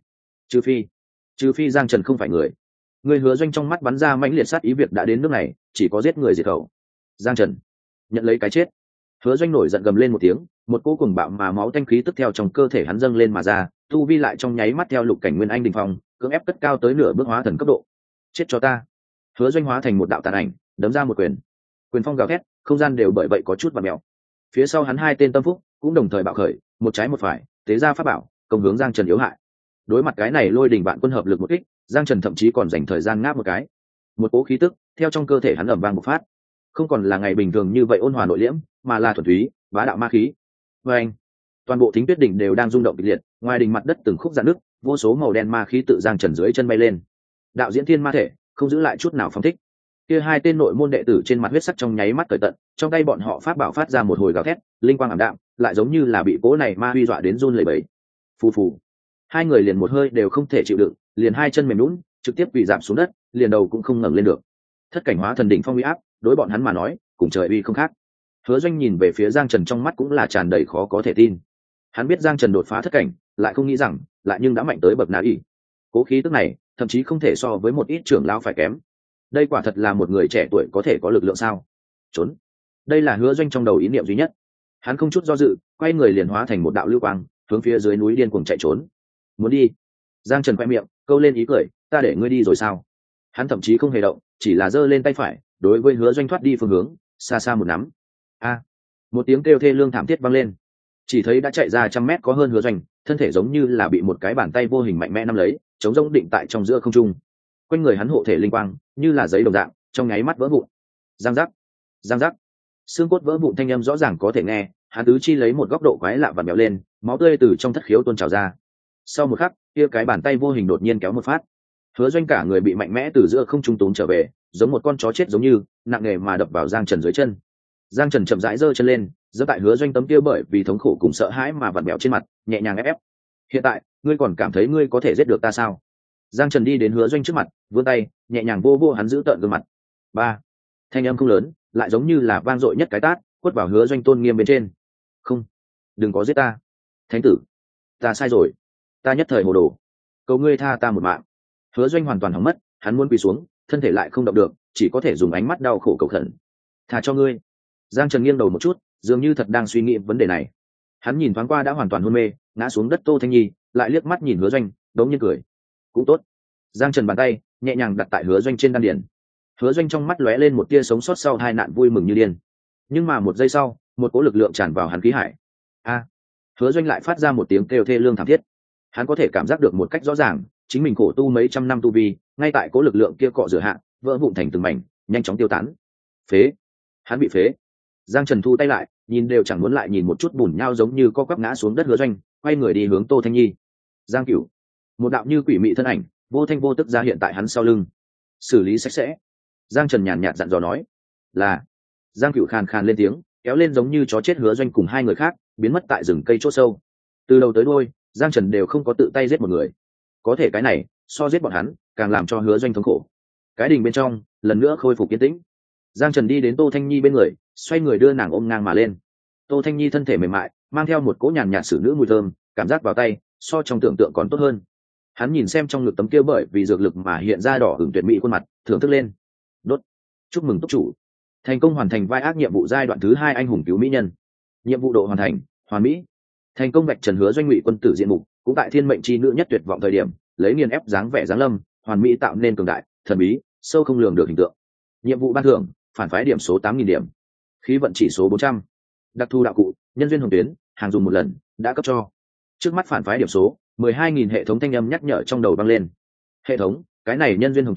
Trừ phi Giang Trần không phải người. Người Hứa Doanh trong mắt bắn ra mãnh liệt sát ý, việc đã đến nước này, chỉ có giết người diệt khẩu. Giang Trần nhận lấy cái chết. Hứa Doanh nổi giận gầm lên một tiếng, một cỗ cuồng bạo mà máu thanh khí tức theo trong cơ thể hắn dâng lên mà ra, tu vi lại trong nháy mắt theo lục cảnh nguyên anh đỉnh phong, cưỡng ép cất cao tới nửa bước hóa thần cấp độ. Chết cho ta! Hứa Doanh hóa thành một đạo tàn ảnh, đấm ra một quyền. Quyền phong gào thét, không gian đều bởi vậy có chút vặn mèo. Phía sau hắn hai tên tâm phúc cũng đồng thời bạo khởi, một trái một phải, tế ra pháp bảo, công hướng Giang Trần yếu hại. Đối mặt cái này lôi đỉnh vạn quân hợp lực một kích, Giang Trần thậm chí còn dành thời gian ngáp một cái. Một cỗ khí tức theo trong cơ thể hắn ầm vang bộc phát, không còn là ngày bình thường như vậy ôn hòa nội liễm, mà là thuần túy bá đạo ma khí. Và anh, toàn bộ Thính Tuyết đỉnh đều đang rung động kịch liệt, ngoài đỉnh mặt đất từng khúc rạn nứt, vô số màu đen ma khí tự Giang Trần dưới chân bay lên. Đạo diễn thiên ma thể không giữ lại chút nào phóng thích. Kia hai tên nội môn đệ tử trên mặt huyết sắc trong nháy mắt cởi tận, trong tay bọn họ pháp bảo phát ra một hồi gào thét, linh quang ảm đạm, lại giống như là bị cỗ này ma huy dọa đến run lẩy bẩy. Phù phù, hai người liền một hơi đều không thể chịu đựng, liền hai chân mềm nhũn, trực tiếp quỳ rạp xuống đất, liền đầu cũng không ngẩng lên được. Thất cảnh hóa thần đỉnh phong uy áp, đối bọn hắn mà nói, cùng trời uy không khác. Hứa Doanh nhìn về phía Giang Trần trong mắt cũng là tràn đầy khó có thể tin. Hắn biết Giang Trần đột phá thất cảnh, lại không nghĩ rằng, lại nhưng đã mạnh tới bậc nào ý. Cố khí tức này, thậm chí không thể so với một ít trưởng lão phải kém. Đây quả thật là một người trẻ tuổi có thể có lực lượng sao? Trốn. Đây là Hứa Doanh trong đầu ý niệm duy nhất. Hắn không chút do dự, quay người liền hóa thành một đạo lưu quang, hướng phía dưới núi điên cuồng chạy trốn. Muốn đi? Giang Trần quay miệng, câu lên ý cười, ta để ngươi đi rồi sao? Hắn thậm chí không hề động, chỉ là giơ lên tay phải, đối với Hứa Doanh thoát đi phương hướng, xa xa một nắm. A! Một tiếng kêu thê lương thảm thiết vang lên. Chỉ thấy đã chạy ra 100 mét có hơn Hứa Doanh, thân thể giống như là bị một cái bàn tay vô hình mạnh mẽ nắm lấy, chống rỗng định tại trong giữa không trung. Quanh người hắn hộ thể linh quang, như là giấy đồng dạng, trong nháy mắt vỡ vụn. Giang giác, giang giác, xương cốt vỡ vụn thanh âm rõ ràng có thể nghe. Hắn tứ chi lấy một góc độ quái lạ và mèo lên, máu tươi từ trong thất khiếu tuôn trào ra. Sau một khắc, kia cái bàn tay vô hình đột nhiên kéo một phát. Hứa Doanh cả người bị mạnh mẽ từ giữa không trung túm trở về, giống một con chó chết giống như, nặng nề mà đập vào Giang Trần dưới chân. Giang Trần chậm rãi giơ chân lên, giơ tại Hứa Doanh tấm kia bởi vì thống khổ cùng sợ hãi mà vặn vẹo trên mặt, nhẹ nhàng ép ép. Hiện tại, ngươi còn cảm thấy ngươi có thể giết được ta sao? Giang Trần đi đến Hứa Doanh trước mặt, vươn tay, nhẹ nhàng vô vô hắn giữ tợn gương mặt. Ba, thanh âm không lớn, lại giống như là vang dội nhất cái tát, quất vào Hứa Doanh tôn nghiêm bên trên. Không, đừng có giết ta, thánh tử, ta sai rồi, ta nhất thời hồ đồ, cầu ngươi tha ta một mạng. Hứa Doanh hoàn toàn hỏng mất, hắn muốn quỳ xuống, thân thể lại không động được, chỉ có thể dùng ánh mắt đau khổ cầu khẩn. Tha cho ngươi. Giang Trần nghiêng đầu một chút, dường như thật đang suy nghĩ vấn đề này. Hắn nhìn thoáng qua đã hoàn toàn hôn mê, ngã xuống đất Tô Thanh Nhi, lại liếc mắt nhìn Hứa Doanh, đống nhiên cười. Cũng tốt. Giang Trần bàn tay nhẹ nhàng đặt tại Hứa Doanh trên đan điền. Hứa Doanh trong mắt lóe lên một tia sống sót sau tai nạn vui mừng như điên. Nhưng mà một giây sau, một cỗ lực lượng tràn vào hắn khí hải. A! Hứa Doanh lại phát ra một tiếng kêu thê lương thảm thiết. Hắn có thể cảm giác được một cách rõ ràng, chính mình khổ tu mấy trăm năm tu vi, ngay tại cỗ lực lượng kia cọ rửa hạ, vỡ vụn thành từng mảnh, nhanh chóng tiêu tán. Phế! Hắn bị phế. Giang Trần thu tay lại, nhìn đều chẳng muốn lại nhìn một chút bùn nhão giống như co quắp ngã xuống đất Hứa Doanh, quay người đi hướng Tô Thanh Nhi. Giang Cửu, một đạo như quỷ mị thân ảnh, vô thanh vô tức ra hiện tại hắn sau lưng. Xử lý sạch sẽ. Giang Trần nhàn nhạt dặn dò nói. Là. Giang Cửu khàn khàn lên tiếng, kéo lên giống như chó chết Hứa Doanh cùng hai người khác, biến mất tại rừng cây chỗ sâu. Từ đầu tới đuôi, Giang Trần đều không có tự tay giết một người. Có thể cái này, so giết bọn hắn, càng làm cho Hứa Doanh thống khổ. Cái đình bên trong, lần nữa khôi phục yên tĩnh. Giang Trần đi đến Tô Thanh Nhi bên người, xoay người đưa nàng ôm ngang mà lên. Tô Thanh Nhi thân thể mềm mại, mang theo một cỗ nhàn nhạt xử nữ mùi thơm, cảm giác vào tay, so trong tưởng tượng còn tốt hơn. Hắn nhìn xem trong ngực tấm kia bởi vì dược lực mà hiện ra đỏ hửng tuyệt mỹ khuôn mặt, thưởng thức lên. Đốt. Chúc mừng túc chủ, thành công hoàn thành vai ác nhiệm vụ giai đoạn thứ 2 anh hùng cứu mỹ nhân. Nhiệm vụ độ hoàn thành, hoàn mỹ. Thành công vạch trần Hứa Doanh Ngụy quân tử diện mục, cũng tại thiên mệnh chi nữ nhất tuyệt vọng thời điểm, lấy nghiền ép dáng vẻ dáng lâm, hoàn mỹ tạo nên cường đại, thần bí, sâu không lường được hình tượng. Nhiệm vụ ban thưởng, phản phái điểm số 8.000 điểm, khí vận chỉ số 400, đặc thù đạo cụ, nhân duyên hồng tuyến, hàng dùng một lần, đã cấp cho. Trước mắt phản phái điểm số 12.000, hệ thống thanh âm nhắc nhở trong đầu vang lên. Hệ thống, cái này nhân duyên hồng tuyến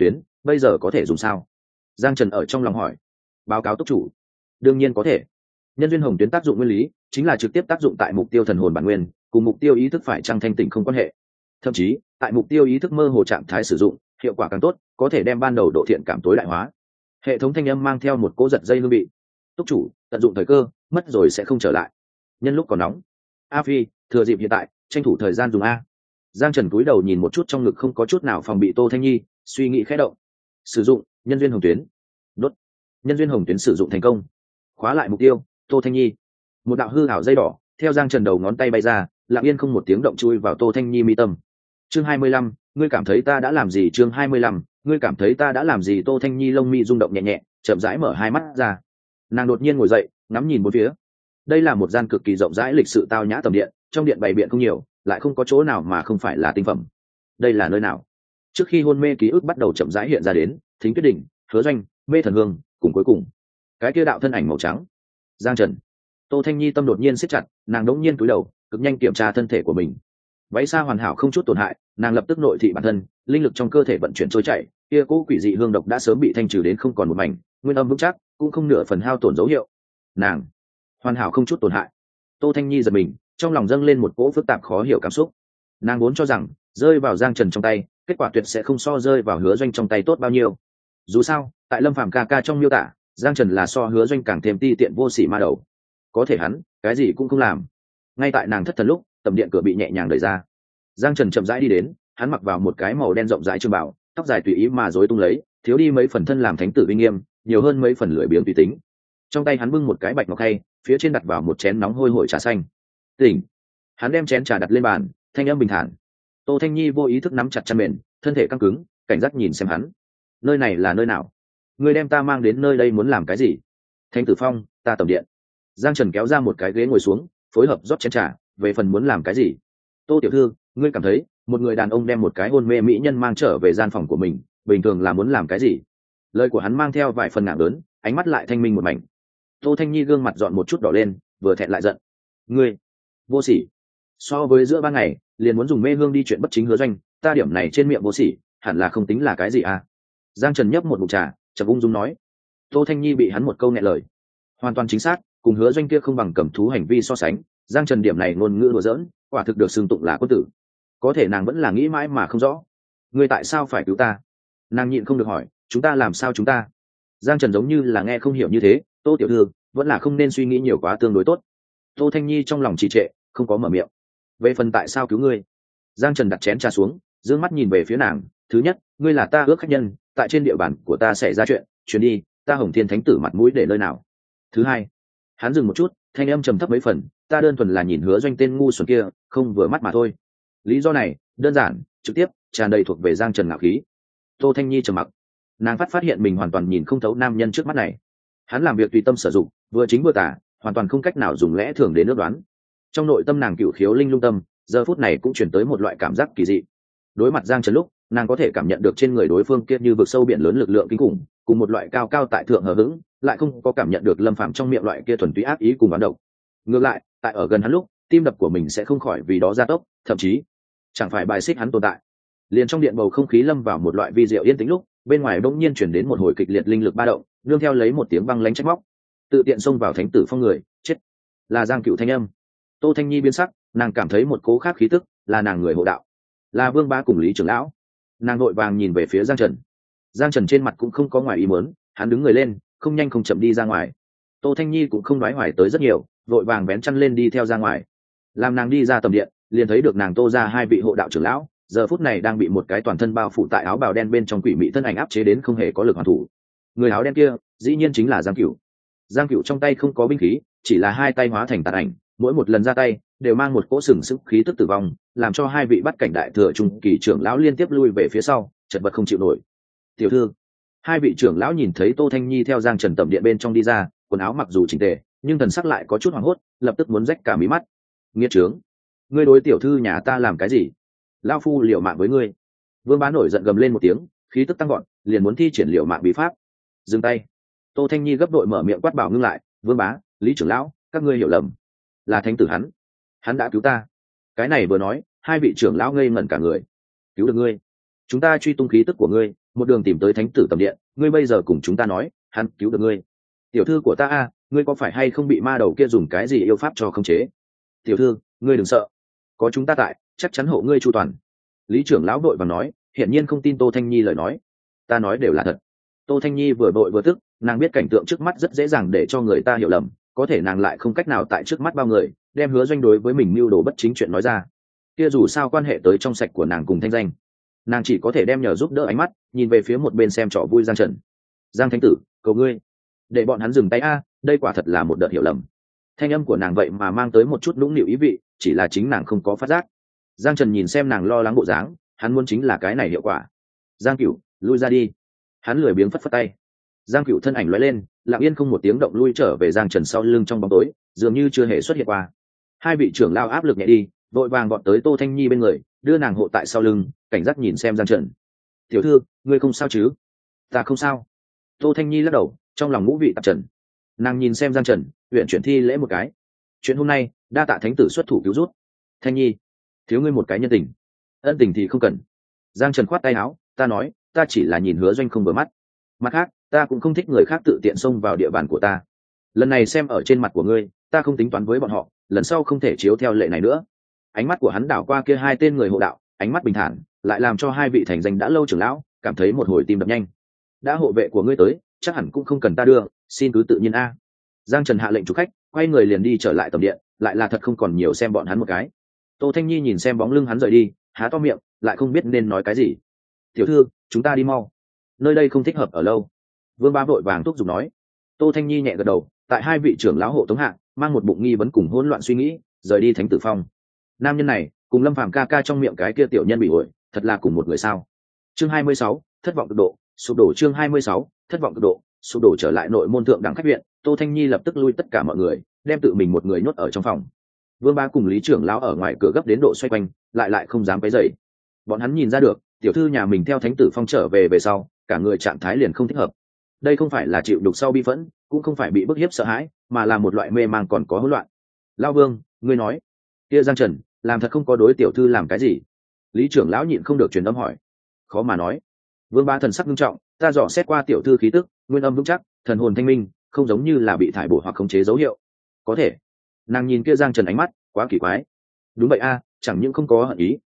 bây giờ có thể dùng sao? Giang Trần ở trong lòng hỏi. Báo cáo túc chủ. Đương nhiên có thể. Nhân duyên hồng tuyến tác dụng nguyên lý chính là trực tiếp tác dụng tại mục tiêu thần hồn bản nguyên, cùng mục tiêu ý thức phải trăng thanh tỉnh không quan hệ. Thậm chí tại mục tiêu ý thức mơ hồ trạng thái sử dụng, hiệu quả càng tốt, có thể đem ban đầu độ thiện cảm tối đại hóa. Hệ thống thanh âm mang theo một cỗ giật dây hương vị. Túc chủ tận dụng thời cơ, mất rồi sẽ không trở lại. Nhân lúc còn nóng. A Phi, thừa dịp hiện tại, tranh thủ thời gian dùng a. Giang Trần cúi đầu nhìn một chút trong ngực không có chút nào phòng bị Tô Thanh Nhi, suy nghĩ khẽ động. Sử dụng nhân duyên hồng tuyến. Đốt. Nhân duyên hồng tuyến sử dụng thành công. Khóa lại mục tiêu, Tô Thanh Nhi. Một đạo hư ảo dây đỏ theo Giang Trần đầu ngón tay bay ra, lặng yên không một tiếng động chui vào Tô Thanh Nhi mi tâm. Chương 25, ngươi cảm thấy ta đã làm gì? Chương 25, ngươi cảm thấy ta đã làm gì? Tô Thanh Nhi lông mi rung động nhẹ nhẹ, chậm rãi mở hai mắt ra. Nàng đột nhiên ngồi dậy, ngắm nhìn bốn phía. Đây là một gian cực kỳ rộng rãi lịch sự tao nhã tầm điện, trong điện bày biện không nhiều, lại không có chỗ nào mà không phải là tinh phẩm. Đây là nơi nào? Trước khi hôn mê ký ức bắt đầu chậm rãi hiện ra đến, Thính Tuyết Đỉnh, Hứa Doanh, Mê Thần Hương, cùng cuối cùng cái kia đạo thân ảnh màu trắng. Giang Trần. Tô Thanh Nhi tâm đột nhiên siết chặt, nàng đống nhiên cúi đầu, cực nhanh kiểm tra thân thể của mình. Váy xa hoàn hảo không chút tổn hại, nàng lập tức nội thị bản thân, linh lực trong cơ thể vận chuyển trôi chảy, kia cỗ quỷ dị hương độc đã sớm bị thanh trừ đến không còn một mảnh, nguyên âm vững chắc, cũng không nửa phần hao tổn dấu hiệu. Nàng hoàn hảo không chút tổn hại. Tô Thanh Nhi giật mình, trong lòng dâng lên một cỗ phức tạp khó hiểu cảm xúc. Nàng vốn cho rằng rơi vào Giang Trần trong tay, kết quả tuyệt sẽ không so rơi vào Hứa Doanh trong tay tốt bao nhiêu. Dù sao, tại Lâm Phàm ca ca trong miêu tả, Giang Trần là so Hứa Doanh càng thêm ti tiện vô sỉ ma đầu. Có thể hắn cái gì cũng không làm. Ngay tại nàng thất thần lúc, tầm điện cửa bị nhẹ nhàng đẩy ra. Giang Trần chậm rãi đi đến, hắn mặc vào một cái màu đen rộng rãi trường bảo, tóc dài tùy ý mà rối tung lấy, thiếu đi mấy phần thân làm thánh tử uy nghiêm, nhiều hơn mấy phần lười biếng tùy tính. Trong tay hắn bưng một cái bạch ngọc khay, phía trên đặt vào một chén nóng hôi hổi trà xanh. Tỉnh. Hắn đem chén trà đặt lên bàn, thanh âm bình thản. Tô Thanh Nhi vô ý thức nắm chặt chăn mền, thân thể căng cứng, cảnh giác nhìn xem hắn. Nơi này là nơi nào? Ngươi đem ta mang đến nơi đây muốn làm cái gì? Thánh tử phong, ta tầm điện. Giang Trần kéo ra một cái ghế ngồi xuống, phối hợp rót chén trà. Về phần muốn làm cái gì? Tô tiểu thư, ngươi cảm thấy một người đàn ông đem một cái hôn mê mỹ nhân mang trở về gian phòng của mình, bình thường là muốn làm cái gì? Lời của hắn mang theo vài phần ngạo lớn, ánh mắt lại thanh minh một mảnh. Tô Thanh Nhi gương mặt dọn một chút đỏ lên, vừa thẹn lại giận. Ngươi vô sỉ. So với giữa ban ngày liền muốn dùng mê hương đi chuyện bất chính Hứa Doanh, ta điểm này trên miệng vô sỉ hẳn là không tính là cái gì à? Giang Trần nhấp một ngụm trà, chậm ung dung nói. Tô Thanh Nhi bị hắn một câu nghẹn lời. Hoàn toàn chính xác, cùng Hứa Doanh kia không bằng cầm thú hành vi so sánh, Giang Trần điểm này ngôn ngữ đùa giỡn, quả thực được xưng tụng là quân tử. Có thể nàng vẫn là nghĩ mãi mà không rõ. Ngươi tại sao phải cứu ta? Nàng nhịn không được hỏi, chúng ta làm sao chúng ta? Giang Trần giống như là nghe không hiểu như thế. Tô tiểu thư, vẫn là không nên suy nghĩ nhiều quá tương đối tốt. Tô Thanh Nhi trong lòng trì trệ, không có mở miệng. Về phần tại sao cứu ngươi? Giang Trần đặt chén trà xuống, dương mắt nhìn về phía nàng. Thứ nhất, ngươi là ta ước khách nhân, tại trên địa bàn của ta xảy ra chuyện, chuyến đi, ta Hồng Thiên Thánh Tử mặt mũi để nơi nào? Thứ hai, hắn dừng một chút, thanh âm trầm thấp mấy phần, ta đơn thuần là nhìn Hứa Doanh tên ngu xuẩn kia không vừa mắt mà thôi. Lý do này đơn giản, trực tiếp, tràn đầy thuộc về Giang Trần ngạo khí. Tô Thanh Nhi trầm mặc, nàng phát hiện mình hoàn toàn nhìn không thấu nam nhân trước mắt này. Hắn làm việc tùy tâm sử dụng, vừa chính vừa tả, hoàn toàn không cách nào dùng lẽ thường đến ước đoán. Trong nội tâm nàng cựu khiếu linh lung tâm, giờ phút này cũng chuyển tới một loại cảm giác kỳ dị. Đối mặt Giang Trần lúc, nàng có thể cảm nhận được trên người đối phương kia như vực sâu biển lớn lực lượng kinh khủng, cùng một loại cao cao tại thượng hờ hững, lại không có cảm nhận được Lâm Phàm trong miệng loại kia thuần túy ác ý cùng bán độc. Ngược lại, tại ở gần hắn lúc, tim đập của mình sẽ không khỏi vì đó gia tốc, thậm chí chẳng phải bài xích hắn tồn tại. Liền trong điện bầu không khí lâm vào một loại vi diệu yên tĩnh lúc, bên ngoài bỗng nhiên chuyển đến một hồi kịch liệt linh lực ba động, nương theo lấy một tiếng băng lãnh trách móc. Tự tiện xông vào thánh tử phong người, chết. Là Giang Cựu thanh âm. Tô Thanh Nhi biến sắc, nàng cảm thấy một cố khác khí tức, là nàng người hộ đạo, là Vương Bá cùng Lý trưởng lão. Nàng vội vàng nhìn về phía Giang Trần. Giang Trần trên mặt cũng không có ngoài ý muốn, hắn đứng người lên, không nhanh không chậm đi ra ngoài. Tô Thanh Nhi cũng không nói hoài tới rất nhiều, vội vàng vén chăn lên đi theo ra ngoài. Làm nàng đi ra tầm điện, liền thấy được nàng Tô ra hai vị hộ đạo trưởng lão, giờ phút này đang bị một cái toàn thân bao phủ tại áo bào đen bên trong quỷ mị thân ảnh áp chế đến không hề có lực hoàn thủ. Người áo đen kia, dĩ nhiên chính là Giang Cựu. Giang Cựu trong tay không có binh khí, chỉ là hai tay hóa thành tàn ảnh, mỗi một lần ra tay đều mang một cỗ sừng sức khí tức tử vong, làm cho hai vị bắt cảnh đại thừa trung kỳ trưởng lão liên tiếp lui về phía sau, chật vật không chịu nổi. Tiểu thư, hai vị trưởng lão nhìn thấy Tô Thanh Nhi theo Giang Trần tầm điện bên trong đi ra, quần áo mặc dù chỉnh tề, nhưng thần sắc lại có chút hoảng hốt, lập tức muốn rách cả mí mắt. Nghiệt trướng, ngươi đối tiểu thư nhà ta làm cái gì? Lão phu liều mạng với ngươi. Vương Bá nổi giận gầm lên một tiếng, khí tức tăng gọn, liền muốn thi triển liều mạng bí pháp. Dừng tay. Tô Thanh Nhi gấp đội mở miệng quát bảo ngưng lại. Vương Bá, Lý trưởng lão, các ngươi hiểu lầm, là thánh tử hắn đã cứu ta. Cái này vừa nói, hai vị trưởng lão ngây ngẩn cả người. Cứu được ngươi? Chúng ta truy tung khí tức của ngươi, một đường tìm tới thánh tử tầm điện, ngươi bây giờ cùng chúng ta nói hắn cứu được ngươi. Tiểu thư của ta a, ngươi có phải hay không bị ma đầu kia dùng cái gì yêu pháp cho khống chế? Tiểu thư, ngươi đừng sợ, có chúng ta tại, chắc chắn hộ ngươi chu toàn. Lý trưởng lão đội và nói, hiển nhiên không tin Tô Thanh Nhi lời nói. Ta nói đều là thật. Tô Thanh Nhi vừa đội vừa tức, nàng biết cảnh tượng trước mắt rất dễ dàng để cho người ta hiểu lầm, có thể nàng lại không cách nào tại trước mắt bao người đem Hứa Doanh đối với mình mưu đồ bất chính chuyện nói ra. Kia dù sao quan hệ tới trong sạch của nàng cùng thanh danh, nàng chỉ có thể đem nhờ giúp đỡ ánh mắt nhìn về phía một bên xem trò vui Giang Trần. Giang thánh tử, cầu ngươi để bọn hắn dừng tay a, đây quả thật là một đợt hiểu lầm. Thanh âm của nàng vậy mà mang tới một chút nũng nịu ý vị, chỉ là chính nàng không có phát giác. Giang Trần nhìn xem nàng lo lắng bộ dáng, hắn muốn chính là cái này hiệu quả. Giang Cửu, lui ra đi. Hắn lười biếng phất phất tay. Giang Cửu thân ảnh lóe lên, lặng yên không một tiếng động lui trở về Giang Trần sau lưng trong bóng tối, dường như chưa hề xuất hiện qua. Hai vị trưởng lao áp lực nhẹ đi, vội vàng gọn tới Tô Thanh Nhi bên người, đưa nàng hộ tại sau lưng, cảnh giác nhìn xem Giang Trần. Tiểu thư, ngươi không sao chứ? Ta không sao. Tô Thanh Nhi lắc đầu, trong lòng ngũ vị tạp trần. Nàng nhìn xem Giang Trần, huyện chuyển thi lễ một cái. Chuyện hôm nay đa tạ thánh tử xuất thủ cứu rút. Thanh Nhi, thiếu ngươi một cái nhân tình, ân tình thì không cần. Giang Trần khoát tay áo, ta nói, ta chỉ là nhìn Hứa Doanh không vừa mắt. Mặt khác, ta cũng không thích người khác tự tiện xông vào địa bàn của ta. Lần này xem ở trên mặt của ngươi, ta không tính toán với bọn họ, lần sau không thể chiếu theo lệ này nữa. Ánh mắt của hắn đảo qua kia hai tên người hộ đạo, ánh mắt bình thản, lại làm cho hai vị thành danh đã lâu trưởng lão cảm thấy một hồi tim đập nhanh. Đã hộ vệ của ngươi tới, chắc hẳn cũng không cần ta đưa, xin cứ tự nhiên a. Giang Trần hạ lệnh chủ khách, quay người liền đi trở lại tầm điện, lại là thật không còn nhiều xem bọn hắn một cái. Tô Thanh Nhi nhìn xem bóng lưng hắn rời đi, há to miệng, lại không biết nên nói cái gì. Tiểu thư, chúng ta đi mau, nơi đây không thích hợp ở lâu. Vương Bá vội vàng thúc giục nói. Tô Thanh Nhi nhẹ gật đầu, tại hai vị trưởng lão hộ tống hạ, mang một bụng nghi vấn cùng hỗn loạn suy nghĩ, rời đi Thánh Tử Phong. Nam nhân này cùng Lâm Phàm ca ca trong miệng cái kia tiểu nhân bị ổi, thật là cùng một người sao? Chương 26, thất vọng cực độ, sụp đổ. Chương 26, thất vọng cực độ, sụp đổ. Trở lại nội môn thượng đẳng khách viện, Tô Thanh Nhi lập tức lui tất cả mọi người, đem tự mình một người nhốt ở trong phòng. Vương Bá cùng Lý trưởng lão ở ngoài cửa gấp đến độ xoay quanh, lại không dám quấy rầy. Bọn hắn nhìn ra được, tiểu thư nhà mình theo Thánh Tử Phong trở về sau, cả người trạng thái liền không thích hợp. Đây không phải là chịu đục sau bi phẫn, cũng không phải bị bức hiếp sợ hãi, mà là một loại mê mang còn có hỗn loạn. Lão Vương, ngươi nói, kia Giang Trần làm thật không có đối tiểu thư làm cái gì? Lý trưởng lão nhịn không được truyền âm hỏi. Khó mà nói. Vương Bá thần sắc nghiêm trọng, ta dò xét qua tiểu thư khí tức, nguyên âm vững chắc, thần hồn thanh minh, không giống như là bị thải bổ hoặc khống chế dấu hiệu. Có thể. Nàng nhìn kia Giang Trần ánh mắt quá kỳ quái. Đúng vậy a, chẳng những không có hận ý,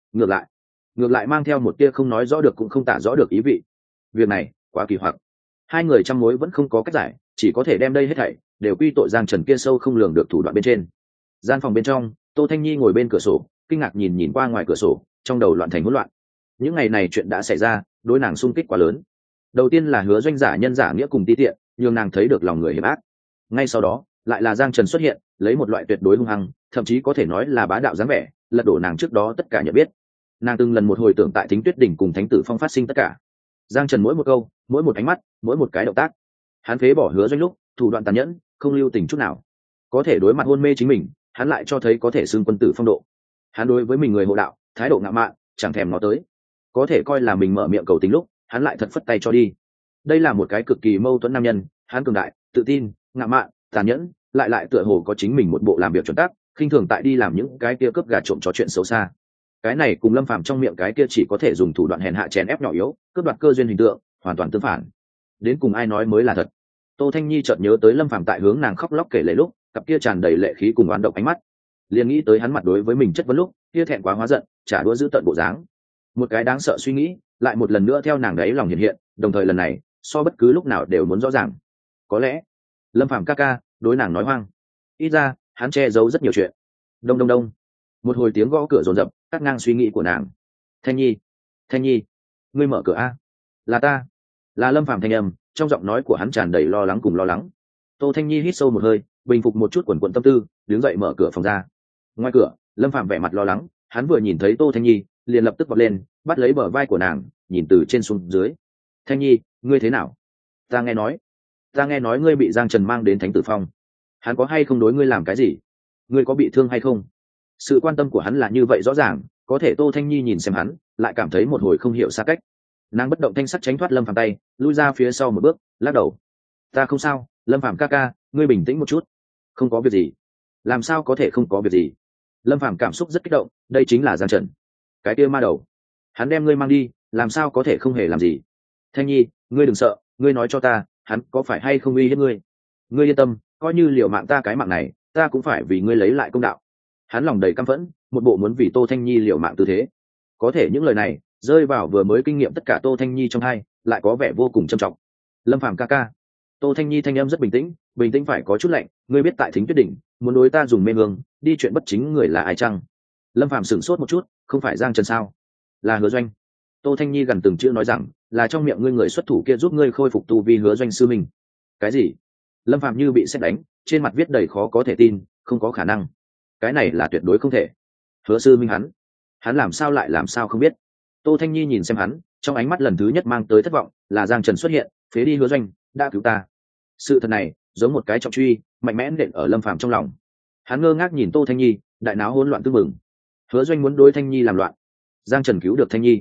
ngược lại mang theo một tia không nói rõ được cũng không tả rõ được ý vị. Việc này quá kỳ hoặc. Hai người trăm mối vẫn không có cách giải, chỉ có thể đem đây hết thảy đều quy tội Giang Trần kia sâu không lường được thủ đoạn bên trên. Gian phòng bên trong, Tô Thanh Nhi ngồi bên cửa sổ, kinh ngạc nhìn qua ngoài cửa sổ, trong đầu loạn thành hỗn loạn. Những ngày này chuyện đã xảy ra, đối nàng xung kích quá lớn. Đầu tiên là Hứa Doanh giả nhân giả nghĩa cùng ti tiện, nhưng nàng thấy được lòng người hiểm ác. Ngay sau đó, lại là Giang Trần xuất hiện, lấy một loại tuyệt đối hung hăng, thậm chí có thể nói là bá đạo dáng vẻ, lật đổ nàng trước đó tất cả nhận biết. Nàng từng lần một hồi tưởng tại Thính Tuyết đỉnh cùng Thánh Tử Phong phát sinh tất cả. Giang Trần mỗi một câu, mỗi một ánh mắt, mỗi một cái động tác, hắn phế bỏ Hứa Doanh lúc thủ đoạn tàn nhẫn, không lưu tình chút nào. Có thể đối mặt hôn mê chính mình, hắn lại cho thấy có thể xưng quân tử phong độ. Hắn đối với mình người hộ đạo, thái độ ngạo mạn, chẳng thèm nó tới. Có thể coi là mình mở miệng cầu tình lúc, hắn lại thật phất tay cho đi. Đây là một cái cực kỳ mâu thuẫn nam nhân, hắn cường đại, tự tin, ngạo mạn, tàn nhẫn, lại tựa hồ có chính mình một bộ làm việc chuẩn tắc, khinh thường tại đi làm những cái kia cướp gà trộm chó chuyện xấu xa. Cái này cùng Lâm Phàm trong miệng cái kia chỉ có thể dùng thủ đoạn hèn hạ chèn ép nhỏ yếu, cướp đoạt cơ duyên hình tượng, hoàn toàn tương phản. Đến cùng ai nói mới là thật? Tô Thanh Nhi chợt nhớ tới Lâm Phàm tại hướng nàng khóc lóc kể lể lúc, cặp kia tràn đầy lệ khí cùng oán độc ánh mắt, liền nghĩ tới hắn mặt đối với mình chất vấn lúc kia thẹn quá hóa giận, trả đũa giữ tận bộ dáng. Một cái đáng sợ suy nghĩ lại một lần nữa theo nàng đấy lòng hiện hiện, đồng thời lần này so bất cứ lúc nào đều muốn rõ ràng. Có lẽ Lâm Phàm ca ca đối nàng nói hoang, ít ra hắn che giấu rất nhiều chuyện. Đông đông đông, một hồi tiếng gõ cửa rồn rập cắt ngang suy nghĩ của nàng. Thanh Nhi, Thanh Nhi, ngươi mở cửa a. Là ta. Là Lâm Phàm thanh âm, trong giọng nói của hắn tràn đầy lo lắng cùng lo lắng. Tô Thanh Nhi hít sâu một hơi, bình phục một chút quần quần tâm tư, đứng dậy mở cửa phòng ra. Ngoài cửa, Lâm Phàm vẻ mặt lo lắng, hắn vừa nhìn thấy Tô Thanh Nhi, liền lập tức vọt lên, bắt lấy bờ vai của nàng, nhìn từ trên xuống dưới. Thanh Nhi, ngươi thế nào? Ta nghe nói ngươi bị Giang Trần mang đến Thánh Tử Phong. Hắn có hay không đối ngươi làm cái gì? Ngươi có bị thương hay không? Sự quan tâm của hắn là như vậy rõ ràng, có thể Tô Thanh Nhi nhìn xem hắn, lại cảm thấy một hồi không hiểu xa cách. Nàng bất động thanh sắc tránh thoát Lâm Phàm tay, lui ra phía sau một bước, lắc đầu. Ta không sao, Lâm Phàm ca ca, ngươi bình tĩnh một chút. Không có việc gì. Làm sao có thể không có việc gì? Lâm Phàm cảm xúc rất kích động, đây chính là Giang Trần, cái kia ma đầu. Hắn đem ngươi mang đi, làm sao có thể không hề làm gì? Thanh nhi, ngươi đừng sợ, ngươi nói cho ta, hắn có phải hay không uy hiếp ngươi? Ngươi yên tâm, coi như liều mạng ta cái mạng này, ta cũng phải vì ngươi lấy lại công đạo. Hắn lòng đầy căm phẫn, một bộ muốn vì Tô Thanh Nhi liều mạng tư thế. Có thể những lời này rơi vào vừa mới kinh nghiệm tất cả Tô Thanh Nhi trong hai, lại có vẻ vô cùng trầm trọng. Lâm Phàm ca ca. Tô Thanh Nhi thanh âm rất bình tĩnh, bình tĩnh phải có chút lạnh, ngươi biết tại Thính Tuyết đỉnh, muốn đối ta dùng mê hương, đi chuyện bất chính người là ai chăng? Lâm Phàm sửng sốt một chút, không phải Giang Trần sao? Là Hứa Doanh. Tô Thanh Nhi gần từng chữ nói rằng, là trong miệng ngươi người xuất thủ kia giúp ngươi khôi phục tu vi Hứa Doanh sư minh. Cái gì? Lâm Phàm như bị sét đánh, trên mặt viết đầy khó có thể tin, không có khả năng. Cái này là tuyệt đối không thể. Hứa sư minh hắn làm sao lại làm sao không biết? Tô Thanh Nhi nhìn xem hắn, trong ánh mắt lần thứ nhất mang tới thất vọng, là Giang Trần xuất hiện, phế đi Hứa Doanh, đã cứu ta. Sự thật này, giống một cái trọng truy, mạnh mẽ nện ở Lâm Phàm trong lòng. Hắn ngơ ngác nhìn Tô Thanh Nhi, đại náo hỗn loạn tương mừng. Hứa Doanh muốn đối Thanh Nhi làm loạn, Giang Trần cứu được Thanh Nhi.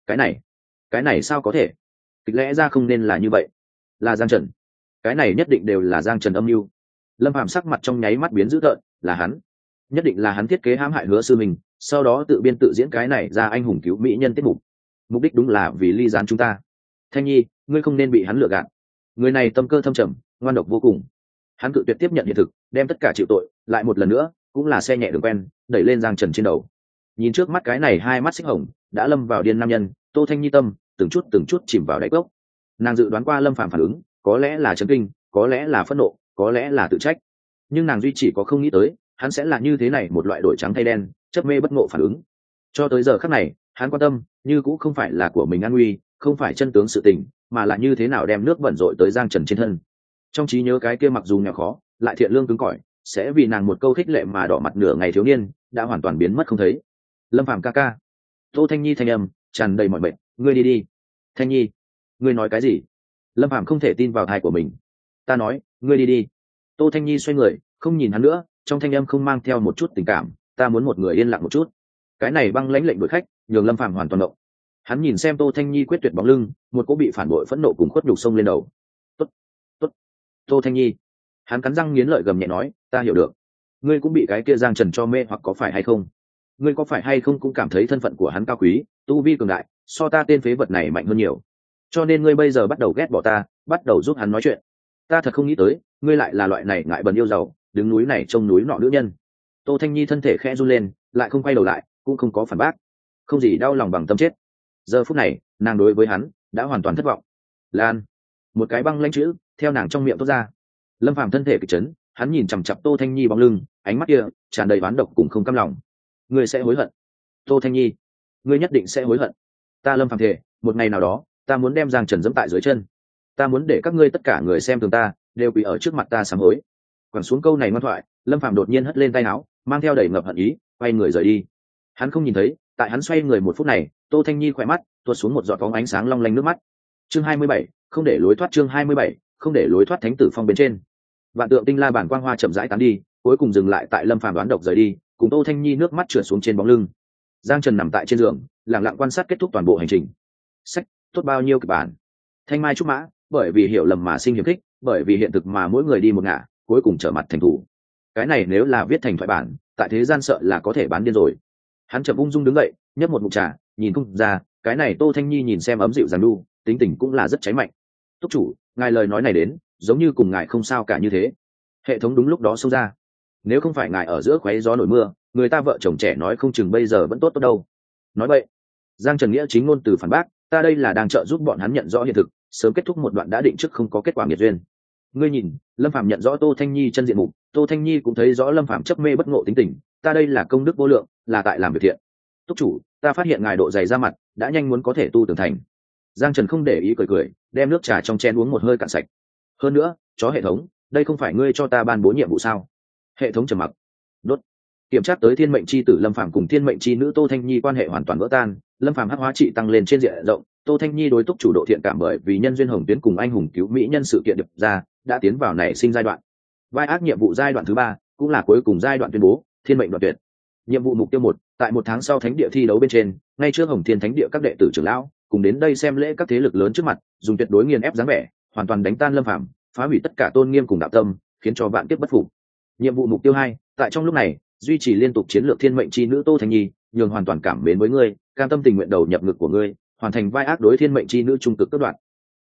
Cái này sao có thể? Kịch lẽ ra không nên là như vậy. Là Giang Trần. Cái này nhất định đều là Giang Trần âm mưu. Lâm Phàm sắc mặt trong nháy mắt biến dữ tợn, là hắn. Nhất định là hắn thiết kế hãm hại Hứa sư mình, sau đó tự biên tự diễn cái này ra anh hùng cứu mỹ nhân tiết mục. Mục đích đúng là vì ly gián chúng ta. Thanh Nhi, ngươi không nên bị hắn lừa gạt. Người này tâm cơ thâm trầm, ngoan độc vô cùng. Hắn cự tuyệt tiếp nhận hiện thực, đem tất cả chịu tội, lại một lần nữa, cũng là xe nhẹ đường quen, đẩy lên Giang Trần trên đầu. Nhìn trước mắt cái này hai mắt xích hồng, đã lâm vào điên nam nhân, Tô Thanh Nhi tâm từng chút chìm vào đáy cốc. Nàng dự đoán qua Lâm Phàm phản ứng, có lẽ là chấn kinh, có lẽ là phẫn nộ, có lẽ là tự trách, nhưng nàng duy chỉ có không nghĩ tới hắn sẽ là như thế này, một loại đổi trắng thay đen, chấp mê bất ngộ phản ứng. Cho tới giờ khắc này, hắn quan tâm như cũng không phải là của mình an nguy, không phải chân tướng sự tình, mà là như thế nào đem nước bẩn rội tới Giang Trần trên thân. Trong trí nhớ cái kia mặc dù nghèo khó, lại thiện lương cứng cỏi, sẽ vì nàng một câu khích lệ mà đỏ mặt nửa ngày thiếu niên, đã hoàn toàn biến mất không thấy. Lâm Phàm ca ca. Tô Thanh Nhi thanh âm tràn đầy mọi mệt, ngươi đi đi. Thanh Nhi, ngươi nói cái gì? Lâm Phàm không thể tin vào tai của mình. Ta nói, ngươi đi đi. Tô Thanh Nhi xoay người, không nhìn hắn nữa, trong thanh âm không mang theo một chút tình cảm, ta muốn một người yên lặng một chút. Cái này băng lãnh lệnh đuổi khách, nhường Lâm Phàm hoàn toàn động. Hắn nhìn xem Tô Thanh Nhi quyết tuyệt bóng lưng, một cỗ bị phản bội phẫn nộ cùng khuất nhục sông lên đầu. Tốt, tốt. Tô Thanh Nhi. Hắn cắn răng nghiến lợi gầm nhẹ nói, ta hiểu được. Ngươi cũng bị cái kia Giang Trần cho mê hoặc có phải hay không? Ngươi có phải hay không cũng cảm thấy thân phận của hắn cao quý, tu vi cường đại, so ta tên phế vật này mạnh hơn nhiều. Cho nên ngươi bây giờ bắt đầu ghét bỏ ta, bắt đầu giúp hắn nói chuyện. Ta thật không nghĩ tới, ngươi lại là loại này ngại bần yêu giàu, đứng núi này trông núi nọ nữ nhân. Tô Thanh Nhi thân thể khẽ run lên, lại không quay đầu lại, cũng không có phản bác. Không gì đau lòng bằng tâm chết. Giờ phút này, nàng đối với hắn đã hoàn toàn thất vọng. Lan, một cái băng lãnh chữ theo nàng trong miệng thốt ra. Lâm Phàm thân thể kịch chấn, hắn nhìn chằm chằm Tô Thanh Nhi bóng lưng, ánh mắt kia tràn đầy oán độc cùng không cam lòng. Ngươi sẽ hối hận. Tô Thanh Nhi, ngươi nhất định sẽ hối hận. Ta Lâm Phàm thề, một ngày nào đó, ta muốn đem Giang Trần dẫm tại dưới chân. Ta muốn để các ngươi tất cả người xem thường ta, đều quỳ ở trước mặt ta sám hối. Quẳng xuống câu này ngoan thoại, Lâm Phàm đột nhiên hất lên tay áo, mang theo đầy ngập hận ý, quay người rời đi. Hắn không nhìn thấy, tại hắn xoay người một phút này, Tô Thanh Nhi khỏe mắt tuột xuống một giọt bóng ánh sáng long lanh nước mắt. Chương 27, không để lối thoát. Chương 27, không để lối thoát. Thánh tử phong bên trên, vạn tượng tinh la bản quang hoa chậm rãi tán đi, cuối cùng dừng lại tại Lâm Phàm đoán độc rời đi, cùng Tô Thanh Nhi nước mắt trượt xuống trên bóng lưng. Giang Trần nằm tại trên giường, lặng lặng quan sát kết thúc toàn bộ hành trình. Sách, tốt bao nhiêu kịch bản. Thanh mai trúc mã, bởi vì hiểu lầm mà sinh hiểm khích, bởi vì hiện thực mà mỗi người đi một ngả, cuối cùng trở mặt thành thủ. Cái này nếu là viết thành thoại bản, tại thế gian sợ là có thể bán điên rồi. Hắn chậm ung dung đứng dậy, nhấp một ngụm trà, nhìn không ra, cái này Tô Thanh Nhi nhìn xem ấm dịu dàng lu, tính tình cũng là rất cháy mạnh. Túc chủ, ngài lời nói này đến, giống như cùng ngài không sao cả như thế. Hệ thống đúng lúc đó xông ra. Nếu không phải ngài ở giữa khoáy gió nổi mưa, người ta vợ chồng trẻ nói không chừng bây giờ vẫn tốt đâu. Nói vậy, Giang Trần nghĩa chính ngôn từ phản bác, ta đây là đang trợ giúp bọn hắn nhận rõ hiện thực, sớm kết thúc một đoạn đã định trước không có kết quả nghiệt duyên. Ngươi nhìn, Lâm Phàm nhận rõ Tô Thanh Nhi chân diện mục, Tô Thanh Nhi cũng thấy rõ Lâm Phàm chấp mê bất ngộ tính tình, ta đây là công đức vô lượng, là tại làm việc thiện. Túc chủ, ta phát hiện ngài độ dày da mặt, đã nhanh muốn có thể tu tường thành. Giang Trần không để ý cười cười, đem nước trà trong chén uống một hơi cạn sạch. Hơn nữa, chó hệ thống, đây không phải ngươi cho ta ban bố nhiệm vụ sao? Hệ thống trầm mặc. Đốt. Kiểm tra tới thiên mệnh chi tử Lâm Phàm cùng thiên mệnh chi nữ Tô Thanh Nhi quan hệ hoàn toàn vỡ tan, Lâm Phàm hắc hóa trị tăng lên trên diện rộng, Tô Thanh Nhi đối túc chủ độ thiện cảm bởi vì nhân duyên hồng tuyến cùng anh hùng cứu mỹ nhân sự kiện được ra, đã tiến vào nảy sinh giai đoạn. Vai ác nhiệm vụ giai đoạn thứ 3, cũng là cuối cùng giai đoạn tuyên bố, thiên mệnh đoạn tuyệt. Nhiệm vụ mục tiêu 1, tại 1 tháng sau thánh địa thi đấu bên trên, ngay trước Hồng Thiên Thánh địa các đệ tử trưởng lão, cùng đến đây xem lễ các thế lực lớn trước mặt, dùng tuyệt đối nghiền ép dáng vẻ, hoàn toàn đánh tan Lâm Phàm, phá hủy tất cả tôn nghiêm cùng đạo tâm, khiến cho vạn kiếp bất phục. Nhiệm vụ mục tiêu 2, tại trong lúc này, duy trì liên tục chiến lược thiên mệnh chi nữ Tô Thanh Nhi, nhường hoàn toàn cảm mến với ngươi, cam tâm tình nguyện đầu nhập ngực của ngươi, hoàn thành vai ác đối thiên mệnh chi nữ trung cực cất đoạn.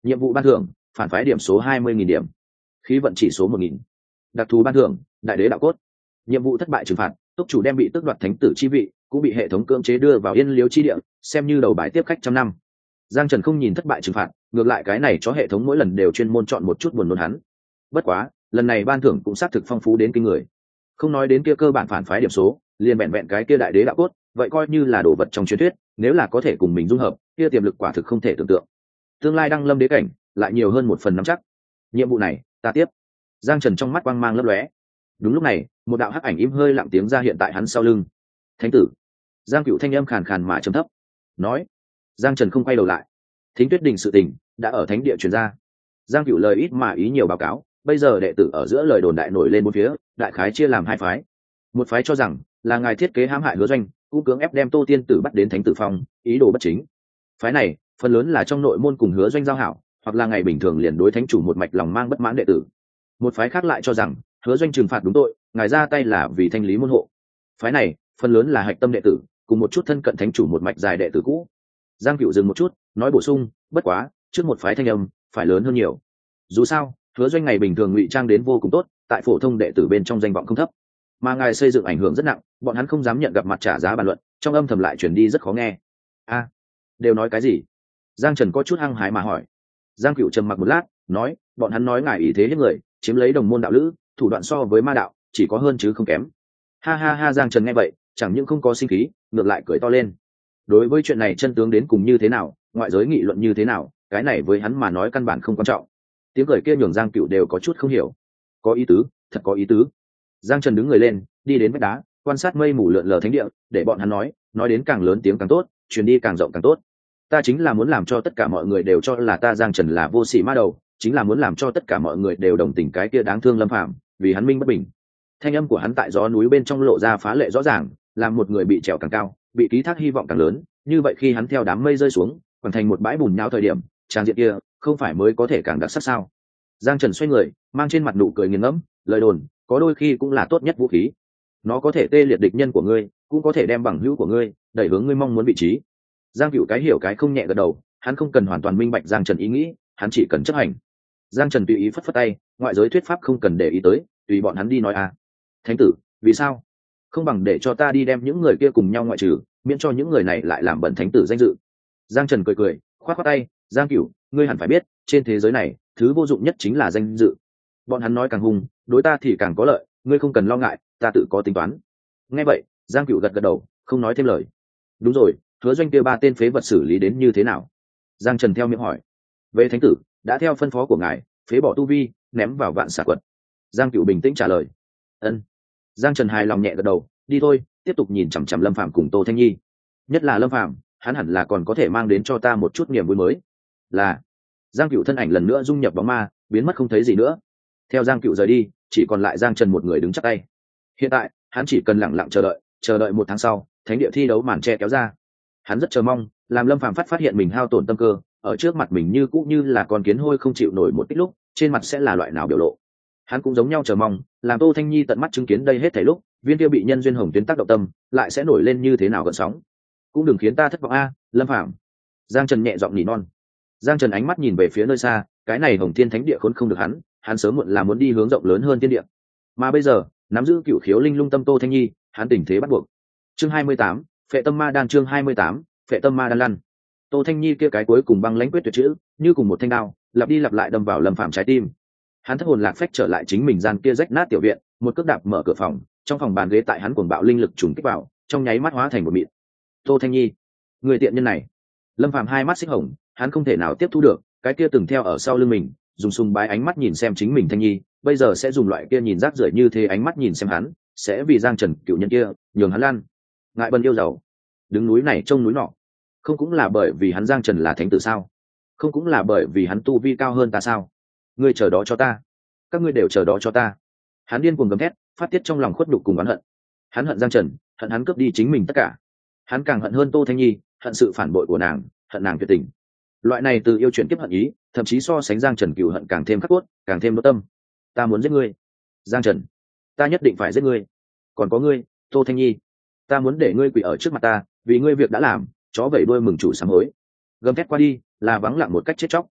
Nhiệm vụ ban thưởng: phản phái điểm số 20.000 điểm, khí vận chỉ số 1.000. Đặc thù ban thưởng: đại đế đạo cốt. Nhiệm vụ thất bại trừng phạt: túc chủ đem bị tước đoạt thánh tử chi vị, cũng bị hệ thống cưỡng chế đưa vào yên liếu chi địa, xem như đầu bài tiếp khách trăm năm. Giang Trần không nhìn thất bại trừng phạt, ngược lại cái này cho hệ thống mỗi lần đều chuyên môn chọn một chút buồn nôn hắn. Bất quá lần này ban thưởng cũng xác thực phong phú đến kinh người, không nói đến kia cơ bản phản phái điểm số, liền vẹn vẹn cái kia đại đế đạo cốt, vậy coi như là đồ vật trong truyền thuyết, nếu là có thể cùng mình dung hợp, kia tiềm lực quả thực không thể tưởng tượng. Tương lai đăng lâm đế cảnh lại nhiều hơn 1 phần nắm chắc. Nhiệm vụ này ta tiếp. Giang Trần trong mắt quang mang lấp lóe. Đúng lúc này một đạo hắc ảnh im hơi lặng tiếng ra hiện tại hắn sau lưng. Thánh tử. Giang Cựu thanh âm khàn khàn mà trầm thấp nói. Giang Trần không quay đầu lại. Thính Tuyết Đình sự tình đã ở thánh địa truyền ra. Giang Cựu lời ít mà ý nhiều báo cáo, bây giờ đệ tử ở giữa lời đồn đại nổi lên bốn phía, đại khái chia làm 2 phái. Một phái cho rằng là ngài thiết kế hãm hại Hứa Doanh, cũng cưỡng ép đem Tô Tiên Tử bắt đến Thánh Tử Phong, ý đồ bất chính. Phái này phần lớn là trong nội môn cùng Hứa Doanh giao hảo, hoặc là ngày bình thường liền đối thánh chủ một mạch lòng mang bất mãn đệ tử. Một phái khác lại cho rằng Hứa Doanh trừng phạt đúng tội, ngài ra tay là vì thanh lý môn hộ. Phái này phần lớn là hạch tâm đệ tử, cùng một chút thân cận thánh chủ một mạch dài đệ tử cũ. Giang Cựu dừng một chút, nói bổ sung, bất quá trước một phái thanh âm phải lớn hơn nhiều. Dù sao Hứa Doanh ngày bình thường ngụy trang đến vô cùng tốt, tại phổ thông đệ tử bên trong danh vọng không thấp, mà ngài xây dựng ảnh hưởng rất nặng, bọn hắn không dám nhận gặp mặt trả giá bàn luận, trong âm thầm lại chuyển đi rất khó nghe. A, đều nói cái gì? Giang Trần có chút hăng hái mà hỏi. Giang Cựu trầm mặc một lát, nói, bọn hắn nói ngài ý thế hiếp người, chiếm lấy đồng môn đạo lữ, thủ đoạn so với ma đạo chỉ có hơn chứ không kém. Ha ha ha. Giang Trần nghe vậy chẳng những không có sinh khí, ngược lại cười to lên. Đối với chuyện này chân tướng đến cùng như thế nào, ngoại giới nghị luận như thế nào, cái này với hắn mà nói căn bản không quan trọng. Tiếng cười kia nhường Giang Cựu đều có chút không hiểu. Có ý tứ, thật có ý tứ. Giang Trần đứng người lên, đi đến vách đá, quan sát mây mù lượn lờ thánh địa, để bọn hắn nói đến càng lớn tiếng càng tốt, truyền đi càng rộng càng tốt. Ta chính là muốn làm cho tất cả mọi người đều cho là ta Giang Trần là vô sỉ ma đầu, chính là muốn làm cho tất cả mọi người đều đồng tình cái kia đáng thương Lâm Phàm, vì hắn minh bất bình. Thanh âm của hắn tại gió núi bên trong lộ ra phá lệ rõ ràng, làm một người bị trèo càng cao, bị ký thác hy vọng càng lớn, như vậy khi hắn theo đám mây rơi xuống, hoàn thành một bãi bùn nhão thời điểm, trang diện kia không phải mới có thể càng đặc sắc sao? Giang Trần xoay người, mang trên mặt nụ cười nghiền ngẫm, lời đồn có đôi khi cũng là tốt nhất vũ khí. Nó có thể tê liệt địch nhân của ngươi, cũng có thể đem bằng hữu của ngươi đẩy hướng ngươi mong muốn vị trí. Giang Cựu cái hiểu cái không nhẹ gật đầu, hắn không cần hoàn toàn minh bạch Giang Trần ý nghĩ, hắn chỉ cần chấp hành. Giang Trần tùy ý phất phất tay, ngoại giới thuyết pháp không cần để ý tới, tùy bọn hắn đi nói à. Thánh tử, vì sao? Không bằng để cho ta đi đem những người kia cùng nhau ngoại trừ, miễn cho những người này lại làm bẩn thánh tử danh dự. Giang Trần cười cười, khoát khoát tay, Giang Cựu, ngươi hẳn phải biết, trên thế giới này, thứ vô dụng nhất chính là danh dự. Bọn hắn nói càng hung, đối ta thì càng có lợi, ngươi không cần lo ngại, ta tự có tính toán. Nghe vậy, Giang Cựu gật gật đầu, không nói thêm lời. Đúng rồi, Hứa Doanh kia 3 tên phế vật xử lý đến như thế nào? Giang Trần theo miệng hỏi. Về thánh tử, đã theo phân phó của ngài, phế bỏ tu vi, ném vào vạn xà quật. Giang Cựu bình tĩnh trả lời. Ân. Giang Trần hài lòng nhẹ gật đầu, đi thôi, tiếp tục nhìn chằm chằm Lâm Phàm cùng Tô Thanh Nhi. Nhất là Lâm Phàm, hắn hẳn là còn có thể mang đến cho ta một chút niềm vui mới. Là. Giang Cựu thân ảnh lần nữa dung nhập bóng ma, biến mất không thấy gì nữa. Theo Giang Cựu rời đi, chỉ còn lại Giang Trần một người đứng chắp tay. Hiện tại hắn chỉ cần lặng lặng chờ đợi 1 tháng sau thánh địa thi đấu màn che kéo ra. Hắn rất chờ mong làm Lâm Phàm phát hiện mình hao tổn tâm cơ, ở trước mặt mình như cũ như là con kiến hôi không chịu nổi một tích lúc, trên mặt sẽ là loại nào biểu lộ. Hắn cũng giống nhau chờ mong làm Tô Thanh Nhi tận mắt chứng kiến đây hết thảy lúc, viên kia bị nhân duyên hồng tuyến tác động tâm lại sẽ nổi lên như thế nào gợn sóng. Cũng đừng khiến ta thất vọng a, Lâm Phàm. Giang Trần nhẹ giọng nỉ non. Giang Trần ánh mắt nhìn về phía nơi xa, cái này Hồng Thiên Thánh Địa khốn không được hắn sớm muộn là muốn đi hướng rộng lớn hơn thiên địa. Mà bây giờ, nắm giữ cựu khiếu linh lung tâm Tô Thanh Nhi, hắn tình thế bắt buộc. Chương 28, Phệ Tâm Ma Đan. Chương 28, Phệ Tâm Ma Đan lăn. Tô Thanh Nhi kia cái cuối cùng băng lãnh quyết tuyệt chữ, như cùng một thanh đao, lặp đi lặp lại đâm vào Lâm Phàm trái tim. Hắn thất hồn lạc phách trở lại chính mình gian kia rách nát tiểu viện, một cước đạp mở cửa phòng, trong phòng bàn ghế tại hắn cuồng bạo linh lực trùng kích vào, trong nháy mắt hóa thành một mịn. Tô Thanh Nhi, người tiện nhân này. Lâm Phàm hai mắt xích hồng, hắn không thể nào tiếp thu được, cái kia từng theo ở sau lưng mình, dùng sùng bái ánh mắt nhìn xem chính mình Thanh Nhi, bây giờ sẽ dùng loại kia nhìn rác rưởi như thế ánh mắt nhìn xem hắn, sẽ vì Giang Trần cựu nhân kia nhường hắn lan. Ngại bần yêu giàu, đứng núi này trông núi nọ, không cũng là bởi vì hắn Giang Trần là thánh tử sao? Không cũng là bởi vì hắn tu vi cao hơn ta sao? Ngươi chờ đó cho ta, các ngươi đều chờ đó cho ta. Hắn điên cuồng gầm thét, phát tiết trong lòng khuất nhục cùng oán hận. Hắn hận Giang Trần, hận hắn cướp đi chính mình tất cả. Hắn càng hận hơn Tô Thanh Nhi, hận sự phản bội của nàng, hận nàng tuyệt tình. Loại này từ yêu chuyển kiếp hận ý, thậm chí so sánh Giang Trần cừu hận càng thêm khắc cốt, càng thêm đốt tâm. Ta muốn giết ngươi, Giang Trần, ta nhất định phải giết ngươi. Còn có ngươi, Tô Thanh Nhi, ta muốn để ngươi quỳ ở trước mặt ta, vì ngươi việc đã làm, chó vẩy đuôi mừng chủ sám hối. Gầm thét qua đi, là vắng lặng một cách chết chóc.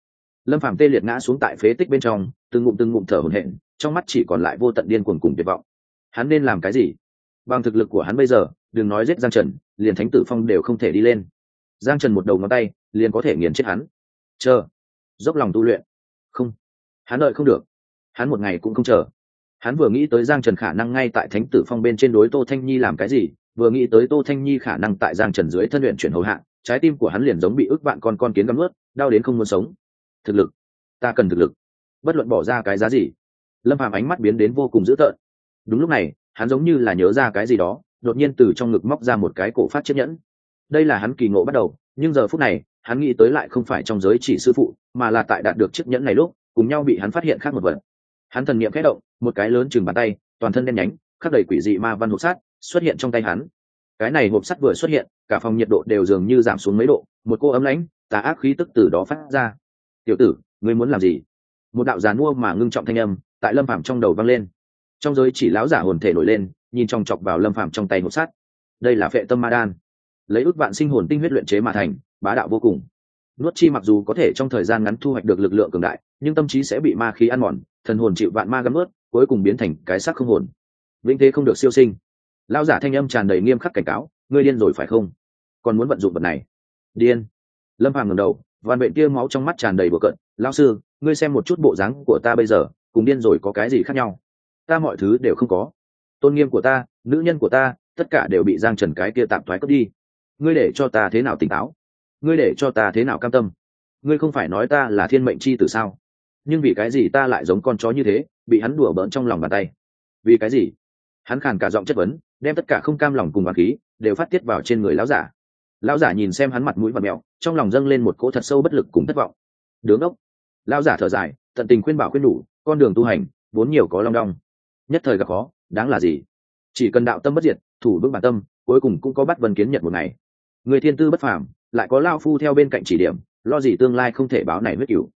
Lâm Phàm tê liệt ngã xuống tại phế tích bên trong, từng ngụm thở hổn hển, trong mắt chỉ còn lại vô tận điên cuồng cùng tuyệt vọng. Hắn nên làm cái gì? Bằng thực lực của hắn bây giờ, đừng nói giết Giang Trần, liền Thánh Tử Phong đều không thể đi lên. Giang Trần một đầu ngón tay, liền có thể nghiền chết hắn. Chờ, dốc lòng tu luyện. Không, hắn đợi không được. Hắn một ngày cũng không chờ. Hắn vừa nghĩ tới Giang Trần khả năng ngay tại Thánh Tử Phong bên trên đối Tô Thanh Nhi làm cái gì, vừa nghĩ tới Tô Thanh Nhi khả năng tại Giang Trần dưới thân luyện chuyển hầu hạ, trái tim của hắn liền giống bị ức vạn con kiến gặm nuốt, đau đến không muốn sống. Thực lực, ta cần thực lực, bất luận bỏ ra cái giá gì. Lâm Phàm ánh mắt biến đến vô cùng dữ tợn. Đúng lúc này, hắn giống như là nhớ ra cái gì đó, đột nhiên từ trong ngực móc ra một cái cổ phát chiếc nhẫn. Đây là hắn kỳ ngộ bắt đầu, nhưng giờ phút này, hắn nghĩ tới lại không phải trong giới chỉ sư phụ, mà là tại đạt được chiếc nhẫn này lúc, cùng nhau bị hắn phát hiện khác một vật. Hắn thần niệm khẽ động, một cái lớn chừng bàn tay, toàn thân đen nhánh, khắc đầy quỷ dị ma văn hộp sắt xuất hiện trong tay hắn. Cái này hộp sắt vừa xuất hiện, cả phòng nhiệt độ đều dường như giảm xuống mấy độ, một cô ấm lãnh, tà ác khí tức từ đó phát ra. "Tiểu tử, ngươi muốn làm gì?" Một đạo giàn mua mà ngưng trọng thanh âm tại Lâm Phàm trong đầu vang lên. Trong giới chỉ lão giả hồn thể nổi lên, nhìn chòng chọc vào Lâm Phàm trong tay hộp sắt. Đây là Phệ Tâm Ma Đan, lấy ước vạn sinh hồn tinh huyết luyện chế mà thành, bá đạo vô cùng. Nuốt chi mặc dù có thể trong thời gian ngắn thu hoạch được lực lượng cường đại, nhưng tâm trí sẽ bị ma khí ăn mòn, thần hồn chịu vạn ma găm nuốt, cuối cùng biến thành cái xác không hồn. Vĩnh thế không được siêu sinh. Lão giả thanh âm tràn đầy nghiêm khắc cảnh cáo, ngươi điên rồi phải không? Còn muốn vận dụng vật này? Điên. Lâm Phàm ngẩng đầu, vằn vện tia máu trong mắt tràn đầy bừa cợt, lão sư, ngươi xem một chút bộ dáng của ta bây giờ, cùng điên rồi có cái gì khác nhau? Ta mọi thứ đều không có. Tôn nghiêm của ta, nữ nhân của ta, tất cả đều bị Giang Trần cái kia tạm thoái cướp đi. Ngươi để cho ta thế nào tỉnh táo? Ngươi để cho ta thế nào cam tâm? Ngươi không phải nói ta là thiên mệnh chi tử sao? Nhưng vì cái gì ta lại giống con chó như thế, bị hắn đùa bỡn trong lòng bàn tay? Vì cái gì? Hắn khàn cả giọng chất vấn, đem tất cả không cam lòng cùng oán khí đều phát tiết vào trên người lão giả. Lão giả nhìn xem hắn mặt mũi vặn mèo, trong lòng dâng lên một cỗ thật sâu bất lực cùng thất vọng. Đứng ốc. Lão giả thở dài, tận tình khuyên bảo khuyên đủ, con đường tu hành vốn nhiều có long đong, nhất thời gặp khó, đáng là gì? Chỉ cần đạo tâm bất diệt, thủ vững bản tâm, cuối cùng cũng có bắt vân kiến nhật một ngày. Người thiên tư bất phàm, lại có lão phu theo bên cạnh chỉ điểm, lo gì tương lai không thể báo này huyết cửu.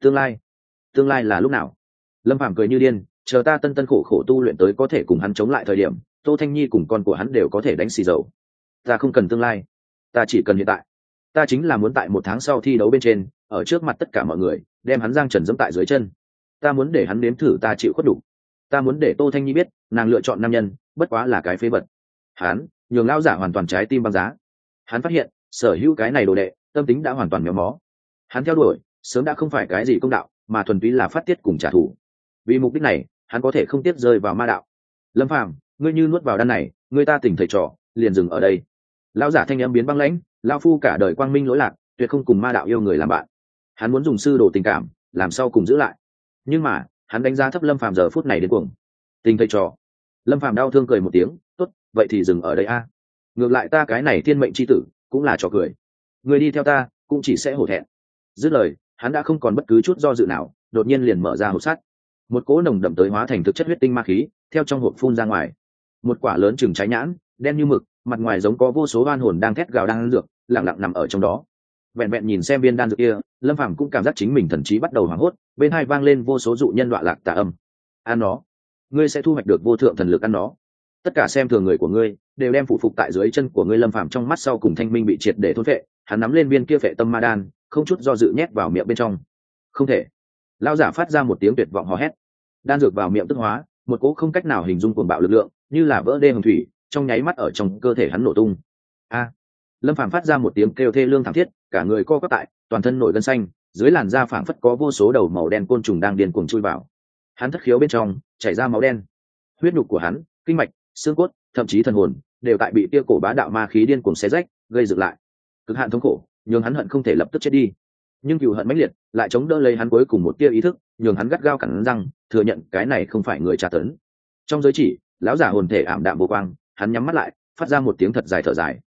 Tương lai là lúc nào? Lâm Phàm cười như điên, chờ ta tân khổ khổ tu luyện tới có thể cùng hắn chống lại thời điểm, Tô Thanh Nhi cùng con của hắn đều có thể đánh xì dầu. Ta không cần tương lai, ta chỉ cần hiện tại. Ta chính là muốn tại 1 tháng sau thi đấu bên trên, ở trước mặt tất cả mọi người, đem hắn Giang Trần giẫm tại dưới chân. Ta muốn để hắn nếm thử ta chịu khuất đủ. Ta muốn để Tô Thanh Nhi biết, nàng lựa chọn nam nhân, bất quá là cái phế vật. Hắn nhường lão giả hoàn toàn trái tim băng giá. Hắn phát hiện, sở hữu cái này đồ đệ, tâm tính đã hoàn toàn méo mó. Hắn theo đuổi, sớm đã không phải cái gì công đạo, mà thuần túy là phát tiết cùng trả thù. Vì mục đích này, hắn có thể không tiếp rơi vào ma đạo. Lâm Phàm, ngươi như nuốt vào đan này, ngươi ta tỉnh thầy trò, liền dừng ở đây. Lão giả thanh âm biến băng lãnh, lão phu cả đời quang minh lỗi lạc, tuyệt không cùng ma đạo yêu người làm bạn. Hắn muốn dùng sư đồ tình cảm, làm sao cùng giữ lại. Nhưng mà, hắn đánh giá thấp Lâm Phàm giờ phút này đến cuồng. Tình thầy trò. Lâm Phàm đau thương cười một tiếng, tốt, vậy thì dừng ở đây a. Ngược lại ta cái này thiên mệnh chi tử, cũng là trò cười. Người đi theo ta, cũng chỉ sẽ hổ thẹn. Dứt lời, hắn đã không còn bất cứ chút do dự nào, đột nhiên liền mở ra hộp sắt. Một cỗ nồng đậm tới hóa thành thực chất huyết tinh ma khí, theo trong hộp phun ra ngoài. Một quả lớn chừng trái nhãn, đen như mực, mặt ngoài giống có vô số oan hồn đang thét gào đang ăn dược, lặng lặng nằm ở trong đó. Vẹn vẹn nhìn xem viên đan dược kia, Lâm Phàm cũng cảm giác chính mình thần trí bắt đầu hoảng hốt, bên hai vang lên vô số dụ nhân đọa lạc tà âm. Ăn nó, ngươi sẽ thu hoạch được vô thượng thần lực ăn nó. Tất cả xem thường người của ngươi, đều đem phụ phục tại dưới chân của ngươi. Lâm Phàm trong mắt sau cùng thanh minh bị triệt để thôn phệ, hắn nắm lên viên kia phệ tâm ma đan, không chút do dự nhét vào miệng bên trong. Không thể. Lão giả phát ra một tiếng tuyệt vọng hò hét. Đan dược vào miệng tức hóa, một cỗ không cách nào hình dung cuồng bạo lực lượng, như là vỡ đê hồng thủy, trong nháy mắt ở trong cơ thể hắn nổ tung. A! Lâm Phàm phát ra một tiếng kêu thê lương thảm thiết, cả người co quắp tại, toàn thân nổi gân xanh, dưới làn da phảng phất có vô số đầu màu đen côn trùng đang điên cuồng chui vào. Hắn thất khiếu bên trong chảy ra máu đen, huyết nhục của hắn, kinh mạch, xương cốt, thậm chí thần hồn, đều tại bị tia cổ bá đạo ma khí điên cuồng xé rách, gây dựng lại. Cực hạn thống khổ, nhường hắn hận không thể lập tức chết đi. Nhưng cừu hận mãnh liệt, lại chống đỡ lấy hắn cuối cùng một tia ý thức, nhường hắn gắt gao cắn răng, thừa nhận cái này không phải người tra tấn. Trong giới chỉ, lão giả hồn thể ảm đạm vô quang, hắn nhắm mắt lại, phát ra một tiếng thật dài thở dài.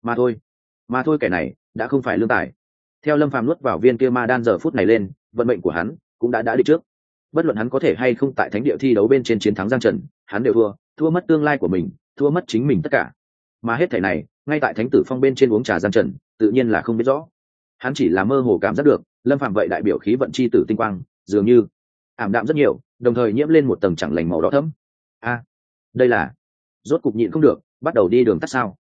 Mà thôi, kẻ này đã không phải lương tài. Theo Lâm Phàm nuốt vào viên kia ma đan, giờ phút này lên, vận mệnh của hắn cũng đã định trước. Bất luận hắn có thể hay không tại thánh địa thi đấu bên trên chiến thắng Giang Trần, hắn đều thua mất tương lai của mình, thua mất chính mình tất cả. Mà hết thảy này, ngay tại Thánh Tử Phong bên trên uống trà Giang Trần, tự nhiên là không biết rõ. Hắn chỉ là mơ hồ cảm giác được, Lâm Phàm vậy đại biểu khí vận chi tử tinh quang, dường như ảm đạm rất nhiều, đồng thời nhiễm lên một tầng chẳng lành màu đỏ thẫm. Đây là rốt cục nhịn không được, bắt đầu đi đường tắt sao?